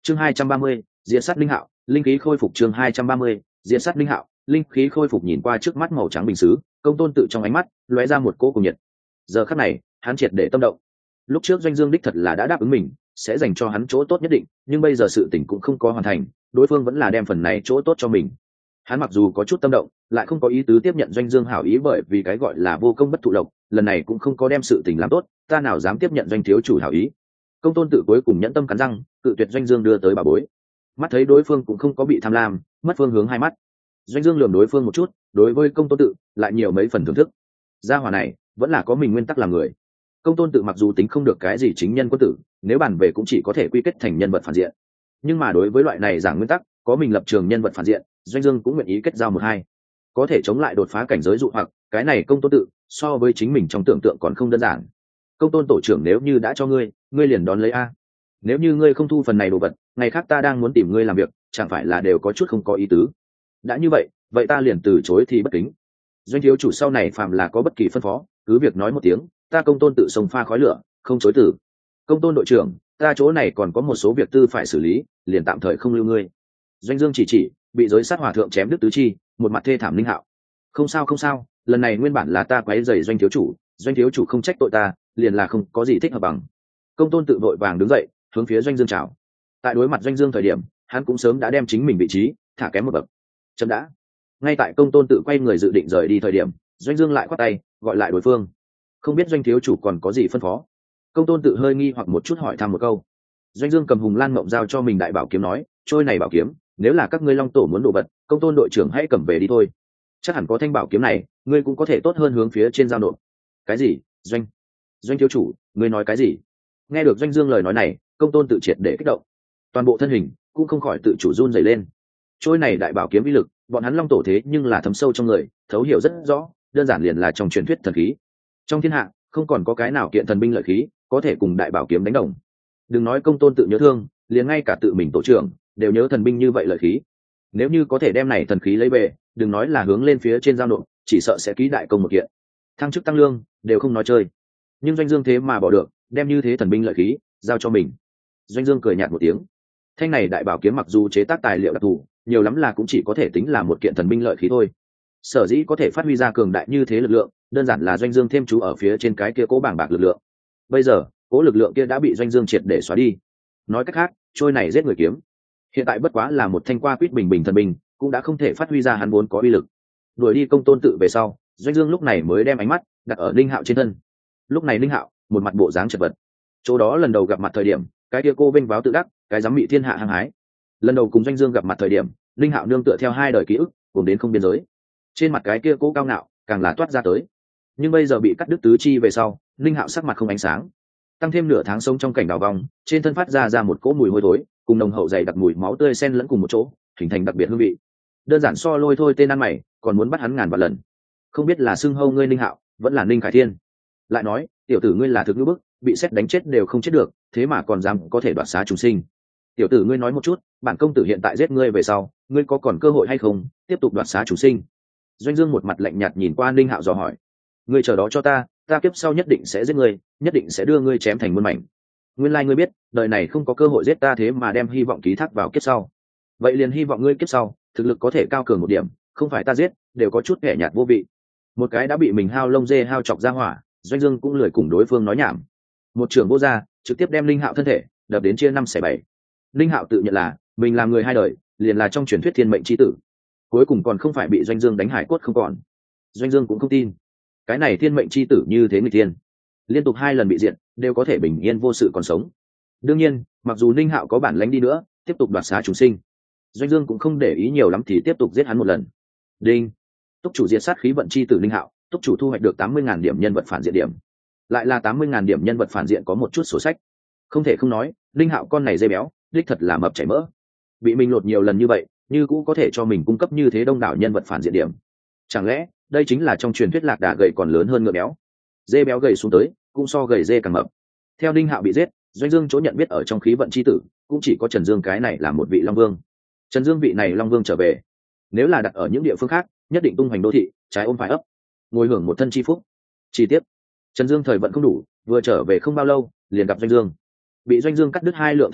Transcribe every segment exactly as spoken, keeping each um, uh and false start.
chương hai trăm ba mươi, diện sát linh hạo, linh khí khôi phục. chương hai trăm ba mươi, diện sát linh hạo, linh khí khôi phục. Nhìn qua trước mắt màu trắng bình xứ, Công Tôn Tự trong ánh mắt lóe ra một cỗ cùng nhiệt. Giờ khắc này hắn triệt để tâm động. Lúc trước Doanh Dương đích thật là đã đáp ứng mình sẽ dành cho hắn chỗ tốt nhất định, nhưng bây giờ sự tình cũng không có hoàn thành, đối phương vẫn là đem phần này chỗ tốt cho mình. Hắn mặc dù có chút tâm động, lại không có ý tứ tiếp nhận Doanh Dương hảo ý, bởi vì cái gọi là vô công bất thụ lộc, lần này cũng không có đem sự tình làm tốt, ta nào dám tiếp nhận Doanh thiếu chủ hảo ý. Công Tôn Tự cuối cùng nhẫn tâm cắn răng, cự tuyệt Doanh Dương đưa tới bà bối. Mắt thấy đối phương cũng không có bị tham lam, mất phương hướng hai mắt. Doanh Dương lườm đối phương một chút, đối với Công Tôn Tự lại nhiều mấy phần thưởng thức. Gia hỏa này vẫn là có mình nguyên tắc làm người. Công Tôn Tự mặc dù tính không được cái gì chính nhân quân tử, nếu bàn về cũng chỉ có thể quy kết thành nhân vật phản diện, nhưng mà đối với loại này giảng nguyên tắc, có mình lập trường nhân vật phản diện, Doanh Dương cũng nguyện ý kết giao một hai, có thể chống lại đột phá cảnh giới dụ hoặc, cái này Công Tôn Tự so với chính mình trong tưởng tượng còn không đơn giản. Công Tôn tổ trưởng, nếu như đã cho ngươi, ngươi liền đón lấy a. Nếu như ngươi không thu phần này đồ vật, ngày khác ta đang muốn tìm ngươi làm việc, chẳng phải là đều có chút không có ý tứ. Đã như vậy, vậy ta liền từ chối thì bất kính. Doanh thiếu chủ sau này phàm là có bất kỳ phân phó, cứ việc nói một tiếng, ta Công Tôn Tự sông pha khói lửa, không chối từ. Công Tôn đội trưởng, ta chỗ này còn có một số việc tư phải xử lý, liền tạm thời không lưu ngươi. Doanh Dương chỉ chỉ bị giới sát hòa thượng chém đứt tứ chi, một mặt thê thảm linh hạo. Không sao không sao, lần này nguyên bản là ta quấy rầy Doanh thiếu chủ, Doanh thiếu chủ không trách tội ta, liền là không có gì thích hợp bằng. Công Tôn Tự vội vàng đứng dậy, hướng phía Doanh Dương chào. Tại đối mặt Doanh Dương thời điểm, hắn cũng sớm đã đem chính mình vị trí thả kém một bậc. Chậm đã. Ngay tại Công Tôn Tự quay người dự định rời đi thời điểm, Doanh Dương lại quát tay gọi lại đối phương. Không biết Doanh thiếu chủ còn có gì phân phó? Công Tôn Tự hơi nghi hoặc một chút hỏi thăm một câu. Doanh Dương cầm Hùng Lan Mộng giao cho mình đại bảo kiếm nói, trôi này bảo kiếm, nếu là các ngươi Long tổ muốn đồ vật, Công Tôn đội trưởng hãy cầm về đi thôi. Chắc hẳn có thanh bảo kiếm này, ngươi cũng có thể tốt hơn hướng phía trên giao nộp. Cái gì? Doanh Doanh thiếu chủ, ngươi nói cái gì? Nghe được Doanh Dương lời nói này, Công Tôn Tự triệt để kích động, toàn bộ thân hình cũng không khỏi tự chủ run rẩy lên. Trôi này đại bảo kiếm uy lực, bọn hắn Long tổ thế nhưng là thấm sâu trong người, thấu hiểu rất rõ, đơn giản liền là trong truyền thuyết thần khí. Trong thiên hạ, không còn có cái nào kiện thần binh lợi khí có thể cùng đại bảo kiếm đánh đồng. Đừng nói Công Tôn Tự nhớ thương, liền ngay cả tự mình tổ trưởng đều nhớ thần binh như vậy lợi khí. Nếu như có thể đem này thần khí lấy về, đừng nói là hướng lên phía trên giao nộp, chỉ sợ sẽ ký đại công một kiện, thăng chức tăng lương đều không nói chơi. Nhưng Doanh Dương thế mà bỏ được đem như thế thần binh lợi khí giao cho mình. Doanh Dương cười nhạt một tiếng. Thanh này đại bảo kiếm mặc dù chế tác tài liệu đặc thù, nhiều lắm là cũng chỉ có thể tính là một kiện thần binh lợi khí thôi. Sở dĩ có thể phát huy ra cường đại như thế lực lượng, đơn giản là Doanh Dương thêm chú ở phía trên cái kia cố bảng bạc lực lượng. Bây giờ cố lực lượng kia đã bị Doanh Dương triệt để xóa đi. Nói cách khác, trôi này giết người kiếm hiện tại bất quá là một thanh qua quýt bình bình thần binh, cũng đã không thể phát huy ra hắn vốn có uy lực. Đuổi đi Công Tôn Tự về sau, Doanh Dương lúc này mới đem ánh mắt đặt ở Linh Hạo trên thân. Lúc này Linh Hạo một mặt bộ dáng chật vật. Chỗ đó lần đầu gặp mặt thời điểm, cái kia cô vênh váo tự đắc, cái dám bị thiên hạ hăng hái. Lần đầu cùng Doanh Dương gặp mặt thời điểm, Linh Hạo nương tựa theo hai đời ký ức cùng đến không biên giới, trên mặt cái kia cố cao ngạo càng là toát ra tới. Nhưng bây giờ bị cắt đứt tứ chi về sau, Linh Hạo sắc mặt không ánh sáng, tăng thêm nửa tháng sống trong cảnh đào vong, trên thân phát ra ra một cỗ mùi hôi thối, cùng nồng hậu dày đặc mùi máu tươi xen lẫn cùng một chỗ, hình thành đặc biệt hương vị. Đơn giản so lôi thôi tên ăn mày còn muốn bắt hắn ngàn vạn lần. Không biết là xưng hâu ngươi Linh Hạo vẫn là Ninh Khải Thiên. Lại nói tiểu tử ngươi là thực ngữ bức, bị xét đánh chết đều không chết được, thế mà còn dám có thể đoạt xá chúng sinh. Tiểu tử ngươi nói một chút, bản công tử hiện tại giết ngươi về sau, ngươi có còn cơ hội hay không tiếp tục đoạt xá chúng sinh? Doanh Dương một mặt lạnh nhạt nhìn qua Ninh Hạo dò hỏi. Ngươi chờ đó cho ta, ta kiếp sau nhất định sẽ giết ngươi, nhất định sẽ đưa ngươi chém thành muôn mảnh. Nguyên lai ngươi biết, đời này không có cơ hội giết ta, thế mà đem hy vọng ký thác vào kiếp sau. Vậy liền hy vọng ngươi kiếp sau thực lực có thể cao cường một điểm, không phải ta giết đều có chút kẻ nhạt vô vị. Một cái đã bị mình hao lông dê hao chọc ra hỏa, Doanh Dương cũng lười cùng đối phương nói nhảm, một trường vô ra trực tiếp đem Linh Hạo thân thể đập đến chia năm xẻ bảy. Linh Hạo tự nhận là mình là người hai đời, liền là trong truyền thuyết thiên mệnh chi tử, cuối cùng còn không phải bị Doanh Dương đánh hải cốt không còn. Doanh Dương cũng không tin cái này thiên mệnh chi tử như thế người tiên, liên tục hai lần bị diệt đều có thể bình yên vô sự còn sống. Đương nhiên, mặc dù Linh Hạo có bản lĩnh đi nữa, tiếp tục đoạt xá chúng sinh, Doanh Dương cũng không để ý nhiều lắm thì tiếp tục giết hắn một lần. Đinh, túc chủ diệt sát khí vận chi tử Linh Hạo, túc chủ thu hoạch được tám mươi ngàn điểm nhân vật phản diện điểm. Lại là tám mươi ngàn điểm nhân vật phản diện, có một chút sổ sách. Không thể không nói, Linh Hạo con này dây béo, đích thật là mập chảy mỡ. Bị mình lột nhiều lần như vậy, như cũ có thể cho mình cung cấp như thế đông đảo nhân vật phản diện điểm. Chẳng lẽ đây chính là trong truyền thuyết lạc đà gầy còn lớn hơn ngựa béo? Dê béo gầy xuống tới, cũng so gầy dê càng mập. Theo Linh Hạo bị giết, Doanh Dương chỗ nhận biết ở trong khí vận chi tử, cũng chỉ có Trần Dương cái này là một vị Long Vương. Trần Dương vị này Long Vương trở về, nếu là đặt ở những địa phương khác, nhất định tung hoành đô thị, trái ôm phải ấp, ngồi hưởng một thân chi phúc. Chi tiết, Trần Dương thời vận không đủ, vừa trở về không bao lâu, liền gặp Doanh Dương. Bị Doanh Dương cắt đứt hai lượng thịt thừa,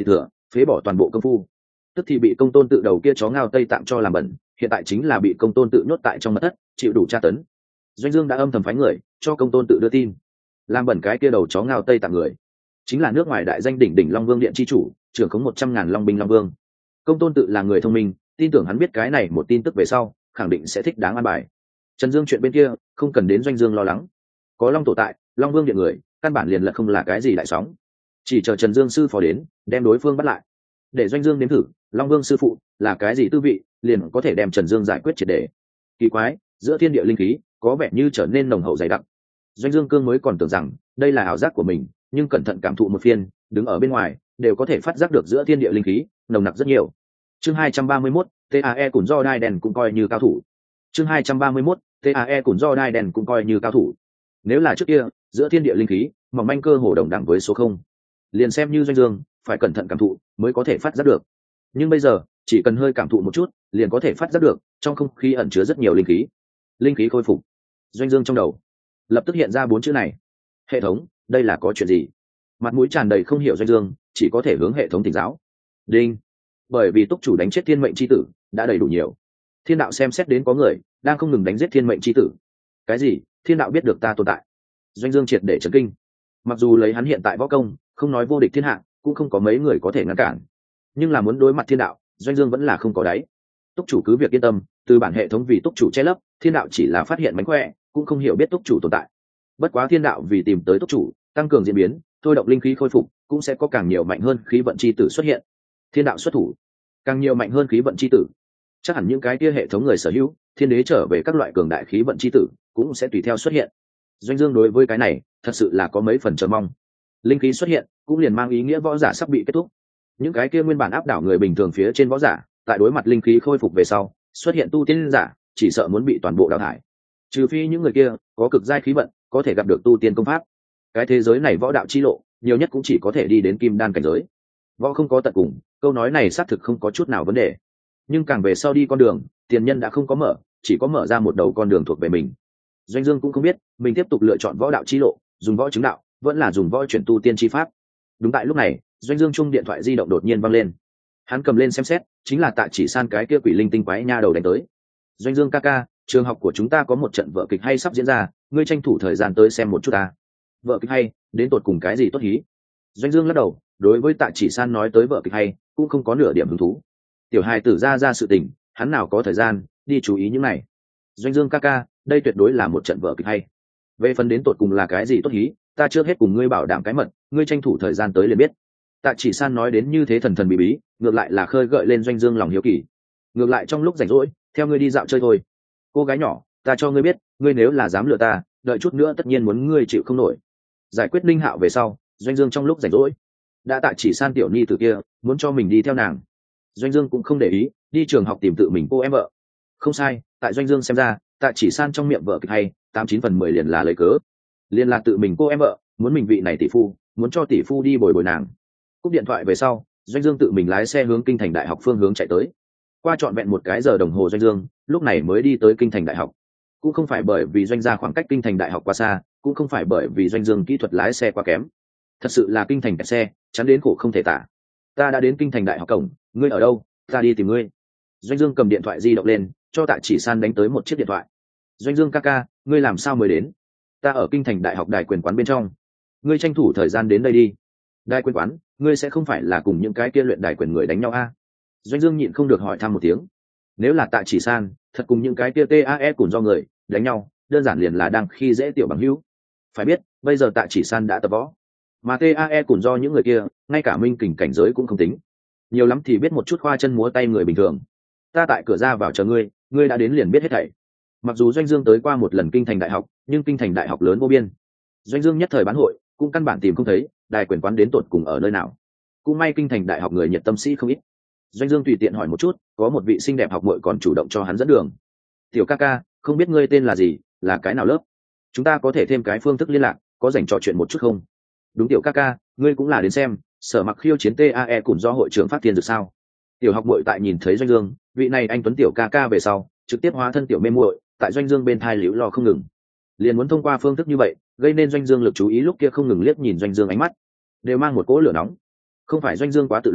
phế bỏ toàn bộ công phu, tức thì bị công tôn tự đầu kia chó ngao tây tạm cho làm bẩn, hiện tại chính là bị công tôn tự nhốt tại trong mật thất chịu đủ tra tấn. Doanh Dương đã âm thầm phái người cho công tôn tự đưa tin, làm bẩn cái kia đầu chó ngao tây tạm người chính là nước ngoài đại danh đỉnh đỉnh Long Vương điện chi chủ, trưởng khống một trăm ngàn long binh Long Vương. Công tôn tự là người thông minh, tin tưởng hắn biết cái này một tin tức về sau khẳng định sẽ thích đáng an bài. Trần Dương chuyện bên kia không cần đến Doanh Dương lo lắng, có Long tổ tại, Long Vương điện người căn bản liền là không là cái gì đại sóng, chỉ chờ Trần Dương sư phó đến đem đối phương bắt lại, để Doanh Dương nếm thử Long Vương sư phụ là cái gì tư vị, liền có thể đem Trần Dương giải quyết triệt để. Kỳ quái, giữa thiên địa linh khí có vẻ như trở nên nồng hậu dày đặc. Doanh Dương Cương mới còn tưởng rằng đây là ảo giác của mình, nhưng cẩn thận cảm thụ một phiên, đứng ở bên ngoài đều có thể phát giác được giữa thiên địa linh khí nồng nặc rất nhiều. Chương hai trăm ba mươi mốt, tê a e cùng do đai đèn cũng coi như cao thủ. Chương hai trăm ba mươi mốt, tê a e cùng do đai đèn cũng coi như cao thủ. Nếu là trước kia, giữa thiên địa linh khí mỏng manh cơ hồ đồng đẳng với số không, liền xem như Doanh Dương phải cẩn thận cảm thụ mới có thể phát giác được. Nhưng bây giờ, chỉ cần hơi cảm thụ một chút, liền có thể phát giác được trong không khí ẩn chứa rất nhiều linh khí. Linh khí khôi phục. Doanh Dương trong đầu lập tức hiện ra bốn chữ này. Hệ thống, đây là có chuyện gì? Mặt mũi tràn đầy không hiểu Doanh Dương, chỉ có thể hướng hệ thống thỉnh giáo. Đinh. Bởi vì túc chủ đánh chết thiên mệnh chi tử đã đầy đủ nhiều, thiên đạo xem xét đến có người đang không ngừng đánh giết thiên mệnh chi tử. Cái gì? Thiên đạo biết được ta tồn tại? Doanh Dương triệt để chấn kinh. Mặc dù lấy hắn hiện tại võ công không nói vô địch thiên hạ, cũng không có mấy người có thể ngăn cản, nhưng là muốn đối mặt thiên đạo, Doanh Dương vẫn là không có đáy. Túc chủ cứ việc yên tâm, từ bản hệ thống vì túc chủ che lấp, thiên đạo chỉ là phát hiện mánh khỏe, cũng không hiểu biết túc chủ tồn tại. Bất quá thiên đạo vì tìm tới túc chủ, tăng cường diễn biến, thôi động linh khí khôi phục, cũng sẽ có càng nhiều mạnh hơn khí vận chi tử xuất hiện. Thiên đạo xuất thủ, càng nhiều mạnh hơn khí vận chi tử, chắc hẳn những cái kia hệ thống người sở hữu, thiên đế trở về các loại cường đại khí vận chi tử cũng sẽ tùy theo xuất hiện. Doanh Dương đối với cái này thật sự là có mấy phần chờ mong. Linh khí xuất hiện cũng liền mang ý nghĩa võ giả sắp bị kết thúc. Những cái kia nguyên bản áp đảo người bình thường phía trên võ giả, tại đối mặt linh khí khôi phục về sau, xuất hiện tu tiên giả, chỉ sợ muốn bị toàn bộ đào thải. Trừ phi những người kia có cực giai khí vận, có thể gặp được tu tiên công pháp. Cái thế giới này võ đạo chi lộ, nhiều nhất cũng chỉ có thể đi đến kim đan cảnh giới. Võ không có tận cùng, câu nói này xác thực không có chút nào vấn đề. Nhưng càng về sau đi con đường, tiền nhân đã không có mở, chỉ có mở ra một đầu con đường thuộc về mình. Doanh Dương cũng không biết, mình tiếp tục lựa chọn võ đạo chi lộ, dùng võ chứng đạo, vẫn là dùng võ chuyển tu tiên chi pháp. Đúng tại lúc này, Doanh Dương chung điện thoại di động đột nhiên vang lên. Hắn cầm lên xem xét, chính là Tạ Chỉ San cái kia quỷ linh tinh quái nha đầu đánh tới. Doanh Dương ca ca, trường học của chúng ta có một trận vở kịch hay sắp diễn ra, ngươi tranh thủ thời gian tới xem một chút ta. Vở kịch hay, đến tột cùng cái gì tốt hí? Doanh Dương lắc đầu, đối với Tạ Chỉ San nói tới vở kịch hay, cũng không có nửa điểm hứng thú. Tiểu hài tử ra ra sự tình, hắn nào có thời gian đi chú ý những này. Doanh Dương ca ca, đây tuyệt đối là một trận vở kịch hay. Về phần đến tột cùng là cái gì tốt hí, ta trước hết cùng ngươi bảo đảm cái mật, ngươi tranh thủ thời gian tới liền biết. Tạ Chỉ San nói đến như thế thần thần bí bí, ngược lại là khơi gợi lên Doanh Dương lòng hiếu kỳ. Ngược lại trong lúc rảnh rỗi, theo ngươi đi dạo chơi thôi. Cô gái nhỏ, ta cho ngươi biết, ngươi nếu là dám lừa ta, đợi chút nữa tất nhiên muốn ngươi chịu không nổi. Giải quyết Ninh Hạo về sau, Doanh Dương trong lúc rảnh rỗi, đã Tạ Chỉ San tiểu nhi tử kia muốn cho mình đi theo nàng. Doanh Dương cũng không để ý, đi trường học tìm tự mình cô em vợ. Không sai, tại Doanh Dương xem ra, Tạ Chỉ San trong miệng vợ kịch hay, tám chín phần mười liền là lấy cớ. Liền là tự mình cô em vợ, muốn mình vị này tỷ phu, muốn cho tỷ phu đi bồi bồi nàng. Cúp điện thoại về sau, Doanh Dương tự mình lái xe hướng Kinh Thành Đại học phương hướng chạy tới. Qua trọn vẹn một cái giờ đồng hồ, Doanh Dương lúc này mới đi tới Kinh Thành Đại học. Cũng không phải bởi vì Doanh gia khoảng cách Kinh Thành Đại học quá xa, cũng không phải bởi vì Doanh Dương kỹ thuật lái xe quá kém. Thật sự là Kinh Thành kẹt xe, chắn đến khổ không thể tả. Ta đã đến Kinh Thành Đại học cổng, ngươi ở đâu? Ta đi tìm ngươi. Doanh Dương cầm điện thoại di động lên, cho Tạ Chỉ San đánh tới một chiếc điện thoại. Doanh Dương ca ca, ngươi làm sao mới đến? Ta ở Kinh Thành Đại học đài quyền quán bên trong. Ngươi tranh thủ thời gian đến đây đi. Đài quyền quán, ngươi sẽ không phải là cùng những cái kia luyện đài quyền người đánh nhau a? Doanh Dương nhịn không được hỏi thăm một tiếng. Nếu là Tạ Chỉ San thật cùng những cái kia tae cùng do người đánh nhau, đơn giản liền là đang khi dễ tiểu bằng hữu. Phải biết, bây giờ Tạ Chỉ San đã tập võ, mà tae cùng do những người kia ngay cả minh kình cảnh giới cũng không tính, nhiều lắm thì biết một chút khoa chân múa tay người bình thường. Ta tại cửa ra vào chờ ngươi, ngươi đã đến liền biết hết thảy. Mặc dù Doanh Dương tới qua một lần Kinh Thành Đại học, nhưng Kinh Thành Đại học lớn vô biên, Doanh Dương nhất thời bán hội cũng căn bản tìm không thấy đài quyền quán đến tột cùng ở nơi nào. Cũng may Kinh Thành Đại học người nhiệt tâm sĩ không ít. Doanh Dương tùy tiện hỏi một chút, có một vị xinh đẹp học muội còn chủ động cho hắn dẫn đường. Tiểu ca ca, không biết ngươi tên là gì, là cái nào lớp? Chúng ta có thể thêm cái phương thức liên lạc, có rảnh trò chuyện một chút không? Đúng tiểu ca ca, ngươi cũng là đến xem Sở Mặc khiêu chiến tae cùng do hội trưởng phát tiền được sao? Tiểu học muội tại nhìn thấy Doanh Dương, vị này anh tuấn tiểu ca ca về sau, trực tiếp hóa thân tiểu mê muội, tại Doanh Dương bên thai liễu lo không ngừng. Liền muốn thông qua phương thức như vậy, gây nên Doanh Dương lực chú ý, lúc kia không ngừng liếc nhìn Doanh Dương ánh mắt, đều mang một cỗ lửa nóng. Không phải Doanh Dương quá tự luyến,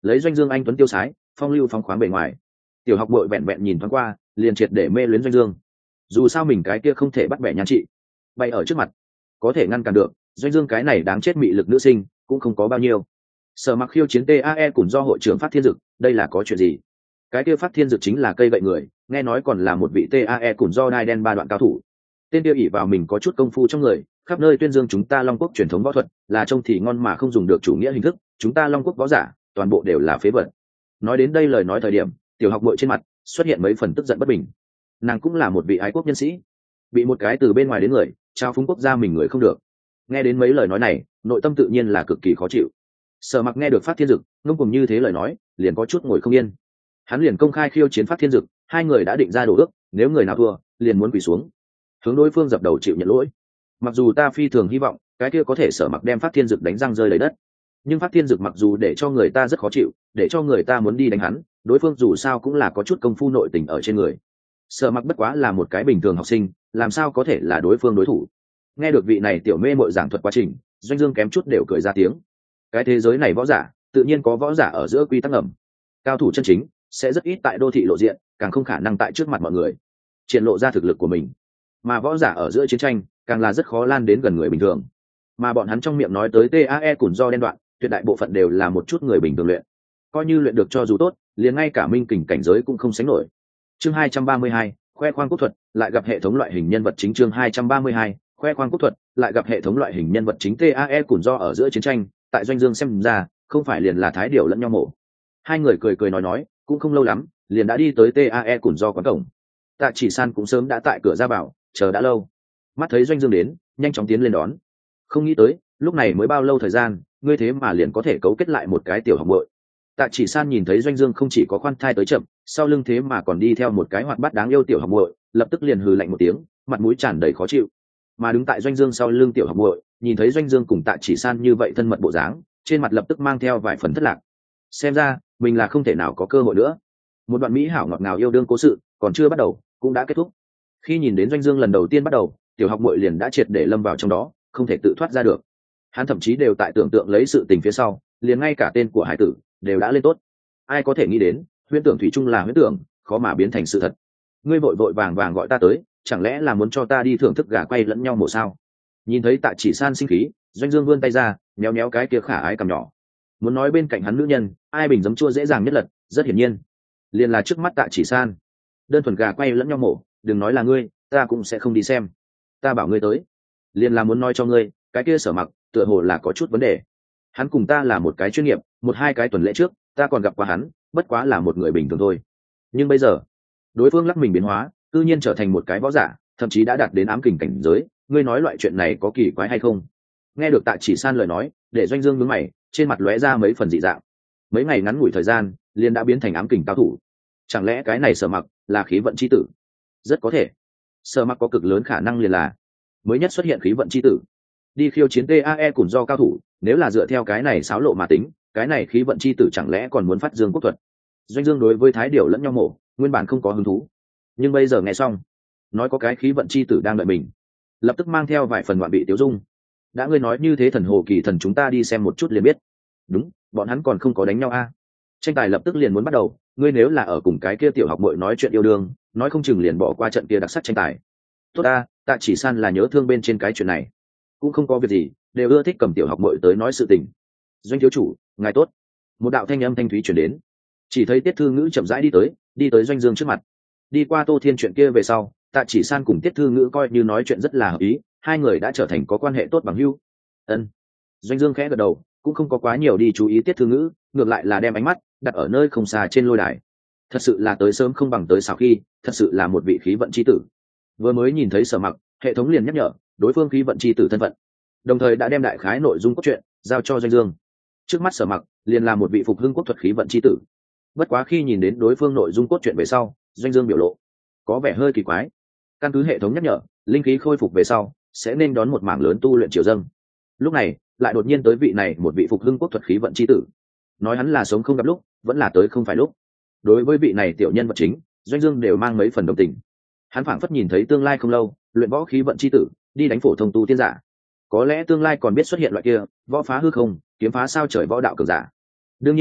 lấy doanh dương anh tuấn tiêu sái phong lưu phóng khoáng bề ngoài, tiểu học bội vẹn vẹn nhìn thoáng qua liền triệt để mê luyến doanh dương. Dù sao mình cái kia không thể bắt bẻ nhan trị bay ở trước mặt, có thể ngăn cản được doanh dương cái này đáng chết mị lực nữ sinh cũng không có bao nhiêu. Sở Mặc khiêu chiến tae cùng do hội trưởng Phát Thiên Dực, đây là có chuyện gì? Cái kia Phát Thiên Dực chính là cây gậy người, nghe nói còn là một vị tae cùng do đai đen ba đoạn cao thủ. Tên kia ỷ vào mình có chút công phu trong người, khắp nơi tuyên dương chúng ta Long Quốc truyền thống võ thuật, là trông thì ngon mà không dùng được chủ nghĩa hình thức, chúng ta Long Quốc võ giả toàn bộ đều là phế vật. Nói đến đây lời nói thời điểm, tiểu học muội trên mặt xuất hiện mấy phần tức giận bất bình. Nàng cũng là một vị ái quốc nhân sĩ, bị một cái từ bên ngoài đến người trao phúng quốc gia mình người không được. Nghe đến mấy lời nói này, nội tâm tự nhiên là cực kỳ khó chịu. Sở Mặc nghe được Phát Thiên Dực ngông cuồng như thế lời nói, liền có chút ngồi không yên. Hắn liền công khai khiêu chiến Phát Thiên Dực, hai người đã định ra đồ ước, nếu người nào thua liền muốn quỳ xuống hướng đối phương dập đầu chịu nhận lỗi. Mặc dù ta phi thường hy vọng cái kia có thể Sở Mặc đem Phát Thiên Dực đánh răng rơi lấy đất, nhưng Phát Thiên Dực mặc dù để cho người ta rất khó chịu, để cho người ta muốn đi đánh hắn, đối phương dù sao cũng là có chút công phu nội tình ở trên người. Sở Mặc bất quá là một cái bình thường học sinh, làm sao có thể là đối phương đối thủ. Nghe được vị này tiểu mê mội giảng thuật quá trình, doanh dương kém chút đều cười ra tiếng. Cái thế giới này võ giả tự nhiên có võ giả ở giữa quy tắc ngầm, cao thủ chân chính sẽ rất ít tại đô thị lộ diện, càng không khả năng tại trước mặt mọi người triển lộ ra thực lực của mình, mà võ giả ở giữa chiến tranh càng là rất khó lan đến gần người bình thường. Mà bọn hắn trong miệng nói tới tae cùng do đen đoạn, tuyệt đại bộ phận đều là một chút người bình thường luyện, coi như luyện được cho dù tốt, liền ngay cả minh kình cảnh giới cũng không sánh nổi. Chương hai trăm ba mươi hai, khoe khoang quốc thuật, lại gặp hệ thống loại hình nhân vật chính. Chương hai trăm ba mươi hai, khoe khoang quốc thuật, lại gặp hệ thống loại hình nhân vật chính. tae cùng do ở giữa chiến tranh, tại doanh dương xem ra không phải liền là thái điều lẫn nhau mổ. Hai người cười cười nói nói, cũng không lâu lắm liền đã đi tới tae cùng do quán cổng. Tạ Chỉ San cũng sớm đã tại cửa ra vào chờ đã lâu, mắt thấy doanh dương đến nhanh chóng tiến lên đón. Không nghĩ tới lúc này mới bao lâu thời gian, ngươi thế mà liền có thể cấu kết lại một cái tiểu học muội. Tạ Chỉ San nhìn thấy doanh dương không chỉ có khoan thai tới chậm, sau lưng thế mà còn đi theo một cái hoạt bát đáng yêu tiểu học muội, lập tức liền hừ lạnh một tiếng, mặt mũi tràn đầy khó chịu. Mà đứng tại doanh dương sau lưng tiểu học muội nhìn thấy doanh dương cùng Tạ Chỉ San như vậy thân mật bộ dáng, trên mặt lập tức mang theo vài phần thất lạc. Xem ra mình là không thể nào có cơ hội nữa. Một đoạn mỹ hảo ngọt ngào yêu đương cố sự còn chưa bắt đầu cũng đã kết thúc. Khi nhìn đến doanh dương lần đầu tiên bắt đầu, tiểu học muội liền đã triệt để lâm vào trong đó, không thể tự thoát ra được. Hắn thậm chí đều tại tưởng tượng lấy sự tình phía sau, liền ngay cả tên của hải tử đều đã lên tốt. Ai có thể nghĩ đến huyễn tưởng thủy chung là huyễn tưởng, khó mà biến thành sự thật. Ngươi vội vội vàng vàng gọi ta tới, chẳng lẽ là muốn cho ta đi thưởng thức gà quay lẫn nhau mổ sao? Nhìn thấy Tạ Chỉ San sinh khí, doanh dương vươn tay ra méo méo cái kia khả ái cằm nhỏ. Muốn nói bên cạnh hắn nữ nhân ai bình giấm chua dễ dàng nhất lật, rất hiển nhiên liền là trước mắt Tạ Chỉ San. Đơn thuần gà quay lẫn nhau mổ, đừng nói là ngươi, ta cũng sẽ không đi xem. Ta bảo ngươi tới liền là muốn nói cho ngươi, cái kia Sở Mặc tựa hồ là có chút vấn đề. Hắn cùng ta là một cái chuyên nghiệp, một hai cái tuần lễ trước ta còn gặp qua hắn, bất quá là một người bình thường thôi. Nhưng bây giờ đối phương lắc mình biến hóa, tự nhiên trở thành một cái võ giả, thậm chí đã đạt đến ám kình cảnh giới. Ngươi nói loại chuyện này có kỳ quái hay không? Nghe được Tạ Chỉ San lời nói, để doanh dương nhướng mày, trên mặt lóe ra mấy phần dị dạng. Mấy ngày ngắn ngủi thời gian liền đã biến thành ám kình cao thủ, chẳng lẽ cái này Sở Mặc là khí vận chi tử? Rất có thể Sở Mặc có cực lớn khả năng liền là mới nhất xuất hiện khí vận chi tử, đi khiêu chiến tae cùng do cao thủ. Nếu là dựa theo cái này xáo lộ mà tính, cái này khí vận chi tử chẳng lẽ còn muốn phát dương quốc thuật? Doanh dương đối với thái điều lẫn nhau mổ nguyên bản không có hứng thú, nhưng bây giờ nghe xong nói có cái khí vận chi tử đang đợi mình, lập tức mang theo vài phần ngoạn vị tiêu dung. Đã ngươi nói như thế, thần hồ kỳ thần chúng ta đi xem một chút liền biết. Đúng, bọn hắn còn không có đánh nhau a à? Tranh tài lập tức liền muốn bắt đầu, ngươi nếu là ở cùng cái kia tiểu học muội nói chuyện yêu đương, nói không chừng liền bỏ qua trận kia đặc sắc tranh tài. Tốt a, Tạ Chỉ San là nhớ thương bên trên cái chuyện này, cũng không có việc gì, đều ưa thích cầm tiểu học muội tới nói sự tình. Doanh thiếu chủ, ngài tốt. Một đạo thanh âm thanh thúy truyền đến. Chỉ thấy Tiết Thư Ngữ chậm rãi đi tới, đi tới doanh dương trước mặt. Đi qua Tô Thiên chuyện kia về sau, Tạ Chỉ San cùng Tiết Thư Ngữ coi như nói chuyện rất là hợp ý, hai người đã trở thành có quan hệ tốt bằng hữu. Ân. Doanh dương khẽ gật đầu, cũng không có quá nhiều đi chú ý Tiết Thư Ngữ, ngược lại là đem ánh mắt đặt ở nơi không xa trên lôi đài. Thật sự là tới sớm không bằng tới xảo khi, thật sự là một vị khí vận chi tử. Vừa mới nhìn thấy Sở Mặc, hệ thống liền nhắc nhở đối phương khí vận chi tử thân phận, đồng thời đã đem đại khái nội dung cốt truyện giao cho doanh dương. Trước mắt Sở Mặc liền là một vị phục hưng quốc thuật khí vận chi tử. Bất quá khi nhìn đến đối phương nội dung cốt truyện về sau, doanh dương biểu lộ có vẻ hơi kỳ quái. Căn cứ hệ thống nhắc nhở, linh khí khôi phục về sau sẽ nên đón một mảng lớn tu luyện triều dâng. Lúc này lại đột nhiên tới vị này một vị phục hưng quốc thuật khí vận chi tử, nói hắn là sống không gặp lúc, vẫn là tới không phải lúc. Đối với vị này tiểu nhân vật chính, doanh dương đều mang mấy phần đồng tình. Hắn phảng phất nhìn thấy tương lai không lâu, luyện võ khí vận chi tử đi đánh phổ thông tu tiên giả, có lẽ tương lai còn biết xuất hiện loại kia võ phá hư không, kiếm phá sao trời võ đạo cường giả. Đương nhiên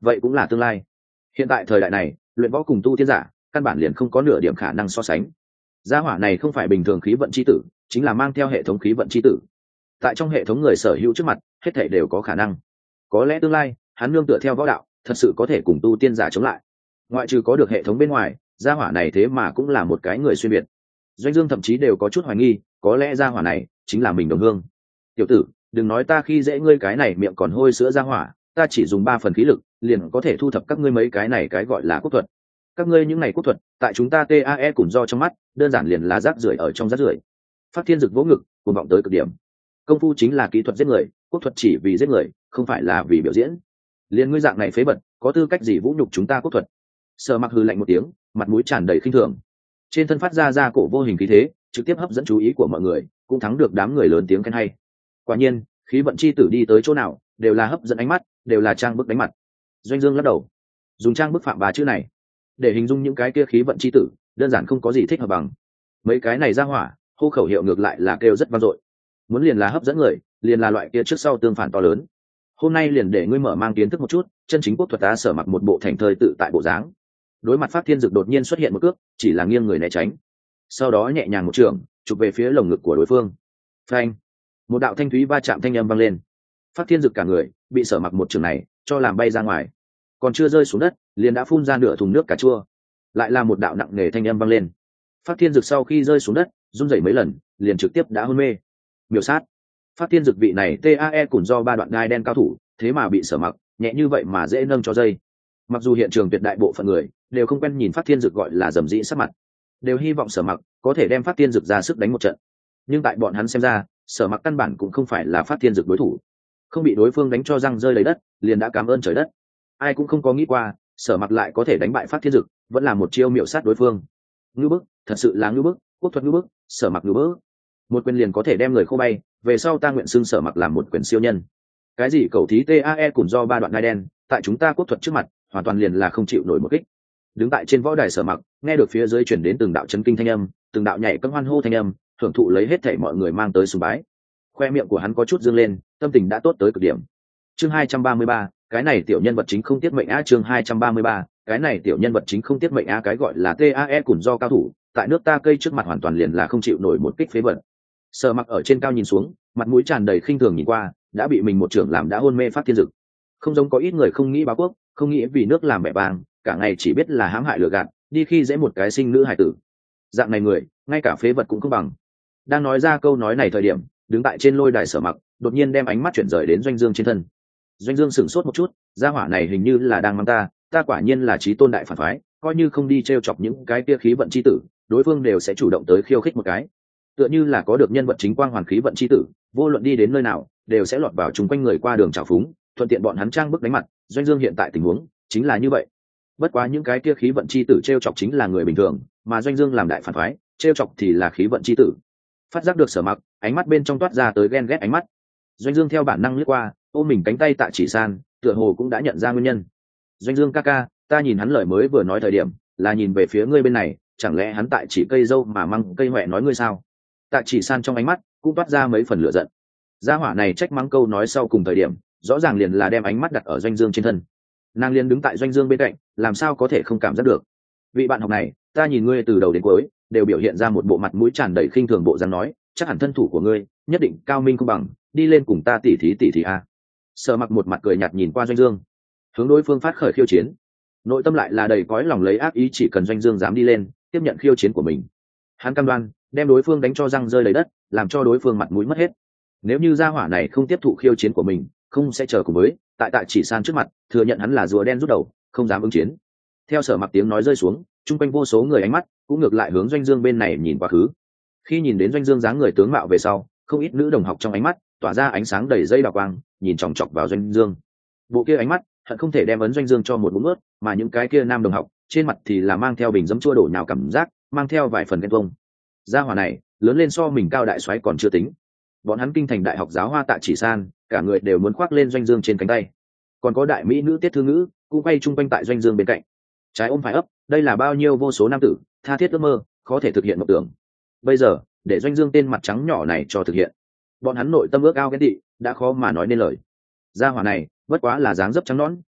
vậy cũng là tương lai. Hiện tại thời đại này, luyện võ cùng tu tiên giả căn bản liền không có nửa điểm khả năng so sánh. Gia hỏa này không phải bình thường khí vận chi tử, chính là mang theo hệ thống khí vận chi tử. Tại trong hệ thống người sở hữu trước mặt, hết thảy đều có khả năng. Có lẽ tương lai, hắn nương tựa theo võ đạo, thật sự có thể cùng tu tiên giả chống lại. Ngoại trừ có được hệ thống bên ngoài, gia hỏa này thế mà cũng là một cái người xuyên biệt. Doanh Dương thậm chí đều có chút hoài nghi, có lẽ gia hỏa này chính là mình đồng hương. Tiểu tử, đừng nói ta khi dễ ngươi cái này miệng còn hôi sữa gia hỏa, ta chỉ dùng ba phần khí lực, liền có thể thu thập các ngươi mấy cái này cái gọi là quốc thuật. Các ngươi những này quốc thuật, tại chúng ta tae cùng do trong mắt, đơn giản liền là rác rưởi ở trong rác rưởi. Phát Thiên Dực vỗ ngực, cuồng vọng tới cực điểm. Công phu chính là kỹ thuật giết người, quốc thuật chỉ vì giết người, không phải là vì biểu diễn. Liên ngươi dạng này phế bật, có tư cách gì vũ nhục chúng ta quốc thuật? Sở Mặc hừ lạnh một tiếng, mặt mũi tràn đầy khinh thường. Trên thân phát ra ra cổ vô hình khí thế, trực tiếp hấp dẫn chú ý của mọi người, cũng thắng được đám người lớn tiếng khen hay. Quả nhiên, khí vận chi tử đi tới chỗ nào, đều là hấp dẫn ánh mắt, đều là trang bức đánh mặt. Doanh Dương lắc đầu, dùng trang bức phạm ba chữ này để hình dung những cái kia khí vận chi tử, đơn giản không có gì thích hợp bằng. Mấy cái này ra hỏa, hô khẩu hiệu ngược lại là kêu rất vang dội. Muốn liền là hấp dẫn người, liền là loại kia trước sau tương phản to lớn. Hôm nay liền để ngươi mở mang kiến thức một chút, chân chính quốc thuật ta Sở Mặc một bộ thành thơi tự tại bộ dáng. Đối mặt Phát Thiên Dực đột nhiên xuất hiện một cước, chỉ là nghiêng người né tránh. Sau đó nhẹ nhàng một trường, chụp về phía lồng ngực của đối phương. Phanh! Một đạo thanh thúy va chạm thanh âm vang lên. Phát Thiên Dực cả người bị Sở Mặc một trường này cho làm bay ra ngoài. Còn chưa rơi xuống đất, liền đã phun ra nửa thùng nước cà chua. Lại là một đạo nặng nề thanh âm vang lên. Phát Thiên Dực sau khi rơi xuống đất, run rẩy mấy lần, liền trực tiếp đã hôn mê. Miểu sát. Phát Thiên Dực vị này tae cùng do ba đoạn gai đen cao thủ, thế mà bị Sở Mặc nhẹ như vậy mà dễ nâng cho dây. Mặc dù hiện trường tuyệt đại bộ phận người đều không quen nhìn Phát Thiên Dực gọi là dầm dĩ sắc mặt, đều hy vọng Sở Mặc có thể đem Phát Thiên Dực ra sức đánh một trận. Nhưng tại bọn hắn xem ra, Sở Mặc căn bản cũng không phải là Phát Thiên Dực đối thủ. Không bị đối phương đánh cho răng rơi lấy đất, liền đã cảm ơn trời đất. Ai cũng không có nghĩ qua, Sở Mặc lại có thể đánh bại Phát Thiên Dực, vẫn là một chiêu miểu sát đối phương. Ngưu bức, thật sự là ngưu bức, quốc thuật ngưu bức, Sở Mặc ngưu bức. Một quyền liền có thể đem người khô bay, về sau ta nguyện xưng Sở Mặc làm một quyền siêu nhân. Cái gì cầu thí tae cùng do ba đoạn gai đen, tại chúng ta quốc thuật trước mặt, hoàn toàn liền là không chịu nổi một kích. Đứng tại trên võ đài Sở Mặc, nghe được phía dưới chuyển đến từng đạo chấn kinh thanh âm, từng đạo nhảy cẫng hoan hô thanh âm, thưởng thụ lấy hết thảy mọi người mang tới sùng bái. Khoe miệng của hắn có chút dương lên, tâm tình đã tốt tới cực điểm. Chương hai trăm ba mươi ba, cái này tiểu nhân vật chính không tiết mệnh a. Chương hai trăm ba mươi ba, cái này tiểu nhân vật chính không tiết mệnh a. Cái gọi là tae cùng do cao thủ, tại nước ta cây trước mặt hoàn toàn liền là không chịu nổi một kích phế vật. Sở Mặc ở trên cao nhìn xuống, mặt mũi tràn đầy khinh thường nhìn qua, đã bị mình một trưởng làm đã hôn mê Phát Thiên Dực. Không giống có ít người không nghĩ báo quốc, không nghĩ vì nước làm vẻ vang, cả ngày chỉ biết là hãm hại lừa gạt, đi khi dễ một cái sinh nữ hài tử. Dạng này người, ngay cả phế vật cũng không bằng. Đang nói ra câu nói này thời điểm, đứng tại trên lôi đài Sở Mặc đột nhiên đem ánh mắt chuyển rời đến Doanh Dương trên thân. Doanh Dương sửng sốt một chút, gia hỏa này hình như là đang mắng ta, ta quả nhiên là chí tôn đại phản phái, coi như không đi trêu chọc những cái kia khí vận chi tử, đối phương đều sẽ chủ động tới khiêu khích một cái. Tựa như là có được nhân vật chính quang hoàn khí vận chi tử, vô luận đi đến nơi nào, đều sẽ lọt vào chung quanh người qua đường chào phúng, thuận tiện bọn hắn trang bức đánh mặt. Doanh Dương hiện tại tình huống chính là như vậy. Bất quá những cái kia khí vận chi tử trêu chọc chính là người bình thường, mà Doanh Dương làm đại phản phái, trêu chọc thì là khí vận chi tử. Phát giác được Sở Mặc, ánh mắt bên trong toát ra tới ghen ghét ánh mắt. Doanh Dương theo bản năng lướt qua, ôm mình cánh tay Tạ Chỉ San, tựa hồ cũng đã nhận ra nguyên nhân. Doanh Dương ca ca, ta nhìn hắn lời mới vừa nói thời điểm, là nhìn về phía ngươi bên này, chẳng lẽ hắn tại chỉ cây dâu mà măng cây hoẹ nói ngươi sao? Tạ Chỉ San trong ánh mắt cũng toát ra mấy phần lửa giận. Gia hỏa này trách mắng câu nói sau cùng thời điểm, rõ ràng liền là đem ánh mắt đặt ở Doanh Dương trên thân. Nàng liền đứng tại Doanh Dương bên cạnh, làm sao có thể không cảm giác được? Vị bạn học này, ta nhìn ngươi từ đầu đến cuối đều biểu hiện ra một bộ mặt mũi tràn đầy khinh thường bộ dáng nói, chắc hẳn thân thủ của ngươi nhất định cao minh không bằng, đi lên cùng ta tỉ thí tỉ thí a. Sở Mặc một mặt cười nhạt nhìn qua Doanh Dương, hướng đối phương phát khởi khiêu chiến. Nội tâm lại là đầy cõi lòng lấy ác ý, chỉ cần Doanh Dương dám đi lên tiếp nhận khiêu chiến của mình, hắn cam đoan đem đối phương đánh cho răng rơi lấy đất, làm cho đối phương mặt mũi mất hết. Nếu như gia hỏa này không tiếp thụ khiêu chiến của mình, không sẽ chờ cùng với tại Tạ Chỉ San trước mặt thừa nhận hắn là rùa đen rút đầu, không dám ứng chiến. Theo Sở Mặc tiếng nói rơi xuống, chung quanh vô số người ánh mắt cũng ngược lại hướng Doanh Dương bên này nhìn quá khứ. Khi nhìn đến Doanh Dương dáng người tướng mạo về sau, không ít nữ đồng học trong ánh mắt tỏa ra ánh sáng đầy dây đào quang, nhìn chòng chọc vào Doanh Dương. Bộ kia ánh mắt hận không thể đem ấn Doanh Dương cho một búng ướt, mà những cái kia nam đồng học trên mặt thì là mang theo bình dấm chua đổ nhào cảm giác, mang theo vài phần ghen tuông. Gia hỏa này lớn lên so mình cao đại soái còn chưa tính, bọn hắn kinh thành đại học giáo hoa Tạ Chỉ San cả người đều muốn khoác lên Doanh Dương trên cánh tay, còn có đại mỹ nữ Tiết Thư Ngữ cũng quay chung quanh tại Doanh Dương bên cạnh, trái ôm phải ấp. Đây là bao nhiêu vô số nam tử tha thiết ước mơ, khó thể thực hiện mộng tưởng. Bây giờ để Doanh Dương tên mặt trắng nhỏ này cho thực hiện, bọn hắn nội tâm ước ao ghen tị đã khó mà nói nên lời. Gia hỏa này bất quá là dáng dấp trắng nõn,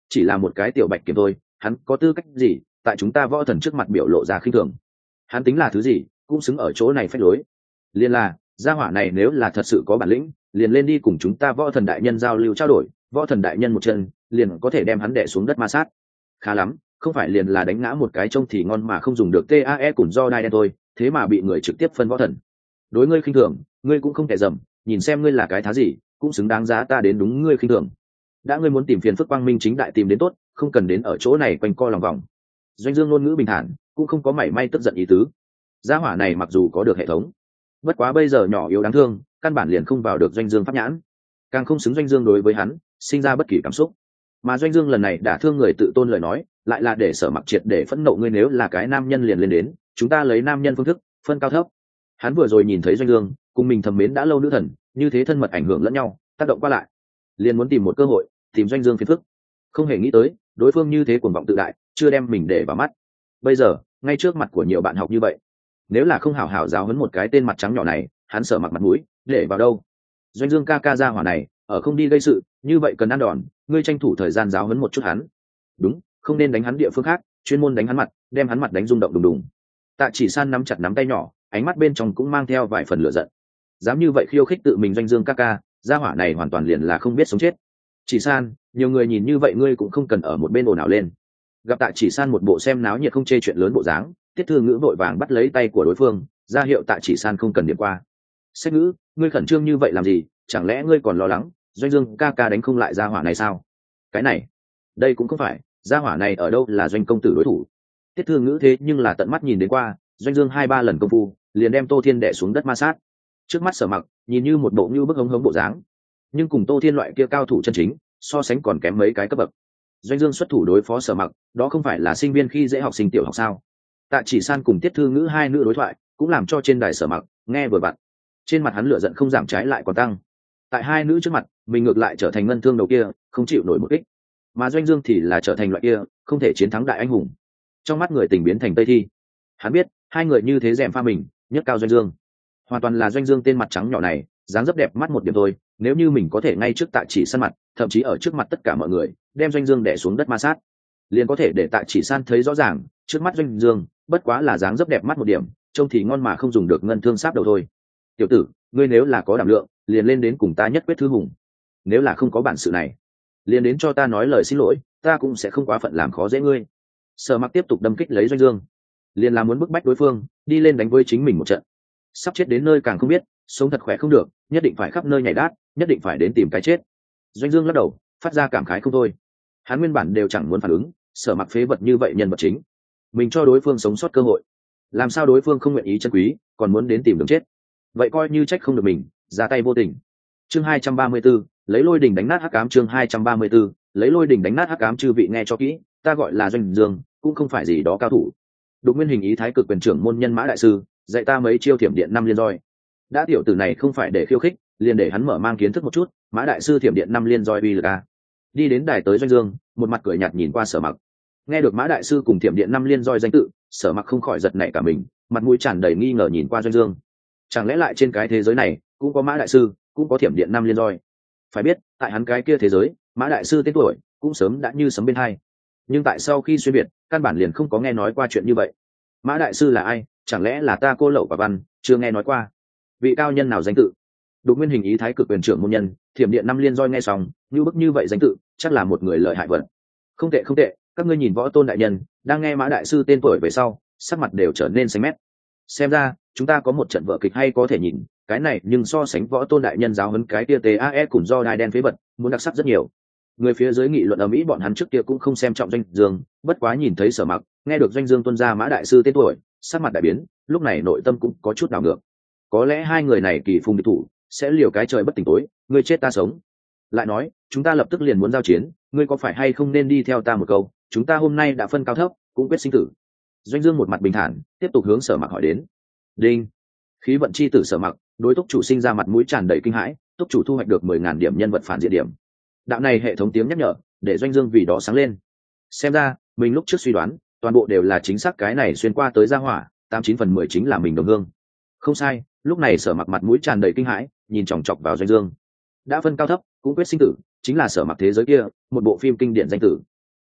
chỉ là một cái tiểu bạch kiểm thôi, hắn có tư cách gì tại chúng ta võ thần trước mặt biểu lộ ra khinh thường? Hắn tính là thứ gì cũng xứng ở chỗ này phách lối. Liên là gia hỏa này nếu là thật sự có bản lĩnh, liền lên đi cùng chúng ta võ thần đại nhân giao lưu trao đổi, võ thần đại nhân một chân liền có thể đem hắn đè xuống đất ma sát. Khá lắm, không phải liền là đánh ngã một cái trông thì ngon mà không dùng được tae cùng do đai đen thôi, thế mà bị người trực tiếp phân võ thần. Đối ngươi khinh thường, ngươi cũng không thể dầm, nhìn xem ngươi là cái thá gì cũng xứng đáng giá ta đến đúng ngươi khinh thường. Đã ngươi muốn tìm phiền phức, quang minh chính đại tìm đến tốt, không cần đến ở chỗ này quanh co lòng vòng. Doanh Dương ngôn ngữ bình thản, cũng không có mảy may tức giận ý tứ. Gia hỏa này mặc dù có được hệ thống, bất quá bây giờ nhỏ yếu đáng thương, căn bản liền không vào được Doanh Dương pháp nhãn, càng không xứng Doanh Dương đối với hắn sinh ra bất kỳ cảm xúc. Mà Doanh Dương lần này đả thương người tự tôn lời nói, lại là để Sở Mặc triệt để phẫn nộ. Ngươi nếu là cái nam nhân liền lên đến, chúng ta lấy nam nhân phương thức phân cao thấp. Hắn vừa rồi nhìn thấy Doanh Dương cùng mình thầm mến đã lâu nữ thần như thế thân mật ảnh hưởng lẫn nhau, tác động qua lại, liền muốn tìm một cơ hội tìm Doanh Dương phiền phức. Không hề nghĩ tới đối phương như thế cuồng vọng tự đại, chưa đem mình để vào mắt. Bây giờ ngay trước mặt của nhiều bạn học như vậy, nếu là không hảo hảo giáo huấn một cái tên mặt trắng nhỏ này, hắn Sở Mặc mặt mũi để vào đâu? Doanh Dương ca ca ra hỏa này ở không đi gây sự, như vậy cần ăn đòn, ngươi tranh thủ thời gian giáo huấn một chút hắn. Đúng, không nên đánh hắn địa phương khác, chuyên môn đánh hắn mặt, đem hắn mặt đánh rung động đùng đùng. Tạ Chỉ San nắm chặt nắm tay nhỏ, ánh mắt bên trong cũng mang theo vài phần lửa giận. Dám như vậy khiêu khích tự mình Doanh Dương ca ca, gia hỏa này hoàn toàn liền là không biết sống chết. Chỉ San, nhiều người nhìn như vậy ngươi cũng không cần ở một bên ồn ào lên. Gặp Tạ Chỉ San một bộ xem náo nhiệt không chê chuyện lớn bộ dáng, Tiết Thư Ngữ vội vàng bắt lấy tay của đối phương, ra hiệu Tạ Chỉ San không cần điểm qua. Sách Ngữ, ngươi khẩn trương như vậy làm gì? Chẳng lẽ ngươi còn lo lắng Doanh Dương ca ca đánh không lại gia hỏa này sao? Cái này, đây cũng không phải, gia hỏa này ở đâu là Doanh công tử đối thủ. Tiết Thư Ngữ thế nhưng là tận mắt nhìn đến qua, Doanh Dương hai ba lần công phu liền đem Tô Thiên đè xuống đất ma sát. Trước mắt Sở Mặc nhìn như một bộ như bức hống hống bộ dáng, nhưng cùng Tô Thiên loại kia cao thủ chân chính so sánh còn kém mấy cái cấp bậc. Doanh Dương xuất thủ đối phó Sở Mặc, đó không phải là sinh viên khi dễ học sinh tiểu học sao? Tạ Chỉ San cùng Tiết Thư Ngữ hai nữ đối thoại cũng làm cho trên đài Sở Mặc nghe vừa vặn, trên mặt hắn lửa giận không giảm trái lại còn tăng. Tại hai nữ trước mặt, mình ngược lại trở thành ngân thương đầu kia, không chịu nổi một kích, mà Doanh Dương thì là trở thành loại kia không thể chiến thắng đại anh hùng. Trong mắt người tình biến thành tây thi. Hắn biết hai người như thế rèm pha mình, nhất cao Doanh Dương, hoàn toàn là Doanh Dương tên mặt trắng nhỏ này dáng dấp đẹp mắt một điểm thôi. Nếu như mình có thể ngay trước Tạ Chỉ San mặt, thậm chí ở trước mặt tất cả mọi người đem Doanh Dương đè xuống đất ma sát, liền có thể để Tạ Chỉ San thấy rõ ràng trước mắt Doanh Dương bất quá là dáng dấp đẹp mắt một điểm, trông thì ngon mà không dùng được ngân thương sáp đầu thôi. Tiểu tử, ngươi nếu là có đảm lượng, liền lên đến cùng ta nhất quyết thư hùng. Nếu là không có bản sự này, liền đến cho ta nói lời xin lỗi, ta cũng sẽ không quá phận làm khó dễ ngươi. Sở Mặc tiếp tục đâm kích lấy Doanh Dương, liền là muốn bức bách đối phương đi lên đánh với chính mình một trận. Sắp chết đến nơi càng không biết, sống thật khỏe không được, nhất định phải khắp nơi nhảy đát, nhất định phải đến tìm cái chết. Doanh Dương lắc đầu, phát ra cảm khái không thôi. Hắn nguyên bản đều chẳng muốn phản ứng, Sở Mặc phế vật như vậy nhân vật chính, mình cho đối phương sống sót cơ hội, làm sao đối phương không nguyện ý chân quý, còn muốn đến tìm đường chết? Vậy coi như trách không được mình ra tay vô tình. Chương hai trăm ba mươi 34, lấy lôi đình đánh nát hắc ám. Chương hai trăm ba mươi 34, lấy lôi đình đánh nát hắc ám. Chư vị nghe cho kỹ, ta gọi là Doanh Dương, cũng không phải gì đó cao thủ. Đục Nguyên Hình Ý Thái Cực Quyền trưởng môn nhân Mã đại sư dạy ta mấy chiêu thiểm điện năm liên roi. Đã tiểu tử này không phải để khiêu khích, liền để hắn mở mang kiến thức một chút. Mã đại sư thiểm điện năm liên roi uy lực a. Đi đến đài tới Doanh Dương, một mặt cười nhạt nhìn qua Sở Mặc. Nghe được Mã đại sư cùng thiểm điện năm liên roi danh tự, Sở Mặc không khỏi giật nảy cả mình, mặt mũi tràn đầy nghi ngờ nhìn qua Doanh Dương. Chẳng lẽ lại trên cái thế giới này cũng có Mã đại sư, cũng có thiểm điện năm liên roi? Phải biết tại hắn cái kia thế giới, Mã đại sư tên tuổi cũng sớm đã như sấm bên hai, nhưng tại sau khi xuyên biệt, căn bản liền không có nghe nói qua chuyện như vậy. Mã đại sư là ai? Chẳng lẽ là ta cô lậu và văn chưa nghe nói qua? Vị cao nhân nào danh tự? Đục Nguyên Hình Ý Thái Cực Quyền trưởng môn nhân, thiểm điện năm liên roi nghe xong, như bức như vậy danh tự, chắc là một người lợi hại vật. Không tệ không tệ, các ngươi nhìn Võ Tôn đại nhân đang nghe Mã đại sư tên tuổi về sau, sắc mặt đều trở nên xanh mét. Xem ra chúng ta có một trận vở kịch hay có thể nhìn, cái này nhưng so sánh Võ Tôn đại nhân giáo huấn cái tia tae cùng do đai đen phế vật muốn đặc sắc rất nhiều. Người phía dưới nghị luận ở Mỹ bọn hắn trước kia cũng không xem trọng Doanh Dương, bất quá nhìn thấy Sở Mặc, nghe được Doanh Dương tuân ra Mã đại sư tên tuổi, sắc mặt đại biến, lúc này nội tâm cũng có chút đảo ngược. Có lẽ hai người này kỳ phùng địch thủ, sẽ liều cái trời bất tỉnh tối, ngươi chết ta sống. Lại nói, chúng ta lập tức liền muốn giao chiến, ngươi có phải hay không nên đi theo ta một câu, chúng ta hôm nay đã phân cao thấp, cũng quyết sinh tử. Doanh Dương một mặt bình thản, tiếp tục hướng Sở Mặc hỏi đến. Đinh. Khí vận chi tử Sở Mặc, đối túc chủ sinh ra mặt mũi tràn đầy kinh hãi, túc chủ thu hoạch được mười ngàn điểm nhân vật phản diện điểm. Đạo này hệ thống tiếng nhắc nhở, để Doanh Dương vì đó sáng lên. Xem ra, mình lúc trước suy đoán, toàn bộ đều là chính xác, cái này xuyên qua tới gia hỏa, tám chín phần mười chính là mình đồng hương. Không sai, lúc này Sở Mặc mặt mũi tràn đầy kinh hãi, nhìn chòng chọc vào Doanh Dương. Đã phân cao thấp, cũng quyết sinh tử, chính là Sở Mặc thế giới kia, một bộ phim kinh điển danh tử.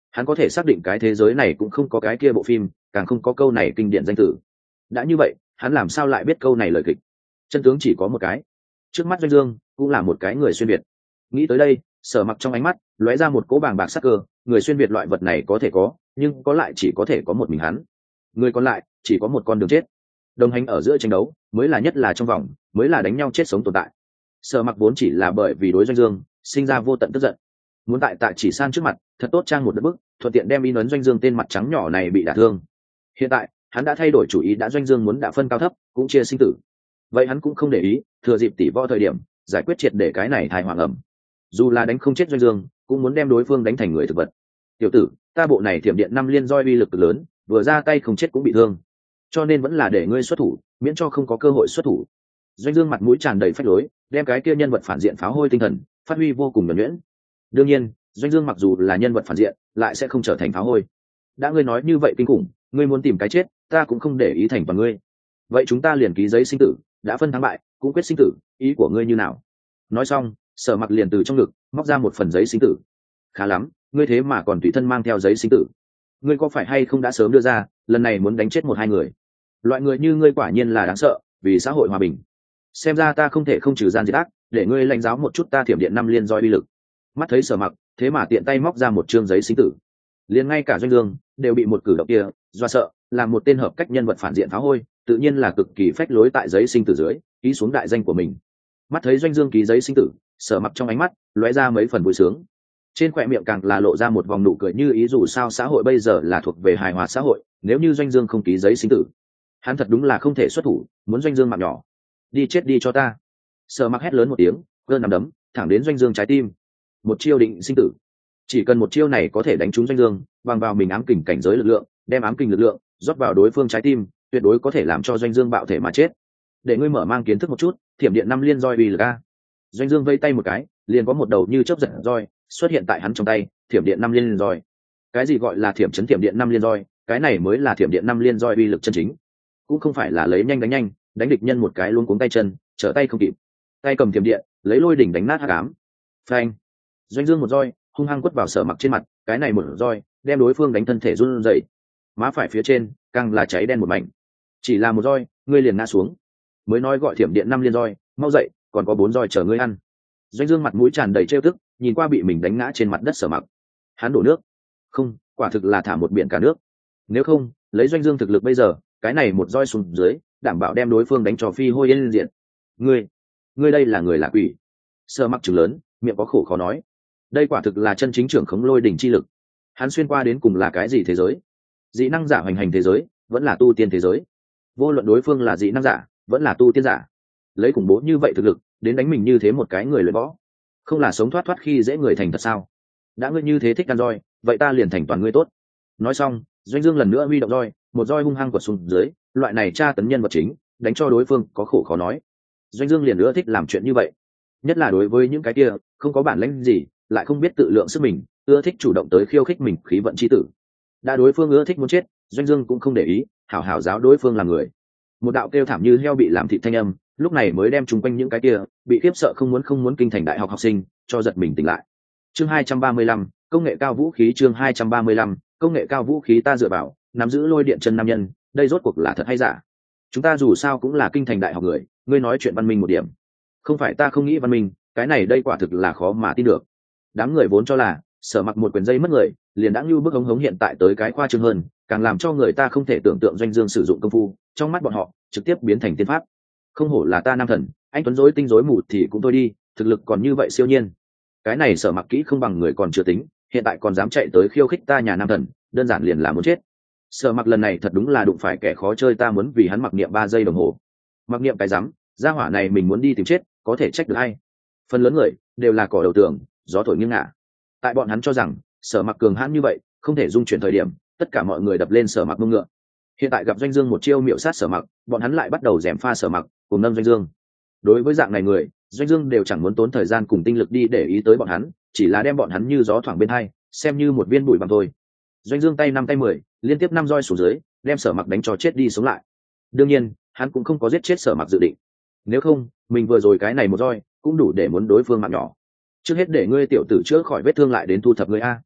Hắn có thể xác định cái thế giới này cũng không có cái kia bộ phim, càng không có câu này kinh điển danh tử. Đã như vậy, hắn làm sao lại biết câu này lời kịch? Chân tướng chỉ có một cái, trước mắt Doanh Dương cũng là một cái người xuyên việt. Nghĩ tới đây, Sở Mặc trong ánh mắt lóe ra một cỗ bàng bạc sắc cơ. Người xuyên việt loại vật này có thể có, nhưng có lại chỉ có thể có một mình hắn. Người còn lại chỉ có một con đường chết. Đồng hành ở giữa tranh đấu mới là nhất là trong vòng, mới là đánh nhau chết sống tồn tại. Sở Mặc vốn chỉ là bởi vì đối Doanh Dương sinh ra vô tận tức giận, muốn tại Tạ Chỉ San trước mặt thật tốt trang một đất bức, thuận tiện đem in ấn Doanh Dương tên mặt trắng nhỏ này bị đả thương. Hiện tại hắn đã thay đổi chủ ý, đã Doanh Dương muốn đả phân cao thấp, cũng chia sinh tử. Vậy hắn cũng không để ý, thừa dịp tỷ võ thời điểm giải quyết triệt để cái này thai hoàng ẩm. Dù là đánh không chết Doanh Dương, cũng muốn đem đối phương đánh thành người thực vật. Tiểu tử, ta bộ này thiểm điện năm liên roi uy lực lớn, vừa ra tay không chết cũng bị thương, cho nên vẫn là để ngươi xuất thủ, miễn cho không có cơ hội xuất thủ. Doanh Dương mặt mũi tràn đầy phách lối, đem cái kia nhân vật phản diện pháo hôi tinh thần phát huy vô cùng nhuần nhuyễn. Đương nhiên, Doanh Dương mặc dù là nhân vật phản diện, lại sẽ không trở thành pháo hôi. Đã ngươi nói như vậy kinh khủng, ngươi muốn tìm cái chết, ta cũng không để ý thành toàn ngươi. Vậy chúng ta liền ký giấy sinh tử, đã phân thắng bại, cũng quyết sinh tử, ý của ngươi như nào? Nói xong, Sở Mặc liền từ trong ngực móc ra một phần giấy sinh tử. Khá lắm, ngươi thế mà còn tùy thân mang theo giấy sinh tử. Ngươi có phải hay không đã sớm đưa ra, lần này muốn đánh chết một hai người? Loại người như ngươi quả nhiên là đáng sợ, vì xã hội hòa bình. Xem ra ta không thể không trừ gian diệt ác, để ngươi lãnh giáo một chút ta thiểm điện năm liên roi uy lực. Mắt thấy Sở Mặc thế mà tiện tay móc ra một chương giấy sinh tử, liền ngay cả Doanh Dương đều bị một cử động kia do sợ, làm một tên hợp cách nhân vật phản diện phá hôi, tự nhiên là cực kỳ phách lối tại giấy sinh tử dưới ký xuống đại danh của mình. Mắt thấy Doanh Dương ký giấy sinh tử, Sở Mặc trong ánh mắt lóe ra mấy phần vui sướng, trên khóe miệng càng là lộ ra một vòng nụ cười, như ý dù sao xã hội bây giờ là thuộc về hài hòa xã hội, nếu như Doanh Dương không ký giấy sinh tử, hắn thật đúng là không thể xuất thủ, muốn Doanh Dương mạng nhỏ, đi chết đi cho ta. Sở Mặc hét lớn một tiếng, gơn nắm đấm thẳng đến Doanh Dương trái tim, một chiêu định sinh tử. Chỉ cần một chiêu này có thể đánh trúng Doanh Dương, bằng vào mình ám kình cảnh giới lực lượng, đem ám kình lực lượng rót vào đối phương trái tim, tuyệt đối có thể làm cho Doanh Dương bạo thể mà chết. Để ngươi mở mang kiến thức một chút, thiểm điện năm liên roi uy lực a. Doanh Dương vây tay một cái, liền có một đầu như chớp giật roi xuất hiện tại hắn trong tay, thiểm điện năm liên roi. Cái gì gọi là thiểm chấn thiểm điện năm liên roi, cái này mới là thiểm điện năm liên roi uy lực chân chính, cũng không phải là lấy nhanh đánh nhanh, đánh địch nhân một cái luôn cuống tay chân, trở tay không kịp. Tay cầm thiểm điện, lấy lôi đỉnh đánh nát hắc ám. Phanh! Doanh Dương một roi hung hăng quất vào Sở Mặc trên mặt, cái này một roi đem đối phương đánh thân thể run rẩy, má phải phía trên càng là cháy đen một mảnh. Chỉ là một roi, ngươi liền ngã xuống. Mới nói gọi thiểm điện năm liên roi, mau dậy, còn có bốn roi chờ ngươi ăn. Doanh Dương mặt mũi tràn đầy trêu tức, nhìn qua bị mình đánh ngã trên mặt đất Sở Mặc. Hắn đổ nước. Không, quả thực là thả một biển cả nước. Nếu không, lấy Doanh Dương thực lực bây giờ, cái này một roi xuống dưới, đảm bảo đem đối phương đánh cho phi hôi yên diện. Ngươi, ngươi đây là người là quỷ. Sở Mặc trừng lớn, miệng có khổ khó nói. Đây quả thực là chân chính trưởng khống lôi đỉnh chi lực. Hắn xuyên qua đến cùng là cái gì thế giới? Dị năng giả hoành hành thế giới, vẫn là tu tiên thế giới? Vô luận đối phương là dị năng giả, vẫn là tu tiên giả, lấy khủng bố như vậy thực lực đến đánh mình như thế một cái người luyện võ, không là sống thoát thoát khi dễ người thành thật sao? Đã ngươi như thế thích ăn roi, vậy ta liền thành toàn ngươi tốt. Nói xong, Doanh Dương lần nữa huy động roi, một roi hung hăng quật xuống dưới, loại này tra tấn nhân vật chính, đánh cho đối phương có khổ khó nói. Doanh Dương liền nữa thích làm chuyện như vậy, nhất là đối với những cái kia không có bản lĩnh gì, lại không biết tự lượng sức mình, ưa thích chủ động tới khiêu khích mình khí vận chi tử. Đã đối phương ưa thích muốn chết, Doanh Dương cũng không để ý, hảo hảo giáo đối phương là người. Một đạo kêu thảm như heo bị làm thịt thanh âm, lúc này mới đem chung quanh những cái kia bị khiếp sợ không muốn không muốn kinh thành đại học học sinh cho giật mình tỉnh lại. Chương hai trăm ba mươi lăm, công nghệ cao vũ khí. Chương hai trăm ba mươi lăm, công nghệ cao vũ khí. Ta dựa vào nắm giữ lôi điện chân nam nhân, đây rốt cuộc là thật hay giả? Chúng ta dù sao cũng là kinh thành đại học người, ngươi nói chuyện văn minh một điểm. Không phải ta không nghĩ văn minh, cái này đây quả thực là khó mà tin được. Đám người vốn cho là Sở Mặc một quyền dây mất người, liền đã như bức hống hống, hiện tại tới cái khoa trương hơn, càng làm cho người ta không thể tưởng tượng Doanh Dương sử dụng công phu, trong mắt bọn họ trực tiếp biến thành tiên pháp. Không hổ là ta nam thần, anh tuấn rối tinh rối mù thì cũng thôi đi, thực lực còn như vậy siêu nhiên. Cái này Sở Mặc kỹ không bằng người còn chưa tính, hiện tại còn dám chạy tới khiêu khích ta nhà nam thần, đơn giản liền là muốn chết. Sở Mặc lần này thật đúng là đụng phải kẻ khó chơi, ta muốn vì hắn mặc niệm ba giây đồng hồ. Mặc niệm cái rắm, gia hỏa này mình muốn đi tìm chết, có thể trách được ai? Phần lớn người đều là cỏ đầu tường, gió thổi nghiêng ngả. Tại bọn hắn cho rằng Sở Mặc cường hãn như vậy, không thể dung chuyển thời điểm, tất cả mọi người đập lên Sở Mặc mông ngựa. Hiện tại gặp Doanh Dương một chiêu miệu sát Sở Mặc, bọn hắn lại bắt đầu gièm pha Sở Mặc, cùng nâng Doanh Dương. Đối với dạng này người, Doanh Dương đều chẳng muốn tốn thời gian cùng tinh lực đi để ý tới bọn hắn, chỉ là đem bọn hắn như gió thoảng bên hai, xem như một viên bụi bằng thôi. Doanh Dương tay năm tay mười, liên tiếp năm roi xuống dưới, đem Sở Mặc đánh cho chết đi sống lại. Đương nhiên, hắn cũng không có giết chết Sở Mặc dự định. Nếu không, mình vừa rồi cái này một roi, cũng đủ để muốn đối phương mạng nhỏ. Trước hết để ngươi tiểu tử chữa khỏi vết thương lại đến thu thập ngươi a.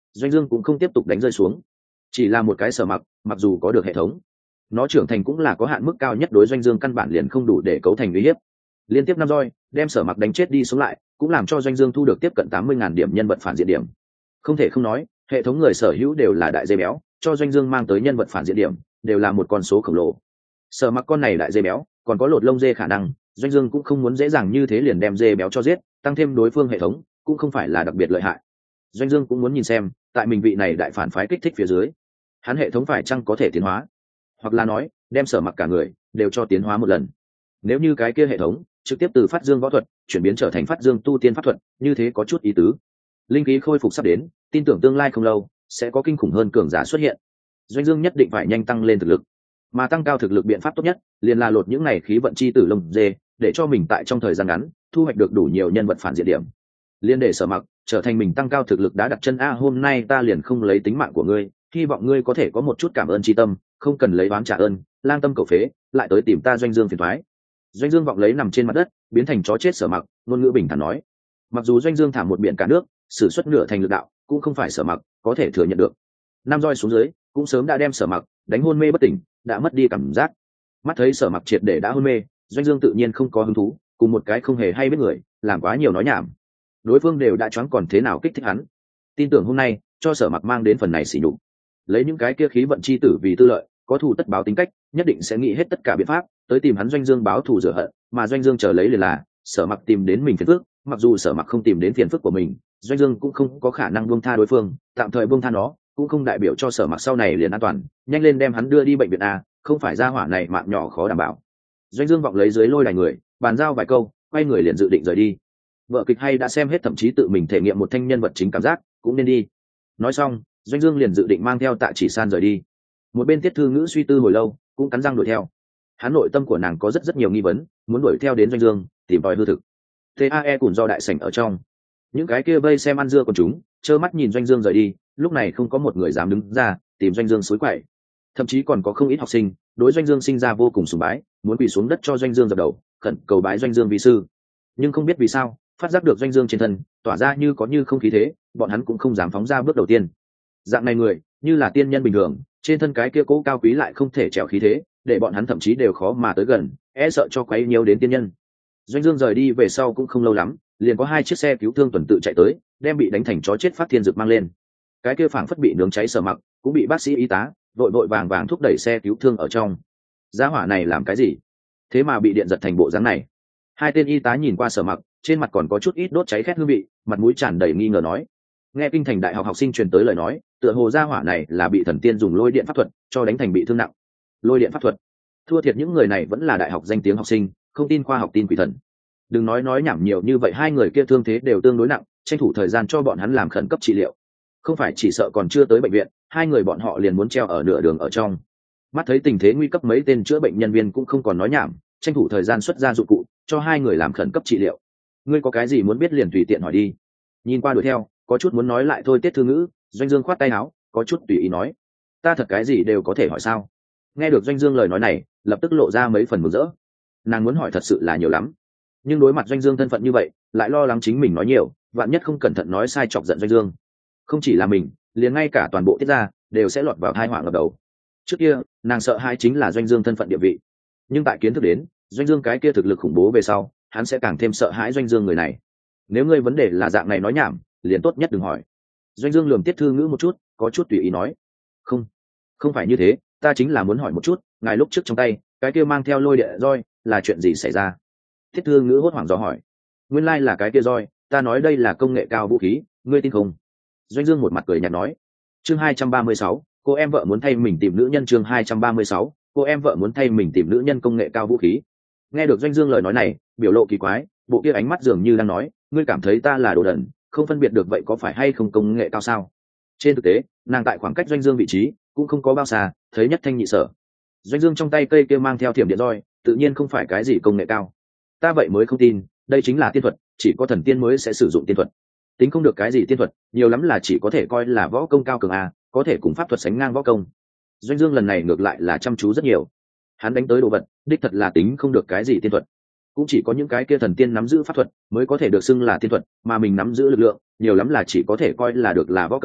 Doanh Dương cũng không tiếp tục đánh rơi xuống, chỉ là một cái sở mặc, mặc dù có được hệ thống, nó trưởng thành cũng là có hạn mức cao nhất, đối Doanh Dương căn bản liền không đủ để cấu thành uy hiếp. Liên tiếp năm roi đem sở mặc đánh chết đi sống lại, cũng làm cho Doanh Dương thu được tiếp cận tám mươi ngàn điểm nhân vật phản diện điểm. Không thể không nói, hệ thống người sở hữu đều là đại dê béo, cho Doanh Dương mang tới nhân vật phản diện điểm đều là một con số khổng lồ. Sở mặc con này đại dê béo, còn có lột lông dê khả năng, Doanh Dương cũng không muốn dễ dàng như thế liền đem dê béo cho giết, tăng thêm đối phương hệ thống cũng không phải là đặc biệt lợi hại. Doanh Dương cũng muốn nhìn xem, tại mình vị này đại phản phái kích thích phía dưới, hắn hệ thống phải chăng có thể tiến hóa, hoặc là nói, đem sở mặc cả người đều cho tiến hóa một lần. Nếu như cái kia hệ thống trực tiếp từ phát dương võ thuật chuyển biến trở thành phát dương tu tiên pháp thuật, như thế có chút ý tứ. Linh khí khôi phục sắp đến, tin tưởng tương lai không lâu sẽ có kinh khủng hơn cường giả xuất hiện. Doanh Dương nhất định phải nhanh tăng lên thực lực, mà tăng cao thực lực biện pháp tốt nhất liền là lột những này khí vận chi tử lông dê, để cho mình tại trong thời gian ngắn thu hoạch được đủ nhiều nhân vật phản diện điểm, liên để sở mặc trở thành mình tăng cao thực lực đã đặt chân. A, hôm nay ta liền không lấy tính mạng của ngươi, hy vọng ngươi có thể có một chút cảm ơn tri tâm, không cần lấy oán trả ơn, lang tâm cầu phế lại tới tìm ta. Doanh Dương phiền thoái. Doanh Dương vọng lấy nằm trên mặt đất biến thành chó chết sở mặc, ngôn ngữ bình thản nói. Mặc dù Doanh Dương thả một biển cả nước, sử xuất nửa thành lực đạo cũng không phải sở mặc có thể thừa nhận được. Năm roi xuống dưới cũng sớm đã đem sở mặc đánh hôn mê bất tỉnh, đã mất đi cảm giác. Mắt thấy sở mặc triệt để đã hôn mê, Doanh Dương tự nhiên không có hứng thú cùng một cái không hề hay biết người làm quá nhiều nói nhảm. Đối phương đều đã choáng còn thế nào kích thích hắn. Tin tưởng hôm nay cho sở mặc mang đến phần này xỉ nhục, lấy những cái kia khí vận chi tử vì tư lợi, có thù tất báo tính cách, nhất định sẽ nghĩ hết tất cả biện pháp tới tìm hắn Doanh Dương báo thù rửa hận. Mà Doanh Dương chờ lấy liền là sở mặc tìm đến mình phiền phức, mặc dù sở mặc không tìm đến phiền phức của mình, Doanh Dương cũng không có khả năng buông tha đối phương. Tạm thời buông tha nó cũng không đại biểu cho sở mặc sau này liền an toàn, nhanh lên đem hắn đưa đi bệnh viện a, không phải ra hỏa này mạng nhỏ khó đảm bảo. Doanh Dương vọng lấy dưới lôi đài người bàn giao vài câu, quay người liền dự định rời đi. Vợ kịch hay đã xem hết, thậm chí tự mình thể nghiệm một thanh nhân vật chính cảm giác, cũng nên đi. Nói xong, Doanh Dương liền dự định mang theo Tạ Chỉ San rời đi. Một bên Tiết Thư Ngữ suy tư hồi lâu, cũng cắn răng đuổi theo. Hắn nội tâm của nàng có rất rất nhiều nghi vấn, muốn đuổi theo đến Doanh Dương tìm tòi hư thực. tae cùng do đại sảnh ở trong, những cái kia vây xem ăn dưa của chúng trơ mắt nhìn Doanh Dương rời đi, lúc này không có một người dám đứng ra tìm Doanh Dương xối quậy. Thậm chí còn có không ít học sinh đối Doanh Dương sinh ra vô cùng sùng bái, muốn quỳ xuống đất cho Doanh Dương dập đầu, khẩn cầu bái Doanh Dương vi sư. Nhưng không biết vì sao, phát giác được Doanh Dương trên thân tỏa ra như có như không khí thế, bọn hắn cũng không dám phóng ra bước đầu tiên. Dạng này người như là tiên nhân bình thường, trên thân cái kia cố cao quý lại không thể trèo khí thế, để bọn hắn thậm chí đều khó mà tới gần, e sợ cho quấy nhiễu đến tiên nhân. Doanh Dương rời đi về sau cũng không lâu lắm, liền có hai chiếc xe cứu thương tuần tự chạy tới, đem bị đánh thành chó chết Phát Thiên Dực mang lên. Cái kia phảng phất bị nướng cháy sở mặc cũng bị bác sĩ y tá vội vội vàng vàng thúc đẩy xe cứu thương ở trong. Gia hỏa này làm cái gì, thế mà bị điện giật thành bộ dáng này? Hai tên y tá nhìn qua sở mặc, trên mặt còn có chút ít đốt cháy khét hương vị, mặt mũi tràn đầy nghi ngờ nói. Nghe kinh thành đại học học sinh truyền tới lời nói, tựa hồ gia hỏa này là bị thần tiên dùng lôi điện pháp thuật cho đánh thành bị thương nặng. Lôi điện pháp thuật? Thua thiệt những người này vẫn là đại học danh tiếng học sinh, không tin khoa học tin quỷ thần. Đừng nói nói nhảm nhiều như vậy, hai người kia thương thế đều tương đối nặng, tranh thủ thời gian cho bọn hắn làm khẩn cấp trị liệu. Không phải chỉ sợ còn chưa tới bệnh viện, hai người bọn họ liền muốn treo ở nửa đường ở trong. Mắt thấy tình thế nguy cấp, mấy tên chữa bệnh nhân viên cũng không còn nói nhảm, tranh thủ thời gian xuất ra dụng cụ cho hai người làm khẩn cấp trị liệu. Ngươi có cái gì muốn biết liền tùy tiện hỏi đi. Nhìn qua đuổi theo, có chút muốn nói lại thôi Tiết Thư Ngữ. Doanh Dương khoát tay áo, có chút tùy ý nói. Ta thật cái gì đều có thể hỏi sao? Nghe được Doanh Dương lời nói này, lập tức lộ ra mấy phần mừng rỡ. Nàng muốn hỏi thật sự là nhiều lắm, nhưng đối mặt Doanh Dương thân phận như vậy, lại lo lắng chính mình nói nhiều, vạn nhất không cẩn thận nói sai chọc giận Doanh Dương. Không chỉ là mình, liền ngay cả toàn bộ Tiết gia đều sẽ lọt vào tai họa ngập đầu. Trước kia, nàng sợ hai chính là Doanh Dương thân phận địa vị, nhưng tại kiến thức đến Doanh Dương cái kia thực lực khủng bố về sau, hắn sẽ càng thêm sợ hãi Doanh Dương người này. Nếu ngươi vấn đề là dạng này nói nhảm, liền tốt nhất đừng hỏi. Doanh Dương lườm Tiết Thư Ngữ một chút, có chút tùy ý nói. Không, không phải như thế, ta chính là muốn hỏi một chút, ngài lúc trước trong tay cái kia mang theo lôi địa roi là chuyện gì xảy ra? Tiết Thư Ngữ hốt hoảng dò hỏi. Nguyên lai là cái kia roi, ta nói đây là công nghệ cao vũ khí, ngươi tin không? Doanh Dương một mặt cười nhạt nói. Chương hai trăm ba mươi sáu, cô em vợ muốn thay mình tìm nữ nhân. Chương hai trăm ba mươi sáu, cô em vợ muốn thay mình tìm nữ nhân. Công nghệ cao vũ khí? Nghe được Doanh Dương lời nói này, biểu lộ kỳ quái, bộ kia ánh mắt dường như đang nói, ngươi cảm thấy ta là đồ đần, không phân biệt được vậy có phải hay không công nghệ cao sao? Trên thực tế, nàng tại khoảng cách Doanh Dương vị trí cũng không có bao xa, thấy nhất thanh nhị sở. Doanh Dương trong tay cây kia mang theo thiểm điện roi, tự nhiên không phải cái gì công nghệ cao. Ta vậy mới không tin, đây chính là tiên thuật, chỉ có thần tiên mới sẽ sử dụng tiên thuật. Tính không được cái gì tiên thuật, nhiều lắm là chỉ có thể coi là võ công cao cường a, có thể cùng pháp thuật sánh ngang võ công. Doanh Dương lần này ngược lại là chăm chú rất nhiều. Hắn đánh tới đồ vật, đích thật là tính không được cái gì tiên thuật. Cũng chỉ có những cái kia thần tiên nắm giữ pháp thuật mới có thể được xưng là tiên thuật, mà mình nắm giữ lực lượng, nhiều lắm là chỉ có thể coi là được là võ công,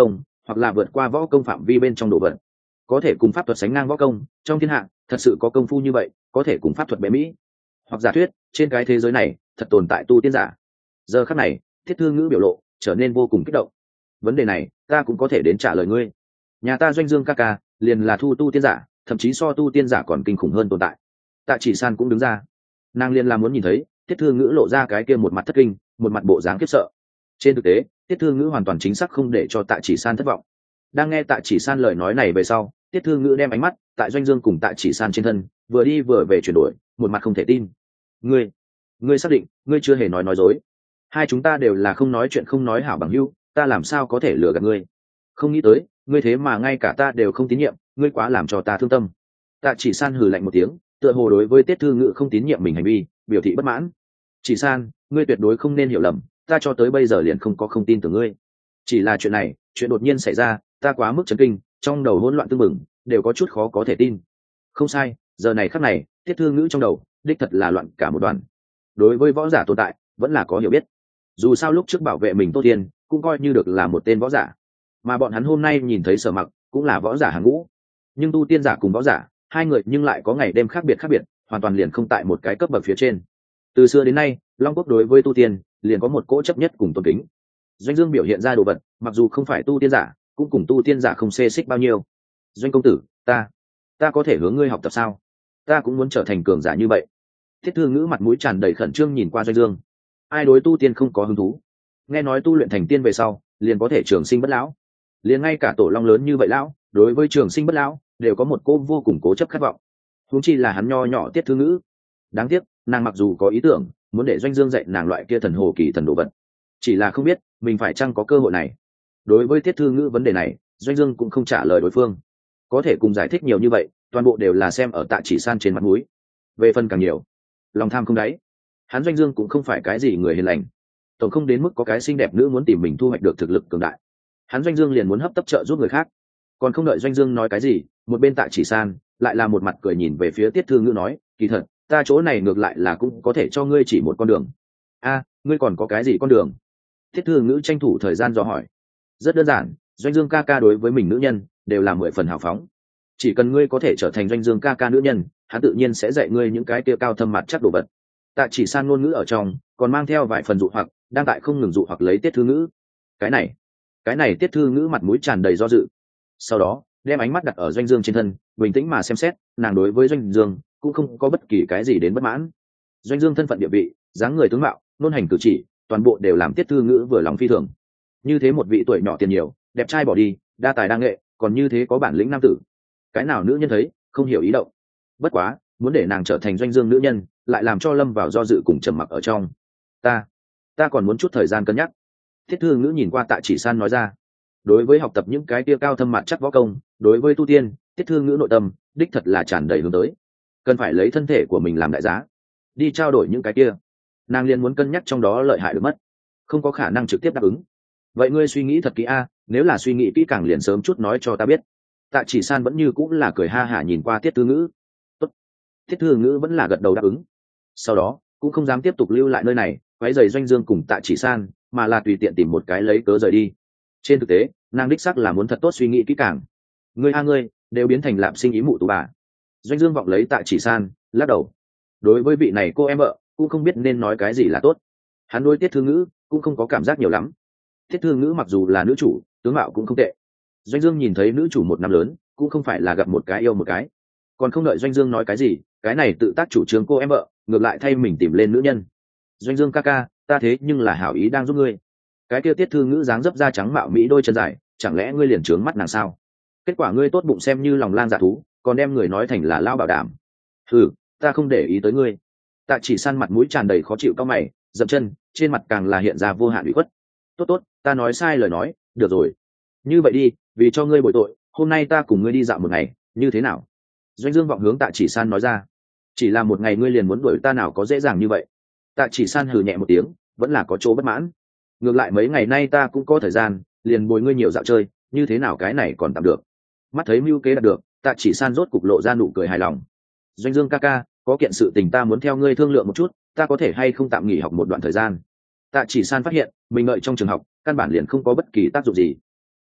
hoặc là vượt qua võ công phạm vi bên trong đồ vật, có thể cùng pháp thuật sánh ngang võ công trong thiên hạ, thật sự có công phu như vậy có thể cùng pháp thuật bệ mỹ, hoặc giả thuyết trên cái thế giới này thật tồn tại tu tiên giả. Giờ khắc này Thiết Thư Ngữ biểu lộ trở nên vô cùng kích động. Vấn đề này ta cũng có thể đến trả lời ngươi. Nhà ta Doanh Dương ca ca liền là thu tu tiên giả, thậm chí so tu tiên giả còn kinh khủng hơn tồn tại. Tạ Chỉ San cũng đứng ra, nàng liền là muốn nhìn thấy Thiết Thư Ngữ lộ ra cái kia một mặt thất kinh, một mặt bộ dáng khiếp sợ. Trên thực tế Thiết Thư Ngữ hoàn toàn chính xác không để cho Tạ Chỉ San thất vọng. Đang nghe Tạ Chỉ San lời nói này về sau, Thiết Thư Ngữ đem ánh mắt tại Doanh Dương cùng Tạ Chỉ San trên thân vừa đi vừa về chuyển đổi, một mặt không thể tin. Ngươi, ngươi xác định ngươi chưa hề nói nói dối? Hai chúng ta đều là không nói chuyện không nói hảo bằng hữu, ta làm sao có thể lừa gạt ngươi? Không nghĩ tới ngươi thế mà ngay cả ta đều không tín nhiệm, ngươi quá làm cho ta thương tâm. Tạ Chỉ San hừ lạnh một tiếng, tựa hồ đối với Tiết Thư Ngữ không tín nhiệm mình hành vi biểu thị bất mãn. Chỉ San, ngươi tuyệt đối không nên hiểu lầm, ta cho tới bây giờ liền không có không tin tưởng ngươi. Chỉ là chuyện này chuyện đột nhiên xảy ra, ta quá mức chấn kinh, trong đầu hỗn loạn tương mừng, đều có chút khó có thể tin. Không sai, giờ này khắc này Tiết Thư Ngữ trong đầu đích thật là loạn cả một đoàn. Đối với võ giả tồn tại vẫn là có hiểu biết, dù sao lúc trước bảo vệ mình Tô Tiên cũng coi như được là một tên võ giả, mà bọn hắn hôm nay nhìn thấy Sở Mặc cũng là võ giả hàng ngũ. Nhưng tu tiên giả cùng võ giả hai người nhưng lại có ngày đêm khác biệt khác biệt, hoàn toàn liền không tại một cái cấp bậc phía trên. Từ xưa đến nay Long Quốc đối với tu tiên liền có một cỗ chấp nhất cùng tôn kính. Doanh Dương biểu hiện ra đồ vật mặc dù không phải tu tiên giả, cũng cùng tu tiên giả không xê xích bao nhiêu. Doanh công tử, ta ta có thể hướng ngươi học tập sao? Ta cũng muốn trở thành cường giả như vậy. Thiết Thư Ngữ mặt mũi tràn đầy khẩn trương nhìn qua Doanh Dương. Ai đối tu tiên không có hứng thú? Nghe nói tu luyện thành tiên về sau liền có thể trường sinh bất lão, liền ngay cả tổ long lớn như vậy lão đối với trường sinh bất lão đều có một cô vô cùng cố chấp khát vọng, huống chi là hắn nho nhỏ Tiết Thư Ngữ. Đáng tiếc nàng mặc dù có ý tưởng muốn để Doanh Dương dạy nàng loại kia thần hồ kỳ thần đồ vật, chỉ là không biết mình phải chăng có cơ hội này. Đối với Tiết Thư Ngữ vấn đề này Doanh Dương cũng không trả lời đối phương, có thể cùng giải thích nhiều như vậy toàn bộ đều là xem ở Tạ Chỉ San trên mặt mũi. Về phần càng nhiều, lòng tham không đáy. Hắn Doanh Dương cũng không phải cái gì người hiền lành, tổng không đến mức có cái xinh đẹp nữ muốn tìm mình thu hoạch được thực lực cường đại. Hắn Doanh Dương liền muốn hấp tấp trợ giúp người khác. Còn không đợi Doanh Dương nói cái gì, một bên Tạ Chỉ San lại là một mặt cười nhìn về phía Tiết Thư Ngữ nói, kỳ thật ta chỗ này ngược lại là cũng có thể cho ngươi chỉ một con đường. A, ngươi còn có cái gì con đường? Tiết Thư Ngữ tranh thủ thời gian dò hỏi. Rất đơn giản, Doanh Dương ca ca đối với mình nữ nhân đều là mười phần hào phóng, chỉ cần ngươi có thể trở thành Doanh Dương ca ca nữ nhân, hắn tự nhiên sẽ dạy ngươi những cái kia cao thâm mặt chắc đồ vật. Tạ Chỉ San ngôn ngữ ở trong còn mang theo vài phần dụ hoặc, đang tại không ngừng dụ hoặc lấy Tiết Thư Ngữ. Cái này, cái này Tiết Thư Ngữ mặt mũi tràn đầy do dự, sau đó đem ánh mắt đặt ở Doanh Dương trên thân, bình tĩnh mà xem xét, nàng đối với Doanh Dương cũng không có bất kỳ cái gì đến bất mãn. Doanh Dương thân phận địa vị, dáng người tướng mạo, ngôn hành cử chỉ, toàn bộ đều làm Tiết Thư Ngữ vừa lòng phi thường. Như thế một vị tuổi nhỏ tiền nhiều, đẹp trai bỏ đi, đa tài đa nghệ, còn như thế có bản lĩnh nam tử, cái nào nữ nhân thấy không hiểu ý động. Bất quá muốn để nàng trở thành Doanh Dương nữ nhân lại làm cho lâm vào do dự cùng trầm mặc ở trong. ta ta còn muốn chút thời gian cân nhắc. Thiết Thư Ngữ nhìn qua Tạ Chỉ San nói ra. Đối với học tập những cái kia cao thâm mặt chắc võ công, đối với tu tiên, Thiết Thư Ngữ nội tâm đích thật là tràn đầy hướng tới, cần phải lấy thân thể của mình làm đại giá đi trao đổi những cái kia. Nàng liền muốn cân nhắc trong đó lợi hại được mất, không có khả năng trực tiếp đáp ứng. Vậy ngươi suy nghĩ thật kỹ a, nếu là suy nghĩ kỹ càng liền sớm chút nói cho ta biết. Tạ Chỉ San vẫn như cũng là cười ha hả nhìn qua Thiết Thư Ngữ. Tốt. Thiết Thư Ngữ vẫn là gật đầu đáp ứng. Sau đó cũng không dám tiếp tục lưu lại nơi này quấy rầy Doanh Dương cùng Tạ Chỉ San, mà là tùy tiện tìm một cái lấy cớ rời đi. Trên thực tế nàng đích xác là muốn thật tốt suy nghĩ kỹ càng. Ngươi a ngươi đều biến thành lạm sinh ý mụ tù bà. Doanh Dương vọng lấy Tạ Chỉ San lắc đầu. Đối với vị này cô em vợ cũng không biết nên nói cái gì là tốt. Hắn đối Tiết Thư Ngữ cũng không có cảm giác nhiều lắm. Thiết Thư Ngữ mặc dù là nữ chủ, tướng mạo cũng không tệ. Doanh Dương nhìn thấy nữ chủ một năm lớn cũng không phải là gặp một cái yêu một cái. Còn không đợi Doanh Dương nói cái gì, cái này tự tác chủ trương cô em vợ ngược lại thay mình tìm lên nữ nhân. Doanh Dương ca ca, ta thế nhưng là hảo ý đang giúp ngươi. Cái kia Tiết Thư Ngữ dáng dấp da trắng mạo mỹ đôi chân dài, chẳng lẽ ngươi liền trướng mắt nàng sao? Kết quả ngươi tốt bụng xem như lòng lang dạ thú, còn đem người nói thành là lao bảo đảm. Hừ, ta không để ý tới ngươi. Tạ Chỉ San mặt mũi tràn đầy khó chịu cau mày, dậm chân, trên mặt càng là hiện ra vô hạn ủy khuất. Tốt tốt, ta nói sai lời nói, được rồi. Như vậy đi, vì cho ngươi bồi tội, hôm nay ta cùng ngươi đi dạo một ngày, như thế nào? Doanh Dương vọng hướng Tạ Chỉ San nói ra. Chỉ là một ngày ngươi liền muốn đuổi ta nào có dễ dàng như vậy. Tạ Chỉ San hừ nhẹ một tiếng, vẫn là có chỗ bất mãn. Ngược lại mấy ngày nay ta cũng có thời gian, liền bồi ngươi nhiều dạo chơi, như thế nào cái này còn tạm được. Mắt thấy mưu kế đạt được, Tạ Chỉ San rốt cục lộ ra nụ cười hài lòng. Doanh Dương ca ca, có kiện sự tình ta muốn theo ngươi thương lượng một chút, ta có thể hay không tạm nghỉ học một đoạn thời gian? Tạ Chỉ San phát hiện mình ngợi trong trường học căn bản liền không có bất kỳ tác dụng gì.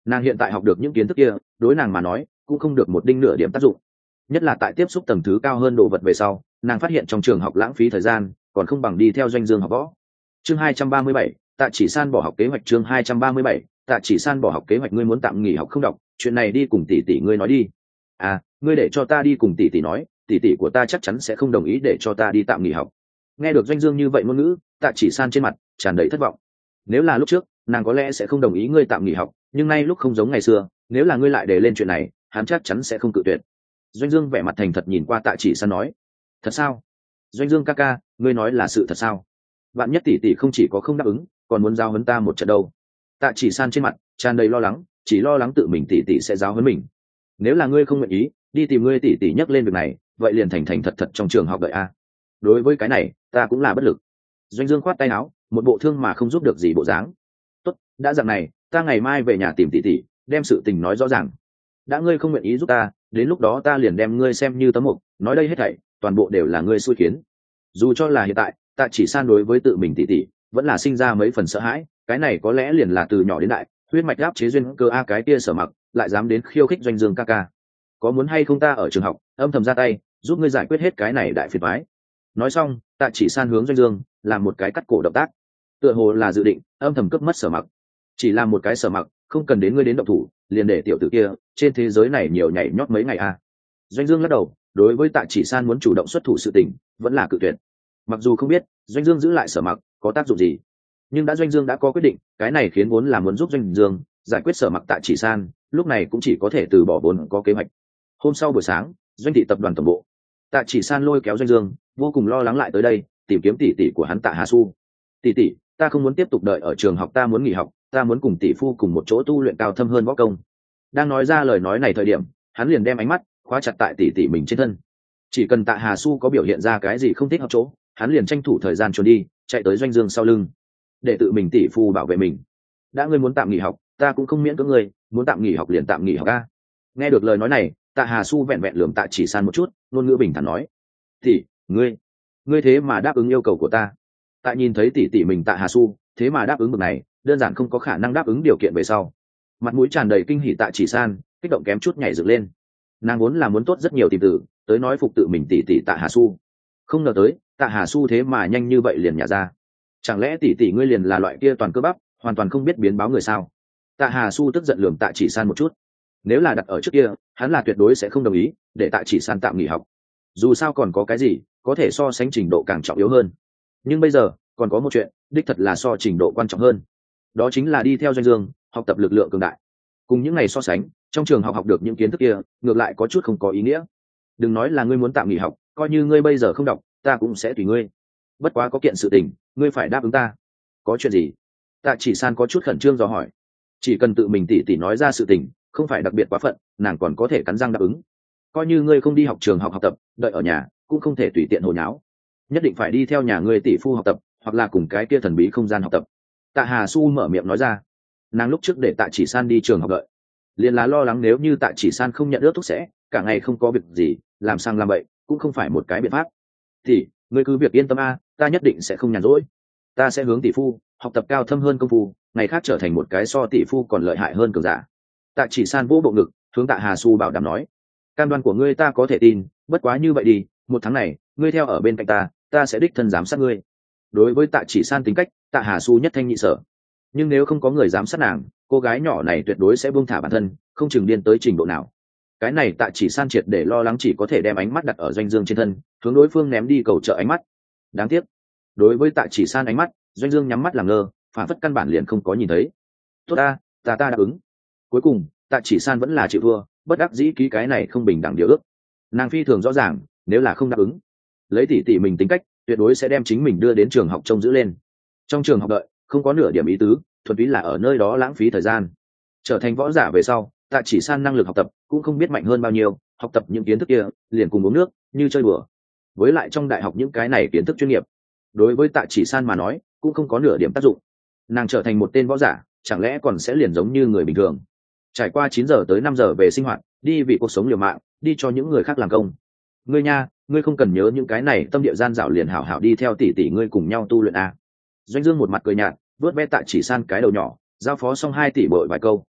Nàng hiện tại học được những kiến thức kia đối nàng mà nói cũng không được một đinh nửa điểm tác dụng, nhất là tại tiếp xúc tầng thứ cao hơn đồ vật về sau, nàng phát hiện trong trường học lãng phí thời gian còn không bằng đi theo Doanh Dương học võ. Chương hai trăm ba mươi bảy, Tạ Chỉ San bỏ học kế hoạch. Chương hai trăm ba mươi bảy, Tạ Chỉ San bỏ học kế hoạch. Ngươi muốn tạm nghỉ học không đọc, chuyện này đi cùng tỷ tỷ ngươi nói đi. À, ngươi để cho ta đi cùng tỷ tỷ nói, tỷ tỷ của ta chắc chắn sẽ không đồng ý để cho ta đi tạm nghỉ học. Nghe được Doanh Dương như vậy ngôn ngữ, Tạ Chỉ San trên mặt tràn đầy thất vọng. Nếu là lúc trước, nàng có lẽ sẽ không đồng ý ngươi tạm nghỉ học, nhưng nay lúc không giống ngày xưa, nếu là ngươi lại để lên chuyện này, hắn chắc chắn sẽ không cự tuyệt. Doanh Dương vẻ mặt thành thật nhìn qua Tạ Chỉ San nói, thật sao? Doanh Dương ca ca, ngươi nói là sự thật sao? Vạn nhất tỷ tỷ không chỉ có không đáp ứng, còn muốn giao huấn ta một trận đâu? Tạ Chỉ San trên mặt tràn đầy lo lắng, chỉ lo lắng tự mình tỷ tỷ sẽ giao huấn mình. Nếu là ngươi không nguyện ý, đi tìm ngươi tỷ tỷ nhắc lên việc này, vậy liền thành thành thật thật trong trường học đợi a. Đối với cái này, ta cũng là bất lực. Doanh Dương khoát tay áo, một bộ thương mà không giúp được gì bộ dáng. Tốt, đã dạng này, ta ngày mai về nhà tìm tỷ tỷ, đem sự tình nói rõ ràng. Đã ngươi không nguyện ý giúp ta, đến lúc đó ta liền đem ngươi xem như tấm mục, nói đây hết thảy toàn bộ đều là ngươi xui khiến. Dù cho là hiện tại, Tạ Chỉ San đối với tự mình tỷ tỷ vẫn là sinh ra mấy phần sợ hãi, cái này có lẽ liền là từ nhỏ đến đại huyết mạch áp chế duyên cơ a. Cái kia Sở Mặc lại dám đến khiêu khích Doanh Dương ca ca, có muốn hay không ta ở trường học âm thầm ra tay giúp ngươi giải quyết hết cái này đại phiền toái. Nói xong, Tạ Chỉ San hướng Doanh Dương làm một cái cắt cổ động tác, tựa hồ là dự định âm thầm cướp mất Sở Mặc. Chỉ làm một cái Sở Mặc, không cần đến ngươi đến động thủ, liền để tiểu tử kia trên thế giới này nhiều nhảy nhót mấy ngày a. Doanh Dương lắc đầu, đối với Tạ Chỉ San muốn chủ động xuất thủ sự tình vẫn là cự tuyệt. Mặc dù không biết Doanh Dương giữ lại Sở Mặc có tác dụng gì, nhưng đã Doanh Dương đã có quyết định, cái này khiến vốn là muốn giúp Doanh Dương giải quyết Sở Mặc Tạ Chỉ San lúc này cũng chỉ có thể từ bỏ vốn có kế hoạch. Hôm sau buổi sáng, Doanh thị tập đoàn tổng bộ, Tạ Chỉ San lôi kéo Doanh Dương vô cùng lo lắng lại tới đây tìm kiếm tỷ tỷ của hắn Tạ Hà Su. Tỷ tỷ, ta không muốn tiếp tục đợi ở trường học, ta muốn nghỉ học, ta muốn cùng tỷ phu cùng một chỗ tu luyện cao thâm hơn võ công. Đang nói ra lời nói này thời điểm, hắn liền đem ánh mắt khóa chặt tại tỷ tỷ mình trên thân. Chỉ cần Tạ Hà Su có biểu hiện ra cái gì không thích hợp chỗ, hắn liền tranh thủ thời gian trốn đi, chạy tới Doanh Dương sau lưng, để tự mình tỷ phu bảo vệ mình. Đã ngươi muốn tạm nghỉ học, ta cũng không miễn cưỡng ngươi, muốn tạm nghỉ học liền tạm nghỉ học a. Nghe được lời nói này, Tạ Hà Su vẹn vẹn lườm Tạ Chỉ San một chút, ngôn ngữ bình thản nói, tỷ, ngươi, ngươi thế mà đáp ứng yêu cầu của ta. Tại nhìn thấy tỷ tỷ mình Tạ Hà Su thế mà đáp ứng bực này, đơn giản không có khả năng đáp ứng điều kiện về sau, mặt mũi tràn đầy kinh hỉ Tạ Chỉ San kích động kém chút nhảy dựng lên. Nàng vốn là muốn tốt rất nhiều tìm từ tới nói phục tự mình tỷ tỷ Tạ Hà Su, không ngờ tới Tạ Hà Su thế mà nhanh như vậy liền nhả ra. Chẳng lẽ tỷ tỷ ngươi liền là loại kia toàn cơ bắp hoàn toàn không biết biến báo người sao? Tạ Hà Su tức giận lườm Tạ Chỉ San một chút. Nếu là đặt ở trước kia, hắn là tuyệt đối sẽ không đồng ý để Tạ Chỉ San tạm nghỉ học, dù sao còn có cái gì có thể so sánh trình độ càng trọng yếu hơn. Nhưng bây giờ còn có một chuyện đích thật là so trình độ quan trọng hơn, đó chính là đi theo Doanh Dương học tập lực lượng cường đại. Cùng những ngày so sánh, trong trường học học được những kiến thức kia ngược lại có chút không có ý nghĩa. Đừng nói là ngươi muốn tạm nghỉ học, coi như ngươi bây giờ không đọc, ta cũng sẽ tùy ngươi. Bất quá có kiện sự tình ngươi phải đáp ứng ta. Có chuyện gì? Tạ Chỉ San có chút khẩn trương dò hỏi. Chỉ cần tự mình tỉ tỉ nói ra sự tình, không phải đặc biệt quá phận, nàng còn có thể cắn răng đáp ứng. Coi như ngươi không đi học trường học học tập, đợi ở nhà cũng không thể tùy tiện hồ nháo, nhất định phải đi theo nhà ngươi tỷ phu học tập, hoặc là cùng cái kia thần bí không gian học tập. Tạ Hà Su mở miệng nói ra. Nàng lúc trước để Tạ Chỉ San đi trường học đợi, liền là lo lắng nếu như Tạ Chỉ San không nhận ước thúc sẽ cả ngày không có việc gì làm sang làm bậy, cũng không phải một cái biện pháp. Thì ngươi cứ việc yên tâm a, ta nhất định sẽ không nhàn rỗi. Ta sẽ hướng tỷ phu học tập cao thâm hơn công phu, ngày khác trở thành một cái so tỷ phu còn lợi hại hơn cường giả. Tạ Chỉ San vỗ bộ ngực hướng Tạ Hà Su bảo đảm nói, cam đoan của ngươi ta có thể tin, bất quá như vậy đi, một tháng này ngươi theo ở bên cạnh ta, ta sẽ đích thân giám sát ngươi. Đối với Tạ Chỉ San tính cách, Tạ Hà Su nhất thanh nhị sở, nhưng nếu không có người giám sát nàng, cô gái nhỏ này tuyệt đối sẽ buông thả bản thân, không chừng điên tới trình độ nào. Cái này Tạ Chỉ San triệt để lo lắng, chỉ có thể đem ánh mắt đặt ở Doanh Dương trên thân, hướng đối phương ném đi cầu trợ ánh mắt. Đáng tiếc, đối với Tạ Chỉ San ánh mắt, Doanh Dương nhắm mắt làm ngơ, phản phất căn bản liền không có nhìn thấy. Tốt ta, ta ta đáp ứng. Cuối cùng Tạ Chỉ San vẫn là chịu thua, bất đắc dĩ ký cái này không bình đẳng điều ước. Nàng phi thường rõ ràng, nếu là không đáp ứng, lấy tỷ tỷ mình tính cách, tuyệt đối sẽ đem chính mình đưa đến trường học trông giữ lên. Trong trường học đợi không có nửa điểm ý tứ, thuần túy là ở nơi đó lãng phí thời gian. Trở thành võ giả về sau, Tạ Chỉ San năng lực học tập cũng không biết mạnh hơn bao nhiêu, học tập những kiến thức kia liền cùng uống nước như chơi đùa. Với lại trong đại học những cái này kiến thức chuyên nghiệp, đối với Tạ Chỉ San mà nói cũng không có nửa điểm tác dụng. Nàng trở thành một tên võ giả, chẳng lẽ còn sẽ liền giống như người bình thường, trải qua chín giờ tới năm giờ về sinh hoạt, đi vì cuộc sống liều mạng, đi cho những người khác làm công. Ngươi nha, ngươi không cần nhớ những cái này tâm địa gian dảo, liền hảo hảo đi theo tỷ tỷ ngươi cùng nhau tu luyện a. Doanh Dương một mặt cười nhạt, vớt ve Tạ Chỉ San cái đầu nhỏ, giao phó xong hai tỷ bội vài câu,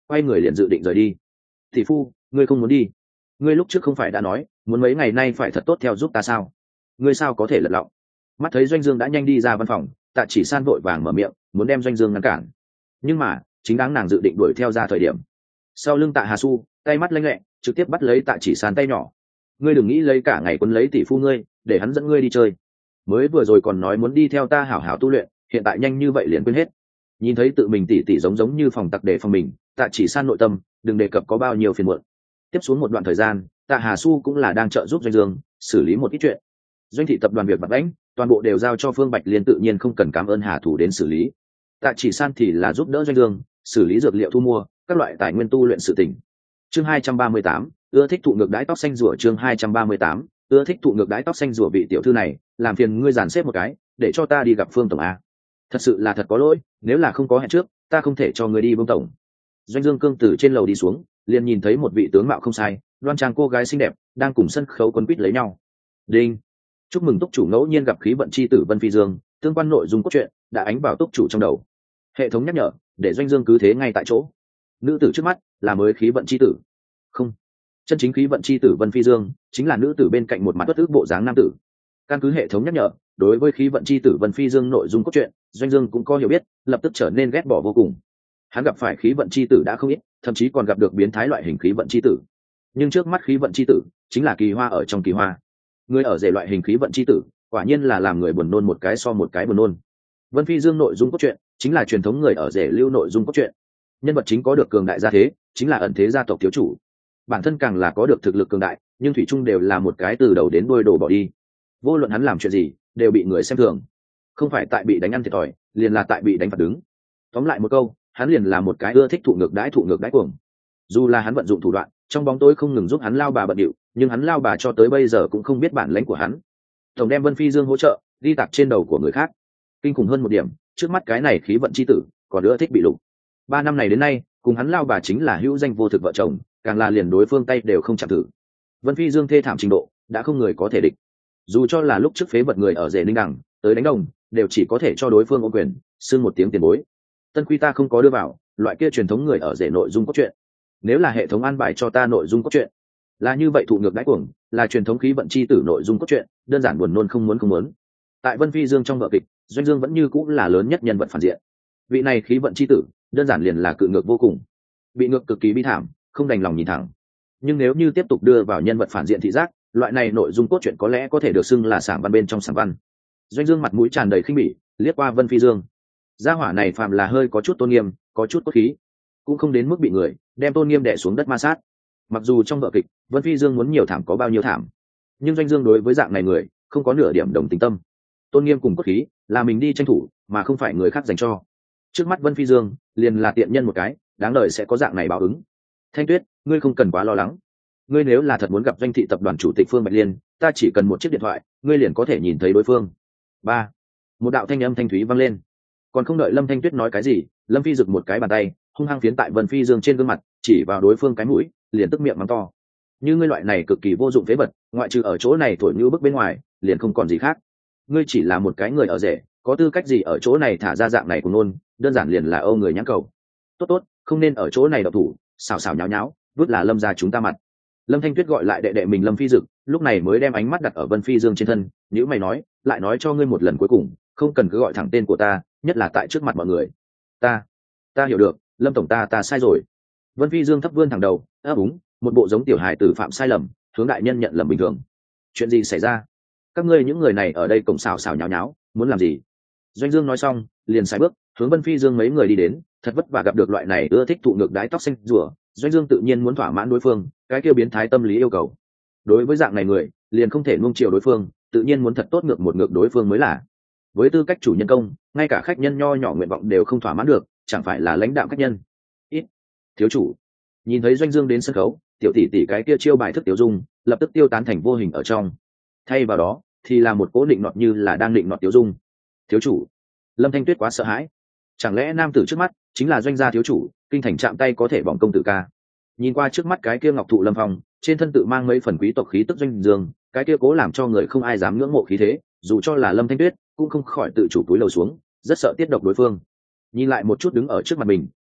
quay người liền dự định rời đi. Tỷ phu, ngươi không muốn đi? Ngươi lúc trước không phải đã nói muốn mấy ngày nay phải thật tốt theo giúp ta sao? Ngươi sao có thể lật lọng? Mắt thấy Doanh Dương đã nhanh đi ra văn phòng, Tạ Chỉ San vội vàng mở miệng muốn đem Doanh Dương ngăn cản, nhưng mà chính đáng nàng dự định đuổi theo ra thời điểm, sau lưng Tạ Hà Su tay mắt lanh lẹ trực tiếp bắt lấy Tạ Chỉ San tay nhỏ. Ngươi đừng nghĩ lấy cả ngày quấn lấy tỷ phu ngươi để hắn dẫn ngươi đi chơi, mới vừa rồi còn nói muốn đi theo ta hảo hảo tu luyện, hiện tại nhanh như vậy liền quên hết. Nhìn thấy tự mình tỷ tỷ giống giống như phòng tặc để phòng mình, Tạ Chỉ San nội tâm đừng đề cập có bao nhiêu phiền muộn. Tiếp xuống một đoạn thời gian, Tạ Hà Su cũng là đang trợ giúp Doanh Dương xử lý một ít chuyện. Doanh thị tập đoàn việc vặt vãnh toàn bộ đều giao cho Phương Bạch Liên, tự nhiên không cần cảm ơn Hà Thủ đến xử lý. Tạ Chỉ San thì là giúp đỡ Doanh Dương xử lý dược liệu thu mua, các loại tài nguyên tu luyện sự tình. Chương hai trăm ba mươi tám, ưa thích thụ ngược đái tóc xanh rùa. Chương hai trăm ba mươi tám, ưa thích thụ ngược đái tóc xanh rùa. Vị tiểu thư này, làm phiền ngươi dàn xếp một cái, để cho ta đi gặp Phương tổng a. Thật sự là thật có lỗi, nếu là không có hẹn trước, ta không thể cho ngươi đi Vương tổng. Doanh Dương Cương từ trên lầu đi xuống, liền nhìn thấy một vị tướng mạo không sai, đoan trang cô gái xinh đẹp đang cùng sân khấu quấn quýt lấy nhau. Đinh, chúc mừng túc chủ ngẫu nhiên gặp khí vận chi tử Vân Phi Dương, tương quan nội dung cốt truyện đã ánh vào túc chủ trong đầu. Hệ thống nhắc nhở, để Doanh Dương cứ thế ngay tại chỗ. Nữ tử trước mắt là mới khí vận chi tử. Không, chân chính khí vận chi tử Vân Phi Dương chính là nữ tử bên cạnh một mặt bất ức bộ dáng nam tử. Căn cứ hệ thống nhắc nhở, đối với khí vận chi tử Vân Phi Dương nội dung cốt truyện, Doanh Dương cũng có hiểu biết, lập tức trở nên ghét bỏ vô cùng. Hắn gặp phải khí vận chi tử đã không ít, thậm chí còn gặp được biến thái loại hình khí vận chi tử. Nhưng trước mắt khí vận chi tử chính là kỳ hoa ở trong kỳ hoa. Người ở rể loại hình khí vận chi tử, quả nhiên là làm người buồn nôn một cái so một cái buồn nôn. Vân Phi Dương nội dung cốt truyện chính là truyền thống người ở rể lưu nội dung cốt truyện. Nhân vật chính có được cường đại gia thế, chính là ẩn thế gia tộc thiếu chủ. Bản thân càng là có được thực lực cường đại, nhưng thủy chung đều là một cái từ đầu đến đuôi đổ bỏ đi. Vô luận hắn làm chuyện gì, đều bị người xem thường. Không phải tại bị đánh ăn thiệt thòi, liền là tại bị đánh phạt đứng. Tóm lại một câu, hắn liền là một cái ưa thích thụ ngược đãi thụ ngược đãi cuồng. Dù là hắn vận dụng thủ đoạn, trong bóng tối không ngừng giúp hắn lao bà bận điệu, nhưng hắn lao bà cho tới bây giờ cũng không biết bản lĩnh của hắn. Tổng đem Vân Phi Dương hỗ trợ, đi tạc trên đầu của người khác. Kinh khủng hơn một điểm, trước mắt cái này khí vận chi tử, còn ưa thích bị lục. Ba năm này đến nay, cùng hắn lao bà chính là hữu danh vô thực vợ chồng, càng là liền đối phương tay đều không chạm thử. Vân Phi Dương thê thảm trình độ, đã không người có thể địch. Dù cho là lúc trước phế vật người ở rể Ninh Đằng tới đánh đồng, đều chỉ có thể cho đối phương ô quyền, xưng một tiếng tiền bối. Tân Quy ta không có đưa vào loại kia truyền thống người ở rể nội dung cốt truyện. Nếu là hệ thống an bài cho ta nội dung cốt truyện, là như vậy thụ ngược đãi cuồng, là truyền thống khí vận chi tử nội dung cốt truyện, đơn giản buồn nôn không muốn không muốn. Tại Vân Phi Dương trong vở kịch, Doanh Dương vẫn như cũng là lớn nhất nhân vật phản diện. Vị này khí vận chi tử, đơn giản liền là cự ngược vô cùng, bị ngược cực kỳ bi thảm, không đành lòng nhìn thẳng. Nhưng nếu như tiếp tục đưa vào nhân vật phản diện thị giác, loại này nội dung cốt truyện có lẽ có thể được xưng là sảng văn bên trong sảng văn. Doanh Dương mặt mũi tràn đầy khinh bỉ, liếc qua Vân Phi Dương. Gia hỏa này phàm là hơi có chút tôn nghiêm, có chút cốt khí, cũng không đến mức bị người đem tôn nghiêm đè xuống đất ma sát. Mặc dù trong vở kịch Vân Phi Dương muốn nhiều thảm có bao nhiêu thảm, nhưng Doanh Dương đối với dạng này người không có nửa điểm đồng tình tâm. Tôn nghiêm cùng cốt khí là mình đi tranh thủ, mà không phải người khác dành cho. Trước mắt Vân Phi Dương liền là tiện nhân một cái, đáng đời sẽ có dạng này báo ứng. Thanh Tuyết, ngươi không cần quá lo lắng. Ngươi nếu là thật muốn gặp Doanh thị tập đoàn chủ tịch Phương Bạch Liên, ta chỉ cần một chiếc điện thoại, ngươi liền có thể nhìn thấy đối phương. Ba, một đạo thanh âm thanh thúy vang lên. Còn không đợi Lâm Thanh Tuyết nói cái gì, Lâm Phi giựt một cái bàn tay, hung hăng phiến tại Vân Phi Dương trên gương mặt, chỉ vào đối phương cái mũi, liền tức miệng mắng to. Như ngươi loại này cực kỳ vô dụng phế vật, ngoại trừ ở chỗ này thổi nhũ bức bên ngoài, liền không còn gì khác. Ngươi chỉ là một cái người ở rể, có tư cách gì ở chỗ này thả ra dạng này của nôn, đơn giản liền là âu người nhãn cầu. Tốt tốt, không nên ở chỗ này độc thủ, xào xào nháo nháo, vứt là Lâm gia chúng ta mặt. Lâm Thanh Tuyết gọi lại đệ đệ mình Lâm Phi Dực, lúc này mới đem ánh mắt đặt ở Vân Phi Dương trên thân, nhữ mày nói, lại nói cho ngươi một lần cuối cùng, không cần cứ gọi thẳng tên của ta, nhất là tại trước mặt mọi người. Ta, ta hiểu được, Lâm tổng ta ta sai rồi. Vân Phi Dương thấp vươn thẳng đầu, ấp úng, một bộ giống tiểu hài tử phạm sai lầm, hướng đại nhân nhận lầm bình thường. Chuyện gì xảy ra? Các ngươi những người này ở đây cổng xào xào nháo nháo, muốn làm gì? Doanh Dương nói xong, liền sải bước, hướng Vân Phi Dương mấy người đi đến, thật vất vả gặp được loại này ưa thích thụ ngược đái tóc xanh rùa, Doanh Dương tự nhiên muốn thỏa mãn đối phương, cái kia biến thái tâm lý yêu cầu. Đối với dạng này người, liền không thể nuông chiều đối phương, tự nhiên muốn thật tốt ngược một ngược đối phương mới là. Với tư cách chủ nhân công, ngay cả khách nhân nho nhỏ nguyện vọng đều không thỏa mãn được, chẳng phải là lãnh đạo khách nhân. Ít, thiếu chủ. Nhìn thấy Doanh Dương đến sân khấu, tiểu tỷ tỷ cái kia chiêu bài thức tiểu dung, lập tức tiêu tán thành vô hình ở trong. Thay vào đó, thì là một cố định nọt như là đang định nọt tiểu dung. Thiếu chủ. Lâm Thanh Tuyết quá sợ hãi. Chẳng lẽ nam tử trước mắt chính là Doanh gia thiếu chủ, kinh thành chạm tay có thể bỏng công tử ca? Nhìn qua trước mắt cái kia ngọc thụ lâm phong, trên thân tự mang mấy phần quý tộc khí tức Doanh Dương, cái kia cố làm cho người không ai dám ngưỡng mộ khí thế, dù cho là Lâm Thanh Tuyết cũng không khỏi tự chủ túi lầu xuống, rất sợ tiết độc đối phương. Nhìn lại một chút đứng ở trước mặt mình,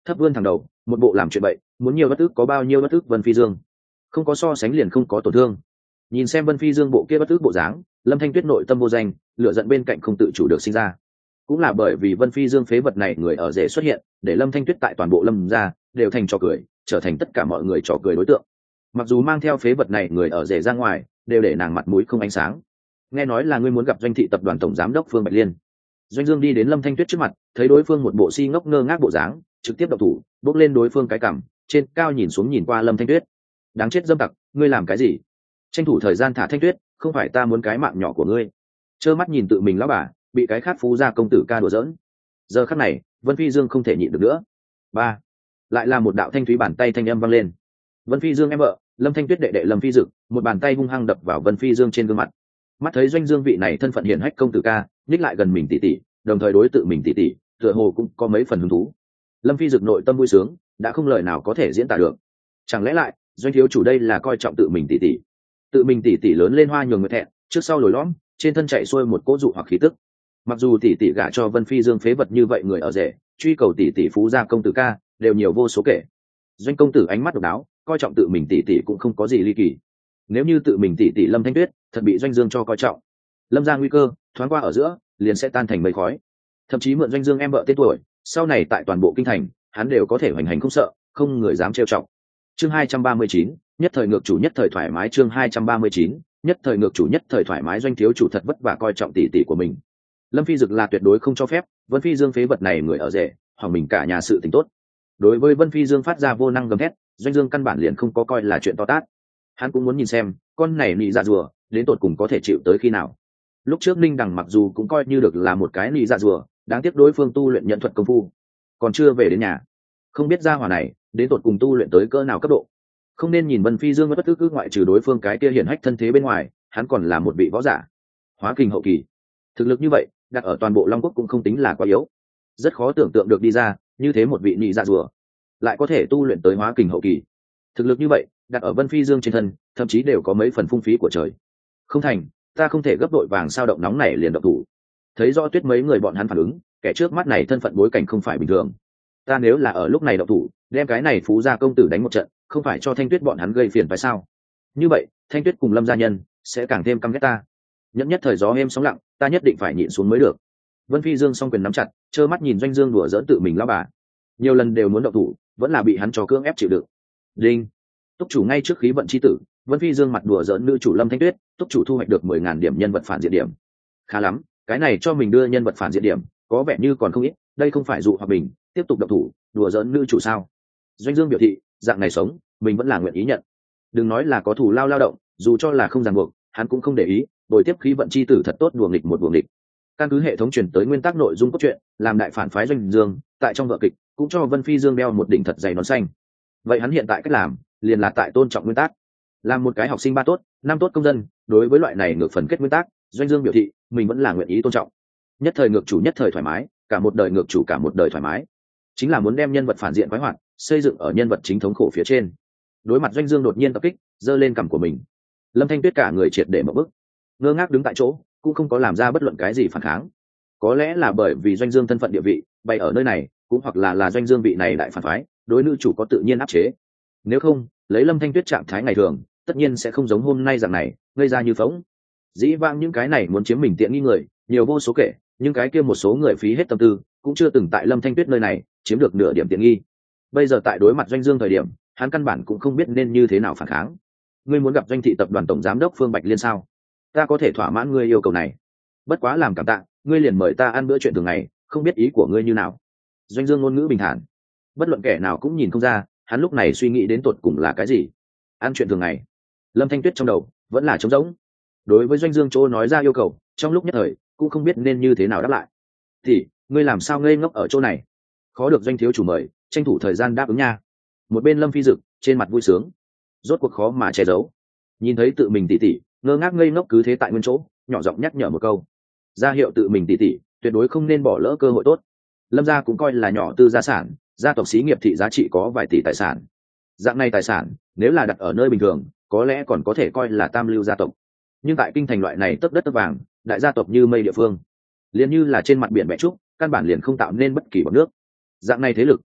thấp vươn thẳng đầu, một bộ làm chuyện bậy, muốn nhiều bất ức có bao nhiêu bất ức. Vân Phi Dương không có so sánh liền không có tổn thương. Nhìn xem Vân Phi Dương bộ kia bất ức bộ dáng, Lâm Thanh Tuyết nội tâm vô danh, lửa giận bên cạnh không tự chủ được sinh ra. Cũng là bởi vì Vân Phi Dương phế vật này người ở rể xuất hiện, để Lâm Thanh Tuyết tại toàn bộ Lâm gia đều thành trò cười, trở thành tất cả mọi người trò cười đối tượng. Mặc dù mang theo phế vật này người ở rể ra ngoài, đều để nàng mặt mũi không ánh sáng. Nghe nói là ngươi muốn gặp Doanh thị tập đoàn tổng giám đốc Phương Bạch Liên. Doanh Dương đi đến Lâm Thanh Tuyết trước mặt, thấy đối phương một bộ si ngốc ngơ ngác bộ dáng, trực tiếp động thủ, bốc lên đối phương cái cằm, trên cao nhìn xuống nhìn qua Lâm Thanh Tuyết. Đáng chết dâm tặc, ngươi làm cái gì? Tranh thủ thời gian thả Thanh Tuyết, không phải ta muốn cái mạng nhỏ của ngươi. Trơ mắt nhìn tự mình lão bà bị cái khát phú gia công tử ca đùa giỡn. Giờ khắc này, Vân Phi Dương không thể nhịn được nữa. Ba, lại là một đạo thanh thúy bàn tay thanh âm vang lên. Vân Phi Dương em vợ, Lâm Thanh Tuyết đệ đệ Lâm Phi Dực, một bàn tay hung hăng đập vào Vân Phi Dương trên gương mặt. Mắt thấy Doanh Dương vị này thân phận hiển hách công tử ca, nhích lại gần mình tỷ tỷ, đồng thời đối tự mình tỷ tỷ, tựa hồ cũng có mấy phần hứng thú. Lâm Phi Dực nội tâm vui sướng, đã không lời nào có thể diễn tả được. Chẳng lẽ lại, Doanh thiếu chủ đây là coi trọng tự mình tỷ tỷ? Tự mình tỷ tỷ lớn lên hoa nhường người thẹn, trước sau lồi lõm, trên thân chạy xuôi một cỗ dụ hoặc khí tức. Mặc dù tỷ tỷ gả cho Vân Phi Dương phế vật như vậy người ở rể, truy cầu tỷ tỷ phú gia công tử ca, đều nhiều vô số kể. Doanh công tử ánh mắt độc đáo, coi trọng tự mình tỷ tỷ cũng không có gì ly kỳ. Nếu như tự mình tỷ tỷ Lâm Thanh Tuyết thật bị Doanh Dương cho coi trọng, Lâm gia nguy cơ thoáng qua ở giữa liền sẽ tan thành mây khói. Thậm chí mượn Doanh Dương em vợ tên tuổi, sau này tại toàn bộ kinh thành, hắn đều có thể hoành hành không sợ, không người dám trêu chọc. Chương hai trăm ba mươi chín, nhất thời ngược chủ nhất thời thoải mái. Chương hai trăm ba mươi chín, nhất thời ngược chủ nhất thời thoải mái. Doanh thiếu chủ thật vất vả coi trọng tỷ tỷ của mình. Lâm Phi Dực là tuyệt đối không cho phép Vân Phi Dương phế vật này người ở rể, hoặc mình cả nhà sự tình tốt. Đối với Vân Phi Dương phát ra vô năng gầm thét, Doanh Dương căn bản liền không có coi là chuyện to tát. Hắn cũng muốn nhìn xem con này nị dạ rùa đến tột cùng có thể chịu tới khi nào. Lúc trước Ninh Đằng mặc dù cũng coi như được là một cái nị dạ rùa, đáng tiếc đối phương tu luyện nhận thuật công phu, còn chưa về đến nhà, không biết gia hỏa này đến tột cùng tu luyện tới cỡ nào cấp độ. Không nên nhìn Vân Phi Dương bất cứ cứ ngoại trừ đối phương cái kia hiển hách thân thế bên ngoài, hắn còn là một vị võ giả hóa kình hậu kỳ. Thực lực như vậy đặt ở toàn bộ Long Quốc cũng không tính là quá yếu. Rất khó tưởng tượng được đi ra như thế một vị nị dạ rùa lại có thể tu luyện tới hóa kình hậu kỳ. Thực lực như vậy đặt ở Vân Phi Dương trên thân, thậm chí đều có mấy phần phung phí của trời. Không thành, ta không thể gấp đội vàng sao động nóng này liền động thủ. Thấy rõ Tuyết mấy người bọn hắn phản ứng, kẻ trước mắt này thân phận bối cảnh không phải bình thường. Ta nếu là ở lúc này động thủ, đem cái này phú gia công tử đánh một trận, không phải cho Thanh Tuyết bọn hắn gây phiền phải sao? Như vậy, Thanh Tuyết cùng Lâm gia nhân sẽ càng thêm căm ghét ta. Nhẫn nhất thời gió êm sóng lặng, ta nhất định phải nhịn xuống mới được. Vân Phi Dương song quyền nắm chặt, trơ mắt nhìn Doanh Dương đùa giỡn tự mình lão bà. Nhiều lần đều muốn động thủ, vẫn là bị hắn cho cưỡng ép chịu đựng. Đinh, túc chủ ngay trước khí vận chi tử, Vân Phi Dương mặt đùa giỡn nữ chủ Lâm Thanh Tuyết, túc chủ thu hoạch được mười ngàn điểm nhân vật phản diện điểm. Khá lắm, cái này cho mình đưa nhân vật phản diện điểm, có vẻ như còn không ít, đây không phải dụ hoặc mình tiếp tục động thủ, đùa giỡn nữ chủ sao? Doanh Dương biểu thị, dạng này sống, mình vẫn là nguyện ý nhận. Đừng nói là có thủ lao lao động, dù cho là không ràng buộc, hắn cũng không để ý, bồi tiếp khí vận chi tử thật tốt đùa nghịch một đùa nghịch. Căn cứ hệ thống truyền tới nguyên tắc nội dung cốt truyện, làm đại phản phái Doanh Dương, tại trong vở kịch cũng cho Vân Phi Dương đeo một đỉnh thật dày nón xanh. Vậy hắn hiện tại cách làm, liền là tại tôn trọng nguyên tắc, làm một cái học sinh ba tốt, năm tốt công dân. Đối với loại này ngược phần kết nguyên tắc, Doanh Dương biểu thị mình vẫn là nguyện ý tôn trọng. Nhất thời ngược chủ nhất thời thoải mái, cả một đời ngược chủ cả một đời thoải mái, chính là muốn đem nhân vật phản diện quái hoạt xây dựng ở nhân vật chính thống khổ phía trên. Đối mặt Doanh Dương đột nhiên tập kích, giơ lên cằm của mình, Lâm Thanh Tuyết cả người triệt để mở bức, ngơ ngác đứng tại chỗ, cũng không có làm ra bất luận cái gì phản kháng. Có lẽ là bởi vì Doanh Dương thân phận địa vị bày ở nơi này, cũng hoặc là là Doanh Dương vị này đại phản phái, đối nữ chủ có tự nhiên áp chế. Nếu không, lấy Lâm Thanh Tuyết trạng thái ngày thường, tất nhiên sẽ không giống hôm nay dạng này, ngây ra như phỗng. Dĩ vãng những cái này muốn chiếm mình tiện nghi người, nhiều vô số kể, nhưng cái kia một số người phí hết tâm tư, cũng chưa từng tại Lâm Thanh Tuyết nơi này chiếm được nửa điểm tiện nghi. Bây giờ tại đối mặt Doanh Dương thời điểm, hắn căn bản cũng không biết nên như thế nào phản kháng. Ngươi muốn gặp Doanh thị tập đoàn tổng giám đốc Phương Bạch Liên sao? Ta có thể thỏa mãn ngươi yêu cầu này. Bất quá làm cảm tạ, ngươi liền mời ta ăn bữa chuyện thường ngày, không biết ý của ngươi như nào. Doanh Dương ngôn ngữ bình thản, bất luận kẻ nào cũng nhìn không ra hắn lúc này suy nghĩ đến tột cùng là cái gì. Ăn chuyện thường ngày. Lâm Thanh Tuyết trong đầu vẫn là trống rỗng. Đối với Doanh Dương chỗ nói ra yêu cầu, trong lúc nhất thời cũng không biết nên như thế nào đáp lại. Thì ngươi làm sao ngây ngốc ở chỗ này? Khó được Doanh thiếu chủ mời, tranh thủ thời gian đáp ứng nha. Một bên Lâm Phi Dực trên mặt vui sướng, rốt cuộc khó mà che giấu. Nhìn thấy tự mình tỉ tỉ ngơ ngác ngây ngốc cứ thế tại nguyên chỗ, nhỏ giọng nhắc nhở một câu, ra hiệu tự mình tỉ tỉ tuyệt đối không nên bỏ lỡ cơ hội tốt. Lâm gia cũng coi là nhỏ tư gia sản, gia tộc xí nghiệp thị giá trị có vài tỷ tài sản. Dạng này tài sản nếu là đặt ở nơi bình thường, có lẽ còn có thể coi là tam lưu gia tộc, nhưng tại kinh thành loại này tấp đất tấp vàng đại gia tộc như mây địa phương, liền như là trên mặt biển bẹ trúc, căn bản liền không tạo nên bất kỳ bọt nước. Dạng này thế lực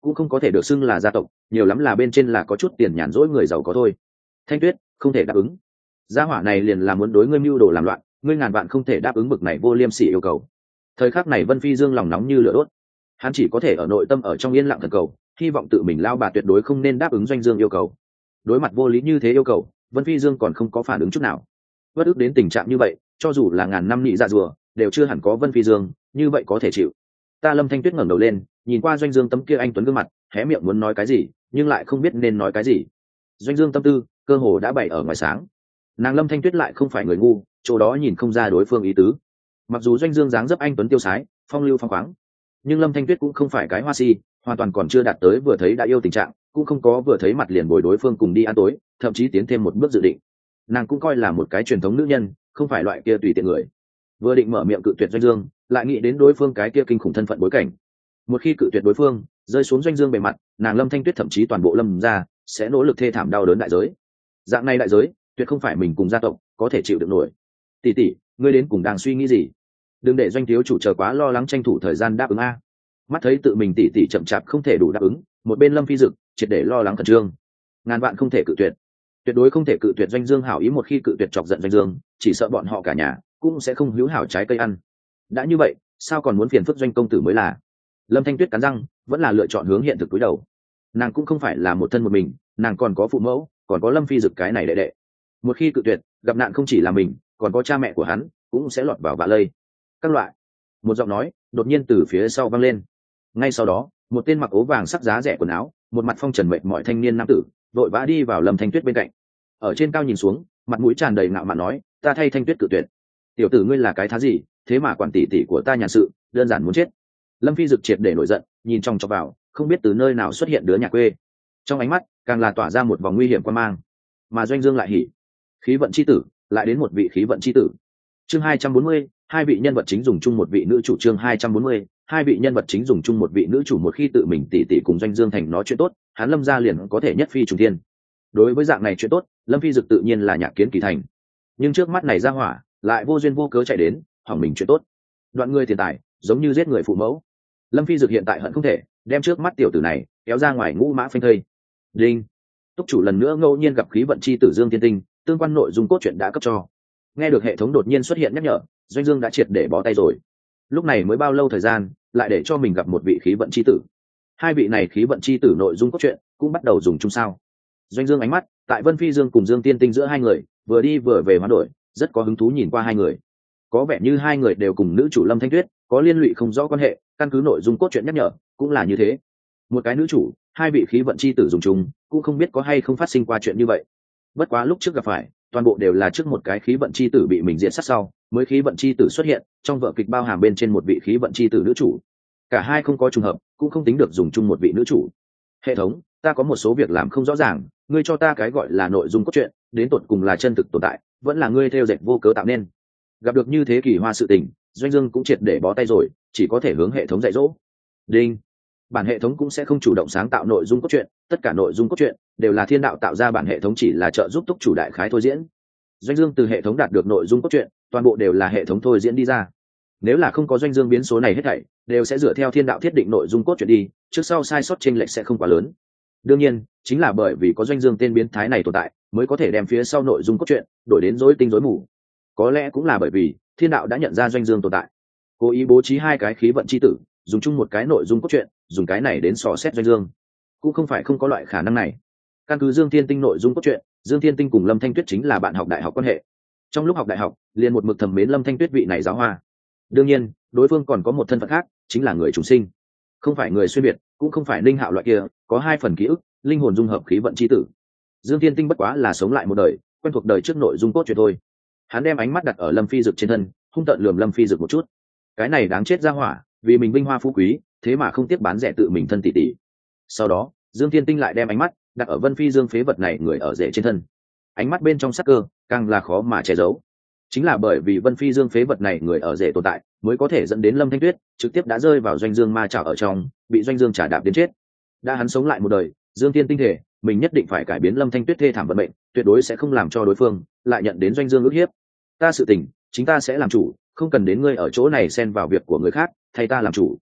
cũng không có thể được xưng là gia tộc, nhiều lắm là bên trên là có chút tiền nhàn rỗi người giàu có thôi. Thanh Tuyết không thể đáp ứng. Gia hỏa này liền là muốn đối ngươi mưu đồ làm loạn, ngươi ngàn vạn không thể đáp ứng bực này vô liêm sỉ yêu cầu. Thời khắc này Vân Phi Dương lòng nóng như lửa đốt, hắn chỉ có thể ở nội tâm ở trong yên lặng thần cầu, hy vọng tự mình lao bà tuyệt đối không nên đáp ứng Doanh Dương yêu cầu. Đối mặt vô lý như thế yêu cầu, Vân Phi Dương còn không có phản ứng chút nào. Bất ức đến tình trạng như vậy, cho dù là ngàn năm nị dạ rùa đều chưa hẳn có Vân Phi Dương như vậy có thể chịu. Ta Lâm Thanh Tuyết ngẩng đầu lên, nhìn qua Doanh Dương tấm kia anh tuấn gương mặt, hé miệng muốn nói cái gì, nhưng lại không biết nên nói cái gì. Doanh Dương tâm tư, cơ hồ đã bày ở ngoài sáng. Nàng Lâm Thanh Tuyết lại không phải người ngu, chỗ đó nhìn không ra đối phương ý tứ. Mặc dù Doanh Dương dáng dấp anh tuấn tiêu sái, phong lưu phong khoáng, nhưng Lâm Thanh Tuyết cũng không phải cái hoa si, hoàn toàn còn chưa đạt tới vừa thấy đã yêu tình trạng, cũng không có vừa thấy mặt liền bồi đối phương cùng đi ăn tối, thậm chí tiến thêm một bước dự định. Nàng cũng coi là một cái truyền thống nữ nhân, không phải loại kia tùy tiện người. Vừa định mở miệng cự tuyệt Doanh Dương, lại nghĩ đến đối phương cái kia kinh khủng thân phận bối cảnh. Một khi cự tuyệt đối phương, rơi xuống Doanh Dương bề mặt, nàng Lâm Thanh Tuyết thậm chí toàn bộ Lâm gia sẽ nỗ lực thê thảm đau đớn đại giới. Dạng này đại giới, tuyệt không phải mình cùng gia tộc có thể chịu được nổi. Tỷ tỷ, ngươi đến cùng đang suy nghĩ gì? Đừng để Doanh thiếu chủ chờ quá lo lắng tranh thủ thời gian đáp ứng a. Mắt thấy tự mình tỷ tỷ chậm chạp không thể đủ đáp ứng, một bên Lâm Phi Dực triệt để lo lắng khẩn trương. Ngàn vạn không thể cự tuyệt, tuyệt đối không thể cự tuyệt Doanh Dương hảo ý, một khi cự tuyệt chọc giận Doanh Dương, chỉ sợ bọn họ cả nhà cũng sẽ không hữu hảo trái cây ăn. Đã như vậy, sao còn muốn phiền phức Doanh công tử mới là? Lâm Thanh Tuyết cắn răng, vẫn là lựa chọn hướng hiện thực cúi đầu. Nàng cũng không phải là một thân một mình, nàng còn có phụ mẫu, còn có Lâm Phi Dực cái này đệ đệ. Một khi cự tuyệt, gặp nạn không chỉ là mình, còn có cha mẹ của hắn cũng sẽ lọt vào vạ lây. Các loại. Một giọng nói đột nhiên từ phía sau vang lên. Ngay sau đó, một tên mặc ố vàng sắc giá rẻ quần áo, một mặt phong trần mệt mỏi thanh niên nam tử, vội vã đi vào Lâm Thanh Tuyết bên cạnh. Ở trên cao nhìn xuống, mặt mũi tràn đầy ngạo mạn nói, ta thay Thanh Tuyết cự tuyệt. Tiểu tử ngươi là cái thá gì, thế mà quản tỷ tỷ của ta nhàn sự, đơn giản muốn chết. Lâm Phi Dực triệt để nổi giận, nhìn trong chọc vào, không biết từ nơi nào xuất hiện đứa nhà quê. Trong ánh mắt càng là tỏa ra một vòng nguy hiểm quan mang. Mà Doanh Dương lại hỉ, khí vận chi tử, lại đến một vị khí vận chi tử. Chương hai trăm bốn mươi, hai vị nhân vật chính dùng chung một vị nữ chủ. Chương hai trăm bốn mươi, hai vị nhân vật chính dùng chung một vị nữ chủ. Một khi tự mình tỷ tỷ cùng Doanh Dương thành nói chuyện tốt, hắn Lâm gia liền có thể nhất phi trùng thiên. Đối với dạng này chuyện tốt, Lâm Phi Dực tự nhiên là nhạc kiến kỳ thành. Nhưng trước mắt này ra hỏa, lại vô duyên vô cớ chạy đến, hỏng mình chuyện tốt. Đoạn người tiền tài, giống như giết người phụ mẫu. Lâm Phi Dực hiện tại hận không thể đem trước mắt tiểu tử này kéo ra ngoài ngũ mã phanh thây. Đinh. Túc chủ lần nữa ngẫu nhiên gặp khí vận chi tử Dương Thiên Tinh, tương quan nội dung cốt truyện đã cấp cho. Nghe được hệ thống đột nhiên xuất hiện nhắc nhở, Doanh Dương đã triệt để bó tay rồi. Lúc này mới bao lâu thời gian, lại để cho mình gặp một vị khí vận chi tử. Hai vị này khí vận chi tử nội dung cốt truyện cũng bắt đầu dùng chung sao? Doanh Dương ánh mắt tại Vân Phi Dương cùng Dương Tiên Tinh giữa hai người, vừa đi vừa về hoán đổi, rất có hứng thú nhìn qua hai người. Có vẻ như hai người đều cùng nữ chủ Lâm Thanh Tuyết có liên lụy không rõ quan hệ, căn cứ nội dung cốt truyện nhắc nhở, cũng là như thế. Một cái nữ chủ, hai vị khí vận chi tử dùng chung, cũng không biết có hay không phát sinh qua chuyện như vậy. Bất quá lúc trước gặp phải, toàn bộ đều là trước một cái khí vận chi tử bị mình diệt sát sau, mới khí vận chi tử xuất hiện, trong vở kịch bao hàm bên trên một vị khí vận chi tử nữ chủ. Cả hai không có trùng hợp, cũng không tính được dùng chung một vị nữ chủ. Hệ thống, ta có một số việc làm không rõ ràng, ngươi cho ta cái gọi là nội dung cốt truyện, đến tột cùng là chân thực tồn tại, vẫn là ngươi theo dệt vô cớ tạo nên. Gặp được như thế kỳ hoa sự tình, Doanh Dương cũng triệt để bó tay rồi, chỉ có thể hướng hệ thống dạy dỗ. Đinh. Bản hệ thống cũng sẽ không chủ động sáng tạo nội dung cốt truyện, tất cả nội dung cốt truyện đều là thiên đạo tạo ra, bản hệ thống chỉ là trợ giúp túc chủ đại khái thôi diễn. Doanh Dương từ hệ thống đạt được nội dung cốt truyện, toàn bộ đều là hệ thống thôi diễn đi ra. Nếu là không có Doanh Dương biến số này hết thảy, đều sẽ dựa theo thiên đạo thiết định nội dung cốt truyện đi, trước sau sai sót chênh lệch sẽ không quá lớn. Đương nhiên, chính là bởi vì có Doanh Dương tên biến thái này tồn tại, mới có thể đem phía sau nội dung cốt truyện đổi đến rối tinh rối mù. Có lẽ cũng là bởi vì thiên đạo đã nhận ra Doanh Dương tồn tại, cố ý bố trí hai cái khí vận chi tử, dùng chung một cái nội dung cốt truyện, dùng cái này đến xò xét Doanh Dương. Cũng không phải không có loại khả năng này. Căn cứ Dương Thiên Tinh nội dung cốt truyện, Dương Thiên Tinh cùng Lâm Thanh Tuyết chính là bạn học đại học quan hệ. Trong lúc học đại học, liền một mực thầm mến Lâm Thanh Tuyết vị này giáo hoa. Đương nhiên, đối phương còn có một thân phận khác, chính là người trùng sinh. Không phải người xuyên biệt, cũng không phải Linh Hạo loại kia, có hai phần ký ức, linh hồn dung hợp khí vận chi tử. Dương Thiên Tinh bất quá là sống lại một đời, quen thuộc đời trước nội dung cốt truyện thôi. Hắn đem ánh mắt đặt ở Lâm Phi Dực trên thân, hung tợn lườm Lâm Phi Dực một chút. Cái này đáng chết ra hỏa, vì mình vinh hoa phú quý, thế mà không tiếc bán rẻ tự mình thân tỷ tỷ. Sau đó, Dương Thiên Tinh lại đem ánh mắt đặt ở Vân Phi Dương phế vật này người ở rể trên thân. Ánh mắt bên trong sắc cơ càng là khó mà che giấu. Chính là bởi vì Vân Phi Dương phế vật này người ở rể tồn tại, mới có thể dẫn đến Lâm Thanh Tuyết trực tiếp đã rơi vào Doanh Dương ma chảo ở trong, bị Doanh Dương trả đạp đến chết. Đã hắn sống lại một đời, Dương Thiên Tinh thể mình nhất định phải cải biến Lâm Thanh Tuyết thê thảm vận mệnh, tuyệt đối sẽ không làm cho đối phương lại nhận đến Doanh Dương ức hiếp. Ta sự tình, chính ta sẽ làm chủ, không cần đến ngươi ở chỗ này xen vào việc của người khác, thay ta làm chủ.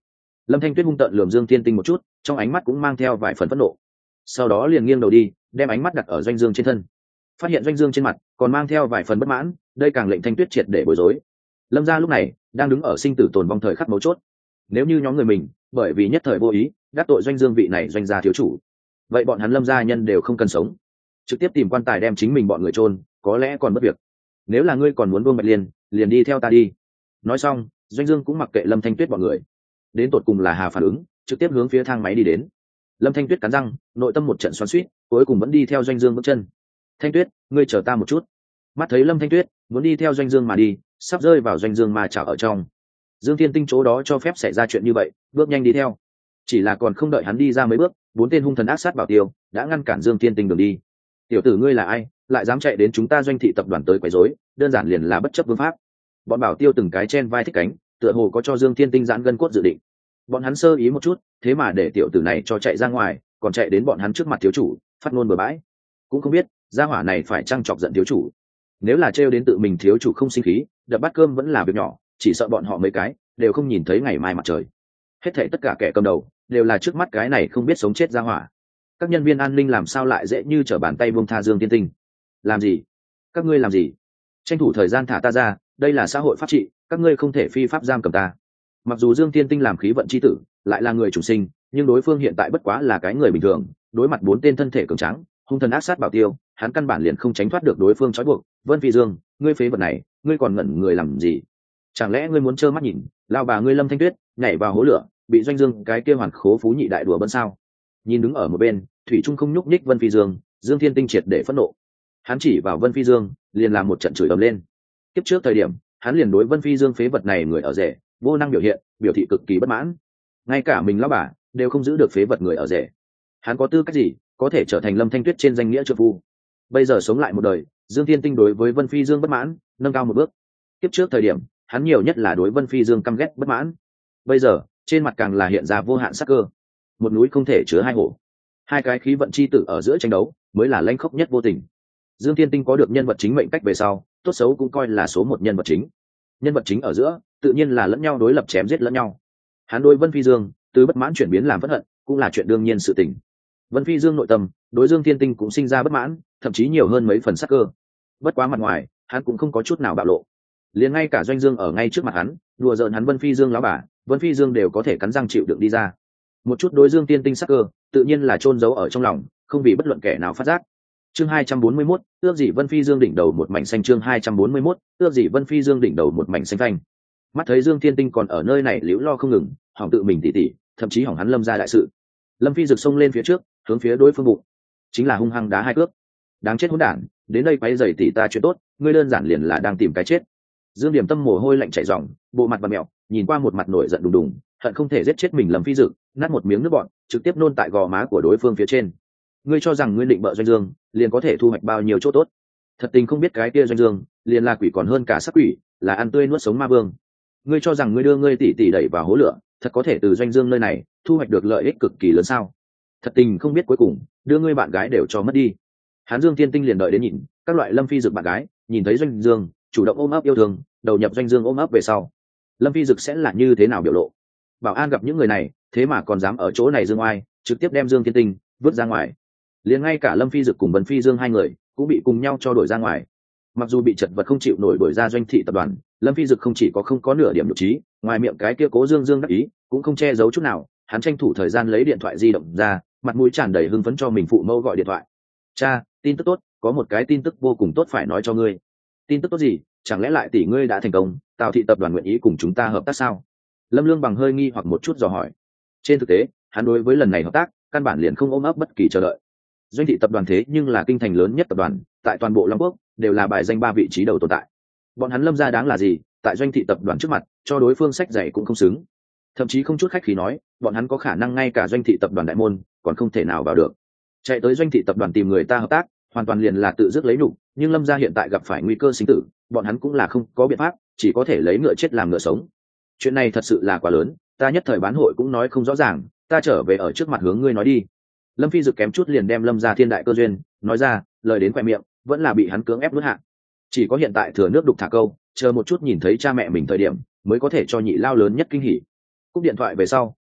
Lâm Thanh Tuyết hung tợn lườm Dương Thiên Tinh một chút, trong ánh mắt cũng mang theo vài phần phẫn nộ. Sau đó liền nghiêng đầu đi, đem ánh mắt đặt ở Doanh Dương trên thân. Phát hiện Doanh Dương trên mặt còn mang theo vài phần bất mãn, đây càng lệnh Thanh Tuyết triệt để bối rối. Lâm gia lúc này đang đứng ở sinh tử tồn vong thời khắc mấu chốt. Nếu như nhóm người mình bởi vì nhất thời vô ý đắc tội Doanh Dương vị này doanh gia thiếu chủ, vậy bọn hắn Lâm gia nhân đều không cần sống, trực tiếp tìm quan tài đem chính mình bọn người chôn, có lẽ còn bất việc. Nếu là ngươi còn muốn buông Bạch Liên, liền đi theo ta đi. Nói xong, Doanh Dương cũng mặc kệ Lâm Thanh Tuyết bọn người. Đến tột cùng là hà phản ứng, trực tiếp hướng phía thang máy đi đến. Lâm Thanh Tuyết cắn răng, nội tâm một trận xoắn xuýt, cuối cùng vẫn đi theo Doanh Dương bước chân. Thanh Tuyết, ngươi chờ ta một chút. Mắt thấy Lâm Thanh Tuyết muốn đi theo Doanh Dương mà đi, sắp rơi vào Doanh Dương mà chảo ở trong. Dương Thiên Tinh chỗ đó cho phép xảy ra chuyện như vậy, bước nhanh đi theo. Chỉ là còn không đợi hắn đi ra mấy bước, bốn tên hung thần ác sát bảo tiêu đã ngăn cản Dương Thiên Tinh đường đi. Tiểu tử ngươi là ai, lại dám chạy đến chúng ta Doanh thị tập đoàn tới quấy rối, đơn giản liền là bất chấp vương pháp. Bọn bảo tiêu từng cái chen vai thích cánh, tựa hồ có cho Dương Thiên Tinh giãn gân cốt dự định. Bọn hắn sơ ý một chút, thế mà để tiểu tử này cho chạy ra ngoài, còn chạy đến bọn hắn trước mặt thiếu chủ, phát ngôn bừa bãi. Cũng không biết gia hỏa này phải chăng chọc giận thiếu chủ. Nếu là trêu đến tự mình thiếu chủ không sinh khí, đập bát cơm vẫn là việc nhỏ, chỉ sợ bọn họ mấy cái đều không nhìn thấy ngày mai mặt trời. Hết thảy tất cả kẻ cầm đầu đều là trước mắt cái này không biết sống chết gia hỏa. Các nhân viên an ninh làm sao lại dễ như trở bàn tay buông tha Dương Thiên Tinh? Làm gì? Các ngươi làm gì? Tranh thủ thời gian thả ta ra, đây là xã hội pháp trị, các ngươi không thể phi pháp giam cầm ta. Mặc dù Dương Thiên Tinh làm khí vận chi tử, lại là người chủ sinh, nhưng đối phương hiện tại bất quá là cái người bình thường, đối mặt bốn tên thân thể cường tráng, hung thần ác sát bảo tiêu, hắn căn bản liền không tránh thoát được đối phương trói buộc. Vân Phi Dương, ngươi phế vật này, ngươi còn ngẩn người làm gì? Chẳng lẽ ngươi muốn trơ mắt nhìn lao bà ngươi Lâm Thanh Tuyết nhảy vào hố lửa, bị Doanh Dương cái kia hoàn khố phú nhị đại đùa bỡn sao? Nhìn đứng ở một bên, thủy trung không nhúc nhích Vân Phi Dương, Dương Thiên Tinh triệt để phẫn nộ. Hắn chỉ vào Vân Phi Dương, liền làm một trận chửi ầm lên. Kiếp trước thời điểm, hắn liền đối Vân Phi Dương phế vật này người ở rể, vô năng biểu hiện, biểu thị cực kỳ bất mãn. Ngay cả mình lão bà đều không giữ được phế vật người ở rể, hắn có tư cách gì có thể trở thành Lâm Thanh Tuyết trên danh nghĩa trợ phu? Bây giờ sống lại một đời, Dương Thiên Tinh đối với Vân Phi Dương bất mãn, nâng cao một bước. Kiếp trước thời điểm, hắn nhiều nhất là đối Vân Phi Dương căm ghét bất mãn. Bây giờ, trên mặt càng là hiện ra vô hạn sắc cơ. Một núi không thể chứa hai hổ. Hai cái khí vận chi tử ở giữa tranh đấu, mới là lanh khốc nhất vô tình. Dương Thiên Tinh có được nhân vật chính mệnh cách về sau, tốt xấu cũng coi là số một nhân vật chính. Nhân vật chính ở giữa, tự nhiên là lẫn nhau đối lập chém giết lẫn nhau. Hắn đối Vân Phi Dương, từ bất mãn chuyển biến làm phẫn hận, cũng là chuyện đương nhiên sự tình. Vân Phi Dương nội tâm, đối Dương Thiên Tinh cũng sinh ra bất mãn, thậm chí nhiều hơn mấy phần sắc cơ. Bất quá mặt ngoài, hắn cũng không có chút nào bạo lộ. Liền ngay cả Doanh Dương ở ngay trước mặt hắn, đùa giỡn hắn Vân Phi Dương lão bà, Vân Phi Dương đều có thể cắn răng chịu đựng đi ra. Một chút đối Dương Thiên Tinh sắc cơ, tự nhiên là chôn giấu ở trong lòng, không vì bất luận kẻ nào phát giác. Chương hai trăm bốn mươi mốt, ước gì Vân Phi Dương đỉnh đầu một mảnh xanh. Chương hai trăm bốn mươi mốt, ước gì Vân Phi Dương đỉnh đầu một mảnh xanh phanh. Mắt thấy Dương Thiên Tinh còn ở nơi này liễu lo không ngừng, hỏng tự mình tỉ tỉ, thậm chí hỏng hắn Lâm gia đại sự. Lâm Phi rực xông lên phía trước, hướng phía đối phương bụng, chính là hung hăng đá hai cước. Đáng chết hỗn đản, đến đây quấy rầy tỷ ta chuyện tốt, ngươi đơn giản liền là đang tìm cái chết. Dương Điểm Tâm mồ hôi lạnh chảy ròng, bộ mặt bặm mèo, nhìn qua một mặt nổi giận đùng đùng, hận không thể giết chết mình Lâm Phi Dực, nát một miếng nước bọt, trực tiếp nôn tại gò má của đối phương phía trên. Ngươi cho rằng ngươi định bợ Doanh Dương, liền có thể thu hoạch bao nhiêu chỗ tốt? Thật tình không biết cái kia Doanh Dương, liền là quỷ còn hơn cả sắc quỷ, là ăn tươi nuốt sống ma vương. Ngươi cho rằng ngươi đưa ngươi tỷ tỷ đẩy vào hố lửa, thật có thể từ Doanh Dương nơi này thu hoạch được lợi ích cực kỳ lớn sao? Thật tình không biết cuối cùng, đưa ngươi bạn gái đều cho mất đi. Hán Dương Thiên Tinh liền đợi đến nhìn, các loại Lâm Phi Dực bạn gái, nhìn thấy Doanh Dương, chủ động ôm ấp yêu thương, đầu nhập Doanh Dương ôm ấp về sau, Lâm Phi Dực sẽ là như thế nào biểu lộ? Bảo an gặp những người này, thế mà còn dám ở chỗ này dương oai, trực tiếp đem Dương Thiên Tinh vứt ra ngoài. Liền ngay cả Lâm Phi Dực cùng Vân Phi Dương hai người cũng bị cùng nhau cho đuổi ra ngoài. Mặc dù bị chật vật không chịu nổi đuổi ra Doanh thị tập đoàn, Lâm Phi Dực không chỉ có không có nửa điểm nhục trí, ngoài miệng cái kia cố Dương Dương đắc ý, cũng không che giấu chút nào. Hắn tranh thủ thời gian lấy điện thoại di động ra, mặt mũi tràn đầy hưng phấn cho mình phụ mẫu gọi điện thoại. Cha, tin tức tốt, có một cái tin tức vô cùng tốt phải nói cho ngươi. Tin tức tốt gì? Chẳng lẽ lại tỷ ngươi đã thành công, Tào thị tập đoàn nguyện ý cùng chúng ta hợp tác sao? Lâm Lương bằng hơi nghi hoặc một chút dò hỏi. Trên thực tế, hắn đối với lần này hợp tác, căn bản liền không ôm ấp bất kỳ chờ đợi. Doanh thị tập đoàn thế nhưng là kinh thành lớn nhất tập đoàn, tại toàn bộ Long Quốc đều là bài danh ba vị trí đầu tồn tại. Bọn hắn Lâm gia đáng là gì, tại Doanh thị tập đoàn trước mặt, cho đối phương sách dạy cũng không xứng. Thậm chí không chút khách khí nói, bọn hắn có khả năng ngay cả Doanh thị tập đoàn đại môn còn không thể nào vào được. Chạy tới Doanh thị tập đoàn tìm người ta hợp tác, hoàn toàn liền là tự dứt lấy nhục, nhưng Lâm gia hiện tại gặp phải nguy cơ sinh tử, bọn hắn cũng là không có biện pháp, chỉ có thể lấy ngựa chết làm ngựa sống. Chuyện này thật sự là quá lớn, ta nhất thời bán hội cũng nói không rõ ràng, ta trở về ở trước mặt hướng ngươi nói đi. Lâm Phi Dực kém chút liền đem Lâm gia thiên đại cơ duyên nói ra, lời đến khoe miệng vẫn là bị hắn cưỡng ép nuốt hạ. Chỉ có hiện tại thừa nước đục thả câu, chờ một chút nhìn thấy cha mẹ mình thời điểm mới có thể cho nhị lao lớn nhất kinh hỉ. Cúp điện thoại về sau,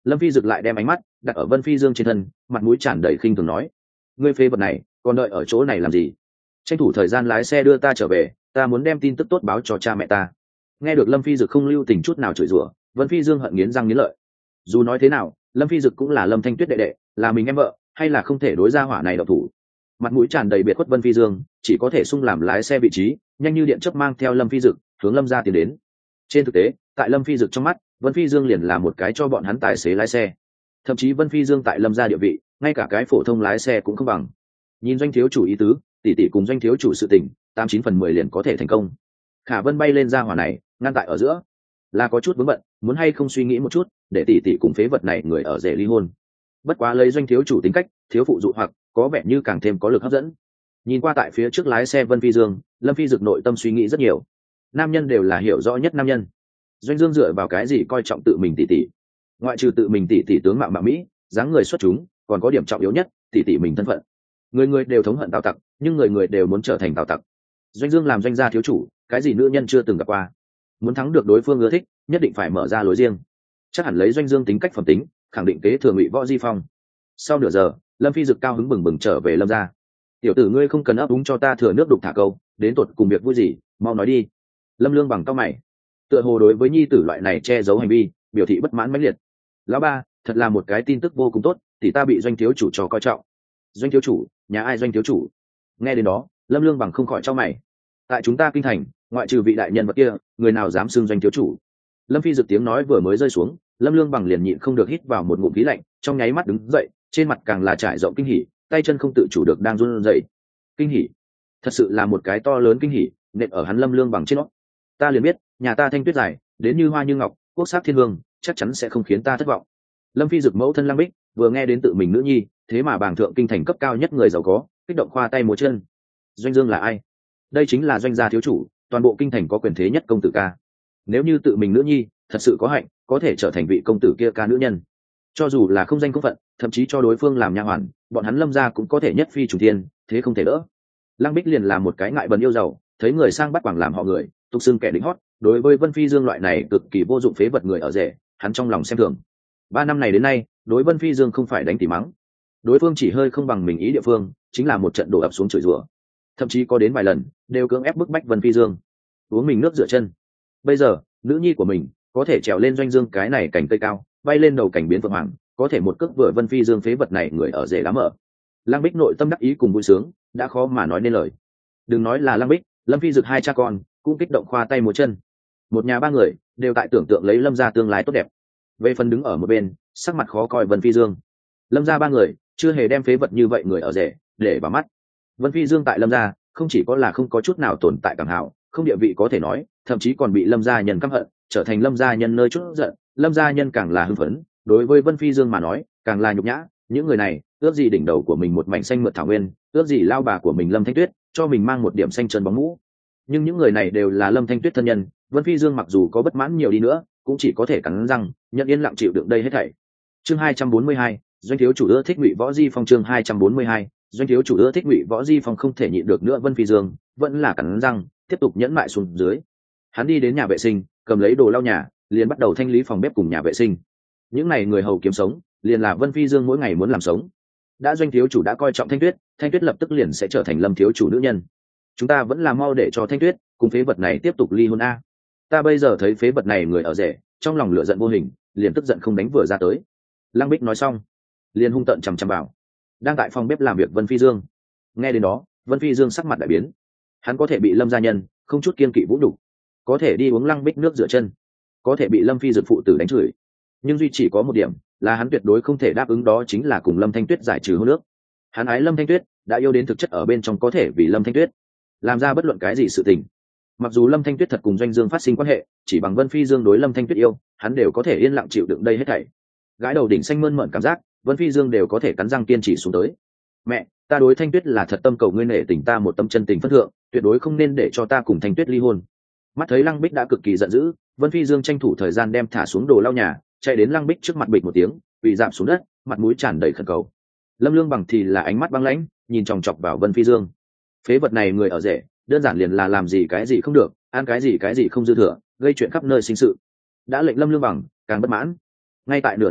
Lâm Phi Dực lại đem ánh mắt đặt ở Vân Phi Dương trên thân, mặt mũi tràn đầy khinh thường nói: ngươi phế vật này còn đợi ở chỗ này làm gì? Tranh thủ thời gian lái xe đưa ta trở về, ta muốn đem tin tức tốt báo cho cha mẹ ta. Nghe được Lâm Phi Dực không lưu tình chút nào chửi rủa, Vân Phi Dương hận nghiến răng nghiến lợi. Dù nói thế nào, Lâm Phi Dực cũng là Lâm Thanh Tuyết đệ đệ, là mình em vợ, hay là không thể đối ra hỏa này độc thủ. Mặt mũi tràn đầy biệt khuất Vân Phi Dương chỉ có thể sung làm lái xe vị trí, nhanh như điện chớp mang theo Lâm Phi Dực hướng Lâm gia tiến đến. Trên thực tế, tại Lâm Phi Dực trong mắt, Vân Phi Dương liền là một cái cho bọn hắn tài xế lái xe. Thậm chí Vân Phi Dương tại Lâm gia địa vị, ngay cả cái phổ thông lái xe cũng không bằng. Nhìn doanh thiếu chủ ý tứ, tỷ tỷ cùng doanh thiếu chủ sự tình, tám chín phần mười liền có thể thành công. Khả Vân bay lên ra hỏa này, ngăn tại ở giữa, là có chút vướng bận, muốn hay không suy nghĩ một chút, để tỷ tỷ cùng phế vật này người ở rể ly hôn. Bất quá lấy doanh thiếu chủ tính cách, thiếu phụ dụ hoặc, có vẻ như càng thêm có lực hấp dẫn. Nhìn qua tại phía trước lái xe Vân Phi Dương, Lâm Phi Dực nội tâm suy nghĩ rất nhiều. Nam nhân đều là hiểu rõ nhất nam nhân. Doanh Dương dựa vào cái gì coi trọng tự mình tỷ tỷ? Ngoại trừ tự mình tỷ tỷ tướng mạo mạo mỹ, dáng người xuất chúng, còn có điểm trọng yếu nhất, tỷ tỷ mình thân phận. Người người đều thống hận Tào Tặc, nhưng người người đều muốn trở thành Tào Tặc. Doanh Dương làm doanh gia thiếu chủ, cái gì nữ nhân chưa từng gặp qua. Muốn thắng được đối phương ưa thích, nhất định phải mở ra lối riêng. Chắc hẳn lấy Doanh Dương tính cách phẩm tính, khẳng định kế thừa Ngụy Võ Di Phong. Sau nửa giờ, Lâm Phi Dực cao hứng bừng bừng trở về Lâm gia. Tiểu tử ngươi không cần ấp úng cho ta thừa nước đục thả câu, đến tột cùng việc vui gì, mau nói đi. Lâm Lương bằng cao mày, tựa hồ đối với nhi tử loại này che giấu hành vi, biểu thị bất mãn mãnh liệt. Lão ba, thật là một cái tin tức vô cùng tốt, thì ta bị doanh thiếu chủ cho coi trọng. Doanh thiếu chủ? Nhà ai doanh thiếu chủ? Nghe đến đó, Lâm Lương bằng không khỏi chau mày. Tại chúng ta kinh thành, ngoại trừ vị đại nhân vật kia, người nào dám xưng doanh thiếu chủ? Lâm Phi Dực tiếng nói vừa mới rơi xuống, Lâm Lương bằng liền nhịn không được hít vào một ngụm khí lạnh, trong nháy mắt đứng dậy, trên mặt càng là trải rộng kinh hỉ, tay chân không tự chủ được đang run rẩy. Kinh hỉ, thật sự là một cái to lớn kinh hỉ, nện ở hắn Lâm Lương bằng trên nó. Ta liền biết, nhà ta thanh tuyết dài, đến như hoa như ngọc, quốc sắc thiên hương, chắc chắn sẽ không khiến ta thất vọng. Lâm Phi Dực mẫu thân Lăng Bích vừa nghe đến tự mình nữ nhi, thế mà bảng thượng kinh thành cấp cao nhất người giàu có, kích động khoa tay múa chân. Doanh Dương là ai? Đây chính là doanh gia thiếu chủ, toàn bộ kinh thành có quyền thế nhất công tử ca. Nếu như tự mình nữ nhi thật sự có hạnh, có thể trở thành vị công tử kia ca nữ nhân, cho dù là không danh không phận, thậm chí cho đối phương làm nha hoàn, bọn hắn Lâm gia cũng có thể nhất phi trùng thiên, thế không thể đỡ. Lăng Bích liền là một cái ngại bần yêu giàu, thấy người sang bắt quảng làm họ người, tục xưng kẻ đỉnh hót. Đối với Vân Phi Dương loại này cực kỳ vô dụng phế vật người ở rể, hắn trong lòng xem thường. Ba năm này đến nay, đối Vân Phi Dương không phải đánh tỉ mắng, đối phương chỉ hơi không bằng mình ý địa phương, chính là một trận đổ ập xuống chửi rủa. Thậm chí có đến vài lần đều cưỡng ép bức bách Vân Phi Dương uống mình nước rửa chân. Bây giờ nữ nhi của mình có thể trèo lên Doanh Dương cái này cành cây cao, bay lên đầu cảnh biến phượng hoàng, có thể một cước vừa Vân Phi Dương phế vật này người ở rể đám ở. Lăng Bích nội tâm đắc ý cùng vui sướng đã khó mà nói nên lời. Đừng nói là Lăng Bích, Lâm Phi Dực hai cha con cũng kích động khoa tay múa chân. Một nhà ba người đều tại tưởng tượng lấy Lâm gia tương lai tốt đẹp. Về phần đứng ở một bên sắc mặt khó coi Vân Phi Dương, Lâm gia ba người chưa hề đem phế vật như vậy người ở rể để vào mắt. Vân Phi Dương tại Lâm gia không chỉ có là không có chút nào tồn tại cảm hảo, không địa vị có thể nói, thậm chí còn bị Lâm gia nhân căm hận, trở thành Lâm gia nhân nơi chút giận. Lâm gia nhân càng là hưng phấn, đối với Vân Phi Dương mà nói càng là nhục nhã. Những người này ước gì đỉnh đầu của mình một mảnh xanh mượt thảo nguyên, ước gì lao bà của mình Lâm Thanh Tuyết cho mình mang một điểm xanh trơn bóng mũ. Nhưng những người này đều là Lâm Thanh Tuyết thân nhân, Vân Phi Dương mặc dù có bất mãn nhiều đi nữa, cũng chỉ có thể cắn răng nhận yên lặng chịu đựng đây hết thảy. Chương hai trăm bốn mươi hai, doanh thiếu chủ ưa thích Ngụy Võ Di Phong. Chương hai trăm bốn mươi hai, doanh thiếu chủ ưa thích Ngụy Võ Di Phong. Không thể nhịn được nữa Vân Phi Dương vẫn là cắn răng tiếp tục nhẫn mại xuống dưới. Hắn đi đến nhà vệ sinh, cầm lấy đồ lau nhà, liền bắt đầu thanh lý phòng bếp cùng nhà vệ sinh. Những này người hầu kiếm sống, liền là Vân Phi Dương mỗi ngày muốn làm sống. Đã doanh thiếu chủ đã coi trọng Thanh Tuyết, Thanh Tuyết lập tức liền sẽ trở thành Lâm thiếu chủ nữ nhân. Chúng ta vẫn là mau để cho Thanh Tuyết cùng phế vật này tiếp tục ly hôn a. Ta bây giờ thấy phế vật này người ở rể, trong lòng lửa giận vô hình, liền tức giận không đánh vừa ra tới. Lăng Bích nói xong, liền hung tợn chằm chằm vào đang tại phòng bếp làm việc Vân Phi Dương. Nghe đến đó, Vân Phi Dương sắc mặt đại biến. Hắn có thể bị Lâm gia nhân không chút kiên kỵ vũ nhục, có thể đi uống Lăng Bích nước rửa chân, có thể bị Lâm Phi Dực phụ tử đánh chửi, nhưng duy chỉ có một điểm là hắn tuyệt đối không thể đáp ứng, đó chính là cùng Lâm Thanh Tuyết giải trừ hôn ước. Hắn ái Lâm Thanh Tuyết, đã yêu đến thực chất ở bên trong có thể vì Lâm Thanh Tuyết làm ra bất luận cái gì sự tình. Mặc dù Lâm Thanh Tuyết thật cùng Doanh Dương phát sinh quan hệ, chỉ bằng Vân Phi Dương đối Lâm Thanh Tuyết yêu, hắn đều có thể yên lặng chịu đựng đây hết thảy. Gái đầu đỉnh xanh mơn mởn cảm giác, Vân Phi Dương đều có thể cắn răng kiên trì xuống tới. Mẹ, ta đối Thanh Tuyết là thật tâm cầu ngươi nể tình ta một tâm chân tình phân thượng, tuyệt đối không nên để cho ta cùng Thanh Tuyết ly hôn. Mắt thấy Lăng Bích đã cực kỳ giận dữ, Vân Phi Dương tranh thủ thời gian đem thả xuống đồ lau nhà, chạy đến Lăng Bích trước mặt bịch một tiếng, bị giảm xuống đất, mặt mũi tràn đầy khẩn cầu. Lâm Lương bằng thì là ánh mắt băng lãnh, nhìn chòng chọc vào Vân Phi Dương. Phế vật này người ở rể, đơn giản liền là làm gì cái gì không được, ăn cái gì cái gì không dư thừa, gây chuyện khắp nơi sinh sự. Đã lệnh Lâm Lương bằng càng bất mãn. Ngay tại nửa năm trước,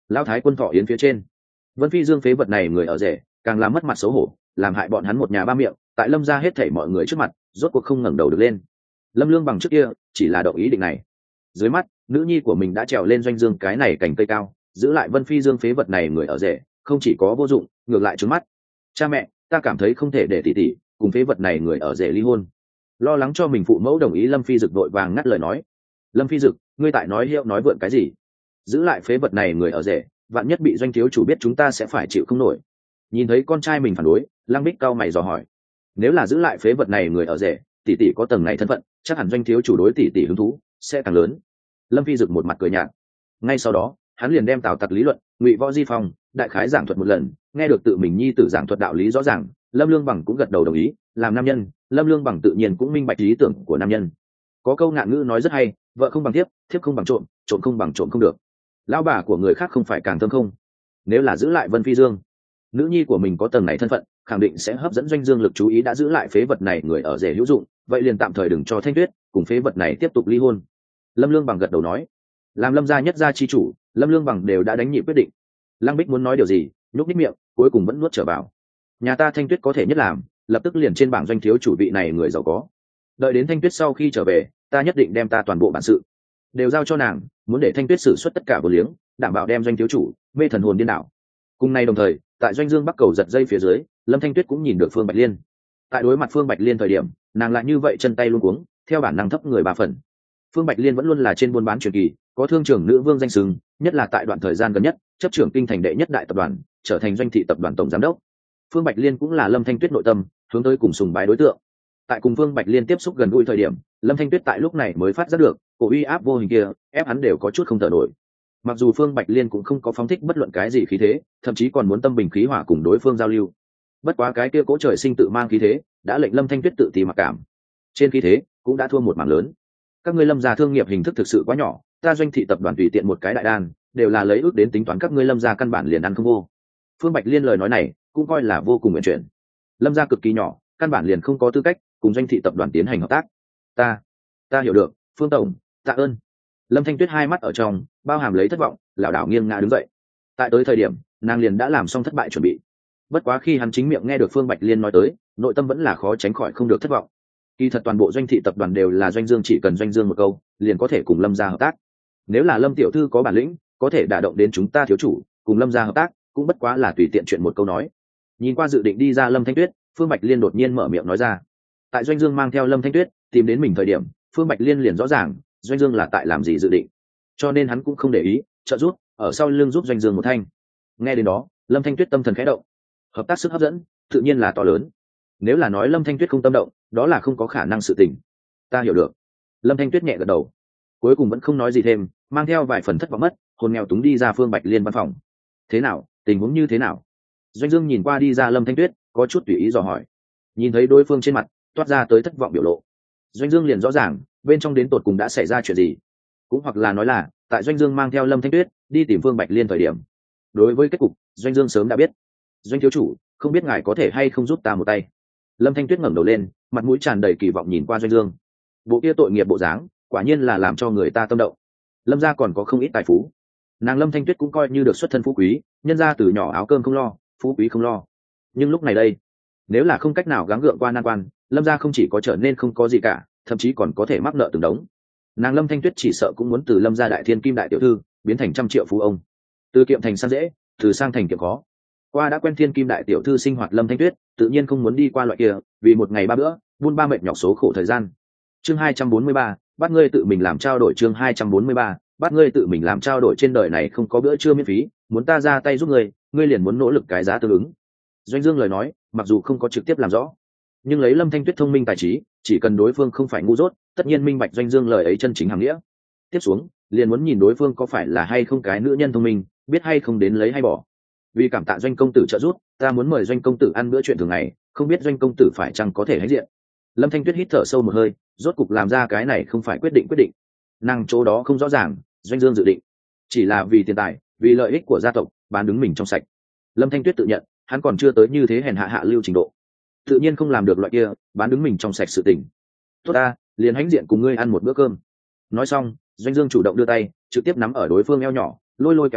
Lão thái quân thọ yến phía trên, Vân Phi Dương phế vật này người ở rể càng làm mất mặt xấu hổ, làm hại bọn hắn một nhà ba miệng, tại Lâm gia hết thảy mọi người trước mặt rốt cuộc không ngẩng đầu được lên. Lâm Lương Bằng trước kia chỉ là động ý định này, dưới mắt nữ nhi của mình đã trèo lên doanh dương cái này cành cây cao, giữ lại Vân Phi Dương phế vật này người ở rể không chỉ có vô dụng, ngược lại trướng mắt. Cha mẹ, ta cảm thấy không thể để tỷ tỷ cùng phế vật này người ở rể ly hôn. Lo lắng cho mình phụ mẫu đồng ý, Lâm Phi Dực đội vàng ngắt lời nói. Lâm Phi Dực, ngươi tại nói hiệu nói vượn cái gì? Giữ lại phế vật này người ở rể, vạn nhất bị doanh thiếu chủ biết chúng ta sẽ phải chịu không nổi. Nhìn thấy con trai mình phản đối, Lăng Bích cau mày dò hỏi. Nếu là giữ lại phế vật này người ở rể, tỷ tỷ có tầng này thân phận, chắc hẳn doanh thiếu chủ đối tỷ tỷ hứng thú sẽ càng lớn. Lâm Phi Dực một mặt cười nhạt. Ngay sau đó, hắn liền đem Tào Tặc lý luận, Ngụy Võ Di Phong đại khái giảng thuật một lần. Nghe được tự mình nhi tử giảng thuật đạo lý rõ ràng, Lâm Lương Bằng cũng gật đầu đồng ý. Làm nam nhân, Lâm Lương Bằng tự nhiên cũng minh bạch ý tưởng của nam nhân. Có câu ngạn ngữ nói rất hay, vợ không bằng thiếp, thiếp không bằng trộm, trộm không bằng trộm không được. Lão bà của người khác không phải càng thơm không? Nếu là giữ lại Vân Phi Dương, nữ nhi của mình có tầng này thân phận, khẳng định sẽ hấp dẫn doanh dương lực chú ý. Đã giữ lại phế vật này người ở rể hữu dụng, vậy liền tạm thời đừng cho Thanh Tuyết cùng phế vật này tiếp tục ly hôn. Lâm Lương Bằng gật đầu nói. Làm Lâm gia nhất gia chi chủ, Lâm Lương Bằng đều đã đánh nhị quyết định. Lăng Bích muốn nói điều gì, nhúc nhích miệng, cuối cùng vẫn nuốt trở vào. Nhà ta Thanh Tuyết có thể nhất làm, lập tức liền trên bảng doanh thiếu chủ vị này người giàu có. Đợi đến Thanh Tuyết sau khi trở về, ta nhất định đem ta toàn bộ bản sự đều giao cho nàng, muốn để Thanh Tuyết sử xuất tất cả vô liếng, đảm bảo đem doanh thiếu chủ mê thần hồn điên đảo. Cùng nay đồng thời, tại doanh dương bắc cầu giật dây phía dưới, Lâm Thanh Tuyết cũng nhìn được Phương Bạch Liên. Tại đối mặt Phương Bạch Liên thời điểm, nàng lại như vậy chân tay luống cuống, theo bản năng thấp người ba phần. Phương Bạch Liên vẫn luôn là trên buôn bán truyền kỳ, có thương trưởng nữ vương danh xưng, nhất là tại đoạn thời gian gần nhất, chấp trưởng kinh thành đệ nhất đại tập đoàn, trở thành doanh thị tập đoàn tổng giám đốc. Phương Bạch Liên cũng là Lâm Thanh Tuyết nội tâm hướng tới cùng sùng bái đối tượng. Tại cùng Phương Bạch Liên tiếp xúc gần gũi thời điểm, Lâm Thanh Tuyết tại lúc này mới phát giác được, cổ uy áp vô hình kia, ép hắn đều có chút không thở nổi. Mặc dù Phương Bạch Liên cũng không có phóng thích bất luận cái gì khí thế, thậm chí còn muốn tâm bình khí hòa cùng đối phương giao lưu. Bất quá cái kia cố trời sinh tự mang khí thế, đã lệnh Lâm Thanh Tuyết tự ti mặc cảm. Trên khí thế, cũng đã thua một mảng lớn. Các ngươi Lâm gia thương nghiệp hình thức thực sự quá nhỏ, ta doanh thị tập đoàn tùy tiện một cái đại đan, đều là lấy ước đến tính toán, các ngươi Lâm gia căn bản liền ăn không vô. Phương Bạch Liên lời nói này, cũng coi là vô cùng nguyện chuyển. Lâm gia cực kỳ nhỏ, căn bản liền không có tư cách cùng doanh thị tập đoàn tiến hành hợp tác. Ta, ta hiểu được, Phương tổng, tạ ơn. Lâm Thanh Tuyết hai mắt ở trong bao hàm lấy thất vọng, lảo đảo nghiêng ngã đứng dậy. Tại tới thời điểm, nàng liền đã làm xong thất bại chuẩn bị. Bất quá khi hắn chính miệng nghe được Phương Bạch Liên nói tới, nội tâm vẫn là khó tránh khỏi không được thất vọng. Kỳ thật toàn bộ doanh thị tập đoàn đều là doanh dương, chỉ cần doanh dương một câu, liền có thể cùng Lâm gia hợp tác. Nếu là Lâm tiểu thư có bản lĩnh, có thể đả động đến chúng ta thiếu chủ, cùng Lâm gia hợp tác, cũng bất quá là tùy tiện chuyện một câu nói. Nhìn qua dự định đi ra Lâm Thanh Tuyết, Phương Bạch Liên đột nhiên mở miệng nói ra. Tại doanh dương mang theo Lâm Thanh Tuyết tìm đến mình thời điểm, Phương Bạch Liên liền rõ ràng doanh dương là tại làm gì dự định, cho nên hắn cũng không để ý, trợ giúp ở sau lưng giúp doanh dương một thanh. Nghe đến đó, Lâm Thanh Tuyết tâm thần khẽ động, hợp tác sức hấp dẫn tự nhiên là to lớn. Nếu là nói Lâm Thanh Tuyết không tâm động, đó là không có khả năng sự tình. Ta hiểu được. Lâm Thanh Tuyết nhẹ gật đầu, cuối cùng vẫn không nói gì thêm, mang theo vài phần thất vọng mất hồn nghèo túng đi ra Phương Bạch Liên văn phòng. Thế nào, tình huống như thế nào? Doanh dương nhìn qua đi ra Lâm Thanh Tuyết, có chút tùy ý dò hỏi. Nhìn thấy đối phương trên mặt toát ra tới thất vọng biểu lộ, Doanh dương liền rõ ràng bên trong đến tột cùng đã xảy ra chuyện gì, cũng hoặc là nói là tại Doanh dương mang theo Lâm Thanh Tuyết đi tìm Phương Bạch Liên thời điểm, đối với kết cục Doanh dương sớm đã biết. Doanh thiếu chủ, không biết ngài có thể hay không giúp ta một tay? Lâm Thanh Tuyết ngẩng đầu lên, mặt mũi tràn đầy kỳ vọng nhìn qua Doanh dương. Bộ kia tội nghiệp bộ dáng, quả nhiên là làm cho người ta tâm động. Lâm gia còn có không ít tài phú, nàng Lâm Thanh Tuyết cũng coi như được xuất thân phú quý, nhân gia từ nhỏ áo cơm không lo, phú quý không lo. Nhưng lúc này đây, nếu là không cách nào gắng gượng qua nan quan, Lâm gia không chỉ có trở nên không có gì cả, thậm chí còn có thể mắc nợ từng đống. Nàng Lâm Thanh Tuyết chỉ sợ cũng muốn từ Lâm gia đại thiên kim đại tiểu thư biến thành trăm triệu phú ông, từ kiệm thành sang dễ, từ sang thành kiệm khó. Qua đã quen thiên kim đại tiểu thư sinh hoạt Lâm Thanh Tuyết tự nhiên không muốn đi qua loại kia vì một ngày ba bữa buôn ba mệt nhọc số khổ thời gian. Chương hai trăm bốn mươi ba, bắt ngươi tự mình làm trao đổi. Chương hai trăm bốn mươi ba, bắt ngươi tự mình làm trao đổi. Trên đời này không có bữa trưa miễn phí, muốn ta ra tay giúp ngươi, ngươi liền muốn nỗ lực cái giá tương ứng. Doanh dương lời nói mặc dù không có trực tiếp làm rõ, nhưng lấy Lâm Thanh Tuyết thông minh tài trí, chỉ cần đối phương không phải ngu dốt, tất nhiên minh bạch Doanh dương lời ấy chân chính hàm nghĩa. Tiếp xuống liền muốn nhìn đối phương có phải là hay không cái nữ nhân thông minh, biết hay không đến lấy hay bỏ. Vì cảm tạ Doanh công tử trợ giúp, ta muốn mời Doanh công tử ăn bữa chuyện thường ngày, không biết Doanh công tử phải chăng có thể hãnh diện. Lâm Thanh Tuyết hít thở sâu một hơi, rốt cục làm ra cái này không phải quyết định quyết định. Nàng chỗ đó không rõ ràng Doanh dương dự định chỉ là vì tiền tài, vì lợi ích của gia tộc, bán đứng mình trong sạch. Lâm Thanh Tuyết tự nhận hắn còn chưa tới như thế hèn hạ hạ lưu trình độ, tự nhiên không làm được loại kia bán đứng mình trong sạch sự tình. Tốt ta, liền hãnh diện cùng ngươi ăn một bữa cơm. Nói xong, Doanh dương chủ động đưa tay trực tiếp nắm ở đối phương eo nhỏ, lôi lôi kéo kéo,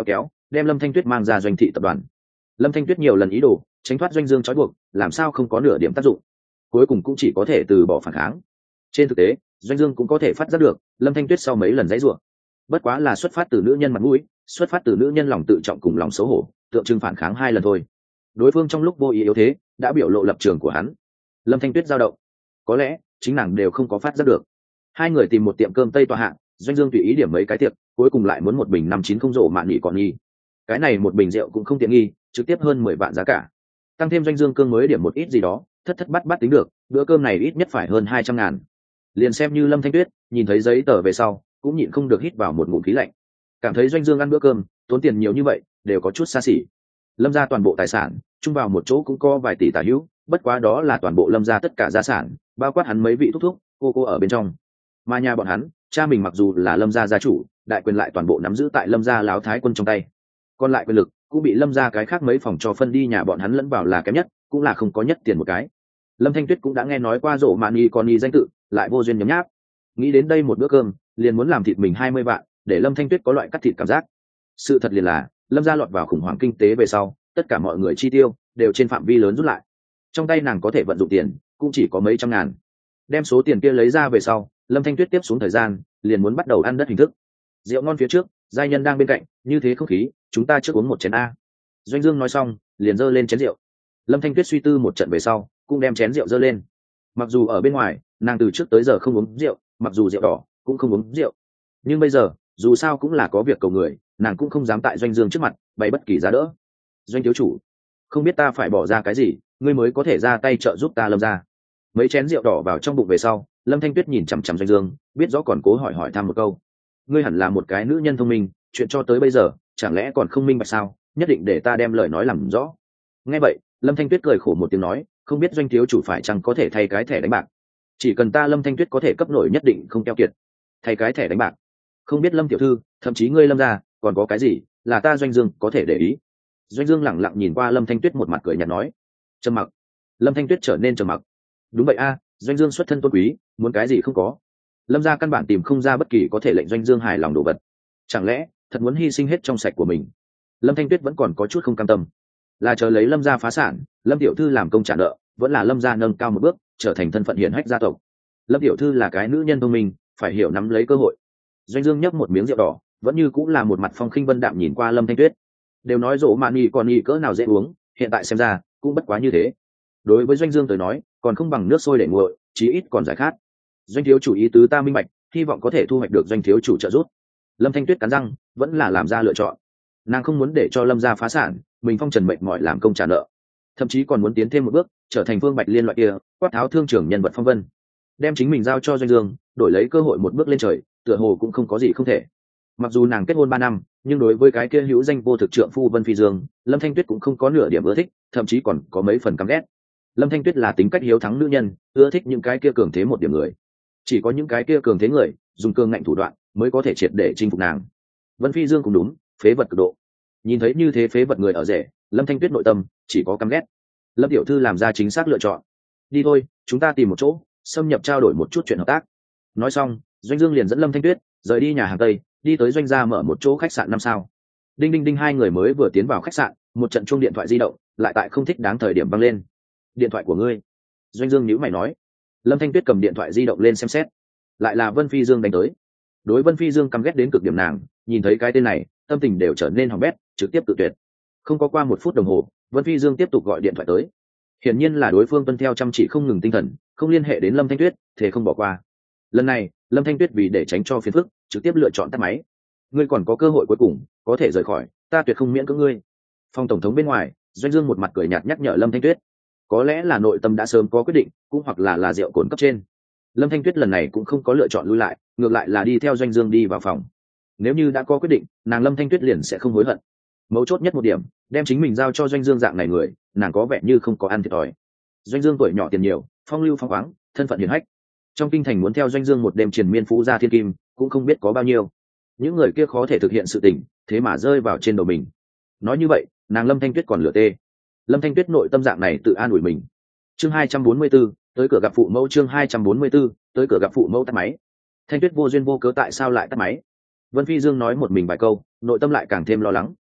đem Lâm Thanh Tuyết mang ra doanh thị tập đoàn. Lâm Thanh Tuyết nhiều lần ý đồ tránh thoát Doanh Dương trói buộc, làm sao không có nửa điểm tác dụng, cuối cùng cũng chỉ có thể từ bỏ phản kháng. Trên thực tế, Doanh Dương cũng có thể phát giác được Lâm Thanh Tuyết sau mấy lần giãy giụa, bất quá là xuất phát từ nữ nhân mặt mũi, xuất phát từ nữ nhân lòng tự trọng cùng lòng xấu hổ, tượng trưng phản kháng hai lần thôi. Đối phương trong lúc vô ý yếu thế đã biểu lộ lập trường của hắn. Lâm Thanh Tuyết dao động, có lẽ chính nàng đều không có phát giác được. Hai người tìm một tiệm cơm tây tọa hạng, Doanh Dương tùy ý điểm mấy cái tiệc, cuối cùng lại muốn một bình năm chín không rổ mạn nhị còn nghi. Cái này một bình rượu cũng không tiện nghi, trực tiếp hơn mười vạn giá cả. Tăng thêm Doanh Dương cương mới điểm một ít gì đó, thất thất bát bát tính được, bữa cơm này ít nhất phải hơn hai trăm ngàn. Liền xem như Lâm Thanh Tuyết nhìn thấy giấy tờ về sau, cũng nhịn không được hít vào một ngụm khí lạnh. Cảm thấy Doanh Dương ăn bữa cơm tốn tiền nhiều như vậy, đều có chút xa xỉ. Lâm gia toàn bộ tài sản chung vào một chỗ cũng có vài tỷ tả hữu, bất quá đó là toàn bộ Lâm gia tất cả gia sản, bao quát hắn mấy vị thúc thúc cô cô ở bên trong. Mà nhà bọn hắn, cha mình mặc dù là Lâm gia gia chủ, đại quyền lại toàn bộ nắm giữ tại Lâm gia Láo Thái Quân trong tay, còn lại quyền lực cũng bị Lâm gia cái khác mấy phòng cho phân đi, nhà bọn hắn lẫn vào là kém nhất, cũng là không có nhất tiền một cái. Lâm Thanh Tuyết cũng đã nghe nói qua rộ mạn y con y danh tự, lại vô duyên nhấm nháp. Nghĩ đến đây một bữa cơm liền muốn làm thịt mình hai mươi vạn, để Lâm Thanh Tuyết có loại cắt thịt cảm giác. Sự thật liền là Lâm gia lọt vào khủng hoảng kinh tế về sau, tất cả mọi người chi tiêu đều trên phạm vi lớn rút lại, trong tay nàng có thể vận dụng tiền cũng chỉ có mấy trăm ngàn. Đem số tiền kia lấy ra về sau, Lâm Thanh Tuyết tiếp xuống thời gian liền muốn bắt đầu ăn đất hình thức. Rượu ngon phía trước, giai nhân đang bên cạnh, như thế không khí, chúng ta trước uống một chén a. Doanh Dương nói xong liền giơ lên chén rượu. Lâm Thanh Tuyết suy tư một trận về sau, cũng đem chén rượu giơ lên. Mặc dù ở bên ngoài nàng từ trước tới giờ không uống rượu, mặc dù rượu đỏ cũng không uống rượu, nhưng bây giờ dù sao cũng là có việc cầu người, nàng cũng không dám tại Doanh Dương trước mặt bày bất kỳ giá đỡ. Doanh thiếu chủ, không biết ta phải bỏ ra cái gì ngươi mới có thể ra tay trợ giúp ta Lâm ra. Mấy chén rượu đỏ vào trong bụng về sau, Lâm Thanh Tuyết nhìn chằm chằm Doanh Dương, biết rõ còn cố hỏi hỏi thăm một câu. Ngươi hẳn là một cái nữ nhân thông minh, chuyện cho tới bây giờ chẳng lẽ còn không minh bạch sao? Nhất định để ta đem lời nói làm rõ. Nghe vậy, Lâm Thanh Tuyết cười khổ một tiếng nói, không biết Doanh thiếu chủ phải chăng có thể thay cái thẻ đánh bạc. Chỉ cần ta Lâm Thanh Tuyết có thể cấp nổi, nhất định không keo kiệt. Thay cái thẻ đánh bạc? Không biết Lâm tiểu thư, thậm chí ngươi Lâm gia còn có cái gì là ta Doanh Dương có thể để ý? Doanh Dương lẳng lặng nhìn qua Lâm Thanh Tuyết, một mặt cười nhạt nói. Trầm mặc. Lâm Thanh Tuyết trở nên trầm mặc. Đúng vậy a, Doanh Dương xuất thân tôn quý, muốn cái gì không có. Lâm gia căn bản tìm không ra bất kỳ có thể lệnh Doanh Dương hài lòng đồ vật. Chẳng lẽ thật muốn hy sinh hết trong sạch của mình? Lâm Thanh Tuyết vẫn còn có chút không cam tâm. Là chờ lấy Lâm gia phá sản, Lâm tiểu thư làm công trả nợ, vẫn là Lâm gia nâng cao một bước, trở thành thân phận hiển hách gia tộc? Lâm tiểu thư là cái nữ nhân thông minh, phải hiểu nắm lấy cơ hội. Doanh Dương nhấp một miếng rượu đỏ, vẫn như cũng là một mặt phong khinh vân đạm nhìn qua Lâm Thanh Tuyết. Đều nói rộ mạn nhị còn nhị cỡ nào dễ uống, hiện tại xem ra cũng bất quá như thế. Đối với Doanh Dương tới nói, còn không bằng nước sôi để nguội, chí ít còn giải khát. Doanh thiếu chủ ý tứ ta minh bạch, hy vọng có thể thu hoạch được Doanh thiếu chủ trợ giúp. Lâm Thanh Tuyết cắn răng, vẫn là làm ra lựa chọn. Nàng không muốn để cho Lâm gia phá sản, mình phong trần mệt mỏi làm công trả nợ, thậm chí còn muốn tiến thêm một bước, trở thành Phương Bạch Liên loại kia quát tháo thương trưởng nhân vật phong vân. Đem chính mình giao cho Doanh Dương, đổi lấy cơ hội một bước lên trời, tựa hồ cũng không có gì không thể. Mặc dù nàng kết hôn ba năm, nhưng đối với cái kia hữu danh vô thực trượng phu Vân Phi Dương, Lâm Thanh Tuyết cũng không có nửa điểm ưa thích, thậm chí còn có mấy phần căm ghét. Lâm Thanh Tuyết là tính cách hiếu thắng nữ nhân, ưa thích những cái kia cường thế một điểm người. Chỉ có những cái kia cường thế người, dùng cương ngạnh thủ đoạn mới có thể triệt để chinh phục nàng. Vân Phi Dương cũng đúng, phế vật cực độ. Nhìn thấy như thế phế vật người ở rể, Lâm Thanh Tuyết nội tâm chỉ có căm ghét. Lâm tiểu thư làm ra chính xác lựa chọn. Đi thôi, chúng ta tìm một chỗ xâm nhập trao đổi một chút chuyện hợp tác. Nói xong, Doanh Dương liền dẫn Lâm Thanh Tuyết rời đi nhà hàng Tây, đi tới Doanh gia mở một chỗ khách sạn năm sao. Đinh đinh đinh, hai người mới vừa tiến vào khách sạn, một trận chuông điện thoại di động lại tại không thích đáng thời điểm vang lên. Điện thoại của ngươi? Doanh Dương nhíu mày nói. Lâm Thanh Tuyết cầm điện thoại di động lên xem xét, lại là Vân Phi Dương đánh tới. Đối Vân Phi Dương căm ghét đến cực điểm, nàng nhìn thấy cái tên này, tâm tình đều trở nên hỏng bét, trực tiếp tự tuyệt. Không có qua một phút đồng hồ, Vân Phi Dương tiếp tục gọi điện thoại tới. Hiển nhiên là đối phương tuân theo chăm chỉ không ngừng tinh thần, không liên hệ đến Lâm Thanh Tuyết, thế không bỏ qua. Lần này, Lâm Thanh Tuyết vì để tránh cho phiền phức, trực tiếp lựa chọn tắt máy. Ngươi còn có cơ hội cuối cùng, có thể rời khỏi, ta tuyệt không miễn cưỡng ngươi. Phòng tổng thống bên ngoài, Doanh Dương một mặt cười nhạt nhắc nhở Lâm Thanh Tuyết. Có lẽ là nội tâm đã sớm có quyết định, cũng hoặc là là rượu cồn cấp trên. Lâm Thanh Tuyết lần này cũng không có lựa chọn lui lại, ngược lại là đi theo Doanh Dương đi vào phòng. Nếu như đã có quyết định, nàng Lâm Thanh Tuyết liền sẽ không hối hận. Mấu chốt nhất một điểm, đem chính mình giao cho Doanh Dương dạng này người, nàng có vẻ như không có ăn thiệt thòi. Doanh Dương tuổi nhỏ tiền nhiều, phong lưu phong khoáng, thân phận hiển hách. Trong kinh thành muốn theo Doanh Dương một đêm triền miên phú gia thiên kim, cũng không biết có bao nhiêu. Những người kia khó thể thực hiện sự tình, thế mà rơi vào trên đầu mình. Nói như vậy, nàng Lâm Thanh Tuyết còn lửa tê. Lâm Thanh Tuyết nội tâm dạng này tự an ủi mình. Chương hai trăm bốn mươi 4, tới cửa gặp phụ mẫu. Chương hai trăm bốn mươi 4, tới cửa gặp phụ mẫu. Tắt máy. Thanh Tuyết vô duyên vô cớ tại sao lại tắt máy? Vân Phi Dương nói một mình vài câu, nội tâm lại càng thêm lo lắng.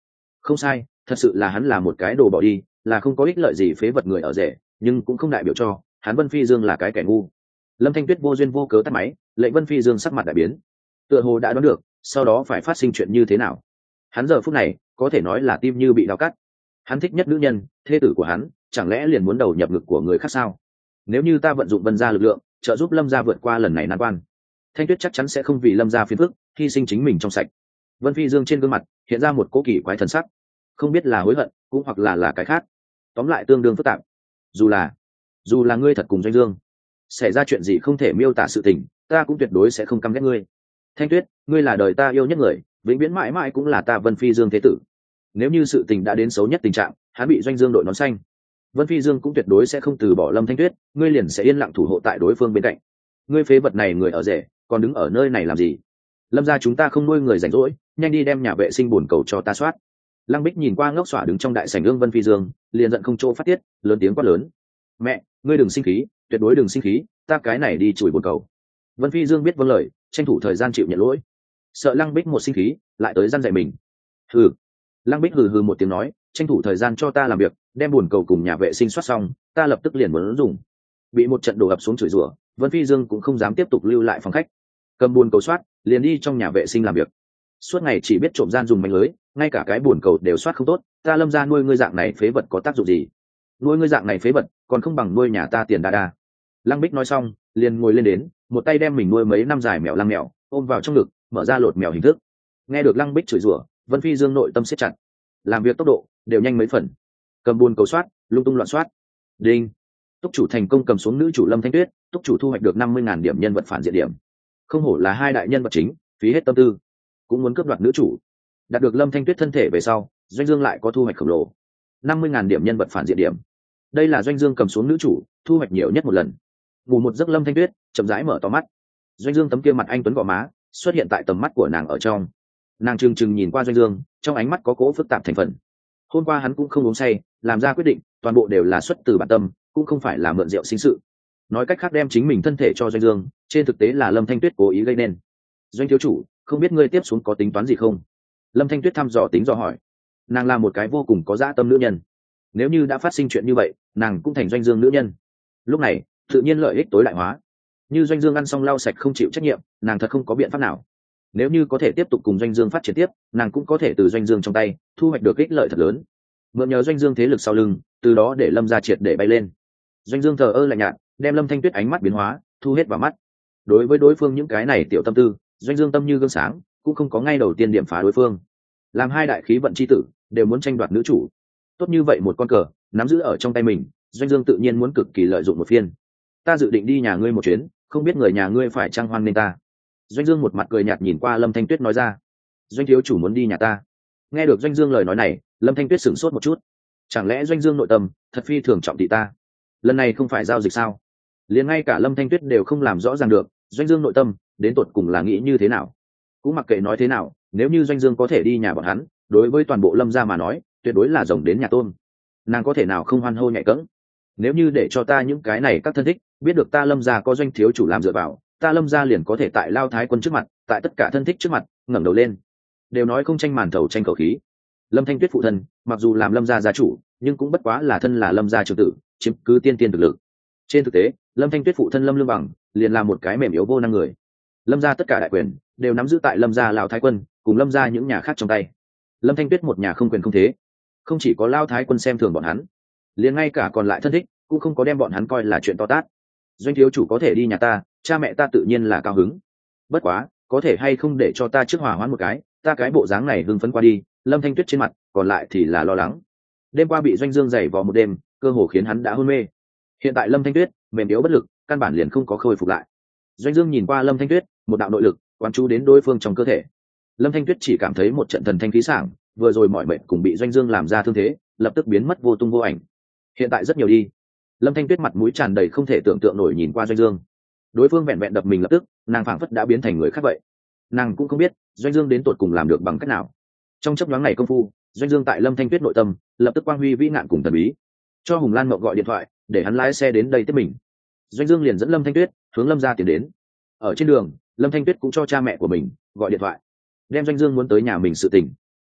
Không sai, thật sự là hắn là một cái đồ bỏ đi, là không có ích lợi gì phế vật người ở rể, nhưng cũng không đại biểu cho hắn Vân Phi Dương là cái kẻ ngu. Lâm Thanh Tuyết vô duyên vô cớ tắt máy, lệnh Vân Phi Dương sắc mặt đại biến, tựa hồ đã đoán được sau đó phải phát sinh chuyện như thế nào. Hắn giờ phút này có thể nói là tim như bị đau cắt. Hắn thích nhất nữ nhân, thê tử của hắn, chẳng lẽ liền muốn đầu nhập ngực của người khác sao? Nếu như ta vận dụng Vân gia lực lượng trợ giúp Lâm gia vượt qua lần này nan quan, Thanh Tuyết chắc chắn sẽ không vì Lâm gia phiền phức hy sinh chính mình trong sạch. Vân Phi Dương trên gương mặt hiện ra một cố kỳ quái thần sắc, không biết là hối hận cũng hoặc là là cái khác, tóm lại tương đương phức tạp. Dù là dù là ngươi thật cùng Doanh Dương xảy ra chuyện gì không thể miêu tả sự tình, ta cũng tuyệt đối sẽ không căm ghét ngươi. Thanh Tuyết, ngươi là đời ta yêu nhất người, vĩnh viễn mãi mãi cũng là ta Vân Phi Dương thế tử. Nếu như sự tình đã đến xấu nhất tình trạng, hắn bị Doanh Dương đội nón xanh, Vân Phi Dương cũng tuyệt đối sẽ không từ bỏ Lâm Thanh Tuyết, ngươi liền sẽ yên lặng thủ hộ tại đối phương bên cạnh. Ngươi phế vật này người ở rể, còn đứng ở nơi này làm gì? Lâm gia chúng ta không nuôi người rảnh rỗi, nhanh đi đem nhà vệ sinh bồn cầu cho ta soát. Lăng Bích nhìn qua ngốc xỏa đứng trong đại sảnh ương Vân Phi Dương, liền giận không chỗ phát tiết, lớn tiếng quát lớn: "Mẹ, ngươi đừng sinh khí, tuyệt đối đừng sinh khí, ta cái này đi chùi bồn cầu." Vân Phi Dương biết vâng lời, tranh thủ thời gian chịu nhận lỗi, sợ Lăng Bích một sinh khí lại tới răn dạy mình. Hừ. Lăng Bích hừ hừ một tiếng nói, tranh thủ thời gian cho ta làm việc, đem bồn cầu cùng nhà vệ sinh soát xong, ta lập tức liền muốn dùng. Bị một trận đổ ập xuống chửi rủa, Vân Phi Dương cũng không dám tiếp tục lưu lại phòng khách, cầm bồn cầu soát, liền đi trong nhà vệ sinh làm việc. Suốt ngày chỉ biết trộm gian dùng manh lưới, ngay cả cái bồn cầu đều soát không tốt, ta Lâm gia nuôi ngươi dạng này phế vật có tác dụng gì? Nuôi ngươi dạng này phế vật, còn không bằng nuôi nhà ta tiền đa đa. Lăng Bích nói xong, liền ngồi lên đến, một tay đem mình nuôi mấy năm dài mèo lăng mèo ôm vào trong ngực, mở ra lột mèo hình thức. Nghe được Lăng Bích chửi rủa, Vân Phi Dương nội tâm siết chặt, làm việc tốc độ đều nhanh mấy phần, cầm buồn cầu soát, lung tung loạn soát. Đinh, túc chủ thành công cầm xuống nữ chủ Lâm Thanh Tuyết, túc chủ thu hoạch được năm mươi ngàn điểm nhân vật phản diện điểm. Không hổ là hai đại nhân vật chính, phí hết tâm tư cũng muốn cướp đoạt nữ chủ. Đạt được Lâm Thanh Tuyết thân thể về sau, Doanh Dương lại có thu hoạch khổng lồ, năm mươi ngàn điểm nhân vật phản diện điểm. Đây là Doanh Dương cầm xuống nữ chủ thu hoạch nhiều nhất một lần. Ngủ một giấc Lâm Thanh Tuyết chậm rãi mở to mắt, Doanh Dương tấm kia mặt anh tuấn gò má xuất hiện tại tầm mắt của nàng ở trong. Nàng trừng trừng nhìn qua Doanh Dương, trong ánh mắt có cố phức tạp thành phần. Hôm qua hắn cũng không uống say, làm ra quyết định toàn bộ đều là xuất từ bản tâm, cũng không phải là mượn rượu sinh sự. Nói cách khác, đem chính mình thân thể cho Doanh Dương, trên thực tế là Lâm Thanh Tuyết cố ý gây nên. Doanh thiếu chủ, không biết ngươi tiếp xuống có tính toán gì không? Lâm Thanh Tuyết thăm dò tính dò hỏi. Nàng là một cái vô cùng có dã tâm nữ nhân, nếu như đã phát sinh chuyện như vậy, nàng cũng thành Doanh Dương nữ nhân. Lúc này tự nhiên lợi ích tối đại hóa. Như Doanh Dương ăn xong lau sạch không chịu trách nhiệm, nàng thật không có biện pháp nào. Nếu như có thể tiếp tục cùng Doanh Dương phát triển tiếp, nàng cũng có thể từ Doanh Dương trong tay thu hoạch được ích lợi thật lớn. Mượn nhờ Doanh Dương thế lực sau lưng, từ đó để Lâm gia triệt để bay lên. Doanh Dương thờ ơ lạnh nhạt, đem Lâm Thanh Tuyết ánh mắt biến hóa, thu hết vào mắt. Đối với đối phương những cái này tiểu tâm tư, Doanh Dương tâm như gương sáng, cũng không có ngay đầu tiên điểm phá đối phương. Làm hai đại khí vận chi tử đều muốn tranh đoạt nữ chủ, tốt như vậy một con cờ nắm giữ ở trong tay mình, Doanh Dương tự nhiên muốn cực kỳ lợi dụng một phiên. Ta dự định đi nhà ngươi một chuyến, không biết người nhà ngươi phải trang hoan nên ta. Doanh Dương một mặt cười nhạt nhìn qua Lâm Thanh Tuyết nói ra. Doanh thiếu chủ muốn đi nhà ta? Nghe được Doanh Dương lời nói này, Lâm Thanh Tuyết sửng sốt một chút. Chẳng lẽ Doanh Dương nội tâm thật phi thường trọng thị ta? Lần này không phải giao dịch sao? Liền ngay cả Lâm Thanh Tuyết đều không làm rõ ràng được Doanh Dương nội tâm đến tột cùng là nghĩ như thế nào. Cũng mặc kệ nói thế nào, nếu như Doanh Dương có thể đi nhà bọn hắn, đối với toàn bộ Lâm gia mà nói, tuyệt đối là rồng đến nhà tôm. Nàng có thể nào không hoan hô nhạy cẫng? Nếu như để cho ta những cái này các thân thích biết được ta Lâm gia có Doanh thiếu chủ làm dựa vào, ta Lâm gia liền có thể tại Lao Thái quân trước mặt, tại tất cả thân thích trước mặt ngẩng đầu lên. Đều nói không tranh màn thầu tranh khẩu khí. Lâm Thanh Tuyết phụ thân mặc dù làm Lâm gia gia chủ, nhưng cũng bất quá là thân là Lâm gia trưởng tử, chiếm cứ tiên tiên thực lực. Trên thực tế, Lâm Thanh Tuyết phụ thân Lâm Lương Bằng liền là một cái mềm yếu vô năng người. Lâm gia tất cả đại quyền đều nắm giữ tại Lâm gia Lão Thái quân cùng Lâm gia những nhà khác trong tay. Lâm Thanh Tuyết một nhà không quyền không thế, không chỉ có Lão Thái quân xem thường bọn hắn, liền ngay cả còn lại thân thích cũng không có đem bọn hắn coi là chuyện to tát. Doanh thiếu chủ có thể đi nhà ta, cha mẹ ta tự nhiên là cao hứng. Bất quá, có thể hay không để cho ta trước hòa hoãn một cái, ta cái bộ dáng này hưng phấn qua đi. Lâm Thanh Tuyết trên mặt còn lại thì là lo lắng. Đêm qua bị Doanh Dương giày vò một đêm, cơ hồ khiến hắn đã hôn mê. Hiện tại Lâm Thanh Tuyết mềm yếu bất lực, căn bản liền không có khôi phục lại. Doanh Dương nhìn qua Lâm Thanh Tuyết, một đạo nội lực quán chú đến đối phương trong cơ thể. Lâm Thanh Tuyết chỉ cảm thấy một trận thần thanh khí sảng, vừa rồi mọi mệnh cùng bị Doanh Dương làm ra thương thế, lập tức biến mất vô tung vô ảnh. Hiện tại rất nhiều đi. Lâm Thanh Tuyết mặt mũi tràn đầy không thể tưởng tượng nổi nhìn qua Doanh Dương. Đối phương vẹn vẹn đập mình lập tức, nàng phảng phất đã biến thành người khác vậy. Nàng cũng không biết Doanh Dương đến tột cùng làm được bằng cách nào. Trong chốc nhoáng này công phu, Doanh Dương tại Lâm Thanh Tuyết nội tâm lập tức quang huy vĩ ngạn cùng thần bí, cho Hùng Lan Mộng gọi điện thoại để hắn lái xe đến đây tiếp mình. Doanh Dương liền dẫn Lâm Thanh Tuyết hướng Lâm gia tiến đến. Ở trên đường, Lâm Thanh Tuyết cũng cho cha mẹ của mình gọi điện thoại, đem Doanh Dương muốn tới nhà mình sự tình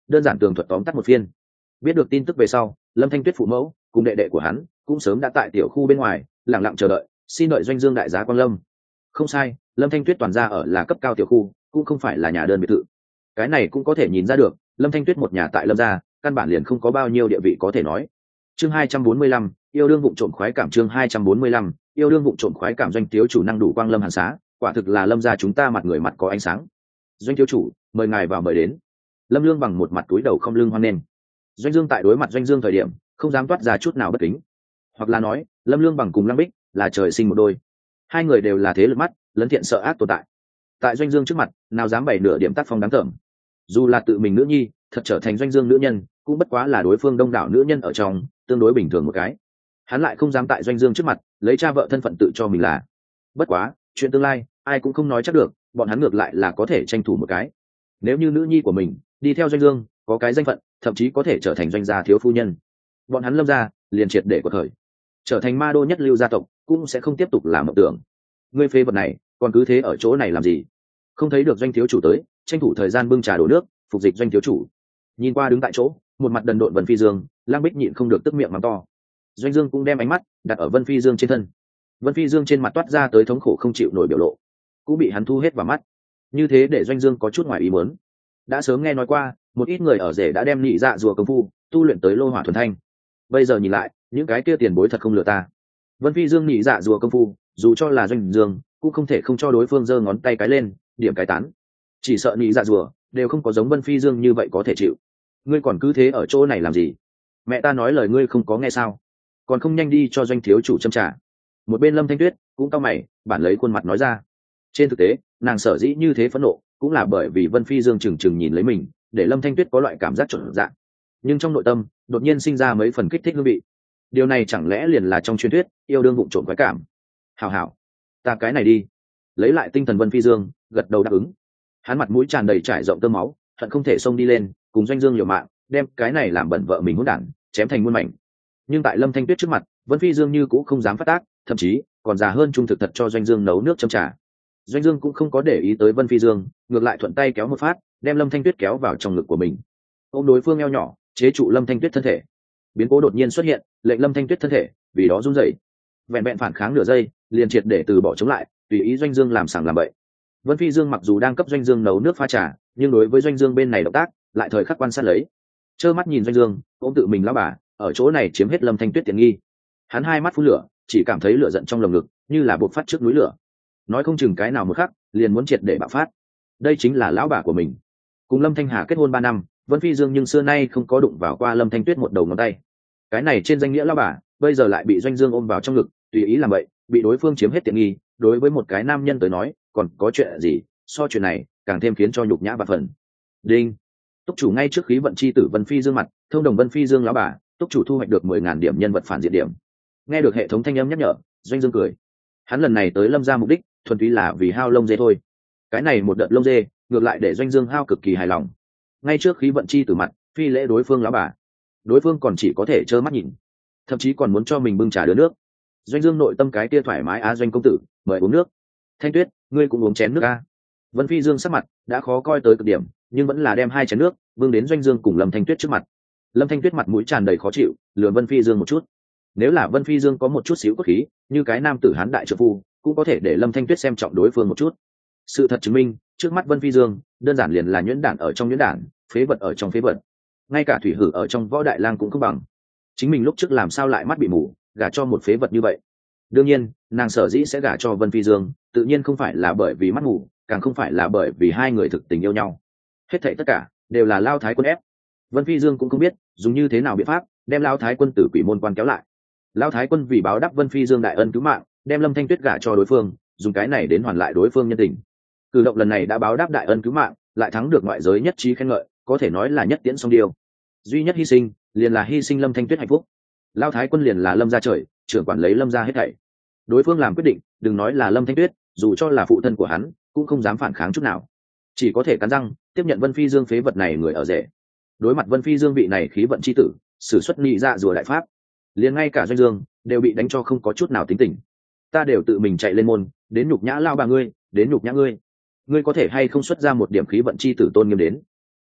đơn giản tường thuật tóm tắt một phiên. Biết được tin tức về sau, Lâm Thanh Tuyết phụ mẫu cùng đệ đệ của hắn cũng sớm đã tại tiểu khu bên ngoài lặng lặng chờ đợi, xin đợi Doanh Dương đại giá Quang Lâm. Không sai, Lâm Thanh Tuyết toàn ra ở là cấp cao tiểu khu, cũng không phải là nhà đơn biệt thự. Cái này cũng có thể nhìn ra được, Lâm Thanh Tuyết một nhà tại Lâm gia, căn bản liền không có bao nhiêu địa vị có thể nói. Chương hai trăm bốn mươi lăm, yêu đương vụng trộm khoái cảm. Chương hai trăm bốn mươi lăm, yêu đương vụng trộm khoái cảm. Doanh thiếu chủ năng đủ quang lâm hàn xá, quả thực là Lâm gia chúng ta mặt người mặt có ánh sáng. Doanh thiếu chủ, mời ngài vào mời đến. Lâm Lương bằng một mặt túi đầu không lưng hoan nghênh. Doanh Dương tại đối mặt Doanh Dương thời điểm, không dám toát ra chút nào bất kính. Hoặc là nói, Lâm Lương bằng cùng Lăng Bích là trời sinh một đôi. Hai người đều là thế lực mắt, lấn thiện sợ ác tồn tại. Tại Doanh Dương trước mặt, nào dám bày nửa điểm tác phong đáng tởm. Dù là tự mình nữ nhi, thật trở thành Doanh Dương nữ nhân, cũng bất quá là đối phương đông đảo nữ nhân ở trong, tương đối bình thường một cái. Hắn lại không dám tại Doanh Dương trước mặt, lấy cha vợ thân phận tự cho mình là. Bất quá, chuyện tương lai, ai cũng không nói chắc được, bọn hắn ngược lại là có thể tranh thủ một cái. Nếu như nữ nhi của mình đi theo Doanh Dương, có cái danh phận, thậm chí có thể trở thành doanh gia thiếu phu nhân, bọn hắn Lâm gia liền triệt để của thời, trở thành ma đô nhất lưu gia tộc, cũng sẽ không tiếp tục làm mộng tưởng. Ngươi phế vật này, còn cứ thế ở chỗ này làm gì? Không thấy được Doanh thiếu chủ tới, tranh thủ thời gian bưng trà đổ nước, phục dịch Doanh thiếu chủ. Nhìn qua đứng tại chỗ, một mặt đần độn Vân Phi Dương, Lăng Bích nhịn không được tức miệng mắng to. Doanh Dương cũng đem ánh mắt đặt ở Vân Phi Dương trên thân. Vân Phi Dương trên mặt toát ra tới thống khổ không chịu nổi biểu lộ, cũng bị hắn thu hết vào mắt. Như thế để Doanh Dương có chút ngoài ý muốn. Đã sớm nghe nói qua, một ít người ở rể đã đem nhị dạ rùa công phu tu luyện tới lô hỏa thuần thanh. Bây giờ nhìn lại, những cái kia tiền bối thật không lừa ta. Vân Phi Dương nhị dạ rùa công phu, dù cho là Doanh Dương, cũng không thể không cho đối phương giơ ngón tay cái lên, điểm cái tán. Chỉ sợ nhị dạ rùa đều không có giống Vân Phi Dương như vậy có thể chịu. Ngươi còn cứ thế ở chỗ này làm gì? Mẹ ta nói lời ngươi không có nghe sao? Còn không nhanh đi cho Doanh thiếu chủ châm trà. Một bên Lâm Thanh Tuyết cũng cau mày, bản lấy khuôn mặt nói ra. Trên thực tế, nàng sở dĩ như thế phẫn nộ, cũng là bởi vì Vân Phi Dương chừng chừng nhìn lấy mình, để Lâm Thanh Tuyết có loại cảm giác trộn dạng. Nhưng trong nội tâm, đột nhiên sinh ra mấy phần kích thích hương vị. Điều này chẳng lẽ liền là trong truyền thuyết yêu đương vụng trộm khoái cảm? Hảo hảo, ta cái này đi. Lấy lại tinh thần Vân Phi Dương, gật đầu đáp ứng. Hắn mặt mũi tràn đầy trải rộng tơ máu, hận không thể xông đi lên, cùng Doanh Dương liều mạng, đem cái này làm bẩn vợ mình hỗn đản, chém thành muôn mảnh. Nhưng tại Lâm Thanh Tuyết trước mặt, Vân Phi Dương như cũng không dám phát tác, thậm chí còn già hơn trung thực thật cho Doanh Dương nấu nước châm trà. Doanh Dương cũng không có để ý tới Vân Phi Dương, ngược lại thuận tay kéo một phát, đem Lâm Thanh Tuyết kéo vào trong ngực của mình. Ôm đối phương eo nhỏ, chế trụ Lâm Thanh Tuyết thân thể. Biến cố đột nhiên xuất hiện, lệnh Lâm Thanh Tuyết thân thể vì đó run rẩy. Vẹn vẹn phản kháng nửa giây, liền triệt để từ bỏ chống lại, tùy ý Doanh Dương làm sảng làm bậy. Vân Phi Dương mặc dù đang cấp Doanh Dương nấu nước pha trà, nhưng đối với Doanh Dương bên này động tác, lại thời khắc quan sát lấy. Trơ mắt nhìn Doanh Dương, ôm tự mình lão bà, ở chỗ này chiếm hết Lâm Thanh Tuyết tiện nghi. Hắn hai mắt phun lửa, chỉ cảm thấy lửa giận trong lồng ngực, như là bộc phát trước núi lửa. Nói không chừng cái nào một khắc, liền muốn triệt để bạo phát. Đây chính là lão bà của mình. Cùng Lâm Thanh Hà kết hôn ba năm, Vân Phi Dương nhưng xưa nay không có đụng vào qua Lâm Thanh Tuyết một đầu ngón tay. Cái này trên danh nghĩa lão bà, bây giờ lại bị Doanh Dương ôm vào trong ngực, tùy ý làm vậy, bị đối phương chiếm hết tiện nghi, đối với một cái nam nhân tới nói, còn có chuyện gì, so chuyện này, càng thêm khiến cho nhục nhã và phần. Đinh. Túc chủ ngay trước khí vận chi tử Vân Phi Dương mặt, thông đồng Vân Phi Dương lão bà, túc chủ thu hoạch được mười ngàn điểm nhân vật phản diện điểm. Nghe được hệ thống thanh âm nhắc nhở, Doanh Dương cười. Hắn lần này tới Lâm gia mục đích, thuần túy là vì hao lông dê thôi. Cái này một đợt lông dê, ngược lại để Doanh Dương hao cực kỳ hài lòng. Ngay trước khí vận chi tử mặt, phi lễ đối phương lão bà, đối phương còn chỉ có thể trơ mắt nhìn, thậm chí còn muốn cho mình bưng trà đưa nước. Doanh Dương nội tâm cái kia thoải mái á, Doanh công tử, mời uống nước. Thanh Tuyết, ngươi cũng uống chén nước a. Vân Phi Dương sắc mặt đã khó coi tới cực điểm, nhưng vẫn là đem hai chén nước bưng đến Doanh Dương cùng Lâm Thanh Tuyết trước mặt. Lâm Thanh Tuyết mặt mũi tràn đầy khó chịu, lườm Vân Phi Dương một chút. Nếu là Vân Phi Dương có một chút xíu cốt khí, như cái nam tử hán đại trợ phu, cũng có thể để Lâm Thanh Tuyết xem trọng đối phương một chút. Sự thật chứng minh, trước mắt Vân Phi Dương đơn giản liền là nhuyễn đản ở trong nhuyễn đản, phế vật ở trong phế vật. Ngay cả thủy hử ở trong võ đại lang cũng không bằng. Chính mình lúc trước làm sao lại mắt bị mù, gả cho một phế vật như vậy. Đương nhiên, nàng sở dĩ sẽ gả cho Vân Phi Dương, tự nhiên không phải là bởi vì mắt mù, càng không phải là bởi vì hai người thực tình yêu nhau. Hết thảy tất cả đều là Lao Thái Quân ép. Vân Phi Dương cũng không biết dùng như thế nào biện pháp đem Lao Thái Quân từ Quỷ Môn Quan kéo lại. Lao Thái Quân vì báo đáp Vân Phi Dương đại ân cứu mạng, đem Lâm Thanh Tuyết gả cho đối phương, dùng cái này đến hoàn lại đối phương nhân tình. Cử động lần này đã báo đáp đại ân cứu mạng, lại thắng được ngoại giới nhất trí khen ngợi, có thể nói là nhất tiễn song điều. Duy nhất hy sinh liền là hy sinh Lâm Thanh Tuyết hạnh phúc. Lao Thái Quân liền là Lâm gia trời, trưởng quản lấy Lâm gia hết thảy. Đối phương làm quyết định, đừng nói là Lâm Thanh Tuyết, dù cho là phụ thân của hắn, cũng không dám phản kháng chút nào, chỉ có thể cắn răng tiếp nhận Vân Phi Dương phế vật này người ở rể. Đối mặt Vân Phi Dương vị này khí vận chi tử, sử xuất nhị dạ rùa đại pháp, liền ngay cả Doanh Dương đều bị đánh cho không có chút nào tính tình. Ta đều tự mình chạy lên môn, đến nhục nhã lao bà ngươi, đến nhục nhã ngươi, ngươi có thể hay không xuất ra một điểm khí vận chi tử tôn nghiêm đến?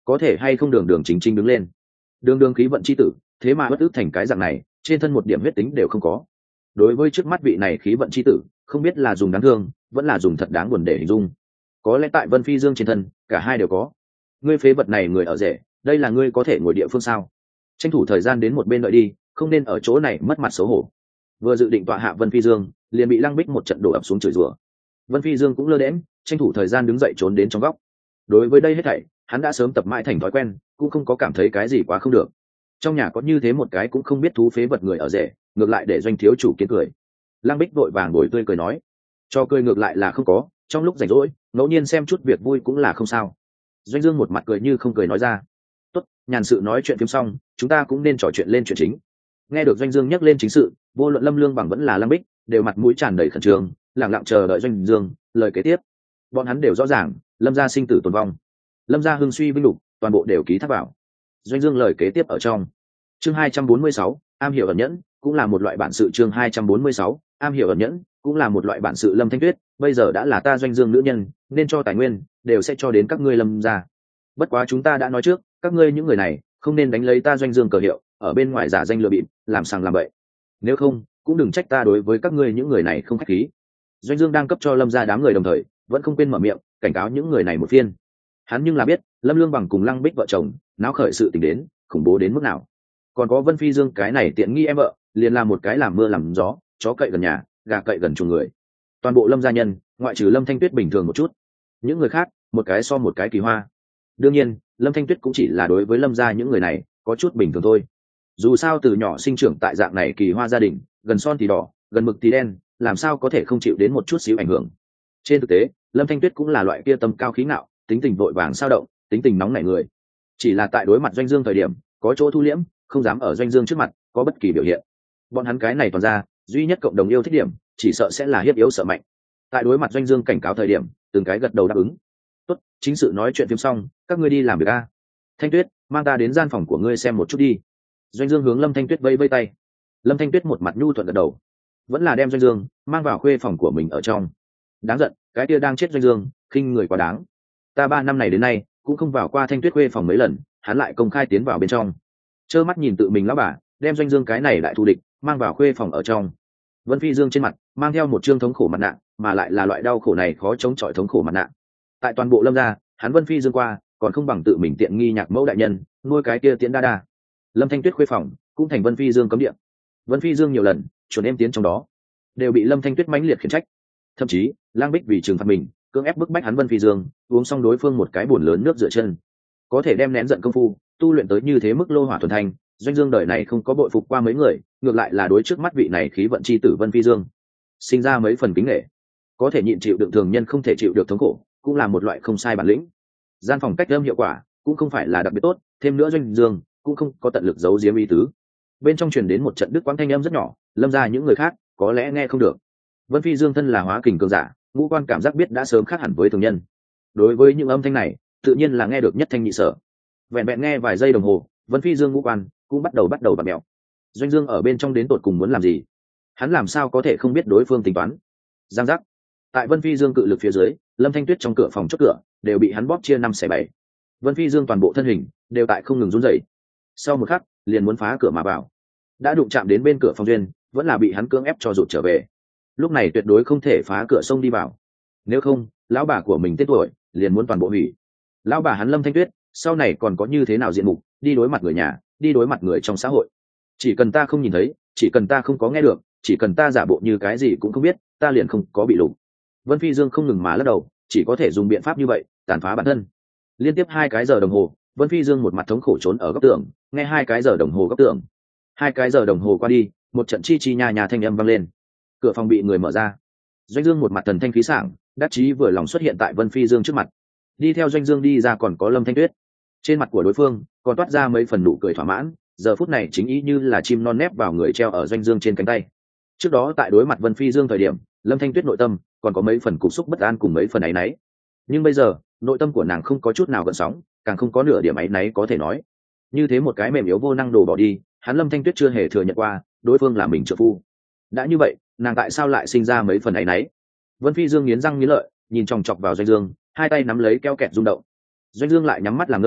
có thể hay không đường đường chính chính đứng lên. Đường đường khí vận chi tử thế mà bất ức thành cái dạng này, trên thân một điểm huyết tính đều không có. Đối với trước mắt vị này khí vận chi tử, không biết là dùng đáng thương vẫn là dùng thật đáng buồn để hình dung. Có lẽ tại Vân Phi Dương trên thân cả hai đều có. Ngươi phế vật này người ở rể, đây là ngươi có thể ngồi địa phương sao? Tranh thủ thời gian đến một bên đợi đi, không nên ở chỗ này mất mặt xấu hổ. Vừa dự định tọa hạ Vân Phi Dương, liền bị Lăng Bích một trận đổ ập xuống chửi rủa. Vân Phi Dương cũng lơ đễnh, tranh thủ thời gian đứng dậy trốn đến trong góc. Đối với đây hết thảy, hắn đã sớm tập mãi thành thói quen, cũng không có cảm thấy cái gì quá không được. Trong nhà có như thế một cái cũng không biết thú phế vật người ở rể, ngược lại để Doanh thiếu chủ kiến cười. Lăng Bích vội vàng ngồi tươi cười nói, cho cười ngược lại là không có, trong lúc rảnh rỗi ngẫu nhiên xem chút việc vui cũng là không sao. Doanh Dương một mặt cười như không cười nói ra, tốt, nhàn sự nói chuyện phim xong, chúng ta cũng nên trò chuyện lên chuyện chính. Nghe được Doanh Dương nhắc lên chính sự, vô luận Lâm Lương Bằng vẫn là Lăng Bích đều mặt mũi tràn đầy khẩn trương, lặng lặng chờ đợi Doanh Dương lời kế tiếp. Bọn hắn đều rõ ràng Lâm gia sinh tử tồn vong, Lâm gia hưng suy vinh lục, toàn bộ đều ký thác vào Doanh Dương lời kế tiếp ở trong. Chương hai trăm bốn mươi sáu, am hiểu ẩn nhẫn cũng là một loại bản sự. Chương hai trăm bốn mươi sáu, am hiểu ẩn nhẫn cũng là một loại bản sự. Lâm Thanh Tuyết bây giờ đã là ta Doanh Dương nữ nhân, nên cho tài nguyên đều sẽ cho đến các ngươi Lâm gia. Bất quá chúng ta đã nói trước, các ngươi những người này không nên đánh lấy ta Doanh Dương cờ hiệu, ở bên ngoài giả danh lừa bịp, làm sằng làm bậy. Nếu không, cũng đừng trách ta đối với các ngươi những người này không khách khí. Doanh Dương đang cấp cho Lâm gia đám người đồng thời, vẫn không quên mở miệng cảnh cáo những người này một phiên. Hắn nhưng là biết Lâm Lương Bằng cùng Lăng Bích vợ chồng náo khởi sự tình đến khủng bố đến mức nào. Còn có Vân Phi Dương cái này tiện nghi em vợ, liền làm một cái làm mưa làm gió, chó cậy gần nhà, gà cậy gần chuồng người. Toàn bộ Lâm gia nhân, ngoại trừ Lâm Thanh Tuyết bình thường một chút, những người khác một cái so một cái kỳ hoa. Đương nhiên, Lâm Thanh Tuyết cũng chỉ là đối với Lâm gia những người này có chút bình thường thôi. Dù sao từ nhỏ sinh trưởng tại dạng này kỳ hoa gia đình, gần son thì đỏ, gần mực thì đen, làm sao có thể không chịu đến một chút xíu ảnh hưởng. Trên thực tế, Lâm Thanh Tuyết cũng là loại kia tâm cao khí ngạo, tính tình vội vàng sao động, tính tình nóng nảy người. Chỉ là tại đối mặt Doanh Dương thời điểm, có chỗ thu liễm, không dám ở Doanh Dương trước mặt có bất kỳ biểu hiện. Bọn hắn cái này toàn ra, duy nhất cộng đồng yêu thích điểm, chỉ sợ sẽ là hiếp yếu sợ mạnh. Tại đối mặt Doanh Dương cảnh cáo thời điểm, từng cái gật đầu đáp ứng. Tốt, chính sự nói chuyện phim xong, các ngươi đi làm việc a. Thanh Tuyết, mang ta đến gian phòng của ngươi xem một chút đi. Doanh Dương hướng Lâm Thanh Tuyết vẫy vẫy tay. Lâm Thanh Tuyết một mặt nhu thuận gật đầu, vẫn là đem Doanh Dương mang vào khuê phòng của mình ở trong. Đáng giận, cái kia đang chết Doanh Dương, khinh người quá đáng. Ta ba năm này đến nay cũng không vào qua Thanh Tuyết khuê phòng mấy lần, hắn lại công khai tiến vào bên trong, trơ mắt nhìn tự mình lão bà đem Doanh Dương cái này lại thù địch mang vào khuê phòng ở trong. Vân Phi Dương trên mặt mang theo một trương thống khổ mặt nạ, mà lại là loại đau khổ này khó chống chọi thống khổ mặt nạ. Tại toàn bộ Lâm gia, hắn Vân Phi Dương qua còn không bằng tự mình tiện nghi nhạc mẫu đại nhân nuôi cái kia tiễn đa đa. Lâm Thanh Tuyết khuê phòng cũng thành Vân Phi Dương cấm địa. Vân Phi Dương nhiều lần chuẩn em tiến trong đó, đều bị Lâm Thanh Tuyết mãnh liệt khiển trách. Thậm chí Lang Bích vì trừng phạt mình, cưỡng ép bức bách hắn Vân Phi Dương uống xong đối phương một cái bồn lớn nước rửa chân. Có thể đem nén giận công phu tu luyện tới như thế mức lô hỏa thuần thành, Doanh Dương đời này không có bội phục qua mấy người, ngược lại là đối trước mắt vị này khí vận chi tử Vân Phi Dương sinh ra mấy phần kính nể. Có thể nhịn chịu đựng thường nhân không thể chịu được thống khổ, cũng là một loại không sai bản lĩnh. Gian phòng cách âm hiệu quả cũng không phải là đặc biệt tốt, thêm nữa Doanh Dương cũng không có tận lực giấu giếm ý tứ. Bên trong truyền đến một trận đức quãng thanh âm rất nhỏ, Lâm ra những người khác có lẽ nghe không được. Vân Phi Dương thân là hóa kình cường giả, ngũ quan cảm giác biết đã sớm khác hẳn với thường nhân. Đối với những âm thanh này, tự nhiên là nghe được nhất thanh nhị sở. Vẹn vẹn nghe vài giây đồng hồ, Vân Phi Dương ngũ quan cũng bắt đầu bắt đầu bặm mẹo. Doanh Dương ở bên trong đến tột cùng muốn làm gì? Hắn làm sao có thể không biết đối phương tính toán? Giang giác. Tại Vân Phi Dương cự lực phía dưới, Lâm Thanh Tuyết trong cửa phòng chốt cửa đều bị hắn bóp chia năm xẻ bảy. Vân Phi Dương toàn bộ thân hình đều tại không ngừng run rẩy. Sau một khắc, liền muốn phá cửa mà vào. Đã đụng chạm đến bên cửa phòng duyên, vẫn là bị hắn cưỡng ép cho rụt trở về. Lúc này tuyệt đối không thể phá cửa xông đi vào. Nếu không, lão bà của mình tên tuổi liền muốn toàn bộ hủy. Lão bà hắn Lâm Thanh Tuyết sau này còn có như thế nào diện mục đi đối mặt người nhà, đi đối mặt người trong xã hội. Chỉ cần ta không nhìn thấy, chỉ cần ta không có nghe được, chỉ cần ta giả bộ như cái gì cũng không biết, ta liền không có bị lục. Vân Phi Dương không ngừng mà lắc đầu, chỉ có thể dùng biện pháp như vậy tàn phá bản thân. Liên tiếp hai cái giờ đồng hồ, Vân Phi Dương một mặt thống khổ trốn ở góc tường, nghe hai cái giờ đồng hồ góc tường. Hai cái giờ đồng hồ qua đi, một trận chi chi nhà nhà thanh âm vang lên. Cửa phòng bị người mở ra. Doanh Dương một mặt thần thanh khí sảng, đắc chí vừa lòng xuất hiện tại Vân Phi Dương trước mặt. Đi theo Doanh Dương đi ra còn có Lâm Thanh Tuyết. Trên mặt của đối phương còn toát ra mấy phần nụ cười thỏa mãn, giờ phút này chính ý như là chim non nép vào người treo ở Doanh Dương trên cánh tay. Trước đó tại đối mặt Vân Phi Dương thời điểm, Lâm Thanh Tuyết nội tâm còn có mấy phần cục xúc bất an cùng mấy phần áy náy. Nhưng bây giờ, nội tâm của nàng không có chút nào gợn sóng, càng không có nửa điểm áy náy có thể nói. Như thế một cái mềm yếu vô năng đồ bỏ đi, hắn Lâm Thanh Tuyết chưa hề thừa nhận qua đối phương là mình trợ phu. Đã như vậy, nàng tại sao lại sinh ra mấy phần áy náy? Vân Phi Dương nghiến răng nghiến lợi, nhìn chòng chọc vào Doanh Dương, hai tay nắm lấy keo kẹt rung động. Doanh Dương lại nhắm mắt làm ngơ,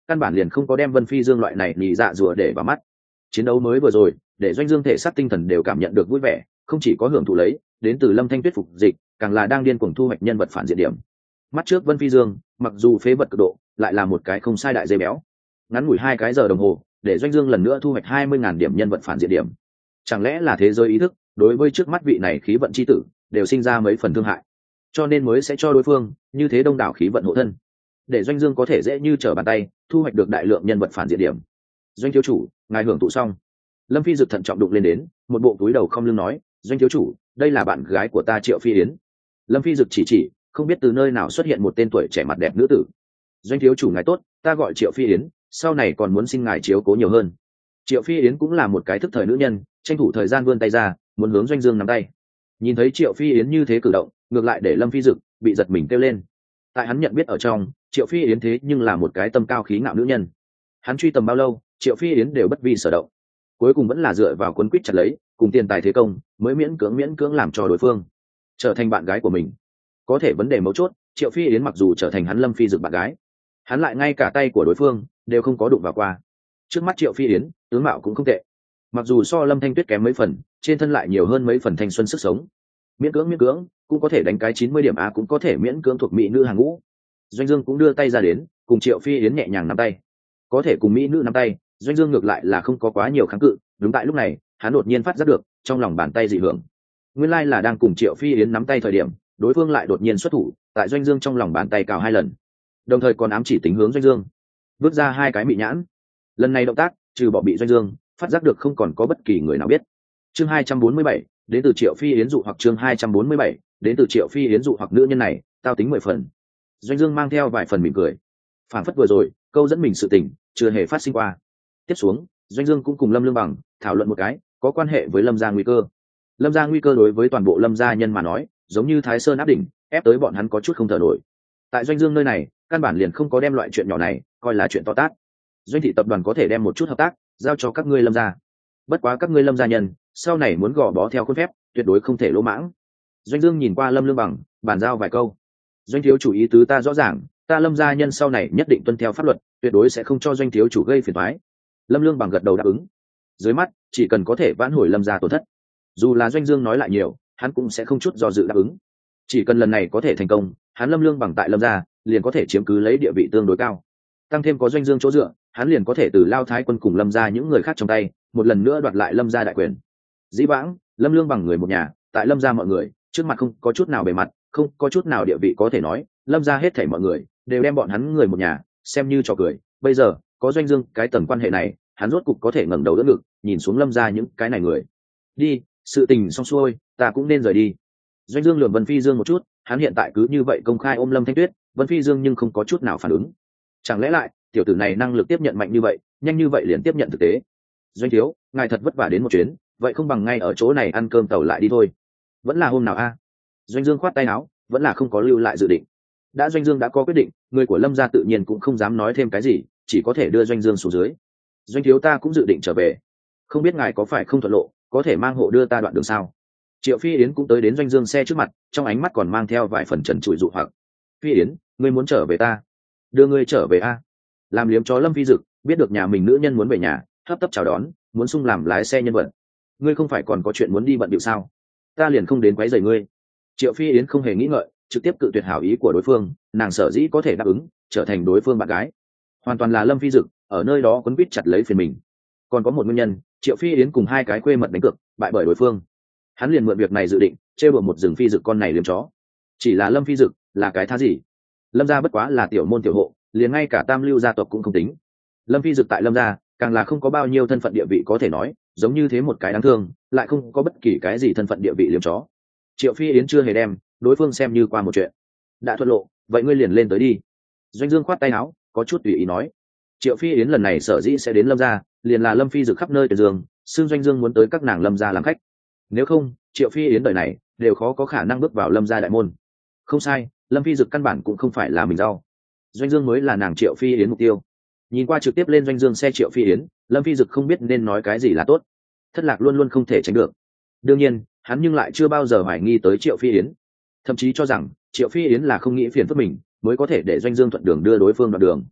căn bản liền không có đem Vân Phi Dương loại này nhị dạ rùa để vào mắt. Chiến đấu mới vừa rồi để Doanh Dương thể xác tinh thần đều cảm nhận được vui vẻ, không chỉ có hưởng thụ lấy đến từ Lâm Thanh Tuyết phục dịch, càng là đang điên cuồng thu hoạch nhân vật phản diện điểm. Mắt trước Vân Phi Dương mặc dù phế vật cực độ, lại là một cái không sai đại dây béo. Ngắn ngủi hai cái giờ đồng hồ để Doanh Dương lần nữa thu hoạch hai mươi ngàn điểm nhân vật phản diện điểm. Chẳng lẽ là thế giới ý thức đối với trước mắt vị này khí vận chi tử đều sinh ra mấy phần thương hại, cho nên mới sẽ cho đối phương như thế đông đảo khí vận hộ thân, để Doanh Dương có thể dễ như trở bàn tay thu hoạch được đại lượng nhân vật phản diện điểm. Doanh thiếu chủ, ngài hưởng thụ xong. Lâm Phi Dực thận trọng đụng lên đến, một bộ túi đầu không lưng nói, Doanh thiếu chủ, đây là bạn gái của ta Triệu Phi Yến. Lâm Phi Dực chỉ chỉ, không biết từ nơi nào xuất hiện một tên tuổi trẻ mặt đẹp nữ tử. Doanh thiếu chủ ngài tốt, ta gọi Triệu Phi Yến, sau này còn muốn xin ngài chiếu cố nhiều hơn. Triệu Phi Yến cũng là một cái thức thời nữ nhân, tranh thủ thời gian vươn tay ra, muốn hướng Doanh Dương nắm tay. Nhìn thấy Triệu Phi Yến như thế cử động, ngược lại để Lâm Phi Dực bị giật mình kêu lên. Tại hắn nhận biết ở trong, Triệu Phi Yến thế nhưng là một cái tâm cao khí ngạo nữ nhân. Hắn truy tầm bao lâu, Triệu Phi Yến đều bất vi sở động, cuối cùng vẫn là dựa vào quấn quýt chặt lấy, cùng tiền tài thế công, mới miễn cưỡng miễn cưỡng làm cho đối phương trở thành bạn gái của mình. Có thể vấn đề mấu chốt, Triệu Phi Yến mặc dù trở thành hắn Lâm Phi Dực bạn gái, hắn lại ngay cả tay của đối phương đều không có đụng vào qua. Trước mắt Triệu Phi Yến tướng mạo cũng không tệ, mặc dù so Lâm Thanh Tuyết kém mấy phần, trên thân lại nhiều hơn mấy phần thanh xuân sức sống. Miễn cưỡng miễn cưỡng cũng có thể đánh cái chín mươi điểm a, cũng có thể miễn cưỡng thuộc mỹ nữ hàng ngũ. Doanh Dương cũng đưa tay ra đến, cùng Triệu Phi Yến nhẹ nhàng nắm tay. Có thể cùng mỹ nữ nắm tay, Doanh Dương ngược lại là không có quá nhiều kháng cự. Đúng tại lúc này, hắn đột nhiên phát giác được trong lòng bàn tay dị hưởng. Nguyên lai là đang cùng Triệu Phi Yến nắm tay thời điểm, đối phương lại đột nhiên xuất thủ, tại Doanh Dương trong lòng bàn tay cào hai lần, đồng thời còn ám chỉ tính hướng Doanh Dương, vứt ra hai cái mị nhãn. Lần này động tác, trừ bỏ bị Doanh Dương phát giác được, không còn có bất kỳ người nào biết. Chương hai trăm bốn mươi bảy, đến từ Triệu Phi Yến dụ hoặc chương hai trăm bốn mươi bảy, đến từ Triệu Phi Yến dụ hoặc nữ nhân này, tao tính mười phần. Doanh Dương mang theo vài phần mỉm cười, phản phất vừa rồi câu dẫn mình sự tình chưa hề phát sinh qua. Tiếp xuống, Doanh Dương cũng cùng Lâm Lương Bằng thảo luận một cái có quan hệ với Lâm gia nguy cơ. Lâm gia nguy cơ đối với toàn bộ Lâm gia nhân mà nói, giống như Thái Sơn áp đỉnh, ép tới bọn hắn có chút không thở nổi. Tại Doanh Dương nơi này, căn bản liền không có đem loại chuyện nhỏ này coi là chuyện to tát. Doanh thị tập đoàn có thể đem một chút hợp tác giao cho các ngươi Lâm gia, bất quá các ngươi Lâm gia nhân sau này muốn gò bó theo khuôn phép, tuyệt đối không thể lỗ mãng. Doanh Dương nhìn qua Lâm Lương Bằng, bàn giao vài câu. Doanh thiếu chủ ý tứ ta rõ ràng, ta Lâm gia nhân sau này nhất định tuân theo pháp luật, tuyệt đối sẽ không cho Doanh thiếu chủ gây phiền toái. Lâm Lương Bằng gật đầu đáp ứng. Dưới mắt chỉ cần có thể vãn hồi Lâm gia tổn thất, dù là Doanh Dương nói lại nhiều, hắn cũng sẽ không chút do dự đáp ứng. Chỉ cần lần này có thể thành công, hắn Lâm Lương Bằng tại Lâm gia liền có thể chiếm cứ lấy địa vị tương đối cao, tăng thêm có Doanh Dương chỗ dựa, hắn liền có thể từ Lao Thái quân cùng Lâm gia những người khác trong tay một lần nữa đoạt lại Lâm gia đại quyền. Dĩ vãng Lâm Lương Bằng người một nhà tại Lâm gia mọi người trước mặt không có chút nào bề mặt, không có chút nào địa vị có thể nói, Lâm gia hết thảy mọi người đều đem bọn hắn người một nhà xem như trò cười. Bây giờ có Doanh Dương cái tầng quan hệ này, hắn rốt cục có thể ngẩng đầu đỡ ngực nhìn xuống Lâm gia những cái này người. Đi, sự tình xong xuôi, ta cũng nên rời đi. Doanh Dương lườm Vân Phi Dương một chút, hắn hiện tại cứ như vậy công khai ôm Lâm Thanh Tuyết, Vân Phi Dương nhưng không có chút nào phản ứng. Chẳng lẽ lại tiểu tử này năng lực tiếp nhận mạnh như vậy, nhanh như vậy liền tiếp nhận thực tế? Doanh thiếu, ngài thật vất vả đến một chuyến, vậy không bằng ngay ở chỗ này ăn cơm tàu lại đi thôi. Vẫn là hôm nào a? Doanh Dương khoát tay áo, vẫn là không có lưu lại dự định. Đã Doanh Dương đã có quyết định, người của Lâm gia tự nhiên cũng không dám nói thêm cái gì, chỉ có thể đưa Doanh Dương xuống dưới. Doanh thiếu, ta cũng dự định trở về, không biết ngài có phải không thuận lộ, có thể mang hộ đưa ta đoạn đường sao? Triệu Phi Yến cũng tới đến Doanh Dương xe trước mặt, trong ánh mắt còn mang theo vài phần trần trụi dụ hoặc. Phi Yến, ngươi muốn trở về ta đưa ngươi trở về a? Làm liếm chó Lâm Phi Dực biết được nhà mình nữ nhân muốn về nhà, hấp tấp chào đón, muốn sung làm lái xe nhân vật. Ngươi không phải còn có chuyện muốn đi bận điệu sao? Ta liền không đến quấy rầy ngươi. Triệu Phi Yến không hề nghĩ ngợi, trực tiếp cự tuyệt hảo ý của đối phương. Nàng sở dĩ có thể đáp ứng trở thành đối phương bạn gái, hoàn toàn là Lâm Phi Dực ở nơi đó quấn quýt chặt lấy phiền mình. Còn có một nguyên nhân, Triệu Phi Yến cùng hai cái quê mật đánh cược bại bởi đối phương, hắn liền mượn việc này dự định trêu đùa một rừng Phi Dực con này liếm chó. Chỉ là Lâm Phi Dực là cái thá gì? Lâm gia bất quá là tiểu môn tiểu hộ, liền ngay cả tam lưu gia tộc cũng không tính. Lâm Phi Dực tại Lâm gia càng là không có bao nhiêu thân phận địa vị có thể nói, giống như thế một cái đáng thương, lại không có bất kỳ cái gì thân phận địa vị liếm chó. Triệu Phi Yến chưa hề đem đối phương xem như qua một chuyện. Đã thuận lộ, vậy ngươi liền lên tới đi. Doanh Dương khoát tay áo, có chút tùy ý nói. Triệu Phi Yến lần này sở dĩ sẽ đến Lâm gia, liền là Lâm Phi Dực khắp nơi tuyển giường, xưng Doanh Dương muốn tới các nàng Lâm gia làm khách. Nếu không, Triệu Phi Yến đời này đều khó có khả năng bước vào Lâm gia đại môn. Không sai, Lâm Phi Dực căn bản cũng không phải là mình rau, Doanh Dương mới là nàng Triệu Phi Yến mục tiêu. Nhìn qua trực tiếp lên Doanh Dương xe Triệu Phi Yến, Lâm Phi Dực không biết nên nói cái gì là tốt. Thất lạc luôn luôn không thể tránh được. Đương nhiên, hắn nhưng lại chưa bao giờ hoài nghi tới Triệu Phi Yến, thậm chí cho rằng Triệu Phi Yến là không nghĩ phiền phức mình, mới có thể để Doanh Dương thuận đường đưa đối phương đoạn đường.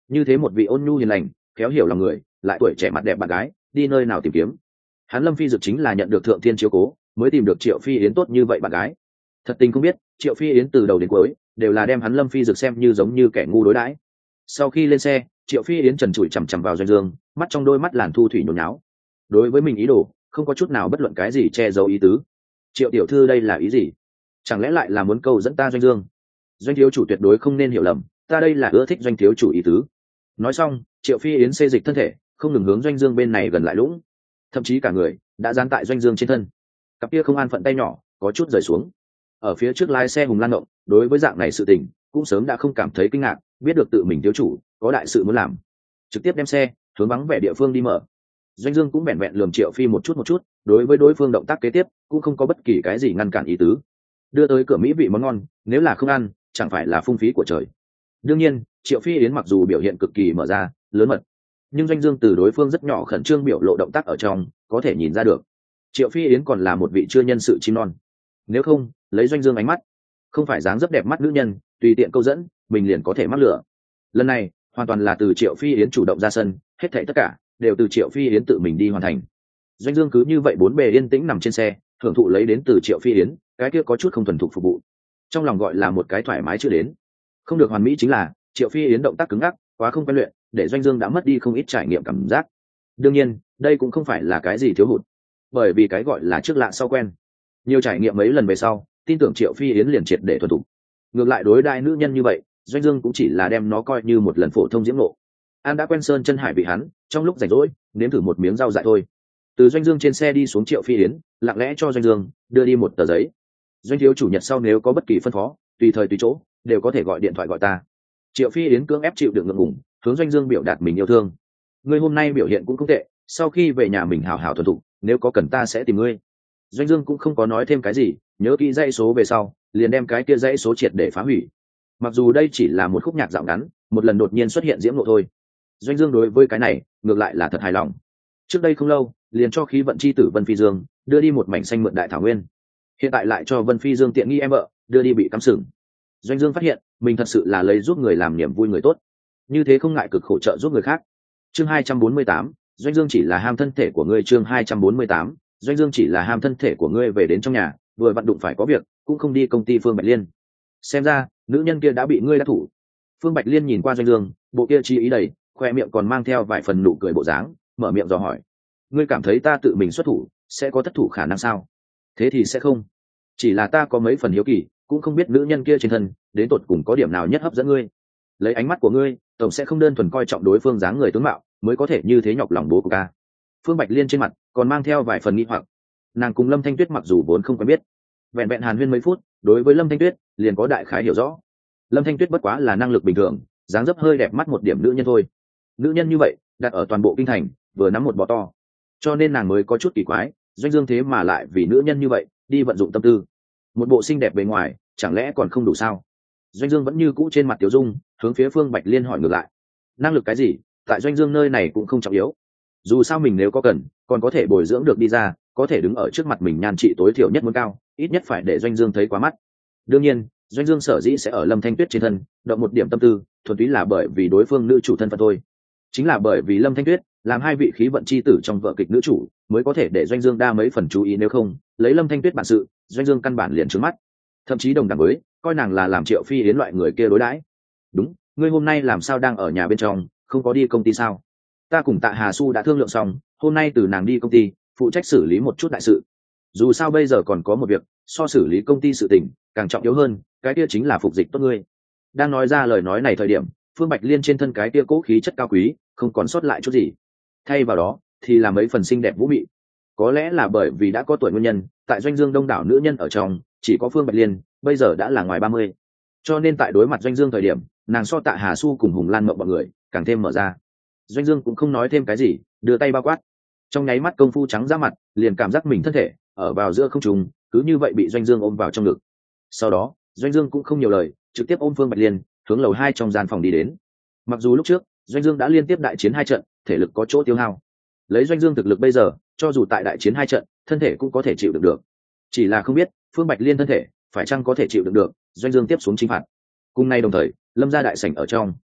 như thế một vị ôn nhu hiền lành khéo hiểu lòng người lại tuổi trẻ mặt đẹp bạn gái đi nơi nào tìm kiếm. Hắn Lâm Phi Dực chính là nhận được thượng thiên chiếu cố mới tìm được Triệu Phi Yến tốt như vậy bạn gái. Thật tình không biết Triệu Phi Yến từ đầu đến cuối đều là đem hắn Lâm Phi Dực xem như giống như kẻ ngu đối đãi. Sau khi lên xe, Triệu Phi Yến trần trụi chằm chằm vào Doanh Dương, mắt trong đôi mắt làn thu thủy nhốn nháo. Đối với mình ý đồ không có chút nào bất luận cái gì che giấu ý tứ. Triệu tiểu thư đây là ý gì? Chẳng lẽ lại là muốn câu dẫn ta Doanh Dương? Doanh thiếu chủ tuyệt đối không nên hiểu lầm, ta đây là ưa thích Doanh thiếu chủ ý tứ. Nói xong, Triệu Phi Yến xê dịch thân thể không ngừng hướng Doanh Dương bên này gần lại lũng, thậm chí cả người đã dán tại Doanh Dương trên thân. Cặp kia không an phận tay nhỏ có chút rời xuống. Ở phía trước lái xe Hùng Lan Ngộng đối với dạng này sự tình cũng sớm đã không cảm thấy kinh ngạc, biết được tự mình thiếu chủ có đại sự muốn làm, trực tiếp đem xe hướng vắng vẻ địa phương đi mở. Doanh Dương cũng vẹn vẹn lườm Triệu Phi một chút một chút, đối với đối phương động tác kế tiếp cũng không có bất kỳ cái gì ngăn cản ý tứ. Đưa tới cửa mỹ vị món ngon, nếu là không ăn chẳng phải là phung phí của trời. Đương nhiên Triệu Phi Yến mặc dù biểu hiện cực kỳ mở ra lớn mật, nhưng Doanh Dương từ đối phương rất nhỏ khẩn trương biểu lộ động tác ở trong có thể nhìn ra được Triệu Phi Yến còn là một vị chưa nhân sự chim non. Nếu không lấy Doanh Dương ánh mắt, không phải dáng dấp đẹp mắt nữ nhân tùy tiện câu dẫn mình liền có thể mắc lửa. Lần này hoàn toàn là từ Triệu Phi Yến chủ động ra sân, hết thảy tất cả đều từ Triệu Phi Yến tự mình đi hoàn thành. Doanh Dương cứ như vậy bốn bề yên tĩnh nằm trên xe hưởng thụ lấy đến từ Triệu Phi Yến cái kia có chút không thuần thục phục vụ, trong lòng gọi là một cái thoải mái chưa đến. Không được hoàn mỹ chính là Triệu Phi Yến động tác cứng ngắc quá không quen luyện, để Doanh Dương đã mất đi không ít trải nghiệm cảm giác. Đương nhiên đây cũng không phải là cái gì thiếu hụt, bởi vì cái gọi là trước lạ sau quen, nhiều trải nghiệm mấy lần về sau tin tưởng Triệu Phi Yến liền triệt để thuần thục. Ngược lại đối đại nữ nhân như vậy Doanh Dương cũng chỉ là đem nó coi như một lần phổ thông diễm ngộ. An đã quen sơn chân hải vị hắn, trong lúc rảnh rỗi nếm thử một miếng rau dại thôi. Từ Doanh Dương trên xe đi xuống, Triệu Phi Yến lặng lẽ cho Doanh Dương đưa đi một tờ giấy. Doanh thiếu chủ nhật sau nếu có bất kỳ phân phó tùy thời tùy chỗ đều có thể gọi điện thoại gọi ta. Triệu Phi Yến cưỡng ép chịu đựng ngượng ngùng hướng Doanh Dương biểu đạt mình yêu thương. Ngươi hôm nay biểu hiện cũng không tệ, sau khi về nhà mình hảo hảo thuần thục, nếu có cần ta sẽ tìm ngươi. Doanh Dương cũng không có nói thêm cái gì, nhớ kỹ dãy số về sau liền đem cái kia dãy số triệt để phá hủy. Mặc dù đây chỉ là một khúc nhạc dạo ngắn, một lần đột nhiên xuất hiện diễm nộ thôi, Doanh Dương đối với cái này ngược lại là thật hài lòng. Trước đây không lâu liền cho khí vận chi tử Vân Phi Dương đưa đi một mảnh xanh mượn đại thảo nguyên, hiện tại lại cho Vân Phi Dương tiện nghi em vợ đưa đi bị cắm sừng. Doanh Dương phát hiện mình thật sự là lấy giúp người làm niềm vui người tốt, như thế không ngại cực khổ trợ giúp người khác. Chương hai trăm bốn mươi tám, Doanh Dương chỉ là ham thân thể của ngươi. Chương hai trăm bốn mươi tám, Doanh Dương chỉ là ham thân thể của ngươi. Về đến trong nhà vừa vặn đụng phải có việc, cũng không đi công ty Phương Bạch Liên. Xem ra nữ nhân kia đã bị ngươi đắc thủ. Phương Bạch Liên nhìn qua Doanh Dương, bộ kia chi ý đầy, khoe miệng còn mang theo vài phần nụ cười bộ dáng, mở miệng dò hỏi: ngươi cảm thấy ta tự mình xuất thủ sẽ có thất thủ khả năng sao? Thế thì sẽ không, chỉ là ta có mấy phần hiếu kỳ, cũng không biết nữ nhân kia trên thân đến tột cùng có điểm nào nhất hấp dẫn ngươi. Lấy ánh mắt của ngươi tổng sẽ không đơn thuần coi trọng đối phương dáng người tướng mạo mới có thể như thế nhọc lòng bố của ca. Phương Bạch Liên trên mặt còn mang theo vài phần nghi hoặc. Nàng cùng Lâm Thanh Tuyết mặc dù vốn không quen biết, vẹn vẹn hàn huyên mấy phút, đối với Lâm Thanh Tuyết liền có đại khái hiểu rõ. Lâm Thanh Tuyết bất quá là năng lực bình thường, dáng dấp hơi đẹp mắt một điểm nữ nhân thôi. Nữ nhân như vậy đặt ở toàn bộ kinh thành vừa nắm một bò to, cho nên nàng mới có chút kỳ quái, Doanh Dương thế mà lại vì nữ nhân như vậy đi vận dụng tâm tư. Một bộ xinh đẹp bề ngoài chẳng lẽ còn không đủ sao? Doanh Dương vẫn như cũ trên mặt tiểu dung, hướng phía Phương Bạch Liên hỏi ngược lại. Năng lực cái gì tại Doanh Dương nơi này cũng không trọng yếu, dù sao mình nếu có cần còn có thể bồi dưỡng được đi ra, có thể đứng ở trước mặt mình nhan trị tối thiểu nhất muốn cao, ít nhất phải để Doanh Dương thấy quá mắt. Đương nhiên Doanh Dương sở dĩ sẽ ở Lâm Thanh Tuyết trên thân động một điểm tâm tư, thuần túy là bởi vì đối phương nữ chủ thân phận thôi. Chính là bởi vì Lâm Thanh Tuyết làm hai vị khí vận chi tử trong vở kịch nữ chủ, mới có thể để Doanh Dương đa mấy phần chú ý, nếu không lấy Lâm Thanh Tuyết bản sự, Doanh Dương căn bản liền trướng mắt, thậm chí đồng đẳng với coi nàng là làm Triệu Phi Yến loại người kia đối đãi. Đúng, ngươi hôm nay làm sao đang ở nhà bên trong, không có đi công ty sao? Ta cùng Tạ Hà Su đã thương lượng xong, hôm nay từ nàng đi công ty phụ trách xử lý một chút đại sự. Dù sao bây giờ còn có một việc so xử lý công ty sự tình càng trọng yếu hơn, cái kia chính là phục dịch tốt ngươi. Đang nói ra lời nói này thời điểm, Phương Bạch Liên trên thân cái kia cố khí chất cao quý không còn sót lại chút gì, thay vào đó thì là mấy phần xinh đẹp vũ mị. Có lẽ là bởi vì đã có tuổi nguyên nhân, tại Doanh Dương đông đảo nữ nhân ở trong chỉ có Phương Bạch Liên bây giờ đã là ngoài ba mươi, cho nên tại đối mặt Doanh Dương thời điểm, nàng so Tạ Hà Su cùng Hùng Lan Mộng bọn người càng thêm mở ra. Doanh Dương cũng không nói thêm cái gì, đưa tay bao quát, trong nháy mắt công phu trắng ra mặt, liền cảm giác mình thân thể ở vào giữa không trung, cứ như vậy bị Doanh Dương ôm vào trong ngực. Sau đó Doanh Dương cũng không nhiều lời, trực tiếp ôm Phương Bạch Liên hướng lầu hai trong gian phòng đi đến. Mặc dù lúc trước Doanh Dương đã liên tiếp đại chiến hai trận, thể lực có chỗ tiêu hao, lấy Doanh Dương thực lực bây giờ, cho dù tại đại chiến hai trận, thân thể cũng có thể chịu được được. Chỉ là không biết Phương Bạch Liên thân thể phải chăng có thể chịu được được Doanh Dương tiếp xuống chinh phạt. Cùng nay đồng thời, Lâm gia đại sảnh ở trong,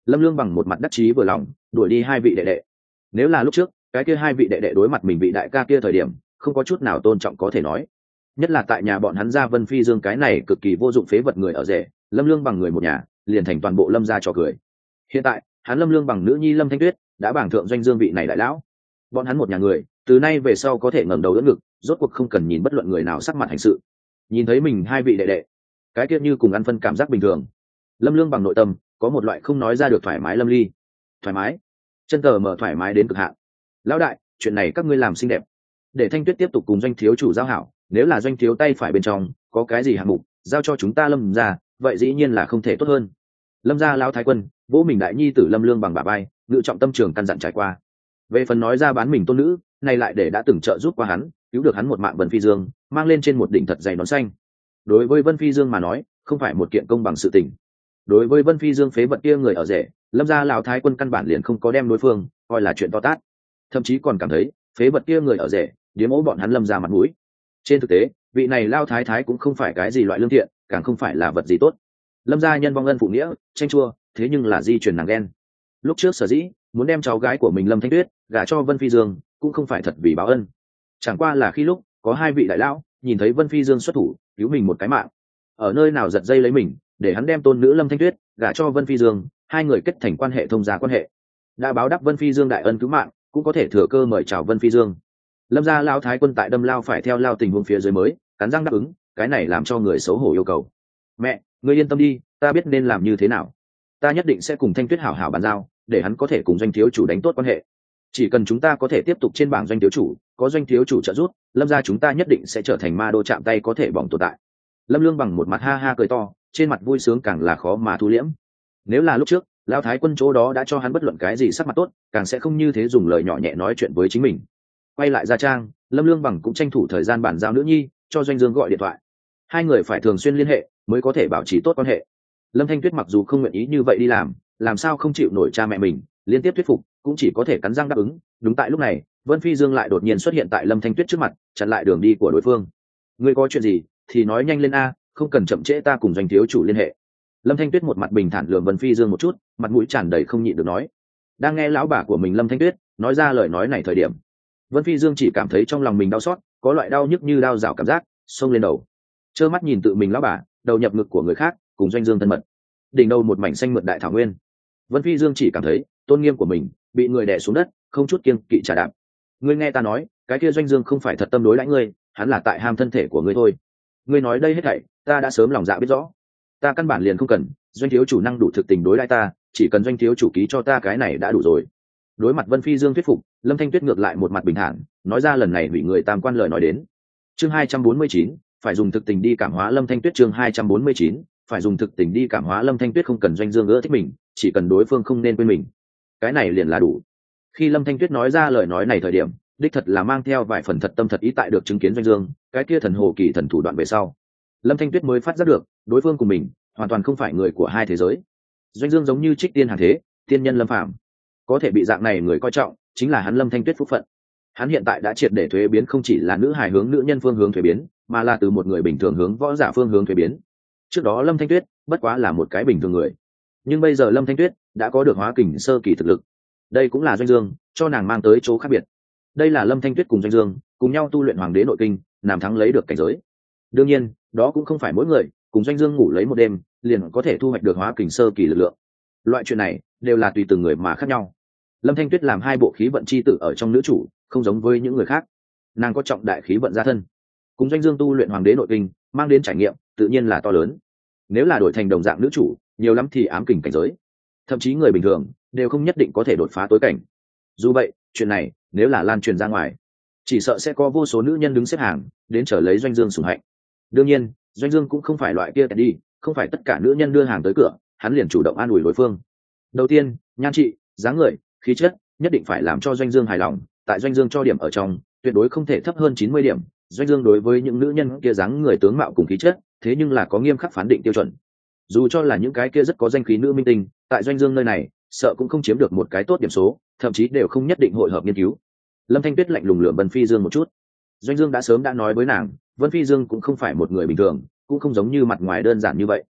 Lâm Lương bằng một mặt đắc chí vừa lòng đuổi đi hai vị đệ đệ. Nếu là lúc trước cái kia hai vị đệ đệ đối mặt mình vị đại ca kia thời điểm không có chút nào tôn trọng có thể nói, nhất là tại nhà bọn hắn gia Vân Phi Dương cái này cực kỳ vô dụng phế vật người ở rể, Lâm Lương bằng người một nhà liền thành toàn bộ Lâm gia trò cười. Hiện tại hắn Lâm Lương bằng nữ nhi Lâm Thanh Tuyết đã bảng thượng doanh dương vị này đại lão, bọn hắn một nhà người từ nay về sau có thể ngẩng đầu đỡ ngực, rốt cuộc không cần nhìn bất luận người nào sắc mặt hành sự. Nhìn thấy mình hai vị đệ đệ cái kia như cùng ăn phân cảm giác bình thường, Lâm Lương bằng nội tâm có một loại không nói ra được thoải mái lâm ly. Thoải mái, chân tờ mở thoải mái đến cực hạn. Lão đại, chuyện này các ngươi làm xinh đẹp, để Thanh Tuyết tiếp tục cùng doanh thiếu chủ giao hảo, nếu là doanh thiếu tay phải bên trong có cái gì hạng mục giao cho chúng ta Lâm gia, vậy dĩ nhiên là không thể tốt hơn. Lâm gia lão thái quân vỗ mình đại nhi tử Lâm Lương bằng bả vai, ngự trọng tâm trường căn dặn trải qua. Về phần nói ra bán mình tôn nữ này lại để đã từng trợ giúp qua hắn, cứu được hắn một mạng Vân Phi Dương, mang lên trên một đỉnh thật dày nón xanh. Đối với Vân Phi Dương mà nói không phải một kiện công bằng sự tình. Đối với Vân Phi Dương phế vật kia người ở rể, Lâm gia lão thái quân căn bản liền không có đem đối phương coi là chuyện to tát, thậm chí còn cảm thấy phế vật kia người ở rể điếm ố bọn hắn Lâm gia mặt mũi. Trên thực tế vị này lao thái thái cũng không phải cái gì loại lương thiện, càng không phải là vật gì tốt. Lâm gia nhân vong ân phụ nghĩa tranh chua, thế nhưng là di truyền nàng ghen. Lúc trước sở dĩ muốn đem cháu gái của mình Lâm Thanh Tuyết gả cho Vân Phi Dương cũng không phải thật vì báo ân, chẳng qua là khi lúc có hai vị đại lão nhìn thấy Vân Phi Dương xuất thủ cứu mình một cái mạng, ở nơi nào giật dây lấy mình để hắn đem tôn nữ Lâm Thanh Tuyết gả cho Vân Phi Dương, hai người kết thành quan hệ thông gia quan hệ, đã báo đáp Vân Phi Dương đại ân cứu mạng, cũng có thể thừa cơ mời chào Vân Phi Dương. Lâm gia lao thái quân tại đâm lao phải theo lao tình huống phía dưới mới cắn răng đáp ứng, cái này làm cho người xấu hổ yêu cầu. Mẹ, ngươi yên tâm đi, ta biết nên làm như thế nào, ta nhất định sẽ cùng Thanh Tuyết hảo hảo bàn giao, để hắn có thể cùng doanh thiếu chủ đánh tốt quan hệ. Chỉ cần chúng ta có thể tiếp tục trên bảng doanh thiếu chủ, có doanh thiếu chủ trợ giúp, Lâm gia chúng ta nhất định sẽ trở thành ma đô chạm tay có thể bỏng tồn tại. Lâm Lương bằng một mặt ha ha cười to, trên mặt vui sướng càng là khó mà thu liễm. Nếu là lúc trước lão thái quân chỗ đó đã cho hắn bất luận cái gì sắc mặt tốt, càng sẽ không như thế dùng lời nhỏ nhẹ nói chuyện với chính mình. Quay lại gia trang, Lâm Lương bằng cũng tranh thủ thời gian bàn giao nữ nhi cho doanh dương gọi điện thoại. Hai người phải thường xuyên liên hệ mới có thể bảo trì tốt quan hệ. Lâm Thanh Tuyết mặc dù không nguyện ý như vậy đi làm, làm sao không chịu nổi cha mẹ mình liên tiếp thuyết phục, cũng chỉ có thể cắn răng đáp ứng. Đúng tại lúc này Vân Phi Dương lại đột nhiên xuất hiện tại Lâm Thanh Tuyết trước mặt, chặn lại đường đi của đối phương. Ngươi có chuyện gì thì nói nhanh lên a, không cần chậm trễ ta cùng doanh thiếu chủ liên hệ. Lâm Thanh Tuyết một mặt bình thản lườm Vân Phi Dương một chút, mặt mũi tràn đầy không nhịn được nói. Đang nghe lão bà của mình Lâm Thanh Tuyết nói ra lời nói này thời điểm, Vân Phi Dương chỉ cảm thấy trong lòng mình đau xót, có loại đau nhức như đau rào cảm giác xông lên đầu. Trơ mắt nhìn tự mình lão bà đầu nhập ngực của người khác, cùng doanh dương thân mật, đỉnh đầu một mảnh xanh mượt đại thảo nguyên. Vân Phi Dương chỉ cảm thấy tôn nghiêm của mình bị người đè xuống đất, không chút kiêng kỵ trả đạp. Ngươi nghe ta nói, cái kia doanh dương không phải thật tâm đối đãi ngươi, hắn là tại ham thân thể của ngươi thôi. Ngươi nói đây hết thảy ta đã sớm lòng dạ biết rõ, ta căn bản liền không cần doanh thiếu chủ năng đủ thực tình đối đãi ta, chỉ cần doanh thiếu chủ ký cho ta cái này đã đủ rồi. Đối mặt Vân Phi Dương thuyết phục, Lâm Thanh Tuyết ngược lại một mặt bình thản nói ra lần này hủy người tam quan lời nói đến. Chương hai trăm bốn mươi chín, phải dùng thực tình đi cảm hóa Lâm Thanh Tuyết. Chương hai trăm bốn mươi chín, phải dùng thực tình đi cảm hóa Lâm Thanh Tuyết. Không cần doanh dương ưa thích mình, chỉ cần đối phương không nên quên mình, cái này liền là đủ. Khi Lâm Thanh Tuyết nói ra lời nói này thời điểm, đích thật là mang theo vài phần thật tâm thật ý tại được chứng kiến doanh dương cái kia thần hồ kỳ thần thủ đoạn về sau, Lâm Thanh Tuyết mới phát giác được đối phương cùng mình hoàn toàn không phải người của hai thế giới. Doanh dương giống như trích tiên hàng thế, tiên nhân lâm phàm, có thể bị dạng này người coi trọng chính là hắn Lâm Thanh Tuyết phúc phận. Hắn hiện tại đã triệt để thuế biến, không chỉ là nữ hài hướng nữ nhân phương hướng thuế biến, mà là từ một người bình thường hướng võ giả phương hướng thuế biến. Trước đó Lâm Thanh Tuyết bất quá là một cái bình thường người, nhưng bây giờ Lâm Thanh Tuyết đã có được hóa kình sơ kỳ thực lực. Đây cũng là doanh dương cho nàng mang tới chỗ khác biệt. Đây là Lâm Thanh Tuyết cùng doanh dương cùng nhau tu luyện hoàng đế nội kinh, làm thắng lấy được cảnh giới. Đương nhiên đó cũng không phải mỗi người cùng doanh dương ngủ lấy một đêm liền có thể thu hoạch được hóa kình sơ kỳ lực lượng. Loại chuyện này đều là tùy từng người mà khác nhau. Lâm Thanh Tuyết làm hai bộ khí vận chi tử ở trong nữ chủ, không giống với những người khác, nàng có trọng đại khí vận gia thân, cùng doanh dương tu luyện hoàng đế nội kinh mang đến trải nghiệm tự nhiên là to lớn. Nếu là đổi thành đồng dạng nữ chủ, nhiều lắm thì ám kình cảnh giới, thậm chí người bình thường đều không nhất định có thể đột phá tối cảnh. Dù vậy chuyện này nếu là lan truyền ra ngoài, chỉ sợ sẽ có vô số nữ nhân đứng xếp hàng đến chờ lấy doanh dương sủng hạnh. Đương nhiên doanh dương cũng không phải loại kia đi, không phải tất cả nữ nhân đưa hàng tới cửa hắn liền chủ động an ủi đối phương. Đầu tiên, nhan trị, dáng người, khí chất nhất định phải làm cho doanh dương hài lòng. Tại doanh dương cho điểm ở trong, tuyệt đối không thể thấp hơn chín mươi điểm. Doanh dương đối với những nữ nhân kia dáng người tướng mạo cùng khí chất, thế nhưng là có nghiêm khắc phán định tiêu chuẩn. Dù cho là những cái kia rất có danh khí nữ minh tinh, tại doanh dương nơi này sợ cũng không chiếm được một cái tốt điểm số, thậm chí đều không nhất định hội hợp nghiên cứu. Lâm Thanh Tuyết lạnh lùng lườm Vân Phi Dương một chút. Doanh dương đã sớm đã nói với nàng, Vân Phi Dương cũng không phải một người bình thường, cũng không giống như mặt ngoài đơn giản như vậy.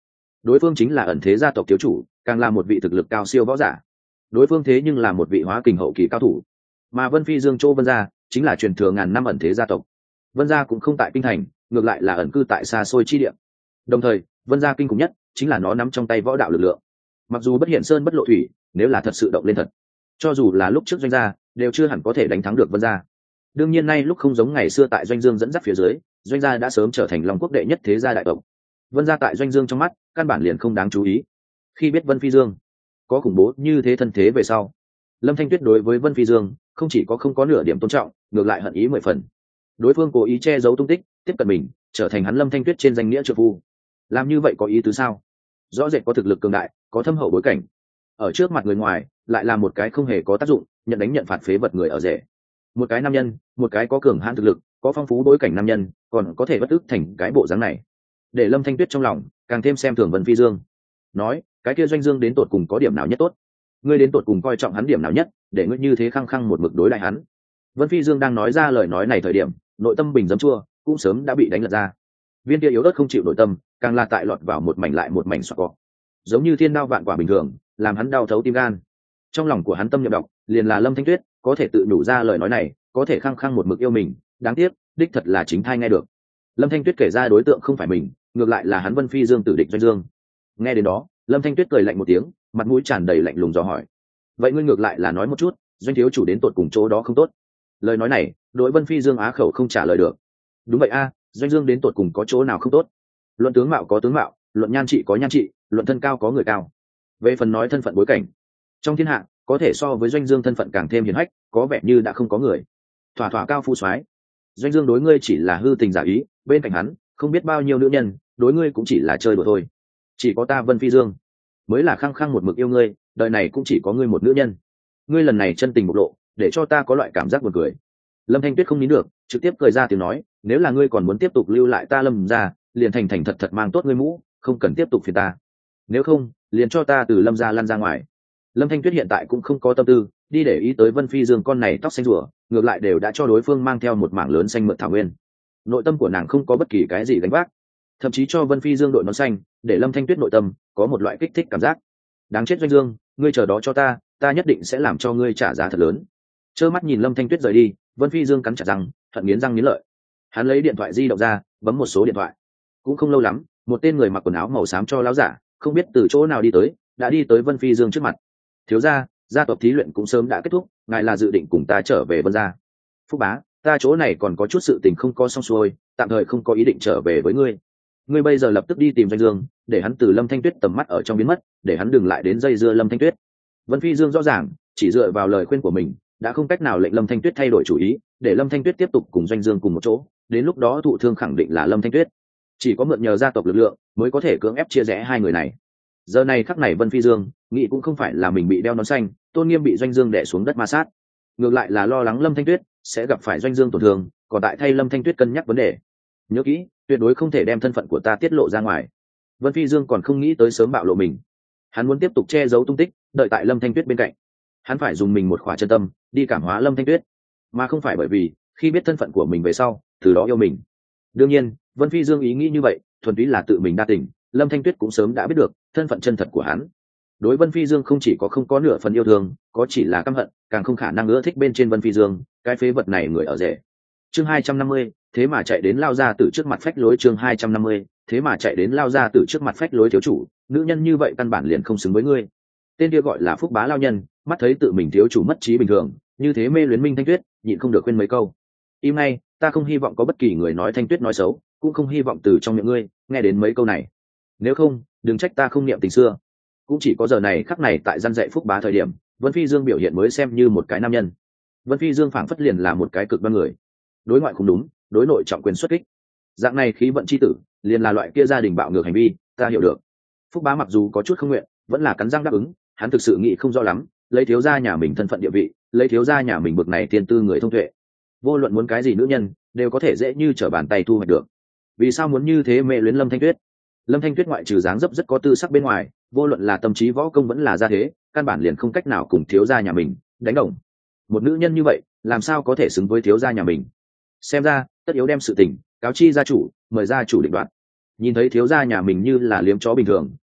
đối phương chính là ẩn thế gia tộc thiếu chủ, càng là một vị thực lực cao siêu võ giả. Đối phương thế nhưng là một vị hóa kình hậu kỳ cao thủ, mà Vân Phi Dương Châu Vân gia chính là truyền thừa ngàn năm ẩn thế gia tộc. Vân gia cũng không tại kinh thành, ngược lại là ẩn cư tại xa xôi chi địa. Đồng thời, Vân gia kinh khủng nhất chính là nó nắm trong tay võ đạo lực lượng. Mặc dù bất hiện sơn bất lộ thủy, nếu là thật sự động lên thật, cho dù là lúc trước Doanh gia đều chưa hẳn có thể đánh thắng được Vân gia. Đương nhiên nay lúc không giống ngày xưa tại Doanh Dương dẫn dắt phía dưới, Doanh gia đã sớm trở thành Long Quốc đệ nhất thế gia đại tộc. Vân gia tại Doanh Dương trong mắt căn bản liền không đáng chú ý. Khi biết Vân Phi Dương có khủng bố như thế thân thế về sau, Lâm Thanh Tuyết đối với Vân Phi Dương không chỉ có không có nửa điểm tôn trọng, ngược lại hận ý mười phần. Đối phương cố ý che giấu tung tích, tiếp cận mình, trở thành hắn Lâm Thanh Tuyết trên danh nghĩa trợ phu. Làm như vậy có ý tứ sao? Rõ rệt có thực lực cường đại, có thâm hậu bối cảnh, ở trước mặt người ngoài lại là một cái không hề có tác dụng, nhận đánh nhận phạt phế vật người ở rể. Một cái nam nhân, một cái có cường hãn thực lực, có phong phú bối cảnh nam nhân, còn có thể bất ức thành cái bộ dáng này, để Lâm Thanh Tuyết trong lòng càng thêm xem thường Vân Phi Dương. Nói, cái kia Doanh Dương đến tột cùng có điểm nào nhất tốt? Ngươi đến tột cùng coi trọng hắn điểm nào nhất, để ngươi như thế khăng khăng một mực đối lại hắn? Vân Phi Dương đang nói ra lời nói này thời điểm, nội tâm bình dấm chua cũng sớm đã bị đánh lật ra. Viên kia yếu ớt không chịu nội tâm, càng là tại lọt vào một mảnh lại một mảnh xoạc cọ, giống như thiên đao vạn quả bình thường, làm hắn đau thấu tim gan. Trong lòng của hắn tâm niệm đọc, liền là Lâm Thanh Tuyết có thể tự nhủ ra lời nói này, có thể khăng khăng một mực yêu mình, đáng tiếc, đích thật là chính thai nghe được. Lâm Thanh Tuyết kể ra đối tượng không phải mình, ngược lại là hắn Vân Phi Dương tử địch Doanh Dương. Nghe đến đó, Lâm Thanh Tuyết cười lạnh một tiếng, mặt mũi tràn đầy lạnh lùng dò hỏi: vậy ngươi ngược lại là nói một chút, Doanh thiếu chủ đến tột cùng chỗ đó không tốt? Lời nói này, đối Vân Phi Dương á khẩu không trả lời được. Đúng vậy a, Doanh Dương đến tột cùng có chỗ nào không tốt? Luận tướng mạo có tướng mạo, luận nhan trị có nhan trị, luận thân cao có người cao. Về phần nói thân phận bối cảnh, trong thiên hạ có thể so với Doanh Dương thân phận càng thêm hiển hách, có vẻ như đã không có người. Thỏa thỏa cao phu soái. Doanh Dương đối ngươi chỉ là hư tình giả ý, bên cạnh hắn không biết bao nhiêu nữ nhân, đối ngươi cũng chỉ là chơi đùa thôi. Chỉ có ta Vân Phi Dương mới là khăng khăng một mực yêu ngươi, đời này cũng chỉ có ngươi một nữ nhân. Ngươi lần này chân tình bộc lộ, để cho ta có loại cảm giác buồn cười. Lâm Thanh Tuyết không nín được, trực tiếp cười ra tiếng nói: nếu là ngươi còn muốn tiếp tục lưu lại ta Lâm gia, liền thành thành thật thật mang tốt ngươi mũ, không cần tiếp tục phiền ta. Nếu không, liền cho ta từ Lâm gia lăn ra ngoài. Lâm Thanh Tuyết hiện tại cũng không có tâm tư đi để ý tới Vân Phi Dương con này tóc xanh rùa, ngược lại đều đã cho đối phương mang theo một mảng lớn xanh mượt thảo nguyên. Nội tâm của nàng không có bất kỳ cái gì gánh vác, thậm chí cho Vân Phi Dương đội nón xanh, để Lâm Thanh Tuyết nội tâm có một loại kích thích cảm giác. Đáng chết Doanh Dương, ngươi chờ đó cho ta, ta nhất định sẽ làm cho ngươi trả giá thật lớn. Trơ mắt nhìn Lâm Thanh Tuyết rời đi, Vân Phi Dương cắn chặt răng, hận nghiến răng nghiến lợi. Hắn lấy điện thoại di động ra, bấm một số điện thoại. Cũng không lâu lắm, một tên người mặc quần áo màu xám cho láo giả, không biết từ chỗ nào đi tới, đã đi tới Vân Phi Dương trước mặt. Thiếu gia, gia tộc thí luyện cũng sớm đã kết thúc, ngài là dự định cùng ta trở về Vân gia? Phúc bá, ta chỗ này còn có chút sự tình không có xong xuôi, tạm thời không có ý định trở về với ngươi. Ngươi bây giờ lập tức đi tìm Doanh Dương, để hắn từ Lâm Thanh Tuyết tầm mắt ở trong biến mất, để hắn đừng lại đến dây dưa Lâm Thanh Tuyết. Vân Phi Dương rõ ràng, chỉ dựa vào lời khuyên của mình, đã không cách nào lệnh Lâm Thanh Tuyết thay đổi chủ ý, để Lâm Thanh Tuyết tiếp tục cùng Doanh Dương cùng một chỗ, đến lúc đó thụ thương khẳng định là Lâm Thanh Tuyết. Chỉ có mượn nhờ gia tộc lực lượng mới có thể cưỡng ép chia rẽ hai người này. Giờ này khắc này Vân Phi Dương nghĩ cũng không phải là mình bị đeo nón xanh, tôn nghiêm bị Doanh Dương đè xuống đất ma sát, ngược lại là lo lắng Lâm Thanh Tuyết sẽ gặp phải Doanh Dương tổn thương, còn tại thay Lâm Thanh Tuyết cân nhắc vấn đề. Nhớ kỹ, tuyệt đối không thể đem thân phận của ta tiết lộ ra ngoài. Vân Phi Dương còn không nghĩ tới sớm bạo lộ mình, hắn muốn tiếp tục che giấu tung tích, đợi tại Lâm Thanh Tuyết bên cạnh. Hắn phải dùng mình một khỏa chân tâm đi cảm hóa Lâm Thanh Tuyết, mà không phải bởi vì khi biết thân phận của mình về sau từ đó yêu mình. Đương nhiên, Vân Phi Dương ý nghĩ như vậy thuần túy là tự mình đa tình, Lâm Thanh Tuyết cũng sớm đã biết được thân phận chân thật của hắn. Đối Vân Phi Dương không chỉ có không có nửa phần yêu thương, có chỉ là căm hận, càng không khả năng ưa thích bên trên Vân Phi Dương cái phế vật này người ở rể. Chương hai trăm năm mươi, thế mà chạy đến lao ra từ trước mặt phách lối. Chương hai trăm năm mươi, thế mà chạy đến lao ra từ trước mặt phách lối. Thiếu chủ, nữ nhân như vậy căn bản liền không xứng với ngươi. Tên kia gọi là Phúc Bá lao nhân, mắt thấy tự mình thiếu chủ mất trí bình thường, như thế mê luyến Minh Thanh Tuyết, nhịn không được khuyên mấy câu. Im ngay, ta không hy vọng có bất kỳ người nói Thanh Tuyết nói xấu, cũng không hy vọng từ trong miệng ngươi nghe đến mấy câu này. Nếu không, đừng trách ta không niệm tình xưa. Cũng chỉ có giờ này khắc này tại gian dạy Phúc Bá thời điểm, Vân Phi Dương biểu hiện mới xem như một cái nam nhân. Vân Phi Dương phảng phất liền là một cái cực đoan người, đối ngoại không đúng, đối nội trọng quyền xuất kích. Dạng này khí vận chi tử, liền là loại kia gia đình bạo ngược hành vi, ta hiểu được. Phúc Bá mặc dù có chút không nguyện, vẫn là cắn răng đáp ứng. Hắn thực sự nghĩ không rõ lắm, lấy thiếu gia nhà mình thân phận địa vị, lấy thiếu gia nhà mình bực này tiền tư người thông tuệ, vô luận muốn cái gì nữ nhân đều có thể dễ như trở bàn tay thu hoạch được. Vì sao muốn như thế mê luyến Lâm Thanh Tuyết? Lâm Thanh Tuyết ngoại trừ dáng dấp rất có tư sắc bên ngoài, vô luận là tâm trí võ công vẫn là gia thế, căn bản liền không cách nào cùng thiếu gia nhà mình đánh đồng. Một nữ nhân như vậy, làm sao có thể xứng với thiếu gia nhà mình? Xem ra, tất yếu đem sự tình cáo chi gia chủ, mời gia chủ định đoạt. Nhìn thấy thiếu gia nhà mình như là liếm chó bình thường,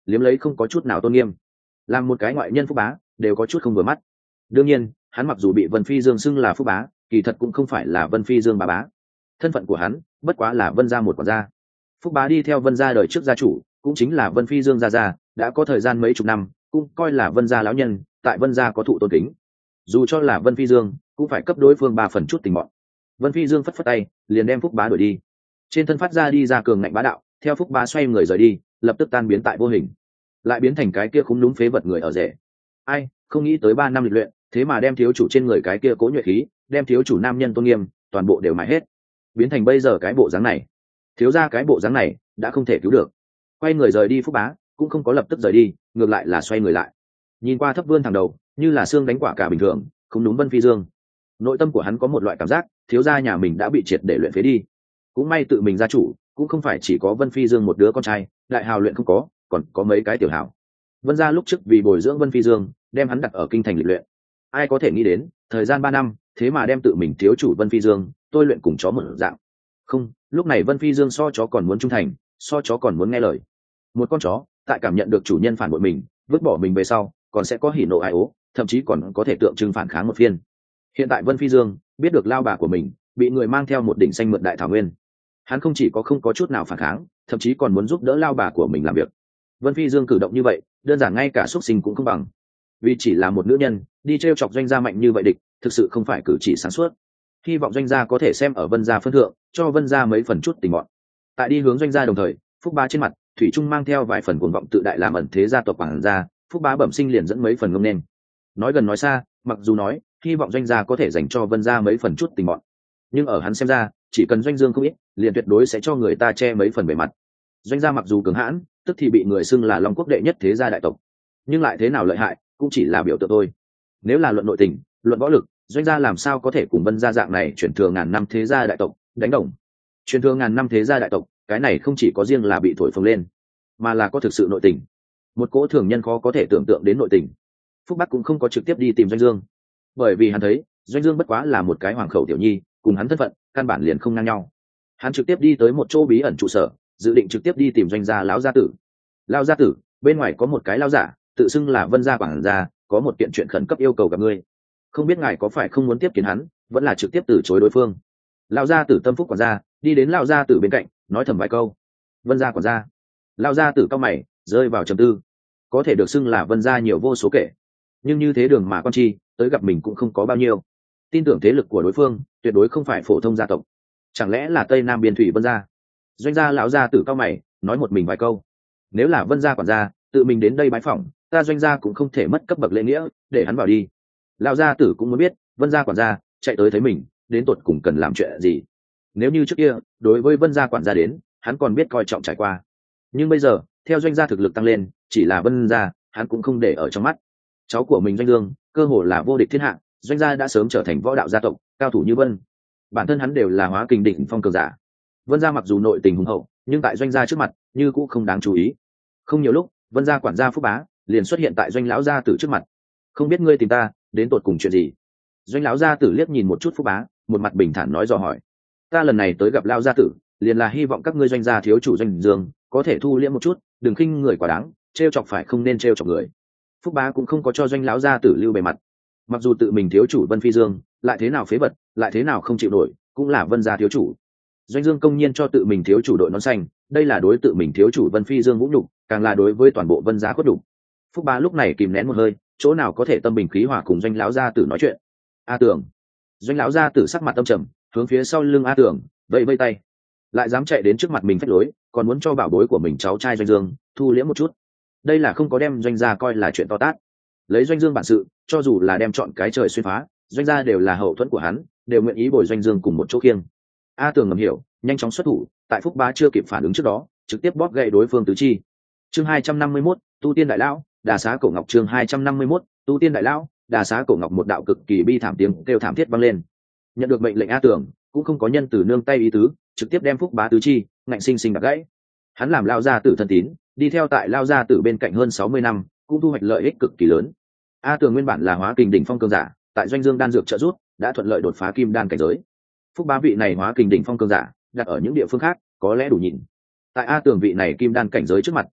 liếm lấy không có chút nào tôn nghiêm. Làm một cái ngoại nhân Phúc Bá đều có chút không vừa mắt. Đương nhiên hắn mặc dù bị Vân Phi Dương xưng là Phúc Bá, kỳ thật cũng không phải là Vân Phi Dương bá bá. Thân phận của hắn bất quá là Vân gia một quản gia. Phúc Bá đi theo Vân gia đời trước gia chủ, cũng chính là Vân Phi Dương gia gia, đã có thời gian mấy chục năm, cũng coi là Vân gia lão nhân, tại Vân gia có thụ tôn kính. Dù cho là Vân Phi Dương cũng phải cấp đối phương ba phần chút tình bọn. Vân Phi Dương phất phất tay liền đem Phúc Bá đuổi đi. Trên thân phát ra đi ra cường ngạnh bá đạo, theo Phúc Bá xoay người rời đi, lập tức tan biến tại vô hình, lại biến thành cái kia khúm núm phế vật người ở rể. Ai không nghĩ tới ba năm lịch luyện, thế mà đem thiếu chủ trên người cái kia cố nhuệ khí, đem thiếu chủ nam nhân tôn nghiêm toàn bộ đều mãi hết, biến thành bây giờ cái bộ dáng này. Thiếu ra cái bộ dáng này đã không thể cứu được. Quay người rời đi Phúc Bá cũng không có lập tức rời đi, ngược lại là xoay người lại, nhìn qua thấp vươn thẳng đầu như là xương đánh quả cả bình thường, không đúng Vân Phi Dương. Nội tâm của hắn có một loại cảm giác thiếu gia nhà mình đã bị triệt để luyện phế đi. Cũng may tự mình gia chủ cũng không phải chỉ có Vân Phi Dương một đứa con trai, đại hào luyện không có, còn có mấy cái tiểu hào. Vân gia lúc trước vì bồi dưỡng Vân Phi Dương đem hắn đặt ở kinh thành lịch luyện. Ai có thể nghĩ đến thời gian ba năm thế mà đem tự mình thiếu chủ Vân Phi Dương tôi luyện cùng chó một dạng. Không, lúc này Vân Phi Dương so chó còn muốn trung thành, so chó còn muốn nghe lời. Một con chó tại cảm nhận được chủ nhân phản bội mình, vứt bỏ mình về sau còn sẽ có hỉ nộ ai ố, thậm chí còn có thể tượng trưng phản kháng một phiên. Hiện tại Vân Phi Dương biết được lao bà của mình bị người mang theo một đỉnh xanh mượt đại thảo nguyên, hắn không chỉ có không có chút nào phản kháng, thậm chí còn muốn giúp đỡ lao bà của mình làm việc. Vân Phi Dương cử động như vậy đơn giản ngay cả xuất sinh cũng không bằng, vì chỉ là một nữ nhân đi t r e o chọc doanh gia mạnh như vậy địch thực sự không phải cử chỉ sáng suốt. Hy vọng doanh gia có thể xem ở Vân gia phân thượng cho Vân gia mấy phần chút tình bọn. Tại đi hướng doanh gia đồng thời, Phúc Bá trên mặt thủy trung mang theo vài phần cuồng vọng tự đại làm ẩn thế gia tộc quản gia. Phúc Bá bẩm sinh liền dẫn mấy phần ngông nên, nói gần nói xa, mặc dù nói hy vọng doanh gia có thể dành cho Vân gia mấy phần chút tình bọn, nhưng ở hắn xem ra chỉ cần doanh dương không ít liền tuyệt đối sẽ cho người ta che mấy phần bề mặt. Doanh gia mặc dù cường hãn, tức thì bị người xưng là Long Quốc đệ nhất thế gia đại tộc, nhưng lại thế nào lợi hại cũng chỉ là biểu tượng thôi. Nếu là luận nội tình, luận võ lực, doanh gia làm sao có thể cùng Vân gia dạng này chuyển thừa ngàn năm thế gia đại tộc đánh đồng. Chuyển thừa ngàn năm thế gia đại tộc, cái này không chỉ có riêng là bị thổi phồng lên, mà là có thực sự nội tình, một cỗ thường nhân khó có thể tưởng tượng đến nội tình. Phúc Bắc cũng không có trực tiếp đi tìm Doanh Dương, bởi vì hắn thấy Doanh Dương bất quá là một cái hoàng khẩu tiểu nhi, cùng hắn thân phận căn bản liền không ngang nhau. Hắn trực tiếp đi tới một chỗ bí ẩn trụ sở, dự định trực tiếp đi tìm Doanh gia lão gia tử. Lão gia tử, bên ngoài có một cái lão giả tự xưng là Vân gia quản gia, có một kiện chuyện khẩn cấp yêu cầu gặp ngươi, không biết ngài có phải không muốn tiếp kiến hắn, vẫn là trực tiếp từ chối đối phương. Lão gia tử tâm phúc quản gia đi đến lão gia tử bên cạnh, nói thầm vài câu. Vân gia quản gia. Lão gia tử cao mày rơi vào trầm tư. Có thể được xưng là Vân gia nhiều vô số kể, nhưng như thế đường mà con chi tới gặp mình cũng không có bao nhiêu. Tin tưởng thế lực của đối phương tuyệt đối không phải phổ thông gia tộc, chẳng lẽ là Tây Nam biên thủy Vân gia? Doanh gia lão gia tử cao mày nói một mình vài câu. Nếu là Vân gia quản gia tự mình đến đây bái phỏng, ta Doanh gia cũng không thể mất cấp bậc lễ nghĩa, để hắn vào đi. Lão gia tử cũng muốn biết Vân gia quản gia chạy tới thấy mình đến tột cùng cần làm chuyện gì. Nếu như trước kia đối với Vân gia quản gia đến hắn còn biết coi trọng trải qua, nhưng bây giờ theo Doanh gia thực lực tăng lên, chỉ là Vân gia hắn cũng không để ở trong mắt. Cháu của mình Doanh Dương cơ hồ là vô địch thiên hạ, Doanh gia đã sớm trở thành võ đạo gia tộc cao thủ như Vân, bản thân hắn đều là hóa kình đỉnh phong cường giả. Vân gia mặc dù nội tình hùng hậu, nhưng tại Doanh gia trước mặt như cũng không đáng chú ý. Không nhiều lúc, Vân gia quản gia Phúc Bá liền xuất hiện tại Doanh lão gia tử trước mặt. Không biết ngươi tìm ta đến tột cùng chuyện gì? Doanh lão gia tử liếc nhìn một chút Phúc Bá, một mặt bình thản nói dò hỏi. Ta lần này tới gặp lão gia tử liền là hy vọng các ngươi Doanh gia thiếu chủ Doanh Dương có thể thu liễm một chút, đừng khinh người quá đáng, trêu chọc phải không nên trêu chọc người. Phúc Bá cũng không có cho Doanh lão gia tử lưu bề mặt. Mặc dù tự mình thiếu chủ Vân Phi Dương lại thế nào phế vật, lại thế nào không chịu nổi, cũng là Vân gia thiếu chủ. Doanh Dương công nhiên cho tự mình thiếu chủ đội nón xanh, đây là đối tự mình thiếu chủ Vân Phi Dương vũ nhục, càng là đối với toàn bộ Vân gia khuất nhục. Phúc Bá lúc này kìm nén một hơi, chỗ nào có thể tâm bình khí hòa cùng Doanh lão gia tử nói chuyện. A Tưởng. Doanh lão gia tử sắc mặt tâm trầm, hướng phía sau lưng A Tưởng vẫy vẫy tay, lại dám chạy đến trước mặt mình phách lối, còn muốn cho bảo bối của mình cháu trai Doanh Dương thu liễm một chút. Đây là không có đem Doanh gia coi là chuyện to tát. Lấy Doanh Dương bản sự, cho dù là đem chọn cái trời xuyên phá, Doanh gia đều là hậu thuẫn của hắn, đều nguyện ý bồi Doanh Dương cùng một chỗ khiêng. A Tường ngầm hiểu, nhanh chóng xuất thủ, tại Phúc Bá chưa kịp phản ứng trước đó, trực tiếp bóp gãy đối phương tứ chi. Chương hai trăm năm mươi mốt, tu tiên đại lão, đà xá cổ ngọc. Chương hai trăm năm mươi mốt, tu tiên đại lão, đà xá cổ ngọc. Một đạo cực kỳ bi thảm tiếng kêu thảm thiết vang lên. Nhận được mệnh lệnh A Tường cũng không có nhân từ nương tay ý tứ, trực tiếp đem Phúc Bá tứ chi ngạnh sinh sinh đập gãy. Hắn làm lao gia tử thân tín, đi theo tại lao gia tử bên cạnh hơn sáu mươi năm, cũng thu hoạch lợi ích cực kỳ lớn. A Tường nguyên bản là hóa kình đỉnh phong cường giả, tại Doanh Dương đan dược trợ giúp, đã thuận lợi đột phá kim đan cảnh giới. Phúc Bá vị này hóa kình đỉnh phong cường giả, đặt ở những địa phương khác có lẽ đủ nhịn. Tại A Tường vị này kim đan cảnh giới trước mặt,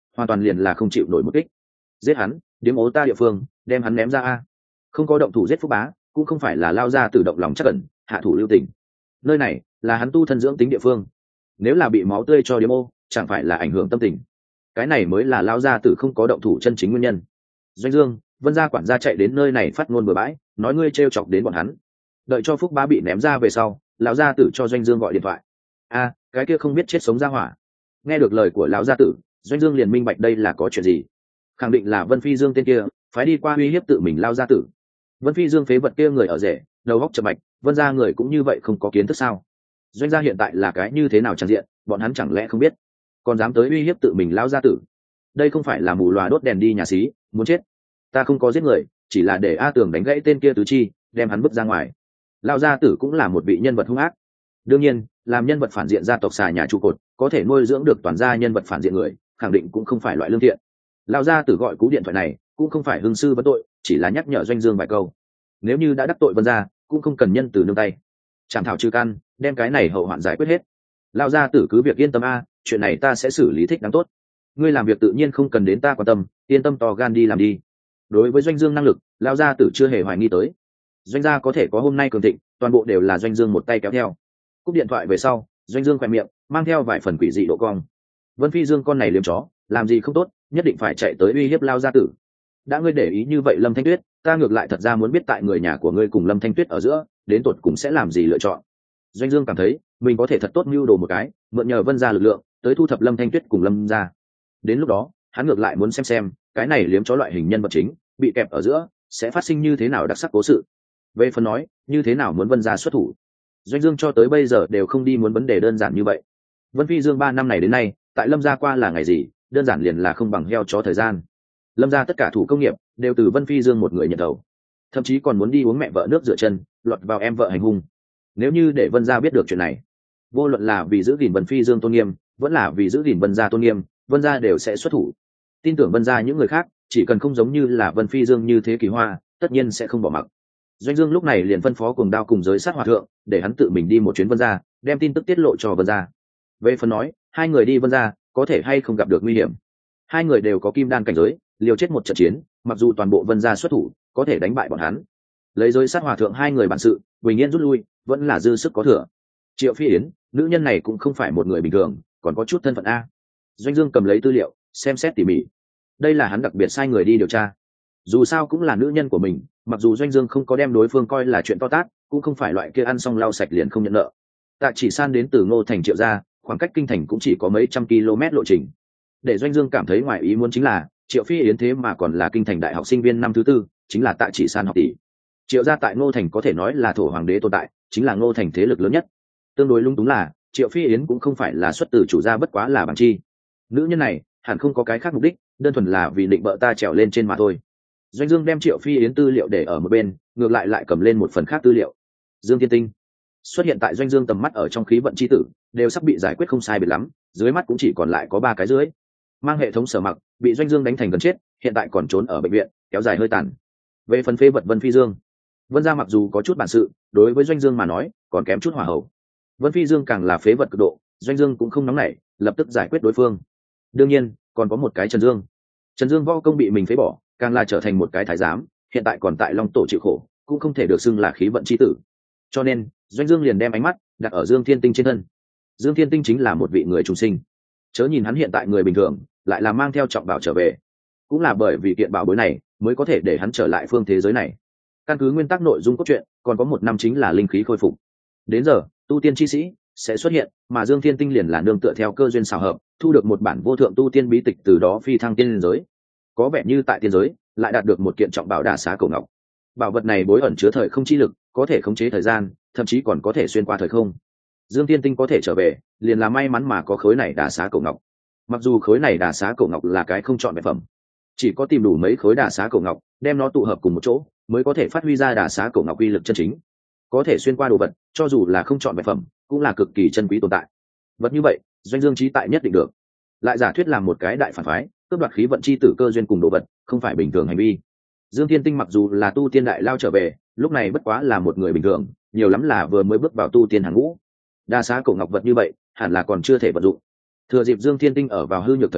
hoàn toàn liền là không chịu nổi một kích. Giết hắn, điếm ố ta địa phương, đem hắn ném ra a. Không có động thủ giết Phúc Bá, cũng không phải là lao ra tự động lòng chắc cẩn, hạ thủ lưu tình. Nơi này là hắn tu thân dưỡng tính địa phương, nếu là bị máu tươi cho điếm ô, chẳng phải là ảnh hưởng tâm tình. Cái này mới là lao ra tử không có động thủ chân chính nguyên nhân. Doanh Dương, Vân gia quản gia chạy đến nơi này phát ngôn bừa bãi, nói ngươi trêu chọc đến bọn hắn. Đợi cho Phúc Bá bị ném ra về sau, lão gia tử cho Doanh Dương gọi điện thoại. A, cái kia không biết chết sống ra hỏa. Nghe được lời của lão gia tử, Doanh Dương liền minh bạch đây là có chuyện gì. Khẳng định là Vân Phi Dương tên kia phái đi qua uy hiếp tự mình lao gia tử. Vân Phi Dương phế vật kia người ở rể, đầu óc chậm mạch, Vân gia người cũng như vậy không có kiến thức sao? Doanh gia hiện tại là cái như thế nào chẳng diện, bọn hắn chẳng lẽ không biết? Còn dám tới uy hiếp tự mình lao gia tử? Đây không phải là mù lòa đốt đèn đi nhà xí, muốn chết. Ta không có giết người, chỉ là để A Tường đánh gãy tên kia tứ chi, đem hắn bước ra ngoài. Lao gia tử cũng là một vị nhân vật hung ác. Đương nhiên, làm nhân vật phản diện gia tộc xà nhà trụ cột, có thể nuôi dưỡng được toàn gia nhân vật phản diện người, khẳng định cũng không phải loại lương thiện. Lao gia tử gọi cú điện thoại này, cũng không phải hưng sư vấn tội, chỉ là nhắc nhở Doanh Dương vài câu. Nếu như đã đắc tội Vân gia, cũng không cần nhân từ nương tay, chảm thảo trừ căn, đem cái này hậu hoạn giải quyết hết. Lao gia tử cứ việc yên tâm a, chuyện này ta sẽ xử lý thích đáng tốt. Ngươi làm việc tự nhiên không cần đến ta quan tâm, yên tâm to gan đi làm đi. Đối với Doanh Dương năng lực, Lao gia tử chưa hề hoài nghi tới. Doanh gia có thể có hôm nay cường thịnh, toàn bộ đều là Doanh Dương một tay kéo theo. Cúp điện thoại về sau, Doanh Dương khỏe miệng mang theo vài phần quỷ dị độ cong. Vân Phi Dương con này liếm chó, làm gì không tốt, nhất định phải chạy tới uy hiếp Lao gia tử. Đã ngươi để ý như vậy Lâm Thanh Tuyết, ta ngược lại thật ra muốn biết tại người nhà của ngươi cùng Lâm Thanh Tuyết ở giữa, đến tột cùng sẽ làm gì lựa chọn. Doanh Dương cảm thấy mình có thể thật tốt mưu đồ một cái, mượn nhờ Vân gia lực lượng tới thu thập Lâm Thanh Tuyết cùng Lâm gia. Đến lúc đó, hắn ngược lại muốn xem xem cái này liếm chó loại hình nhân vật chính bị kẹp ở giữa sẽ phát sinh như thế nào đặc sắc cố sự. Về phần nói như thế nào muốn Vân gia xuất thủ, Doanh Dương cho tới bây giờ đều không đi muốn vấn đề đơn giản như vậy. Vân Phi Dương ba năm này đến nay, tại Lâm gia qua là ngày gì, đơn giản liền là không bằng heo chó thời gian. Lâm gia tất cả thủ công nghiệp đều từ Vân Phi Dương một người nhận đầu, thậm chí còn muốn đi uống mẹ vợ nước rửa chân, lọt vào em vợ hành hung. Nếu như để Vân gia biết được chuyện này, vô luận là vì giữ gìn Vân Phi Dương tôn nghiêm, vẫn là vì giữ gìn Vân gia tôn nghiêm, Vân gia đều sẽ xuất thủ. Tin tưởng Vân gia những người khác, chỉ cần không giống như là Vân Phi Dương như thế kỳ hoa, tất nhiên sẽ không bỏ mặc. Doanh Dương lúc này liền phân phó Cuồng Đao cùng giới sát hòa thượng, để hắn tự mình đi một chuyến Vân gia, đem tin tức tiết lộ cho Vân gia. Về phần nói, hai người đi Vân gia, có thể hay không gặp được nguy hiểm. Hai người đều có kim đan cảnh giới, liều chết một trận chiến, mặc dù toàn bộ Vân gia xuất thủ, có thể đánh bại bọn hắn. Lấy giới sát hòa thượng hai người bản sự, bình yên rút lui, vẫn là dư sức có thừa. Triệu Phi Yến, nữ nhân này cũng không phải một người bình thường, còn có chút thân phận a. Doanh Dương cầm lấy tư liệu, xem xét tỉ mỉ. Đây là hắn đặc biệt sai người đi điều tra. Dù sao cũng là nữ nhân của mình, mặc dù Doanh Dương không có đem đối phương coi là chuyện to tát, cũng không phải loại kia ăn xong lau sạch liền không nhận nợ. Tạ Chỉ San đến từ Ngô Thành Triệu gia, khoảng cách kinh thành cũng chỉ có mấy trăm km lộ trình. Để Doanh Dương cảm thấy ngoài ý muốn chính là, Triệu Phi Yến thế mà còn là kinh thành đại học sinh viên năm thứ tư, chính là Tạ Chỉ San học tỷ. Triệu gia tại Ngô Thành có thể nói là thổ hoàng đế tồn tại, chính là Ngô Thành thế lực lớn nhất. Tương đối lung túng là, Triệu Phi Yến cũng không phải là xuất từ chủ gia, bất quá là bằng chi. Nữ nhân này hẳn không có cái khác mục đích, đơn thuần là vì định bợ ta trèo lên trên mà thôi. Doanh Dương đem Triệu Phi Yến tư liệu để ở một bên, ngược lại lại cầm lên một phần khác tư liệu. Dương Thiên Tinh xuất hiện tại Doanh Dương tầm mắt ở trong khí vận chi tử, đều sắp bị giải quyết không sai biệt lắm, dưới mắt cũng chỉ còn lại có ba cái dưới. Mang hệ thống Sở Mặc, bị Doanh Dương đánh thành gần chết, hiện tại còn trốn ở bệnh viện, kéo dài hơi tàn. Về phần phế vật Vân Phi Dương, Vân gia mặc dù có chút bản sự, đối với Doanh Dương mà nói, còn kém chút hỏa hậu. Vân Phi Dương càng là phế vật cực độ, Doanh Dương cũng không nóng nảy, lập tức giải quyết đối phương. Đương nhiên, còn có một cái Trần Dương. Trần Dương võ công bị mình phế bỏ, càng là trở thành một cái thái giám, hiện tại còn tại Long Tổ chịu khổ, cũng không thể được xưng là khí vận chi tử. Cho nên, Doanh Dương liền đem ánh mắt đặt ở Dương Thiên Tinh trên thân. Dương Thiên Tinh chính là một vị người trùng sinh. Chớ nhìn hắn hiện tại người bình thường, lại là mang theo trọng bảo trở về, cũng là bởi vì kiện bảo bối này mới có thể để hắn trở lại phương thế giới này. Căn cứ nguyên tắc nội dung cốt truyện, còn có một năm chính là linh khí khôi phục. Đến giờ, tu tiên chi sĩ sẽ xuất hiện, mà Dương Thiên Tinh liền là nương tựa theo cơ duyên xào hợp, thu được một bản vô thượng tu tiên bí tịch, từ đó phi thăng tiên giới. Có vẻ như tại tiên giới lại đạt được một kiện trọng bảo đà xá cổ ngọc. Bảo vật này bối ẩn chứa thời không chi lực, có thể khống chế thời gian, thậm chí còn có thể xuyên qua thời không. Dương Thiên Tinh có thể trở về, liền là may mắn mà có khối này đà xá cổ ngọc. Mặc dù khối này đà xá cổ ngọc là cái không chọn vẹn phẩm, chỉ có tìm đủ mấy khối đà xá cổ ngọc, đem nó tụ hợp cùng một chỗ, mới có thể phát huy ra đà xá cổ ngọc uy lực chân chính. Có thể xuyên qua đồ vật, cho dù là không chọn vẹn phẩm, cũng là cực kỳ chân quý tồn tại. Vật như vậy, Doanh Dương trí tại nhất định được. Lại giả thuyết làm một cái đại phản phái, cướp đoạt khí vận chi tử cơ duyên cùng đồ vật, không phải bình thường hành vi. Dương Thiên Tinh mặc dù là tu tiên đại lao trở về, lúc này bất quá là một người bình thường, nhiều lắm là vừa mới bước vào tu tiên hàng ngũ. Đa xá cổ ngọc vật như vậy, hẳn là còn chưa thể vận dụng. Thừa dịp Dương Thiên Tinh ở vào hư nhược thời kỳ,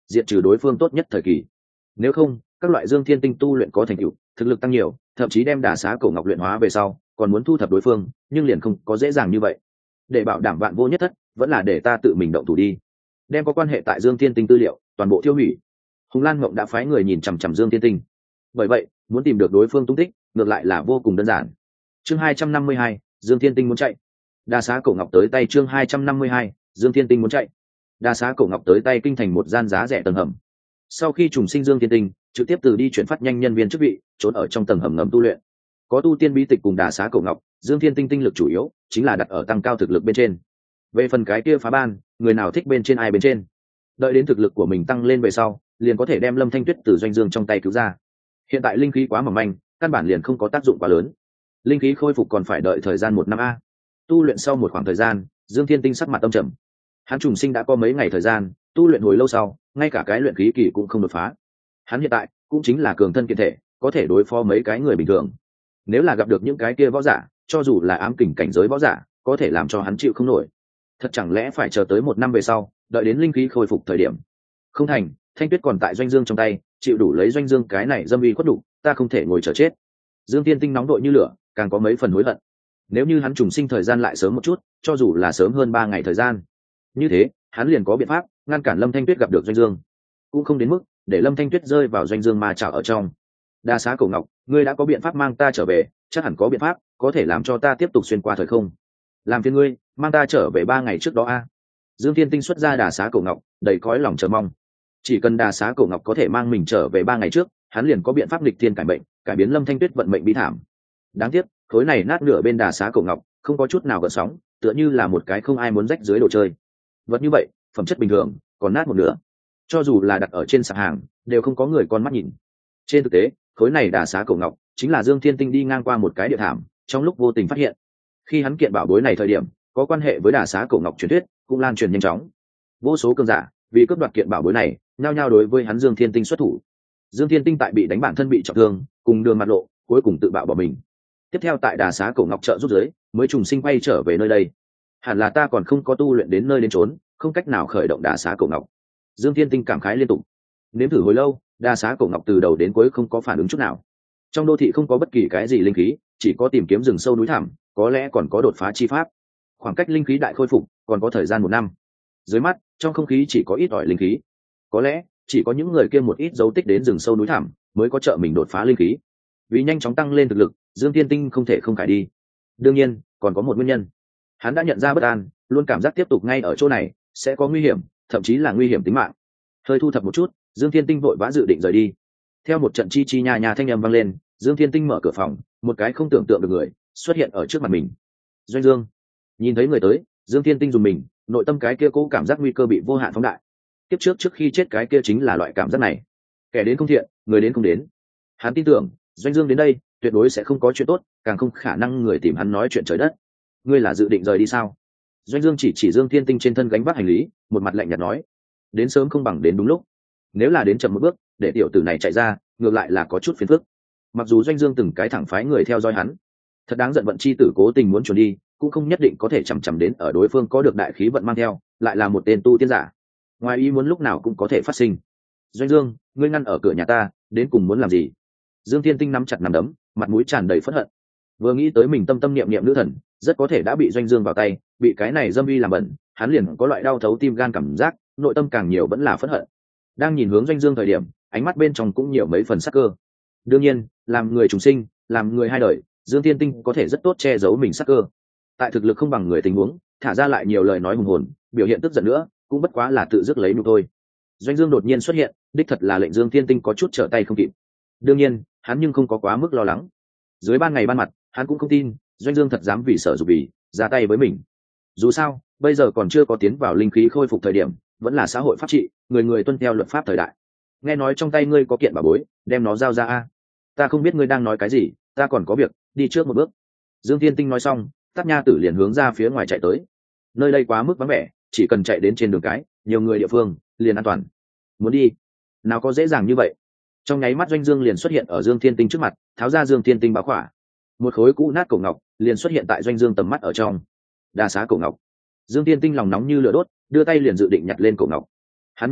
diệt trừ đối phương tốt nhất thời kỳ. Nếu không, các loại Dương Thiên Tinh tu luyện có thành tựu, thực lực tăng nhiều, thậm chí đem Đả Xá Cổ Ngọc luyện hóa về sau, còn muốn thu thập đối phương, nhưng liền không có dễ dàng như vậy. Để bảo đảm vạn vô nhất thất, vẫn là để ta tự mình động thủ đi. Đem có quan hệ tại Dương Thiên Tinh tư liệu, toàn bộ tiêu hủy. Hùng Lan Mộng đã phái người nhìn chằm chằm Dương Thiên Tinh. Bởi vậy, muốn tìm được đối phương tung tích, ngược lại là vô cùng đơn giản. Chương hai trăm năm mươi hai, Dương Thiên Tinh muốn chạy. Đa Xá Cổ Ngọc tới tay chương hai trăm năm mươi hai, Dương Thiên Tinh muốn chạy. Đa Xá Cổ Ngọc tới tay kinh thành một gian giá rẻ tầng hầm. Sau khi trùng sinh Dương Thiên Tinh, trực tiếp từ đi chuyển phát nhanh nhân viên chức vị, trốn ở trong tầng hầm ngầm tu luyện. Có tu tiên bí tịch cùng Đa Xá Cổ Ngọc, Dương Thiên Tinh tinh lực chủ yếu chính là đặt ở tăng cao thực lực bên trên. Về phần cái kia phá ban, người nào thích bên trên ai bên trên. Đợi đến thực lực của mình tăng lên về sau, liền có thể đem Lâm Thanh Tuyết từ Doanh Dương trong tay cứu ra. Hiện tại linh khí quá mỏng manh, căn bản liền không có tác dụng quá lớn. Linh khí khôi phục còn phải đợi thời gian một năm a. Tu luyện sau một khoảng thời gian, Dương Thiên Tinh sắc mặt tâm trầm. Hắn trùng sinh đã có mấy ngày thời gian, tu luyện hồi lâu sau, ngay cả cái luyện khí kỳ cũng không đột phá. Hắn hiện tại cũng chính là cường thân kiện thể, có thể đối phó mấy cái người bình thường. Nếu là gặp được những cái kia võ giả, cho dù là ám kình cảnh giới võ giả, có thể làm cho hắn chịu không nổi. Thật chẳng lẽ phải chờ tới một năm về sau, đợi đến linh khí khôi phục thời điểm? Không thành, Thanh Tuyết còn tại Doanh Dương trong tay, chịu đủ lấy Doanh Dương cái này dâm uy khuất đủ, ta không thể ngồi chờ chết. Dương Thiên Tinh nóng đội như lửa, càng có mấy phần hối hận. Nếu như hắn trùng sinh thời gian lại sớm một chút, cho dù là sớm hơn ba ngày thời gian, như thế hắn liền có biện pháp ngăn cản Lâm Thanh Tuyết gặp được Doanh Dương, cũng không đến mức để Lâm Thanh Tuyết rơi vào Doanh Dương mà chảo ở trong. Đa Xá Cổ Ngọc, ngươi đã có biện pháp mang ta trở về, chắc hẳn có biện pháp có thể làm cho ta tiếp tục xuyên qua thời không. Làm phiền ngươi mang ta trở về ba ngày trước đó a. Dương Thiên Tinh xuất ra Đa Xá Cổ Ngọc, đầy cõi lòng chờ mong. Chỉ cần Đa Xá Cổ Ngọc có thể mang mình trở về ba ngày trước, hắn liền có biện pháp nghịch thiên cải bệnh, cải biến Lâm Thanh Tuyết vận mệnh bi thảm. Đáng tiếc, khối này nát nửa bên Đa Xá Cổ Ngọc, không có chút nào gợn sóng, tựa như là một cái không ai muốn rách dưới đồ chơi. Vật như vậy, phẩm chất bình thường, còn nát một nửa. Cho dù là đặt ở trên sạp hàng, đều không có người con mắt nhìn. Trên thực tế, khối này Đa Xá Cổ Ngọc chính là Dương Thiên Tinh đi ngang qua một cái địa thảm, trong lúc vô tình phát hiện. Khi hắn kiện bảo bối này thời điểm, có quan hệ với Đa Xá Cổ Ngọc truyền thuyết cũng lan truyền nhanh chóng. Vô số cường giả vì cướp đoạt kiện bảo bối này, nhao nhao đối với hắn Dương Thiên Tinh xuất thủ. Dương Thiên Tinh tại bị đánh bản thân bị trọng thương, cùng đường mặt lộ, cuối cùng tự bạo bỏ mình. Tiếp theo tại Đa Xá Cổ Ngọc trợ giúp giới, mới trùng sinh quay trở về nơi đây. Hẳn là ta còn không có tu luyện đến nơi đến chốn, không cách nào khởi động Đa Xá Cổ Ngọc. Dương Thiên Tinh cảm khái liên tục. Nếm thử hồi lâu, Đa Xá Cổ Ngọc từ đầu đến cuối không có phản ứng chút nào. Trong đô thị không có bất kỳ cái gì linh khí, chỉ có tìm kiếm rừng sâu núi thẳm, có lẽ còn có đột phá chi pháp. Khoảng cách linh khí đại khôi phục còn có thời gian một năm. Dưới mắt, trong không khí chỉ có ít ỏi linh khí. Có lẽ chỉ có những người kia một ít dấu tích đến rừng sâu núi thẳm, mới có trợ mình đột phá linh khí. Vì nhanh chóng tăng lên thực lực, Dương Thiên Tinh không thể không cải đi. Đương nhiên, còn có một nguyên nhân. Hắn đã nhận ra bất an, luôn cảm giác tiếp tục ngay ở chỗ này sẽ có nguy hiểm, thậm chí là nguy hiểm tính mạng. Hơi thu thập một chút, Dương Thiên Tinh vội vã dự định rời đi. Theo một trận chi chi nha nha thanh âm vang lên, Dương Thiên Tinh mở cửa phòng, một cái không tưởng tượng được người xuất hiện ở trước mặt mình. Doanh Dương. Nhìn thấy người tới, Dương Thiên Tinh dùng mình, nội tâm cái kia cố cảm giác nguy cơ bị vô hạn phóng đại. Tiếp trước trước khi chết cái kia chính là loại cảm giác này. Kẻ đến không thiện, người đến không đến. Hắn tin tưởng, Doanh Dương đến đây, tuyệt đối sẽ không có chuyện tốt, càng không khả năng người tìm hắn nói chuyện trời đất. Ngươi là dự định rời đi sao? Doanh Dương chỉ chỉ Dương Thiên Tinh trên thân gánh vác hành lý, một mặt lạnh nhạt nói: đến sớm không bằng đến đúng lúc. Nếu là đến chậm một bước, để tiểu tử này chạy ra, ngược lại là có chút phiền phức. Mặc dù Doanh Dương từng cái thẳng phái người theo dõi hắn, thật đáng giận vận chi tử cố tình muốn chuồn đi, cũng không nhất định có thể chằm chằm đến ở đối phương có được đại khí vận mang theo, lại là một tên tu tiên giả. Ngoài ý muốn lúc nào cũng có thể phát sinh. Doanh Dương, ngươi ngăn ở cửa nhà ta, đến cùng muốn làm gì? Dương Thiên Tinh nắm chặt nắm đấm, mặt mũi tràn đầy phẫn hận. Vừa nghĩ tới mình tâm tâm niệm niệm nữ thần, rất có thể đã bị Doanh Dương vào tay, bị cái này dâm uy làm bẩn, hắn liền có loại đau thấu tim gan cảm giác, nội tâm càng nhiều vẫn là phẫn hận. Đang nhìn hướng Doanh Dương thời điểm, ánh mắt bên trong cũng nhiều mấy phần sắc cơ. Đương nhiên, làm người trùng sinh, làm người hai đời, Dương Thiên Tinh có thể rất tốt che giấu mình sắc cơ. Tại thực lực không bằng người tình huống, thả ra lại nhiều lời nói hùng hồn, biểu hiện tức giận nữa, cũng bất quá là tự dứt lấy nụ thôi. Doanh Dương đột nhiên xuất hiện, đích thật là lệnh Dương Thiên Tinh có chút trở tay không kịp. Đương nhiên, hắn nhưng không có quá mức lo lắng. Dưới ban ngày ban mặt, hắn cũng không tin Doanh Dương thật dám vì sợ dục vì ra tay với mình. Dù sao, bây giờ còn chưa có tiến vào linh khí khôi phục thời điểm, vẫn là xã hội pháp trị, người người tuân theo luật pháp thời đại. Nghe nói trong tay ngươi có kiện bảo bối, đem nó giao ra a. Ta không biết ngươi đang nói cái gì, ta còn có việc, đi trước một bước. Dương Thiên Tinh nói xong, Tát Nha Tử liền hướng ra phía ngoài chạy tới. Nơi đây quá mức vắng vẻ, chỉ cần chạy đến trên đường cái, nhiều người địa phương, liền an toàn. Muốn đi, nào có dễ dàng như vậy. Trong nháy mắt Doanh Dương liền xuất hiện ở Dương Thiên Tinh trước mặt, tháo ra Dương Thiên Tinh báo khỏa. Một khối cũ nát cổ ngọc liền xuất hiện tại Doanh Dương tầm mắt ở trong. Đa Xá cổ ngọc. Dương Thiên Tinh lòng nóng như lửa đốt, đưa tay liền dự định nhặt lên cổ ngọc. Hắn nhanh,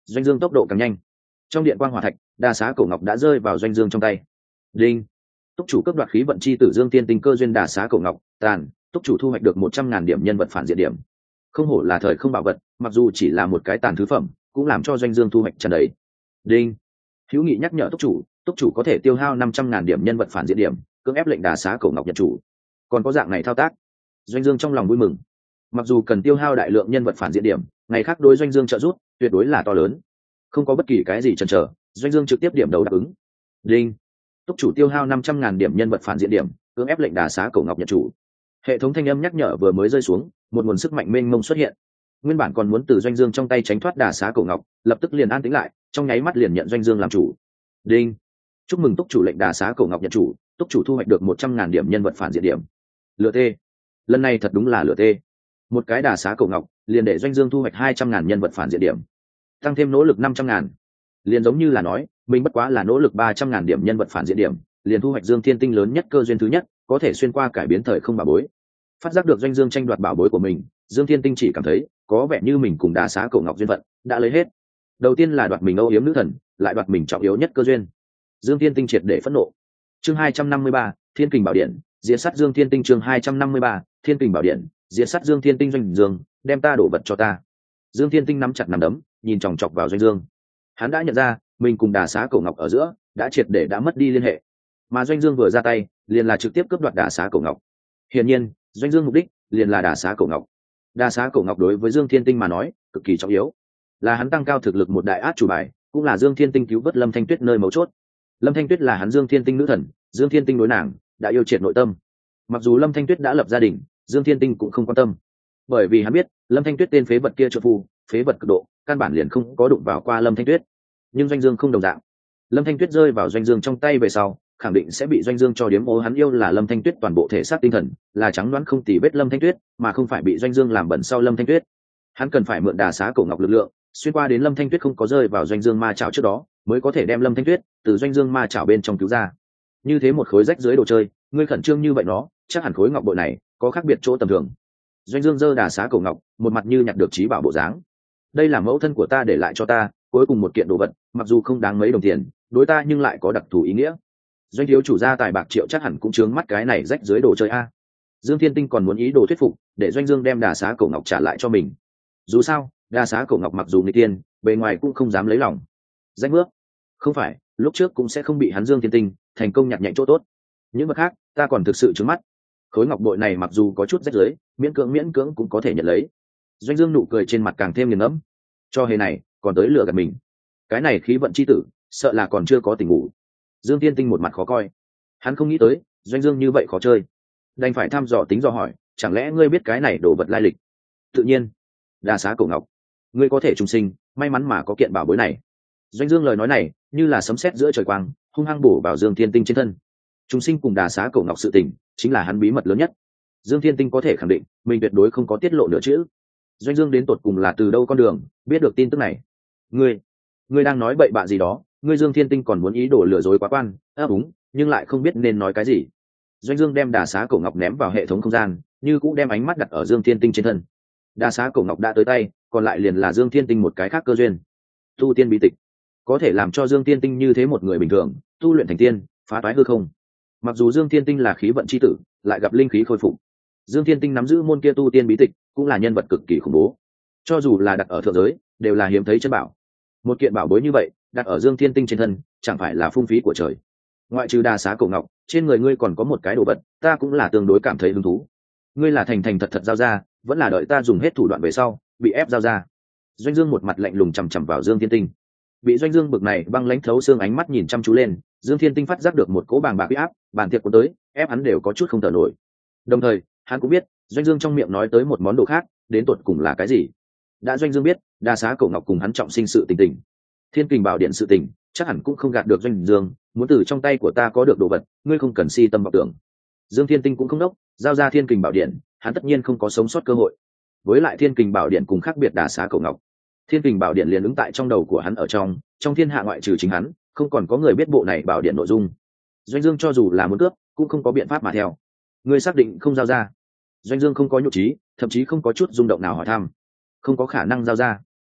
Doanh Dương tốc độ càng nhanh. Trong điện quang hỏa thạch, đà xá cổ ngọc đã rơi vào Doanh Dương trong tay. Đinh. Túc chủ cấp đoạt khí vận chi tử Dương Tiên Tinh cơ duyên đà xá cổ ngọc, tàn, túc chủ thu hoạch được một trăm ngàn điểm nhân vật phản diện điểm. Không hổ là thời không bảo vật, mặc dù chỉ là một cái tàn thứ phẩm, cũng làm cho Doanh Dương thu hoạch tràn đầy. Đinh. Hữu Nghị nhắc nhở túc chủ, túc chủ có thể tiêu hao năm trăm ngàn điểm nhân vật phản diện điểm, cưỡng ép lệnh đà xá cổ ngọc nhận chủ. Còn có dạng này thao tác. Doanh Dương trong lòng vui mừng. Mặc dù cần tiêu hao đại lượng nhân vật phản diện điểm, ngày khác đối Doanh Dương trợ giúp tuyệt đối là to lớn. Không có bất kỳ cái gì chần chờ, Doanh Dương trực tiếp điểm đầu đáp ứng. Đinh. Túc chủ tiêu hao năm trăm ngàn điểm nhân vật phản diện điểm, cưỡng ép lệnh đà xá cổ ngọc nhận chủ. Hệ thống thanh âm nhắc nhở vừa mới rơi xuống, một nguồn sức mạnh mênh mông xuất hiện. Nguyên bản còn muốn từ Doanh Dương trong tay tránh thoát đà xá cổ ngọc, lập tức liền an tĩnh lại, trong nháy mắt liền nhận Doanh Dương làm chủ. Đinh. Chúc mừng túc chủ lệnh đà xá cổ ngọc nhận chủ, túc chủ thu hoạch được một trăm ngàn điểm nhân vật phản diện điểm. Lựa tê. Lần này thật đúng là lựa tê. Một cái đà xá cổ ngọc, liền để Doanh Dương thu hoạch hai trăm ngàn nhân vật phản diện điểm. Tăng thêm nỗ lực năm trăm ngàn. Liền giống như là nói, mình bất quá là nỗ lực ba trăm ngàn điểm nhân vật phản diện điểm, liền thu hoạch Dương Thiên Tinh lớn nhất cơ duyên thứ nhất, có thể xuyên qua cải biến thời không bảo bối. Phát giác được Doanh Dương tranh đoạt bảo bối của mình, Dương Thiên Tinh chỉ cảm thấy có vẻ như mình cùng đà xá cổ ngọc duyên phận đã lấy hết. Đầu tiên là đoạt mình âu yếm nữ thần, lại đoạt mình trọng yếu nhất cơ duyên. Dương Thiên Tinh triệt để phẫn nộ. Chương hai trăm năm mươi ba, Thiên Kình Bảo Điện, diệt sát Dương Thiên Tinh. Chương hai trăm năm mươi ba, Thiên Kình Bảo Điện, diệt sát Dương Thiên Tinh. Doanh Dương, đem ta đổ vật cho ta. Dương Thiên Tinh nắm chặt nắm đấm, nhìn chòng chọc vào Doanh Dương. Hắn đã nhận ra, mình cùng đà xá cổ ngọc ở giữa đã triệt để đã mất đi liên hệ, mà Doanh Dương vừa ra tay, liền là trực tiếp cướp đoạt đà xá cổ ngọc. Hiển nhiên, Doanh Dương mục đích liền là đà xá cổ ngọc. Đà xá cổ ngọc đối với Dương Thiên Tinh mà nói, cực kỳ trọng yếu, là hắn tăng cao thực lực một đại át chủ bài, cũng là Dương Thiên Tinh cứu vớt Lâm Thanh Tuyết nơi mấu chốt. Lâm Thanh Tuyết là hắn Dương Thiên Tinh nữ thần, Dương Thiên Tinh đối nàng đã yêu triệt nội tâm. Mặc dù Lâm Thanh Tuyết đã lập gia đình, Dương Thiên Tinh cũng không quan tâm, bởi vì hắn biết Lâm Thanh Tuyết tên phế vật kia trợ phu, phế vật cực độ, căn bản liền không có đụng vào qua Lâm Thanh Tuyết. Nhưng Doanh Dương không đồng dạng. Lâm Thanh Tuyết rơi vào Doanh Dương trong tay về sau, khẳng định sẽ bị Doanh Dương cho điếm ô. Hắn yêu là Lâm Thanh Tuyết toàn bộ thể xác tinh thần, là trắng đoán không tì vết Lâm Thanh Tuyết, mà không phải bị Doanh Dương làm bẩn sau Lâm Thanh Tuyết. Hắn cần phải mượn đà xá cổ ngọc lực lượng, xuyên qua đến Lâm Thanh Tuyết không có rơi vào Doanh Dương ma chảo trước đó, mới có thể đem Lâm Thanh Tuyết từ Doanh Dương ma chảo bên trong cứu ra. Như thế một khối rách dưới đồ chơi, ngươi khẩn trương như vậy nó, chắc hẳn khối ngọc bội này có khác biệt chỗ tầm thường. Doanh Dương giơ đà xá cổ ngọc, một mặt như nhặt được trí bảo bộ dáng. Đây là mẫu thân của ta để lại cho ta, cuối cùng một kiện đồ vật, mặc dù không đáng mấy đồng tiền, đối ta nhưng lại có đặc thù ý nghĩa. Doanh thiếu chủ gia tài bạc triệu chắc hẳn cũng chướng mắt cái này rách dưới đồ chơi a. Dương Thiên Tinh còn muốn ý đồ thuyết phục, để Doanh Dương đem đà xá cổ ngọc trả lại cho mình. Dù sao, đà xá cổ ngọc mặc dù nghịch tiên, bề ngoài cũng không dám lấy lòng. Danh bước, không phải, lúc trước cũng sẽ không bị hắn Dương Thiên Tinh thành công nhặt nhạnh chỗ tốt. Những vật khác, ta còn thực sự trướng mắt. Khối ngọc bội này mặc dù có chút rách rưới, miễn cưỡng miễn cưỡng cũng có thể nhận lấy. Doanh Dương nụ cười trên mặt càng thêm nghiền ngẫm. Cho hề này, còn tới lừa gạt mình. Cái này khí vận chi tử, sợ là còn chưa có tỉnh ngủ. Dương Thiên Tinh một mặt khó coi. Hắn không nghĩ tới, Doanh Dương như vậy khó chơi. Đành phải thăm dò tính dò hỏi, chẳng lẽ ngươi biết cái này đồ vật lai lịch? Tự nhiên, đà xá cổ ngọc. Ngươi có thể trùng sinh, may mắn mà có kiện bảo bối này. Doanh Dương lời nói này, như là sấm sét giữa trời quang, hung hăng bổ vào Dương Thiên Tinh trên thân. Trùng sinh cùng đà xá cổ ngọc sự tình, chính là hắn bí mật lớn nhất. Dương Thiên Tinh có thể khẳng định, mình tuyệt đối không có tiết lộ nửa chữ. Doanh Dương đến tột cùng là từ đâu con đường biết được tin tức này? Ngươi, ngươi đang nói bậy bạ gì đó? Ngươi Dương Thiên Tinh còn muốn ý đồ lừa dối quá quan, ấp à, úng, nhưng lại không biết nên nói cái gì. Doanh Dương đem đà xá cổ ngọc ném vào hệ thống không gian, như cũng đem ánh mắt đặt ở Dương Thiên Tinh trên thân. Đà xá cổ ngọc đã tới tay, còn lại liền là Dương Thiên Tinh một cái khác cơ duyên. Tu tiên bí tịch, có thể làm cho Dương Thiên Tinh như thế một người bình thường tu luyện thành tiên, phá toái hư không. Mặc dù Dương Thiên Tinh là khí vận chi tử, lại gặp linh khí khôi phục. Dương Thiên Tinh nắm giữ môn kia tu tiên bí tịch, cũng là nhân vật cực kỳ khủng bố. Cho dù là đặt ở thượng giới, đều là hiếm thấy chân bảo. Một kiện bảo bối như vậy, đặt ở Dương Thiên Tinh trên thân, chẳng phải là phung phí của trời. Ngoại trừ đà xá cổ ngọc, trên người ngươi còn có một cái đồ vật, ta cũng là tương đối cảm thấy hứng thú. Ngươi là thành thành thật thật giao ra, vẫn là đợi ta dùng hết thủ đoạn về sau, bị ép giao ra? Doanh Dương một mặt lạnh lùng chằm chằm vào Dương Thiên Tinh. Bị Doanh Dương bực này băng lãnh thấu xương ánh mắt nhìn chăm chú lên, Dương Thiên Tinh phát giác được một cỗ bàng bạc uy áp, bàn tiệc cuốn tới, ép hắn đều có chút không thở nổi. Đồng thời, hắn cũng biết, Doanh Dương trong miệng nói tới một món đồ khác, đến tột cùng là cái gì. Đã Doanh Dương biết, đà xá cổ ngọc cùng hắn trọng sinh sự tình tình, Thiên Kình Bảo Điện sự tình, chắc hẳn cũng không gạt được Doanh Dương, muốn từ trong tay của ta có được đồ vật, ngươi không cần si tâm vọng tưởng. Dương Thiên Tinh cũng không đốc, giao ra Thiên Kình Bảo Điện, hắn tất nhiên không có sống sót cơ hội. Với lại Thiên Kình Bảo Điện cùng khác biệt đà xá cổ ngọc, Thiên Kình Bảo Điện liền ứng tại trong đầu của hắn ở trong, trong thiên hạ ngoại trừ chính hắn, không còn có người biết bộ này bảo điện nội dung. Doanh Dương cho dù là muốn cướp, cũng không có biện pháp mà theo. Ngươi xác định không giao ra? Doanh Dương không có nhục trí, thậm chí không có chút rung động nào hỏi thăm. Không có khả năng giao ra.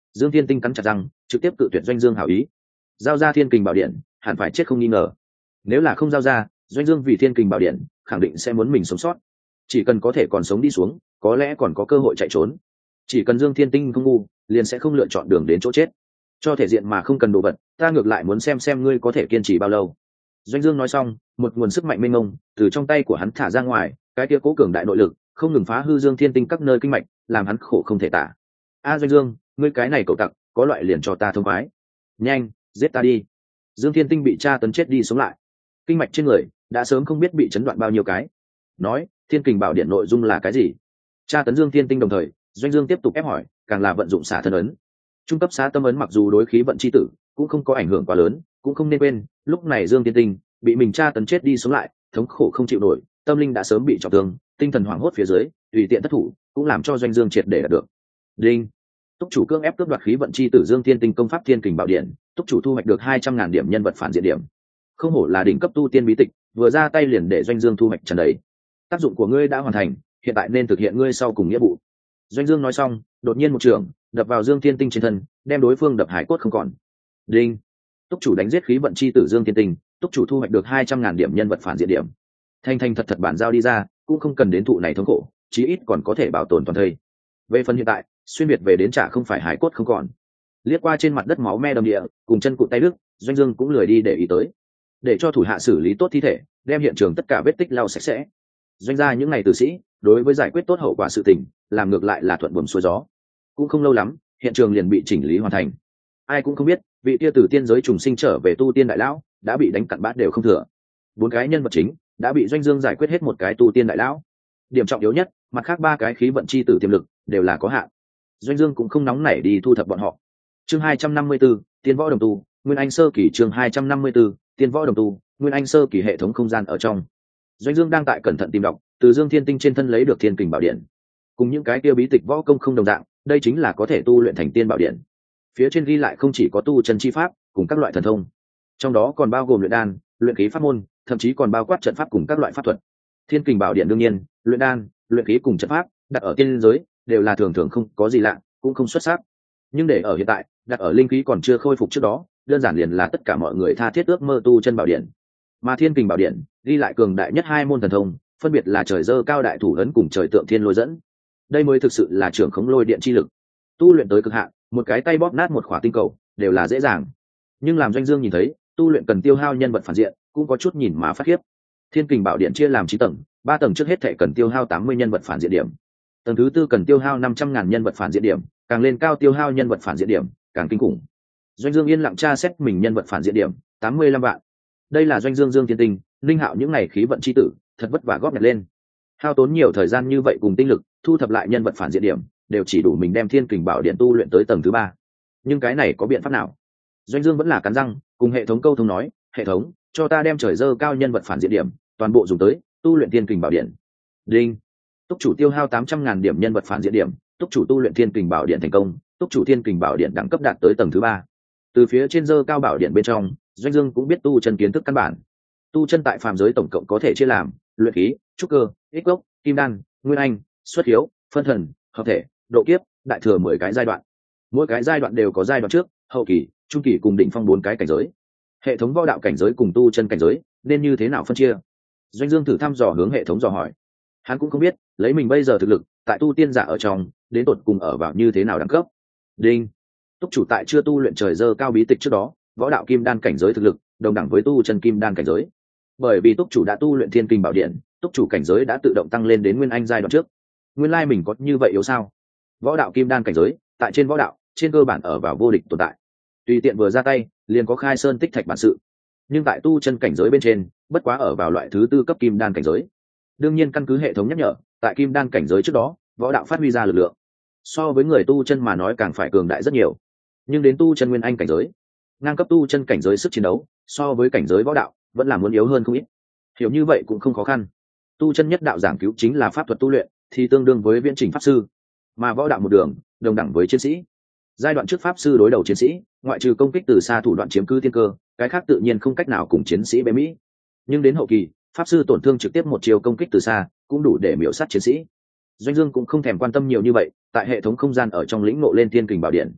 Dương Thiên Tinh cắn chặt răng, trực tiếp cự tuyệt Doanh Dương hảo ý. Giao ra Thiên Kình Bảo Điện, hẳn phải chết không nghi ngờ. Nếu là không giao ra, Doanh Dương vì Thiên Kình Bảo Điện, khẳng định sẽ muốn mình sống sót. Chỉ cần có thể còn sống đi xuống, có lẽ còn có cơ hội chạy trốn. Chỉ cần Dương Thiên Tinh không ngu, liền sẽ không lựa chọn đường đến chỗ chết. Cho thể diện mà không cần đồ vật, ta ngược lại muốn xem xem ngươi có thể kiên trì bao lâu. Doanh Dương nói xong, một nguồn sức mạnh mênh mông từ trong tay của hắn thả ra ngoài, cái kia cố cường đại nội lực không ngừng phá hư Dương Thiên Tinh các nơi kinh mạch, làm hắn khổ không thể tả. A Doanh Dương, ngươi cái này cậu tặc, có loại liền cho ta thông khoái. Nhanh, giết ta đi. Dương Thiên Tinh bị tra tấn chết đi sống lại, kinh mạch trên người đã sớm không biết bị chấn đoạn bao nhiêu cái. Nói, Thiên Kình Bảo Điện nội dung là cái gì? Tra tấn Dương Thiên Tinh đồng thời, Doanh Dương tiếp tục ép hỏi, càng là vận dụng xả thân ấn. Trung cấp xá tâm ấn mặc dù đối khí vận chi tử cũng không có ảnh hưởng quá lớn, cũng không nên quên, lúc này Dương Thiên Tinh bị mình tra tấn chết đi sống lại, thống khổ không chịu nổi, tâm linh đã sớm bị trọng thương, tinh thần hoảng hốt phía dưới, tùy tiện thất thủ, cũng làm cho Doanh Dương triệt để đạt được. Đinh. Túc chủ cưỡng ép cướp đoạt khí vận chi tử Dương Thiên Tinh công pháp Thiên Kình Bảo Điện, túc chủ thu hoạch được hai trăm ngàn điểm nhân vật phản diện điểm. Không hổ là đỉnh cấp tu tiên bí tịch, vừa ra tay liền để Doanh Dương thu hoạch trần đấy. Tác dụng của ngươi đã hoàn thành, hiện tại nên thực hiện ngươi sau cùng nghĩa vụ. Doanh Dương nói xong, đột nhiên một trường đập vào Dương Thiên Tinh trên thân, đem đối phương đập hải cốt không còn. Đinh. Túc chủ đánh giết khí vận chi tử Dương Thiên Tinh, túc chủ thu hoạch được hai trăm ngàn điểm nhân vật phản diện điểm. Thanh thanh thật thật bản giao đi ra, cũng không cần đến thụ này thống khổ, chí ít còn có thể bảo tồn toàn thây. Về phần hiện tại, xuyên biệt về đến trả không phải hải cốt không còn. Liếc qua trên mặt đất máu me đầm địa, cùng chân cụt tay đứt, Doanh Dương cũng lười đi để ý tới, để cho thủ hạ xử lý tốt thi thể, đem hiện trường tất cả vết tích lau sạch sẽ. Doanh gia những ngày tử sĩ, đối với giải quyết tốt hậu quả sự tình, làm ngược lại là thuận buồm xuôi gió. Cũng không lâu lắm, hiện trường liền bị chỉnh lý hoàn thành. Ai cũng không biết, vị kia từ tiên giới trùng sinh trở về tu tiên đại lão, đã bị đánh cặn bát đều không thừa. Bốn cái nhân vật chính đã bị Doanh Dương giải quyết hết một cái tu tiên đại lão. Điểm trọng yếu nhất, mặt khác ba cái khí vận chi tử tiềm lực đều là có hạn. Doanh Dương cũng không nóng nảy đi thu thập bọn họ. Chương hai trăm năm mươi 4, Tiên võ đồng tu, Nguyên Anh sơ kỳ chương hai trăm năm mươi 4, Tiên võ đồng tu, Nguyên Anh sơ kỳ hệ thống không gian ở trong. Doanh Dương đang tại cẩn thận tìm đọc, từ Dương Thiên Tinh trên thân lấy được Thiên Kình Bảo Điện. Cùng những cái kia bí tịch võ công không đồng dạng, đây chính là có thể tu luyện thành tiên bảo điện. Phía trên ghi lại không chỉ có tu chân chi pháp, cùng các loại thần thông, trong đó còn bao gồm luyện đan, luyện khí pháp môn, thậm chí còn bao quát trận pháp cùng các loại pháp thuật. Thiên Kình Bảo Điện đương nhiên, luyện đan, luyện khí cùng trận pháp, đặt ở tiên giới đều là thường thường không có gì lạ, cũng không xuất sắc. Nhưng để ở hiện tại, đặt ở linh khí còn chưa khôi phục trước đó, đơn giản liền là tất cả mọi người tha thiết ước mơ tu chân bảo điện. Mà Thiên Kình Bảo Điện ghi lại cường đại nhất hai môn thần thông, phân biệt là trời dơ cao đại thủ ấn cùng trời tượng thiên lôi dẫn. Đây mới thực sự là trưởng khống lôi điện chi lực. Tu luyện tới cực hạn, một cái tay bóp nát một khỏa tinh cầu đều là dễ dàng. Nhưng làm Doanh Dương nhìn thấy, tu luyện cần tiêu hao nhân vật phản diện, cũng có chút nhìn mà phát khiếp. Thiên Kình Bảo Điện chia làm chín tầng, ba tầng trước hết thảy cần tiêu hao tám mươi nhân vật phản diện điểm. Tầng thứ tư cần tiêu hao năm trăm ngàn nhân vật phản diện điểm, càng lên cao tiêu hao nhân vật phản diện điểm, càng kinh khủng. Doanh Dương yên lặng tra xét mình nhân vật phản diện điểm, tám mươi lăm vạn. Đây là Doanh Dương Dương Thiên Tinh, linh hạo những ngày khí vận chi tử, thật vất vả góp nhặt lên. Hao tốn nhiều thời gian như vậy cùng tinh lực, thu thập lại nhân vật phản diện điểm, đều chỉ đủ mình đem Thiên Kình Bảo Điện tu luyện tới tầng thứ ba. Nhưng cái này có biện pháp nào? Doanh Dương vẫn là cắn răng, cùng hệ thống câu thông nói, hệ thống, cho ta đem trời dơ cao nhân vật phản diện điểm, toàn bộ dùng tới tu luyện Thiên Kình Bảo Điện. Đinh. Túc chủ tiêu hao tám trăm ngàn điểm nhân vật phản diện điểm, túc chủ tu luyện Thiên Kình Bảo Điện thành công, túc chủ Thiên Kình Bảo Điện đẳng cấp đạt tới tầng thứ ba. Từ phía trên dơ cao bảo điện bên trong, Doanh Dương cũng biết tu chân kiến thức căn bản. Tu chân tại phàm giới tổng cộng có thể chia làm luyện khí, trúc cơ, ích gốc, kim đan, nguyên anh, xuất hiếu, phân thần, hợp thể, độ kiếp, đại thừa mười cái giai đoạn. Mỗi cái giai đoạn đều có giai đoạn trước, hậu kỳ, trung kỳ cùng đỉnh phong bốn cái cảnh giới. Hệ thống võ đạo cảnh giới cùng tu chân cảnh giới nên như thế nào phân chia? Doanh Dương thử thăm dò hướng hệ thống dò hỏi. Hắn cũng không biết, lấy mình bây giờ thực lực, tại tu tiên giả ở trong, đến tột cùng ở vào như thế nào đẳng cấp. Đinh. Túc chủ tại chưa tu luyện trời dơ cao bí tịch trước đó, võ đạo kim đan cảnh giới thực lực đồng đẳng với tu chân kim đan cảnh giới. Bởi vì túc chủ đã tu luyện Thiên Kình Bảo Điện, túc chủ cảnh giới đã tự động tăng lên đến nguyên anh giai đoạn trước. Nguyên lai mình có như vậy yếu sao? Võ đạo kim đan cảnh giới, tại trên võ đạo, trên cơ bản ở vào vô địch tồn tại. Tùy tiện vừa ra tay, liền có khai sơn tích thạch bản sự. Nhưng tại tu chân cảnh giới bên trên, bất quá ở vào loại thứ tư cấp kim đan cảnh giới. Đương nhiên căn cứ hệ thống nhắc nhở, tại kim đan cảnh giới trước đó, võ đạo phát huy ra lực lượng so với người tu chân mà nói càng phải cường đại rất nhiều. Nhưng đến tu chân nguyên anh cảnh giới, ngang cấp tu chân cảnh giới sức chiến đấu so với cảnh giới võ đạo vẫn là muốn yếu hơn không ít. Hiểu như vậy cũng không khó khăn. Tu chân nhất đạo giảng cứu chính là pháp thuật tu luyện, thì tương đương với viễn trình pháp sư, mà võ đạo một đường đồng đẳng với chiến sĩ. Giai đoạn trước pháp sư đối đầu chiến sĩ, ngoại trừ công kích từ xa thủ đoạn chiếm cứ thiên cơ, cái khác tự nhiên không cách nào cùng chiến sĩ bé mỹ. Nhưng đến hậu kỳ, pháp sư tổn thương trực tiếp một chiều công kích từ xa cũng đủ để miểu sát chiến sĩ. Doanh Dương cũng không thèm quan tâm nhiều như vậy, tại hệ thống không gian ở trong lĩnh ngộ lên Thiên Kình Bảo Điện.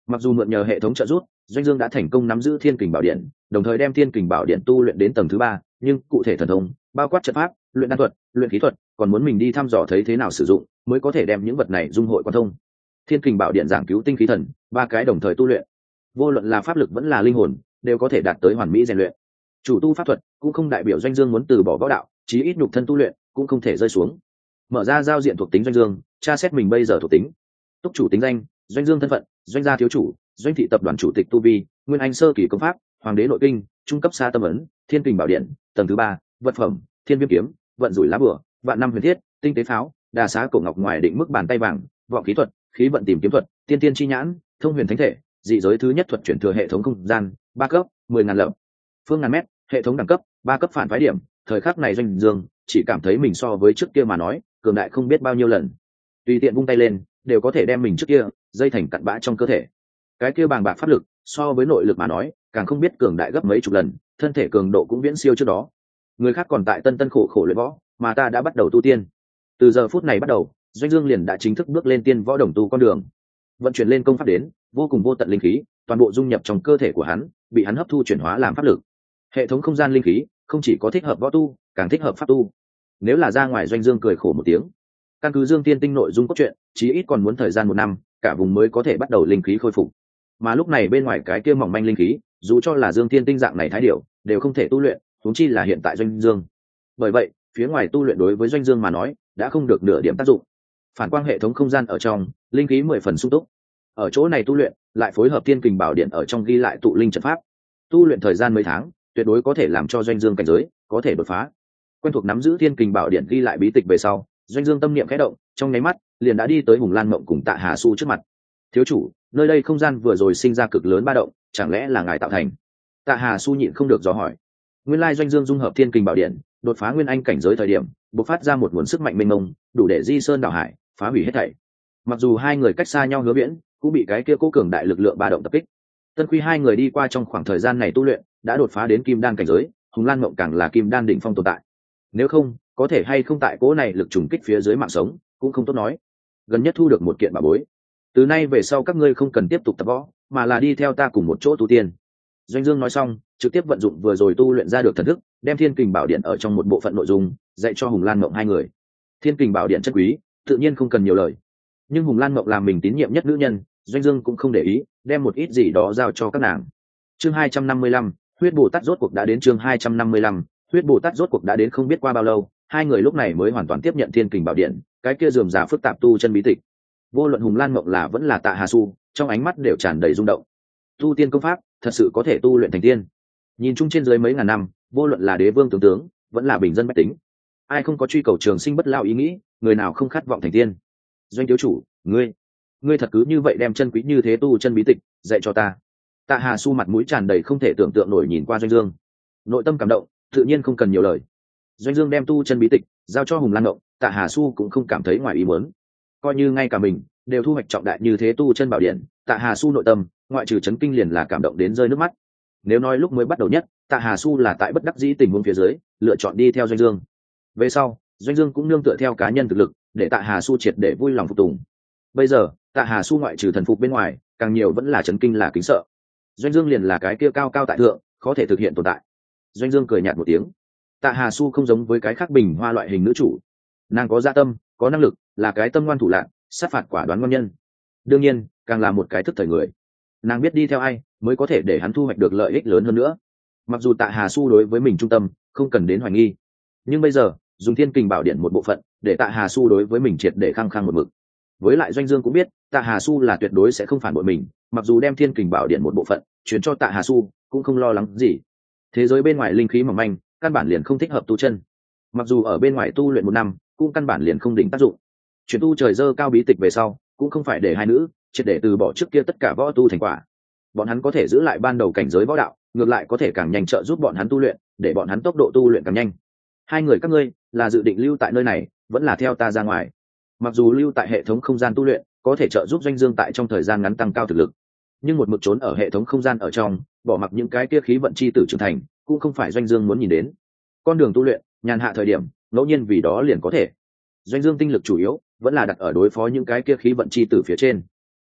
Mặc dù mượn nhờ hệ thống trợ giúp, doanh dương đã thành công nắm giữ thiên kình bảo điện, đồng thời đem thiên kình bảo điện tu luyện đến tầng thứ ba, nhưng cụ thể thần thông bao quát trận pháp, luyện đan thuật, luyện khí thuật, còn muốn mình đi thăm dò thấy thế nào sử dụng mới có thể đem những vật này dung hội quan thông. Thiên kình bảo điện giảng cứu tinh khí thần, ba cái đồng thời tu luyện, vô luận là pháp lực vẫn là linh hồn đều có thể đạt tới hoàn mỹ rèn luyện. Chủ tu pháp thuật cũng không đại biểu doanh dương muốn từ bỏ võ đạo, chí ít nhục thân tu luyện cũng không thể rơi xuống. Mở ra giao diện thuộc tính doanh dương, tra xét mình bây giờ thuộc tính. Túc chủ tính danh: doanh dương. Thân phận: doanh gia thiếu chủ, doanh thị tập đoàn chủ tịch. Tu vi: nguyên anh sơ kỳ. công pháp: hoàng đế nội kinh, trung cấp xa tâm ấn, thiên kình bảo điện tầng thứ ba. Vật phẩm: thiên viêm kiếm, vận rủi lá bửa, vạn năm huyền thiết, tinh tế pháo, đà xá cổ ngọc ngoài định mức bàn tay vàng, vọng khí thuật, khí vận tìm kiếm thuật, tiên tiên chi nhãn, thông huyền thánh thể, dị giới thứ nhất thuật chuyển thừa hệ thống không gian ba cấp, mười ngàn lập phương ngàn mét, hệ thống đẳng cấp ba cấp. Phản phái điểm: thời khắc này doanh dương chỉ cảm thấy mình so với trước kia mà nói cường đại không biết bao nhiêu lần, tùy tiện vung tay lên đều có thể đem mình trước kia dây thành cặn bã trong cơ thể. Cái kia bàng bạc pháp lực so với nội lực mà nói càng không biết cường đại gấp mấy chục lần, thân thể cường độ cũng viễn siêu trước đó. Người khác còn tại tân tân khổ khổ luyện võ, mà ta đã bắt đầu tu tiên. Từ giờ phút này bắt đầu, doanh dương liền đã chính thức bước lên tiên võ đồng tu con đường. Vận chuyển lên công pháp đến, vô cùng vô tận linh khí toàn bộ dung nhập trong cơ thể của hắn, bị hắn hấp thu chuyển hóa làm pháp lực. Hệ thống không gian linh khí không chỉ có thích hợp võ tu, càng thích hợp pháp tu. Nếu là ra ngoài, doanh dương cười khổ một tiếng. Căn cứ Dương Tiên Tinh nội dung cốt truyện, chí ít còn muốn thời gian một năm, cả vùng mới có thể bắt đầu linh khí khôi phục. Mà lúc này bên ngoài cái kia mỏng manh linh khí, dù cho là Dương Tiên Tinh dạng này thái điểu, đều không thể tu luyện, huống chi là hiện tại doanh dương. Bởi vậy, phía ngoài tu luyện đối với doanh dương mà nói, đã không được nửa điểm tác dụng. Phản quang hệ thống không gian ở trong, linh khí mười phần sung túc. Ở chỗ này tu luyện, lại phối hợp thiên kình bảo điện ở trong ghi lại tụ linh trận pháp, tu luyện thời gian mấy tháng, tuyệt đối có thể làm cho doanh dương cảnh giới có thể đột phá. Quen thuộc nắm giữ thiên kình bảo điện ghi lại bí tịch về sau, doanh dương tâm niệm khẽ động, trong nháy mắt liền đã đi tới Hùng Lan Mộng cùng Tạ Hà Su trước mặt. Thiếu chủ, nơi đây không gian vừa rồi sinh ra cực lớn ba động, chẳng lẽ là ngài tạo thành? Tạ Hà Su nhịn không được dò hỏi. Nguyên lai doanh dương dung hợp thiên kình bảo điện, đột phá nguyên anh cảnh giới thời điểm, bộc phát ra một nguồn sức mạnh mênh mông, đủ để di sơn đảo hải, phá hủy hết thảy. Mặc dù hai người cách xa nhau hứa biển, cũng bị cái kia cố cường đại lực lượng ba động tập kích. Tân Quy hai người đi qua trong khoảng thời gian này tu luyện, đã đột phá đến kim đan cảnh giới, Hùng Lan Mộng càng là kim đan đỉnh phong tồn tại. Nếu không, có thể hay không tại cố này lực trùng kích phía dưới mạng sống, cũng không tốt nói. Gần nhất thu được một kiện bảo bối. Từ nay về sau các ngươi không cần tiếp tục tập võ, mà là đi theo ta cùng một chỗ tu tiên. Doanh Dương nói xong, trực tiếp vận dụng vừa rồi tu luyện ra được thần thức, đem Thiên Kình Bảo Điện ở trong một bộ phận nội dung dạy cho Hùng Lan Mộng hai người. Thiên Kình Bảo Điện chân quý, tự nhiên không cần nhiều lời. Nhưng Hùng Lan Mộng làm mình tín nhiệm nhất nữ nhân, Doanh Dương cũng không để ý, đem một ít gì đó giao cho các nàng. Chương hai trăm năm mươi lăm, huyết bồ tát rốt cuộc đã đến. Chương hai trăm năm mươi lăm, huyết bồ tát rốt cuộc đã đến. Không biết qua bao lâu, hai người lúc này mới hoàn toàn tiếp nhận Thiên Kình Bảo Điện, cái kia rườm rà phức tạp tu chân bí tịch. Vô luận Hùng Lan Mộng là vẫn là Tạ Hà Su, trong ánh mắt đều tràn đầy rung động. Tu tiên công pháp, thật sự có thể tu luyện thành tiên. Nhìn chung trên dưới mấy ngàn năm, vô luận là đế vương tướng tướng, vẫn là bình dân bách tính, ai không có truy cầu trường sinh bất lao ý nghĩ, người nào không khát vọng thành tiên. Doanh thiếu chủ, ngươi, ngươi thật cứ như vậy đem chân quý như thế tu chân bí tịch dạy cho ta? Tạ Hà Su mặt mũi tràn đầy không thể tưởng tượng nổi nhìn qua Doanh Dương, nội tâm cảm động, tự nhiên không cần nhiều lời. Doanh Dương đem tu chân bí tịch giao cho Hùng Lan Ngộng, Tạ Hà Su cũng không cảm thấy ngoài ý muốn. Coi như ngay cả mình đều thu hoạch trọng đại như thế tu chân bảo điện, Tạ Hà Su nội tâm ngoại trừ chấn kinh liền là cảm động đến rơi nước mắt. Nếu nói lúc mới bắt đầu nhất, Tạ Hà Su là tại bất đắc dĩ tình huống phía dưới lựa chọn đi theo Doanh Dương. Về sau, Doanh Dương cũng nương tựa theo cá nhân thực lực để Tạ Hà Su triệt để vui lòng phục tùng. Bây giờ, Tạ Hà Su ngoại trừ thần phục bên ngoài, càng nhiều vẫn là chấn kinh là kính sợ. Doanh Dương liền là cái kia cao cao tại thượng, khó thể thực hiện tồn tại. Doanh Dương cười nhạt một tiếng. Tạ Hà Su không giống với cái khác bình hoa loại hình nữ chủ, nàng có dạ tâm, có năng lực, là cái tâm ngoan thủ lạn, sát phạt quả đoán ngon nhân. Đương nhiên, càng là một cái thức thời người. Nàng biết đi theo ai mới có thể để hắn thu hoạch được lợi ích lớn hơn nữa. Mặc dù Tạ Hà Su đối với mình trung tâm, không cần đến hoài nghi, nhưng bây giờ dùng Thiên Kình Bảo Điện một bộ phận để Tạ Hà Su đối với mình triệt để khăng khăng một mực. Với lại Doanh Dương cũng biết Tạ Hà Su là tuyệt đối sẽ không phản bội mình, mặc dù đem Thiên Kình Bảo Điện một bộ phận chuyển cho Tạ Hà Su, cũng không lo lắng gì. Thế giới bên ngoài linh khí mỏng manh, căn bản liền không thích hợp tu chân. Mặc dù ở bên ngoài tu luyện một năm, cũng căn bản liền không đỉnh tác dụng. Chuyển tu trời dơ cao bí tịch về sau, cũng không phải để hai nữ triệt để từ bỏ trước kia tất cả võ tu thành quả. Bọn hắn có thể giữ lại ban đầu cảnh giới võ đạo, ngược lại có thể càng nhanh trợ giúp bọn hắn tu luyện, để bọn hắn tốc độ tu luyện càng nhanh. Hai người các ngươi là dự định lưu tại nơi này, vẫn là theo ta ra ngoài? Mặc dù lưu tại hệ thống không gian tu luyện có thể trợ giúp Doanh Dương tại trong thời gian ngắn tăng cao thực lực, nhưng một mực trốn ở hệ thống không gian ở trong, bỏ mặc những cái kia khí vận chi tử trưởng thành, cũng không phải Doanh Dương muốn nhìn đến. Con đường tu luyện, nhàn hạ thời điểm, ngẫu nhiên vì đó liền có thể. Doanh Dương tinh lực chủ yếu vẫn là đặt ở đối phó những cái kia khí vận chi tử phía trên.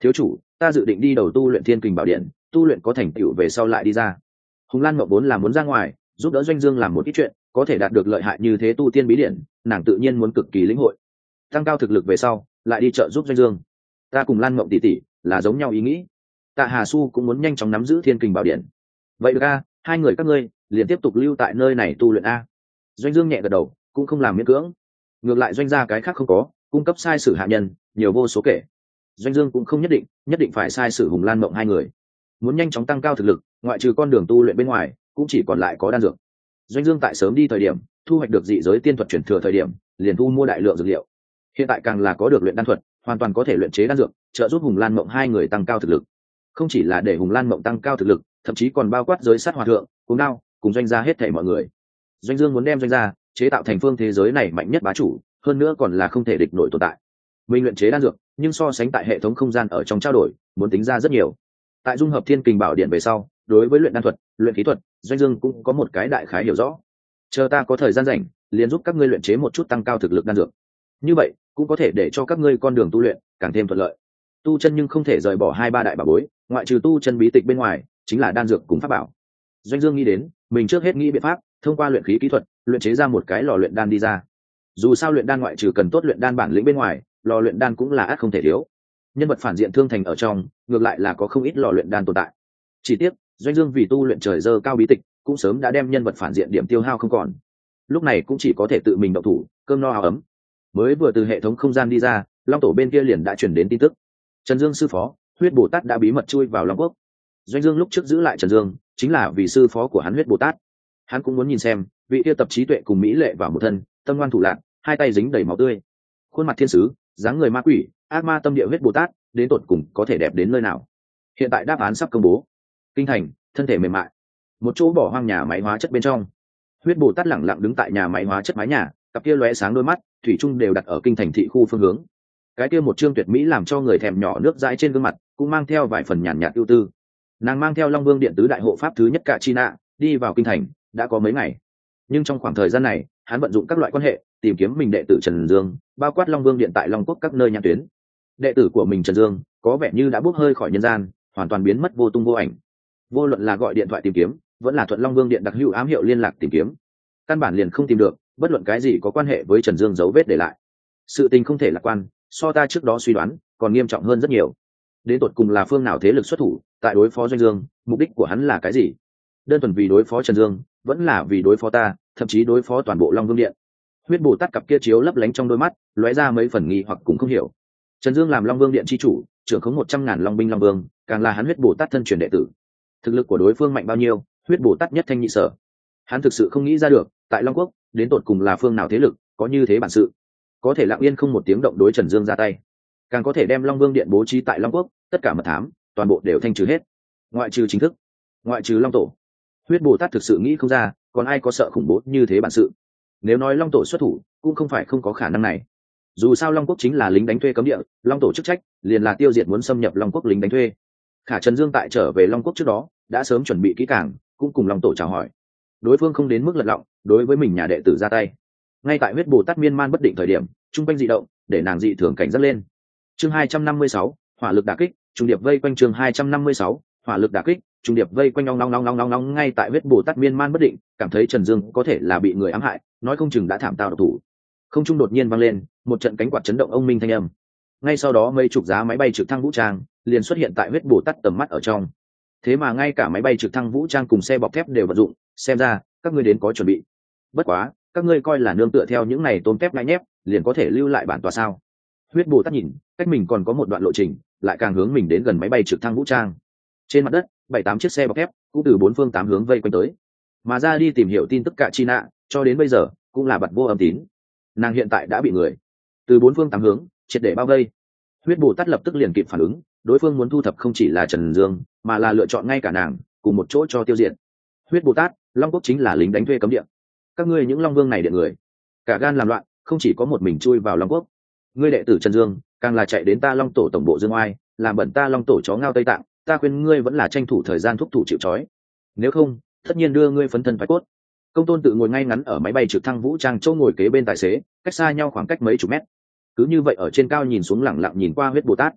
thiếu chủ, ta dự định đi đầu tu luyện thiên kình bảo điện, tu luyện có thành tựu về sau lại đi ra. Hùng Lan Mộng vốn là muốn ra ngoài giúp đỡ Doanh Dương làm một ít chuyện, có thể đạt được lợi hại như thế tu tiên bí điển, nàng tự nhiên muốn cực kỳ lĩnh hội, tăng cao thực lực về sau lại đi trợ giúp Doanh Dương. Ta cùng Lan Mộng tỷ tỷ là giống nhau ý nghĩ. Tạ Hà Su cũng muốn nhanh chóng nắm giữ thiên kình bảo điện. Vậy được a, hai người các ngươi liền tiếp tục lưu tại nơi này tu luyện a. Doanh Dương nhẹ gật đầu, cũng không làm miễn cưỡng. Ngược lại Doanh gia cái khác không có, cung cấp sai sử hạ nhân nhiều vô số kể. Doanh Dương cũng không nhất định nhất định phải sai sử Hùng Lan Mộng hai người. Muốn nhanh chóng tăng cao thực lực, ngoại trừ con đường tu luyện bên ngoài, cũng chỉ còn lại có đan dược. Doanh Dương tại sớm đi thời điểm thu hoạch được dị giới tiên thuật chuyển thừa thời điểm, liền thu mua đại lượng dược liệu. Hiện tại càng là có được luyện đan thuật, hoàn toàn có thể luyện chế đan dược, trợ giúp Hùng Lan Mộng hai người tăng cao thực lực. Không chỉ là để Hùng Lan Mộng tăng cao thực lực, thậm chí còn bao quát giới sát hòa thượng, cùng đao, cùng Doanh gia hết thảy mọi người. Doanh Dương muốn đem Doanh gia chế tạo thành phương thế giới này mạnh nhất bá chủ, hơn nữa còn là không thể địch nổi tồn tại. Mình luyện chế đan dược, nhưng so sánh tại hệ thống không gian ở trong trao đổi, muốn tính ra rất nhiều. Tại dung hợp thiên kình bảo điện về sau, đối với luyện đan thuật, luyện khí thuật, Doanh Dương cũng có một cái đại khái hiểu rõ. Chờ ta có thời gian rảnh, liền giúp các ngươi luyện chế một chút tăng cao thực lực đan dược. Như vậy, cũng có thể để cho các ngươi con đường tu luyện càng thêm thuận lợi. Tu chân nhưng không thể rời bỏ hai ba đại bảo bối, ngoại trừ tu chân bí tịch bên ngoài, chính là đan dược cùng pháp bảo. Doanh Dương nghĩ đến, mình trước hết nghĩ biện pháp, thông qua luyện khí kỹ thuật, luyện chế ra một cái lò luyện đan đi ra. Dù sao luyện đan ngoại trừ cần tốt luyện đan bản lĩnh bên ngoài, lò luyện đan cũng là ắt không thể thiếu. Nhân vật phản diện Thương Thành ở trong, ngược lại là có không ít lò luyện đan tồn tại. Chỉ tiếc, Doanh Dương vì tu luyện trời dơ cao bí tịch, cũng sớm đã đem nhân vật phản diện điểm tiêu hao không còn. Lúc này cũng chỉ có thể tự mình động thủ, cơm no áo ấm. Mới vừa từ hệ thống không gian đi ra, Long Tổ bên kia liền đã truyền đến tin tức. Trần Dương sư phó, Huyết Bồ Tát đã bí mật chui vào Long Quốc. Doanh Dương lúc trước giữ lại Trần Dương, chính là vì sư phó của hắn Huyết Bồ Tát. Hắn cũng muốn nhìn xem, vị kia tập trí tuệ cùng mỹ lệ vào một thân, tâm ngoan thủ lạn, hai tay dính đầy máu tươi, khuôn mặt thiên sứ, dáng người ma quỷ, ác ma tâm địa Huyết Bồ Tát, đến tột cùng có thể đẹp đến nơi nào. Hiện tại đáp án sắp công bố. Kinh thành, thân thể mềm mại, một chỗ bỏ hoang nhà máy hóa chất bên trong, Huyết Bồ Tát lẳng lặng đứng tại nhà máy hóa chất mái nhà, cặp kia lóe sáng đôi mắt thủy chung đều đặt ở kinh thành thị khu phương hướng. Cái kia một trương tuyệt mỹ làm cho người thèm nhỏ nước dãi trên gương mặt, cũng mang theo vài phần nhàn nhạt ưu tư. Nàng mang theo Long Vương điện tứ đại hộ pháp thứ nhất Cả Chi Nạ đi vào kinh thành đã có mấy ngày, nhưng trong khoảng thời gian này hắn vận dụng các loại quan hệ tìm kiếm mình đệ tử Trần Dương, bao quát Long Vương điện tại Long Quốc các nơi nhãn tuyến. Đệ tử của mình Trần Dương có vẻ như đã bốc hơi khỏi nhân gian, hoàn toàn biến mất vô tung vô ảnh. Vô luận là gọi điện thoại tìm kiếm, vẫn là thuận Long Vương điện đặc hữu ám hiệu liên lạc tìm kiếm, căn bản liền không tìm được bất luận cái gì có quan hệ với Trần Dương dấu vết để lại. Sự tình không thể lạc quan, so ta trước đó suy đoán còn nghiêm trọng hơn rất nhiều. Đến tột cùng là phương nào thế lực xuất thủ tại đối phó Doanh Dương, mục đích của hắn là cái gì? Đơn thuần vì đối phó Trần Dương, vẫn là vì đối phó ta, thậm chí đối phó toàn bộ Long Vương điện? Huyết Bồ Tát cặp kia chiếu lấp lánh trong đôi mắt lóe ra mấy phần nghi hoặc cũng không hiểu. Trần Dương làm Long Vương điện chi chủ, trưởng khống một trăm ngàn Long binh Long Vương, càng là hắn Huyết Bồ Tát thân truyền đệ tử. Thực lực của đối phương mạnh bao nhiêu, Huyết Bồ Tát nhất thanh nhị sở. Hắn thực sự không nghĩ ra được, tại Long Quốc, đến tột cùng là phương nào thế lực có như thế bản sự, có thể lặng yên không một tiếng động đối Trần Dương ra tay, càng có thể đem Long Vương điện bố trí tại Long Quốc, tất cả mật thám toàn bộ đều thanh trừ hết, ngoại trừ chính thức, ngoại trừ Long Tổ. Huyết Bồ Tát thực sự nghĩ không ra, còn ai có sợ khủng bố như thế bản sự. Nếu nói Long Tổ xuất thủ, cũng không phải không có khả năng này. Dù sao Long Quốc chính là lính đánh thuê cấm địa, Long Tổ chức trách liền là tiêu diệt muốn xâm nhập Long Quốc lính đánh thuê. Khả Trần Dương tại trở về Long Quốc trước đó, đã sớm chuẩn bị kỹ càng, cũng cùng Long Tổ chào hỏi. Đối phương không đến mức lật lọng đối với mình nhà đệ tử ra tay. Ngay tại Huyết Bồ Tát miên man bất định thời điểm, trung quanh dị động để nàng dị thường cảnh giác lên. Chương hai trăm năm mươi sáu, hỏa lực đả kích, trung điệp vây quanh. Chương hai trăm năm mươi sáu, hỏa lực đả kích, trung điệp vây quanh. Long long long long long long. Ngay tại Huyết Bồ Tát miên man bất định, cảm thấy Trần Dương có thể là bị người ám hại, nói không chừng đã thảm tao độc thủ. Không trung đột nhiên vang lên một trận cánh quạt chấn động ông minh thanh âm. Ngay sau đó mấy chục giá máy bay trực thăng vũ trang liền xuất hiện tại Huyết Bồ Tát tầm mắt ở trong. Thế mà ngay cả máy bay trực thăng vũ trang cùng xe bọc thép đều vận dụng, xem ra các ngươi đến có chuẩn bị. Bất quá, các ngươi coi là nương tựa theo những này tôm tép ngại nhép liền có thể lưu lại bản tòa sao? Huyết Bồ Tát nhìn cách mình còn có một đoạn lộ trình, lại càng hướng mình đến gần máy bay trực thăng vũ trang. Trên mặt đất bảy tám chiếc xe bọc thép cũng từ bốn phương tám hướng vây quanh tới, mà ra đi tìm hiểu tin tức Cả Chi Nạ cho đến bây giờ cũng là bật vô âm tín. Nàng hiện tại đã bị người từ bốn phương tám hướng triệt để bao vây. Huyết Bồ Tát lập tức liền kịp phản ứng, đối phương muốn thu thập không chỉ là Trần Dương, mà là lựa chọn ngay cả nàng cùng một chỗ cho tiêu diệt. Huyết Bồ Tát, Long Quốc chính là lính đánh thuê cấm địa, các ngươi những Long Vương này điện người cả gan làm loạn, không chỉ có một mình chui vào Long Quốc, ngươi đệ tử Trần Dương càng là chạy đến ta Long Tổ tổng bộ Dương Oai, làm bẩn ta Long Tổ chó ngao Tây Tạng. Ta khuyên ngươi vẫn là tranh thủ thời gian thúc thủ chịu trói, nếu không tất nhiên đưa ngươi phấn thân phái cốt. Công Tôn tự ngồi ngay ngắn ở máy bay trực thăng vũ trang chỗ ngồi kế bên tài xế, cách xa nhau khoảng cách mấy chục mét, cứ như vậy ở trên cao nhìn xuống lẳng lặng nhìn qua Huyết Bồ Tát.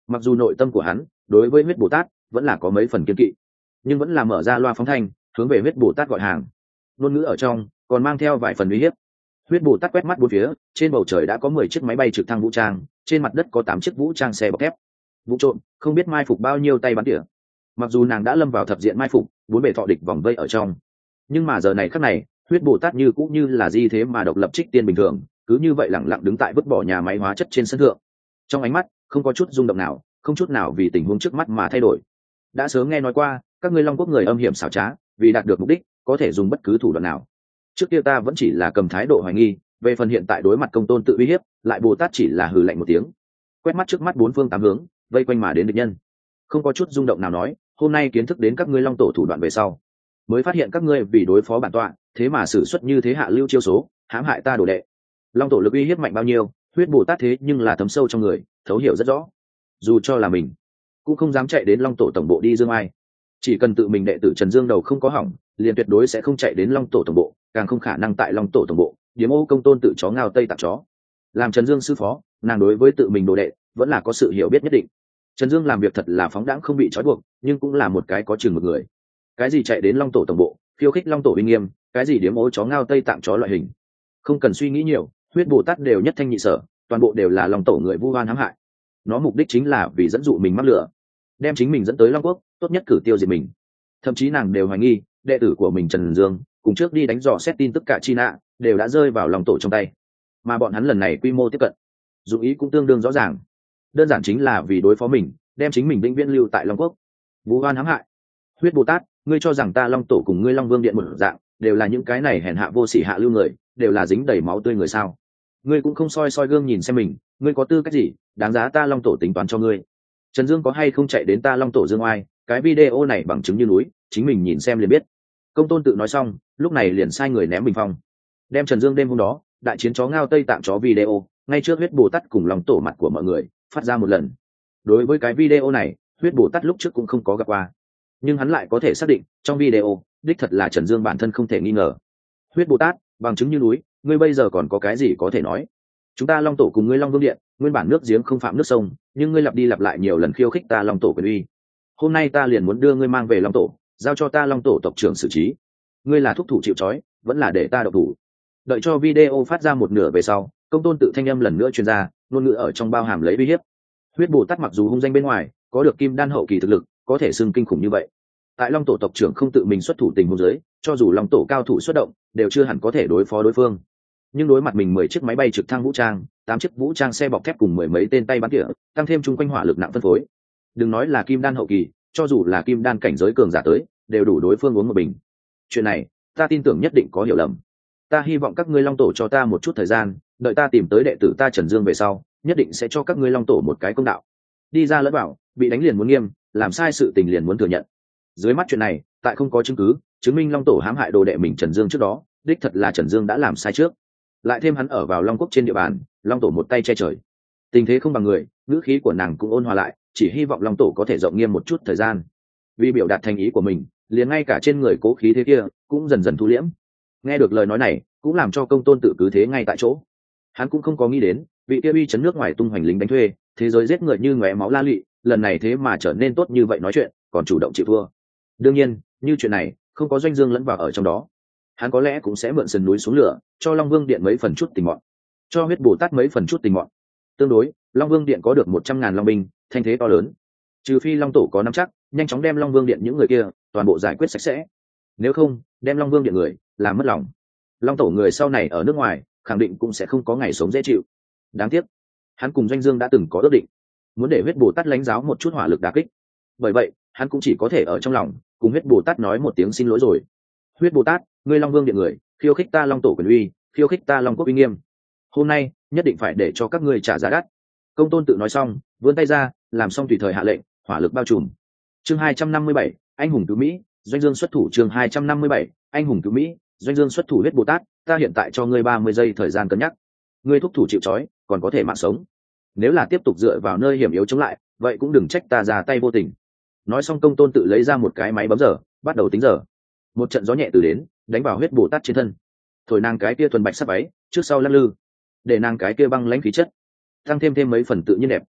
Mặc dù nội tâm của hắn đối với huyết bồ tát vẫn là có mấy phần kiên kỵ, nhưng vẫn là mở ra loa phóng thanh hướng về huyết bồ tát gọi hàng. Ngôn ngữ ở trong còn mang theo vài phần uy hiếp. Huyết bồ tát quét mắt bốn phía, trên bầu trời đã có mười chiếc máy bay trực thăng vũ trang, trên mặt đất có tám chiếc vũ trang xe bọc thép. Vũ trộm không biết mai phục bao nhiêu tay bắn tỉa. Mặc dù nàng đã lâm vào thập diện mai phục, bốn bề thọ địch vòng vây ở trong, nhưng mà giờ này khắc này huyết bồ tát như cũng như là di thế mà độc lập trích tiên bình thường, cứ như vậy lẳng lặng đứng tại vứt bỏ nhà máy hóa chất trên sân thượng. Trong ánh mắt không có chút rung động nào, không chút nào vì tình huống trước mắt mà thay đổi. Đã sớm nghe nói qua các ngươi Long Quốc người âm hiểm xảo trá, vì đạt được mục đích có thể dùng bất cứ thủ đoạn nào. Trước kia ta vẫn chỉ là cầm thái độ hoài nghi, về phần hiện tại đối mặt công tôn tự uy hiếp, lại bồ tát chỉ là hừ lạnh một tiếng, quét mắt trước mắt bốn phương tám hướng, vây quanh mà đến địch nhân, không có chút rung động nào nói, hôm nay kiến thức đến các ngươi Long tổ thủ đoạn về sau, mới phát hiện các ngươi vì đối phó bản tọa, thế mà sử xuất như thế hạ lưu chiêu số, hãm hại ta đồ đệ. Long tổ lực uy hiếp mạnh bao nhiêu, huyết bồ tát thế nhưng là thấm sâu trong người, thấu hiểu rất rõ. Dù cho là mình cũng không dám chạy đến Long tổ tổng bộ đi dương ai, chỉ cần tự mình đệ tử Trần Dương đầu không có hỏng, liền tuyệt đối sẽ không chạy đến Long tổ tổng bộ, càng không khả năng tại Long tổ tổng bộ điếm ô công tôn tự chó ngao tây tặng chó. Làm Trần Dương sư phó, nàng đối với tự mình đồ đệ vẫn là có sự hiểu biết nhất định. Trần Dương làm việc thật là phóng đãng không bị trói buộc, nhưng cũng là một cái có chừng một người. Cái gì chạy đến Long tổ tổng bộ khiêu khích Long tổ uy nghiêm, cái gì điếm ô chó ngao tây tặng chó loại hình, không cần suy nghĩ nhiều, huyết bồ tát đều nhất thanh nhị sở, toàn bộ đều là Long tổ người vu oan hãm hại. Nó mục đích chính là vì dẫn dụ mình mắc lửa, đem chính mình dẫn tới Long Quốc, tốt nhất cử tiêu diệt mình. Thậm chí nàng đều hoài nghi đệ tử của mình Trần Dương cùng trước đi đánh dò xét tin tức cả chi nạ đều đã rơi vào Long tổ trong tay, mà bọn hắn lần này quy mô tiếp cận, dụng ý cũng tương đương rõ ràng, đơn giản chính là vì đối phó mình, đem chính mình vĩnh viễn lưu tại Long Quốc. Vu oan hãm hại. Huyết bồ tát, ngươi cho rằng ta Long tổ cùng ngươi Long Vương điện một dạng, đều là những cái này hèn hạ vô sỉ hạ lưu người, đều là dính đầy máu tươi người sao? Ngươi cũng không soi soi gương nhìn xem mình, ngươi có tư cách gì đáng giá ta Long tổ tính toán cho ngươi? Trần Dương có hay không chạy đến ta Long tổ dương oai, cái video này bằng chứng như núi, chính mình nhìn xem liền biết. Công tôn tự nói xong, lúc này liền sai người ném bình phong, đem Trần Dương đêm hôm đó đại chiến chó ngao tây tạm chó video ngay trước huyết bồ tát cùng Long tổ mặt của mọi người phát ra một lần. Đối với cái video này, huyết bồ tát lúc trước cũng không có gặp qua, nhưng hắn lại có thể xác định trong video đích thật là Trần Dương bản thân, không thể nghi ngờ. Huyết bồ tát, bằng chứng như núi, ngươi bây giờ còn có cái gì có thể nói? Chúng ta Long tổ cùng ngươi Long Vương điện nguyên bản nước giếng không phạm nước sông, nhưng ngươi lặp đi lặp lại nhiều lần khiêu khích ta Long tổ quyền uy. Hôm nay ta liền muốn đưa ngươi mang về Long tổ, giao cho ta Long tổ tộc trưởng xử trí. Ngươi là thúc thủ chịu trói, vẫn là để ta độc thủ? Đợi cho video phát ra một nửa về sau, công tôn tự thanh âm lần nữa truyền ra, ngôn ngữ ở trong bao hàm lấy uy hiếp. Huyết bồ tát mặc dù hung danh bên ngoài, có được kim đan hậu kỳ thực lực, có thể xưng kinh khủng như vậy, tại Long tổ tộc trưởng không tự mình xuất thủ tình huống dưới, cho dù Long tổ cao thủ xuất động, đều chưa hẳn có thể đối phó đối phương. Nhưng đối mặt mình mười chiếc máy bay trực thăng vũ trang, tám chiếc vũ trang xe bọc thép cùng mười mấy tên tay bắn tỉa, tăng thêm chung quanh hỏa lực nặng phân phối, đừng nói là kim đan hậu kỳ, cho dù là kim đan cảnh giới cường giả tới, đều đủ đối phương uống một bình. Chuyện này, ta tin tưởng nhất định có hiểu lầm. Ta hy vọng các ngươi Long tổ cho ta một chút thời gian, đợi ta tìm tới đệ tử ta Trần Dương về sau, nhất định sẽ cho các ngươi Long tổ một cái công đạo. Đi ra lẫn bảo, bị đánh liền muốn nghiêm, làm sai sự tình liền muốn thừa nhận. Dưới mắt chuyện này, tại không có chứng cứ chứng minh Long tổ hãm hại đồ đệ mình Trần Dương trước đó, đích thật là Trần Dương đã làm sai trước. Lại thêm hắn ở vào Long Quốc trên địa bàn, Long tổ một tay che trời, tình thế không bằng người, ngữ khí của nàng cũng ôn hòa lại, chỉ hy vọng Long tổ có thể rộng nghiêm một chút thời gian. Vì biểu đạt thành ý của mình, liền ngay cả trên người cố khí thế kia cũng dần dần thu liễm. Nghe được lời nói này, cũng làm cho công tôn tự cứ thế ngay tại chỗ. Hắn cũng không có nghĩ đến, vị kia uy chấn nước ngoài tung hoành lính đánh thuê, thế giới giết người như ngóe máu la lụy, lần này thế mà trở nên tốt như vậy nói chuyện, còn chủ động chịu thua. Đương nhiên, như chuyện này không có Doanh Dương lẫn vào ở trong đó, hắn có lẽ cũng sẽ mượn sườn núi xuống lửa, cho Long Vương điện mấy phần chút tình mọn, cho huyết bồ tát mấy phần chút tình mọn. Tương đối, Long Vương điện có được một trăm ngàn long binh, thanh thế to lớn. Trừ phi Long tổ có nắm chắc, nhanh chóng đem Long Vương điện những người kia toàn bộ giải quyết sạch sẽ. Nếu không, đem Long Vương điện người làm mất lòng, Long tổ người sau này ở nước ngoài khẳng định cũng sẽ không có ngày sống dễ chịu. Đáng tiếc, hắn cùng Doanh Dương đã từng có ước định, muốn để huyết bồ tát lãnh giáo một chút hỏa lực đả kích. Bởi vậy, hắn cũng chỉ có thể ở trong lòng cùng huyết bồ tát nói một tiếng xin lỗi rồi. Huyết bồ tát, ngươi Long Vương điện người khiêu khích ta Long tổ quyền uy, khiêu khích ta Long quốc uy nghiêm, hôm nay nhất định phải để cho các ngươi trả giá đắt. Công tôn tự nói xong, vươn tay ra, làm xong tùy thời hạ lệnh, hỏa lực bao trùm. Chương hai trăm năm mươi bảy, anh hùng cứu Mỹ, Doanh Dương xuất thủ. Chương hai trăm năm mươi bảy, anh hùng cứu Mỹ, Doanh Dương xuất thủ. Huyết bồ tát, ta hiện tại cho ngươi ba mươi giây thời gian cân nhắc. Ngươi thúc thủ chịu trói, còn có thể mạng sống. Nếu là tiếp tục dựa vào nơi hiểm yếu chống lại, vậy cũng đừng trách ta ra tay vô tình. Nói xong, công tôn tự lấy ra một cái máy bấm giờ, bắt đầu tính giờ. Một trận gió nhẹ từ đến, đánh vào huyết bồ tát trên thân, thổi nàng cái kia thuần bạch sắc váy trước sau lắc lư, để nàng cái kia băng lãnh khí chất tăng thêm thêm mấy phần tự nhiên đẹp.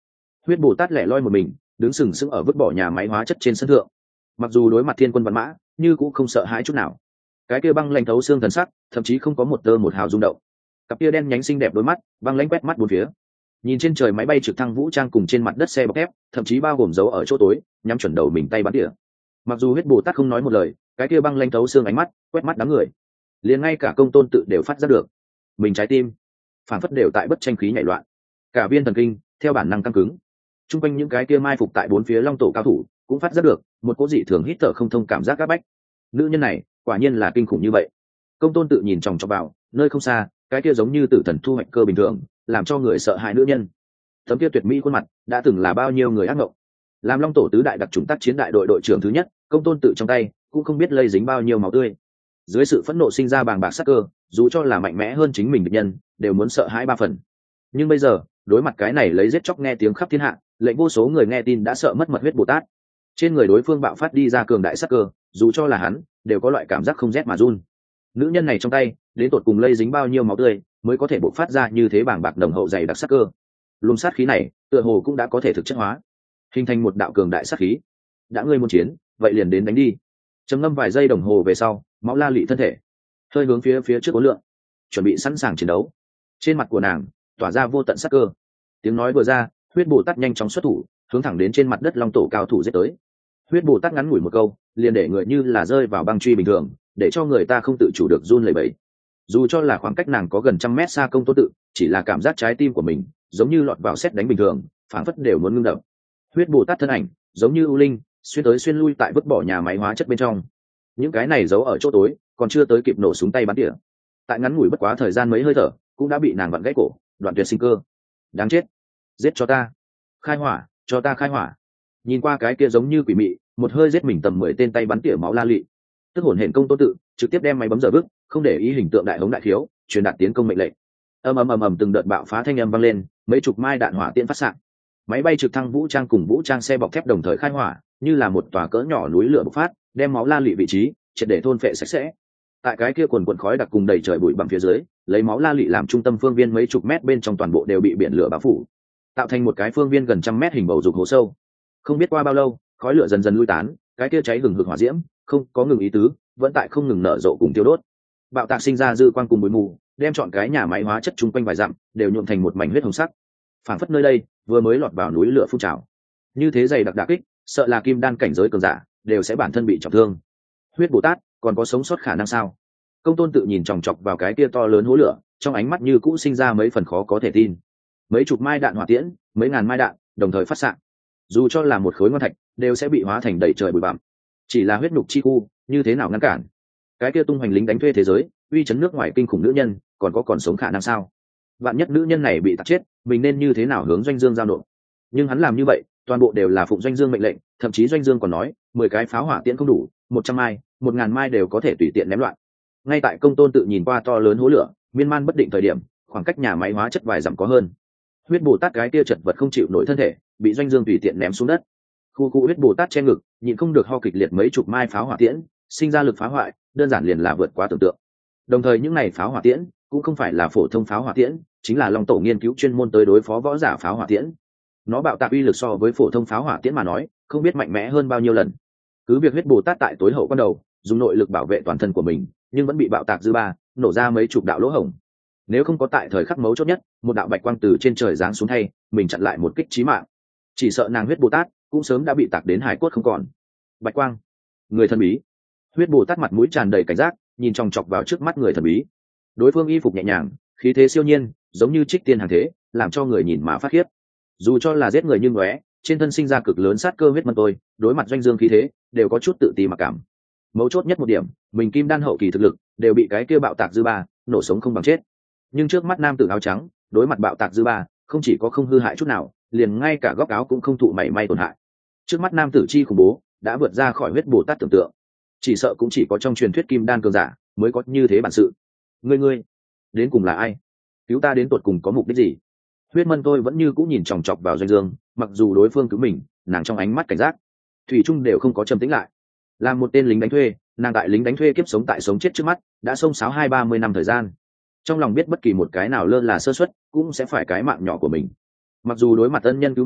Huyết Bồ Tát lẻ loi một mình đứng sừng sững ở vứt bỏ nhà máy hóa chất trên sân thượng, mặc dù đối mặt thiên quân văn mã nhưng cũng không sợ hãi chút nào. Cái kia băng lãnh thấu xương thần sắc thậm chí không có một tơ một hào rung động. Cặp kia đen nhánh xinh đẹp đôi mắt băng lãnh quét mắt bốn phía, nhìn trên trời máy bay trực thăng vũ trang cùng trên mặt đất xe bọc thép, thậm chí bao gồm dấu ở chỗ tối nhắm chuẩn đầu mình tay bắn tỉa. Mặc dù Huyết Bồ Tát không nói một lời, cái kia băng lãnh thấu xương ánh mắt quét mắt đám người, liền ngay cả Công Tôn Tự đều phát giác được mình trái tim phản phất đều tại bất tranh khí nhảy loạn, cả viên thần kinh theo bản năng căng cứng. Trung quanh những cái kia mai phục tại bốn phía long tổ cao thủ cũng phát giác được một cố dị thường hít thở không thông cảm giác áp bách. Nữ nhân này quả nhiên là kinh khủng như vậy. Công Tôn Tự nhìn chòng chọc vào nơi không xa, cái kia giống như tử thần thu hoạch cơ bình thường, làm cho người sợ hãi nữ nhân. Tấm kia tuyệt mỹ khuôn mặt đã từng là bao nhiêu người ác mộng. Làm long tổ tứ đại đặc chủng tác chiến đại đội đội trưởng thứ nhất, Công Tôn Tự trong tay cũng không biết lây dính bao nhiêu máu tươi. Dưới sự phẫn nộ sinh ra bàng bạc sát cơ, dù cho là mạnh mẽ hơn chính mình địch nhân đều muốn sợ hãi ba phần. Nhưng bây giờ đối mặt cái này lấy giết chóc nghe tiếng khắp thiên hạ, lệnh vô số người nghe tin đã sợ mất mật Huyết Bồ Tát. Trên người đối phương bạo phát đi ra cường đại sát cơ, dù cho là hắn đều có loại cảm giác không rét mà run. Nữ nhân này trong tay đến tột cùng lây dính bao nhiêu máu tươi mới có thể bộc phát ra như thế bàng bạc đồng hậu dày đặc sát cơ. Luồng sát khí này tựa hồ cũng đã có thể thực chất hóa, hình thành một đạo cường đại sát khí. Đã ngươi muốn chiến, vậy liền đến đánh đi. Trầm ngâm vài giây đồng hồ về sau, Máu La Lị thân thể hơi hướng phía phía trước ố lượng, chuẩn bị sẵn sàng chiến đấu. Trên mặt của nàng tỏa ra vô tận sát cơ. Tiếng nói vừa ra, Huyết Bồ Tát nhanh chóng xuất thủ, hướng thẳng đến trên mặt đất long tổ cao thủ giết tới. Huyết Bồ Tát ngắn ngủi một câu liền để người như là rơi vào băng truy bình thường, để cho người ta không tự chủ được run lẩy bẩy. Dù cho là khoảng cách nàng có gần trăm mét xa, Công Tôn Tự chỉ là cảm giác trái tim của mình giống như lọt vào sét đánh bình thường, phảng phất đều muốn ngưng đập. Huyết Bồ Tát thân ảnh giống như ưu linh, xuyên tới xuyên lui tại vứt bỏ nhà máy hóa chất bên trong. Những cái này giấu ở chỗ tối, còn chưa tới kịp nổ súng tay bắn tỉa, tại ngắn ngủi bất quá thời gian mấy hơi thở cũng đã bị nàng vặn gãy cổ, đoạn tuyệt sinh cơ. Đáng chết, giết cho ta, khai hỏa cho ta khai hỏa. Nhìn qua cái kia giống như quỷ mị một hơi giết mình tầm mười tên tay bắn tỉa Máu La Lị, tức hồn hển Công Tôn Tự trực tiếp đem máy bấm giờ bước, không để ý hình tượng đại hống đại thiếu truyền đạt tiến công mệnh lệnh. Ầm ầm ầm ầm, từng đợt bạo phá thanh âm vang lên, mấy chục mai đạn hỏa tiễn phát xạ, máy bay trực thăng vũ trang cùng vũ trang xe bọc thép đồng thời khai hỏa, như là một tòa cỡ nhỏ núi lửa bộc phát, đem Máu La Lị vị trí triệt để thôn phệ sạch sẽ. Tại cái kia quần quần khói đặc cùng đầy trời bụi bặm phía dưới, lấy Máu La Lị làm trung tâm phương viên mấy chục mét bên trong toàn bộ đều bị biển lửa bao phủ, tạo thành một cái phương viên gần trăm mét hình bầu dục hố sâu. Không biết qua bao lâu, khói lửa dần dần lui tán, cái kia cháy hừng hực hỏa diễm không có ngừng ý tứ, vẫn tại không ngừng nở rộ cùng tiêu đốt. Bạo tạc sinh ra dư quang cùng bụi mù, đem trọn cái nhà máy hóa chất chung quanh vài dặm đều nhuộm thành một mảnh huyết hồng sắc. Phảng phất nơi đây vừa mới lọt vào núi lửa phun trào. Như thế dày đặc đả kích, sợ là kim đan cảnh giới cường giả đều sẽ bản thân bị trọng thương. Huyết Bồ Tát còn có sống sót khả năng sao? Công Tôn Tự nhìn chòng chọc vào cái kia to lớn hố lửa, trong ánh mắt như cũ sinh ra mấy phần khó có thể tin. Mấy chục mai đạn hỏa tiễn, mấy ngàn mai đạn đồng thời phát xạ, dù cho là một khối ngon thạch đều sẽ bị hóa thành đầy trời bụi bặm. Chỉ là huyết nhục chi khu, như thế nào ngăn cản? Cái kia tung hoành lính đánh thuê thế giới, uy chấn nước ngoài kinh khủng nữ nhân, còn có còn sống khả năng sao? Vạn nhất nữ nhân này bị tạt chết, mình nên như thế nào hướng Doanh Dương giao nộp? Nhưng hắn làm như vậy, toàn bộ đều là phụng Doanh Dương mệnh lệnh, thậm chí Doanh Dương còn nói, mười cái pháo hỏa tiễn không đủ, một trăm mai, một ngàn mai đều có thể tùy tiện ném loạn. Ngay tại Công Tôn Tự nhìn qua to lớn hố lửa, miên man bất định thời điểm, khoảng cách nhà máy hóa chất vài dặm có hơn. Huyết Bồ Tát cái kia chật vật không chịu nổi thân thể, bị Doanh Dương tùy tiện ném xuống đất. Khu khu Huyết Bồ Tát che ngực, nhịn không được ho kịch liệt, mấy chục mai pháo hỏa tiễn, sinh ra lực phá hoại, đơn giản liền là vượt quá tưởng tượng. Đồng thời những này pháo hỏa tiễn cũng không phải là phổ thông pháo hỏa tiễn, chính là Long Tổ nghiên cứu chuyên môn tới đối phó võ giả pháo hỏa tiễn. Nó bạo tạc uy lực so với phổ thông pháo hỏa tiễn mà nói, không biết mạnh mẽ hơn bao nhiêu lần. Cứ việc Huyết Bồ Tát tại tối hậu quan đầu dùng nội lực bảo vệ toàn thân của mình, nhưng vẫn bị bạo tạc dư ba nổ ra mấy chục đạo lỗ hổng. Nếu không có tại thời khắc mấu chốt nhất, một đạo bạch quang từ trên trời giáng xuống thay mình chặn lại một kích chí mạng, chỉ sợ nàng Huyết Bồ Tát cũng sớm đã bị tạc đến hải cốt không còn. Bạch quang, người thần bí. Huyết Bồ Tát mặt mũi tràn đầy cảnh giác, nhìn chòng chọc vào trước mắt người thần bí. Đối phương y phục nhẹ nhàng, khí thế siêu nhiên, giống như trích tiên hàng thế, làm cho người nhìn mà phát khiếp. Dù cho là giết người như ngóe, trên thân sinh ra cực lớn sát cơ huyết mân tôi, đối mặt Doanh Dương khí thế đều có chút tự ti mặc cảm. Mấu chốt nhất một điểm, mình kim đan hậu kỳ thực lực đều bị cái kia bạo tạc dư ba nổ sống không bằng chết. Nhưng trước mắt nam tử áo trắng, đối mặt bạo tạc dư ba, không chỉ có không hư hại chút nào, liền ngay cả góc áo cũng không thụ mảy may tổn hại. Trước mắt nam tử chi khủng bố đã vượt ra khỏi Huyết Bồ Tát tưởng tượng, chỉ sợ cũng chỉ có trong truyền thuyết kim đan cường giả mới có như thế bản sự. Ngươi ngươi, đến cùng là ai? Cứu ta đến tột cùng có mục đích gì? Huyết Mân tôi vẫn như cũng nhìn chòng chọc vào Doanh Dương, mặc dù đối phương cứu mình, nàng trong ánh mắt cảnh giác, thủy chung đều không có trầm tĩnh lại. Là một tên lính đánh thuê, nàng tại lính đánh thuê kiếp sống tại sống chết trước mắt, đã xông xáo hai ba mươi năm thời gian. Trong lòng biết bất kỳ một cái nào lơ là sơ suất, cũng sẽ phải cái mạng nhỏ của mình. Mặc dù đối mặt ân nhân cứu mạng,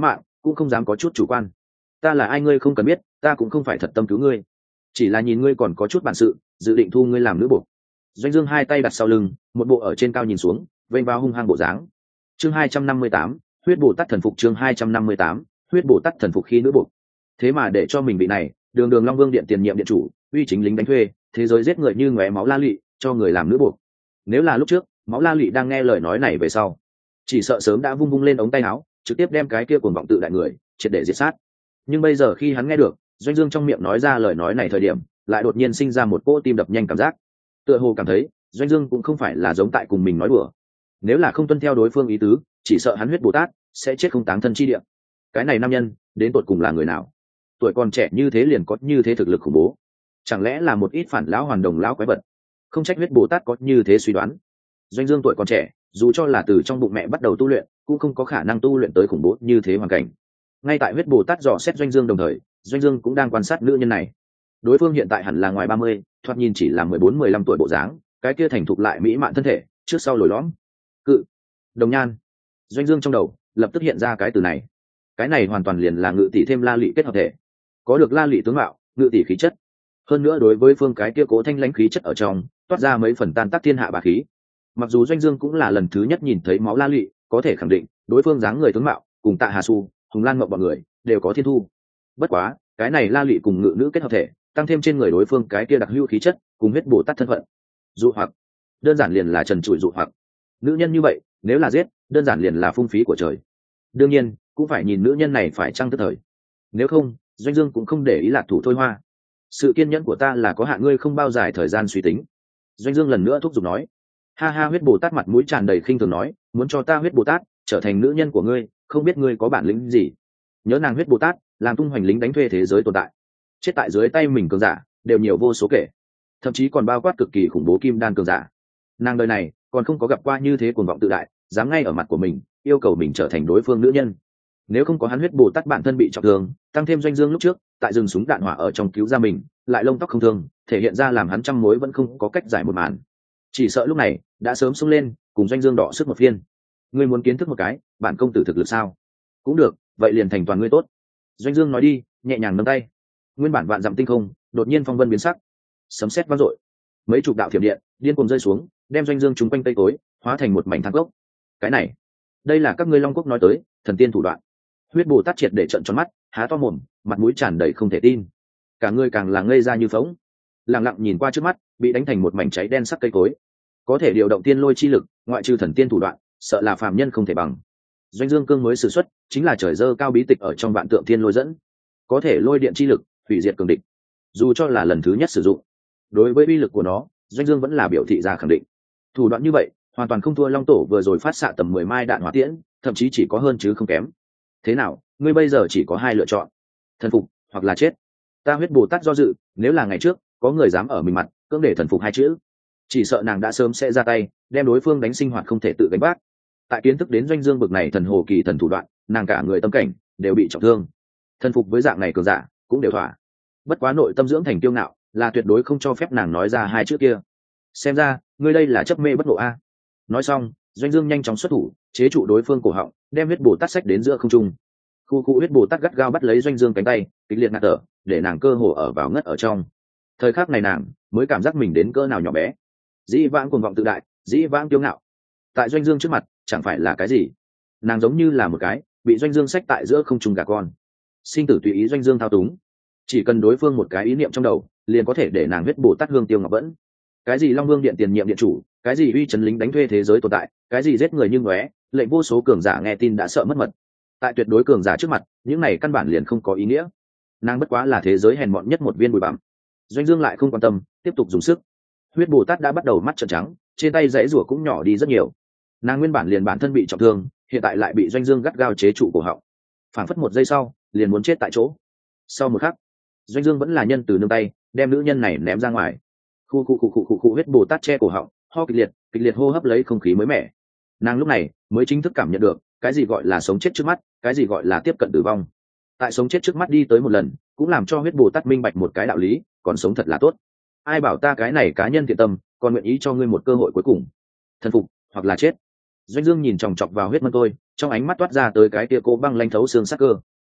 cũng không dám có chút chủ quan. Ta là ai ngươi không cần biết, ta cũng không phải thật tâm cứu ngươi, chỉ là nhìn ngươi còn có chút bản sự, dự định thu ngươi làm nữ buộc. Doanh Dương hai tay đặt sau lưng, một bộ ở trên cao nhìn xuống, vênh vào hung hăng bộ dáng. Chương hai trăm năm mươi tám, huyết bồ tát thần phục. Chương hai trăm năm mươi tám, huyết bồ tát thần phục khi nữ buộc. Thế mà để cho mình bị này, đường đường Long Vương điện tiền nhiệm điện chủ, uy chính lính đánh thuê, thế giới giết người như ngóe máu La Lị, cho người làm nữ buộc. Nếu là lúc trước, máu La Lị đang nghe lời nói này về sau, chỉ sợ sớm đã vung vung lên ống tay áo, trực tiếp đem cái kia cuồng vọng tự đại người triệt để diệt sát. Nhưng bây giờ khi hắn nghe được Doanh Dương trong miệng nói ra lời nói này thời điểm, lại đột nhiên sinh ra một cỗ tim đập nhanh cảm giác, tựa hồ cảm thấy Doanh Dương cũng không phải là giống tại cùng mình nói đùa. Nếu là không tuân theo đối phương ý tứ, chỉ sợ hắn huyết Bồ Tát sẽ chết không táng thân chi địa. Cái này nam nhân đến tột cùng là người nào? Tuổi còn trẻ như thế liền có như thế thực lực khủng bố, chẳng lẽ là một ít phản lão hoàn đồng lão quái vật? Không trách huyết Bồ Tát có như thế suy đoán. Doanh Dương tuổi còn trẻ, dù cho là từ trong bụng mẹ bắt đầu tu luyện, cũng không có khả năng tu luyện tới khủng bố như thế hoàn cảnh. Ngay tại huyết Bồ Tát dò xét Doanh Dương đồng thời, Doanh Dương cũng đang quan sát nữ nhân này. Đối phương hiện tại hẳn là ngoài ba mươi, thoạt nhìn chỉ là mười bốn mười lăm tuổi bộ dáng, cái kia thành thục lại mỹ mạn thân thể, trước sau lồi lõm. Cự, đồng nhan. Doanh Dương trong đầu lập tức hiện ra cái từ này. Cái này hoàn toàn liền là ngự tỷ thêm La Lị kết hợp thể. Có được La Lị tướng mạo, ngự tỷ khí chất. Hơn nữa đối với phương cái kia cố thanh lãnh khí chất ở trong, toát ra mấy phần tan tác thiên hạ bá khí. Mặc dù Doanh Dương cũng là lần thứ nhất nhìn thấy máu La Lị, có thể khẳng định đối phương dáng người tướng mạo cùng Tạ Hà Su, Hùng Lan Mộng bọn người đều có thiên thu. Bất quá, cái này La Lị cùng ngự nữ kết hợp thể, tăng thêm trên người đối phương cái kia đặc hữu khí chất, cùng huyết Bồ Tát thân phận, dụ hoặc, đơn giản liền là trần trụi dụ hoặc. Nữ nhân như vậy, nếu là giết, đơn giản liền là phung phí của trời. Đương nhiên, cũng phải nhìn nữ nhân này phải chăng tức thời. Nếu không, Doanh Dương cũng không để ý lạc thủ thôi hoa. Sự kiên nhẫn của ta là có hạn, ngươi không bao dài thời gian suy tính. Doanh Dương lần nữa thúc giục nói. Ha ha, huyết Bồ Tát mặt mũi tràn đầy khinh thường nói, muốn cho ta huyết Bồ Tát trở thành nữ nhân của ngươi, không biết ngươi có bản lĩnh gì. Nhớ nàng huyết Bồ Tát làm tung hoành lính đánh thuê thế giới tồn tại, chết tại dưới tay mình cường giả đều nhiều vô số kể, thậm chí còn bao quát cực kỳ khủng bố kim đan cường giả. Nàng đời này còn không có gặp qua như thế cuồng vọng tự đại, dám ngay ở mặt của mình yêu cầu mình trở thành đối phương nữ nhân. Nếu không có hắn huyết Bồ Tát bản thân bị trọng thương, tăng thêm Doanh Dương lúc trước tại rừng súng đạn hỏa ở trong cứu ra mình, lại lông tóc không thương, thể hiện ra làm hắn trăm mối vẫn không có cách giải một màn, chỉ sợ lúc này đã sớm xông lên cùng Doanh Dương đọ sức một phiên. Ngươi muốn kiến thức một cái bản công tử thực lực sao? Cũng được, vậy liền thành toàn ngươi tốt. Doanh Dương nói đi, nhẹ nhàng nâng tay. Nguyên bản vạn dặm tinh không đột nhiên phong vân biến sắc, sấm sét vang dội, mấy chục đạo thiểm điện điên cuồng rơi xuống, đem Doanh Dương trúng quanh tây tối hóa thành một mảnh than gốc. Cái này, đây là các ngươi Long Quốc nói tới thần tiên thủ đoạn. Huyết Bồ Tát triệt để trợn tròn mắt, há to mồm, mặt mũi tràn đầy không thể tin. Cả người càng là ngây ra như phỗng, lặng lặng nhìn qua trước mắt bị đánh thành một mảnh cháy đen sắc cây cối. Có thể điều động tiên lôi chi lực, ngoại trừ thần tiên thủ đoạn, sợ là phàm nhân không thể bằng. Doanh Dương cương mới sử xuất, chính là trời dơ cao bí tịch ở trong vạn tượng thiên lôi dẫn, có thể lôi điện chi lực hủy diệt cường địch. Dù cho là lần thứ nhất sử dụng, đối với uy lực của nó, Doanh Dương vẫn là biểu thị ra khẳng định. Thủ đoạn như vậy, hoàn toàn không thua Long Tổ vừa rồi phát xạ tầm mười mai đạn hỏa tiễn, thậm chí chỉ có hơn chứ không kém. Thế nào, ngươi bây giờ chỉ có hai lựa chọn: thần phục hoặc là chết. Ta huyết Bồ Tát do dự, nếu là ngày trước có người dám ở mình mặt cưỡng để thần phục hai chữ, chỉ sợ nàng đã sớm sẽ ra tay đem đối phương đánh sinh hoạt không thể tự gánh vác. Tại kiến thức đến Doanh Dương bực này thần hồ kỳ thần thủ đoạn, nàng cả người tâm cảnh đều bị trọng thương. Thần phục với dạng này cường giả cũng đều thỏa. Bất quá nội tâm dưỡng thành kiêu ngạo, là tuyệt đối không cho phép nàng nói ra hai chữ kia. Xem ra ngươi đây là chấp mê bất ngộ a. Nói xong, Doanh Dương nhanh chóng xuất thủ, chế trụ đối phương cổ họng, đem huyết Bồ Tát xách đến giữa không trung. Khu khu huyết Bồ Tát gắt gao bắt lấy Doanh Dương cánh tay, kịch liệt ngạt thở, để nàng cơ hồ ở vào ngất ở trong. Thời khắc này nàng mới cảm giác mình đến cỡ nào nhỏ bé. Dĩ vãng cuồng vọng tự đại, dĩ vãng kiêu ngạo, tại Doanh Dương trước mặt chẳng phải là cái gì. Nàng giống như là một cái bị Doanh Dương xách tại giữa không trung gà con, sinh tử tùy ý Doanh Dương thao túng. Chỉ cần đối phương một cái ý niệm trong đầu, liền có thể để nàng huyết Bồ Tát hương tiêu ngọc vẫn. Cái gì Long Vương điện tiền nhiệm điện chủ, cái gì uy trấn lính đánh thuê thế giới tồn tại, cái gì giết người như ngóe, lệnh vô số cường giả nghe tin đã sợ mất mật. Tại tuyệt đối cường giả trước mặt, những này căn bản liền không có ý nghĩa. Nàng bất quá là thế giới hèn mọn nhất một viên bụi bặm. Doanh Dương lại không quan tâm, tiếp tục dùng sức. Huyết Bồ Tát đã bắt đầu mắt trợn trắng, trên tay giãy giụa cũng nhỏ đi rất nhiều. Nàng nguyên bản liền bản thân bị trọng thương, hiện tại lại bị Doanh Dương gắt gao chế trụ cổ họng. Phảng phất một giây sau, liền muốn chết tại chỗ. Sau một khắc, Doanh Dương vẫn là nhân từ nương tay, đem nữ nhân này ném ra ngoài. Khu khu khu khu khu, khu huyết Bồ Tát che cổ họng, ho kịch liệt, kịch liệt hô hấp lấy không khí mới mẻ. Nàng lúc này mới chính thức cảm nhận được cái gì gọi là sống chết trước mắt, cái gì gọi là tiếp cận tử vong. Tại sống chết trước mắt đi tới một lần, cũng làm cho huyết Bồ Tát minh bạch một cái đạo lý, còn sống thật là tốt. Ai bảo ta cái này cá nhân thiện tâm, còn nguyện ý cho ngươi một cơ hội cuối cùng. Thần phục hoặc là chết. Doanh Dương nhìn chòng chọc vào huyết mân tôi, trong ánh mắt toát ra tới cái tia cô băng lanh thấu xương sắc cơ.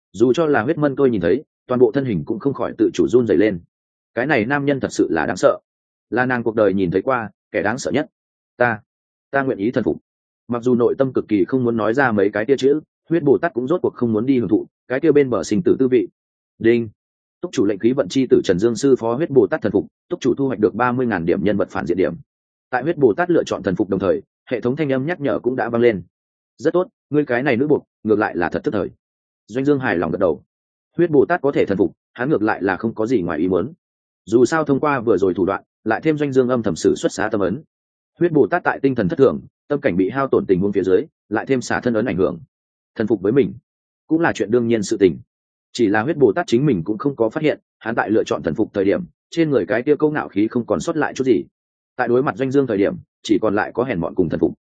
dù cho là huyết mân tôi nhìn thấy toàn bộ thân hình cũng không khỏi tự chủ run dày lên. Cái này nam nhân thật sự là đáng sợ, là nàng cuộc đời nhìn thấy qua kẻ đáng sợ nhất. Ta ta nguyện ý thần phục. Mặc dù nội tâm cực kỳ không muốn nói ra mấy cái tia chữ, huyết bồ tát cũng rốt cuộc không muốn đi hưởng thụ cái kia bên bờ sinh tử tư vị. Đinh, túc chủ lệnh khí vận chi tử Trần Dương sư phó huyết bồ tát thần phục, túc chủ thu hoạch được ba mươi ngàn điểm nhân vật phản diện điểm. Tại huyết bồ tát lựa chọn thần phục đồng thời, hệ thống thanh âm nhắc nhở cũng đã vang lên. Rất tốt, ngươi cái này nữ buộc ngược lại là thật tức thời. Doanh Dương hài lòng gật đầu. Huyết bồ tát có thể thần phục, hắn ngược lại là không có gì ngoài ý muốn. Dù sao thông qua vừa rồi thủ đoạn, lại thêm Doanh Dương âm thầm sử xuất xá tâm ấn, huyết bồ tát tại tinh thần thất thường, tâm cảnh bị hao tổn tình huống phía dưới, lại thêm xả thân ấn ảnh hưởng, thần phục với mình cũng là chuyện đương nhiên sự tình. Chỉ là huyết bồ tát chính mình cũng không có phát hiện, hắn tại lựa chọn thần phục thời điểm, trên người cái kia câu ngạo khí không còn sót lại chút gì. Tại đối mặt Doanh Dương thời điểm, chỉ còn lại có hèn mọn cùng thần phục.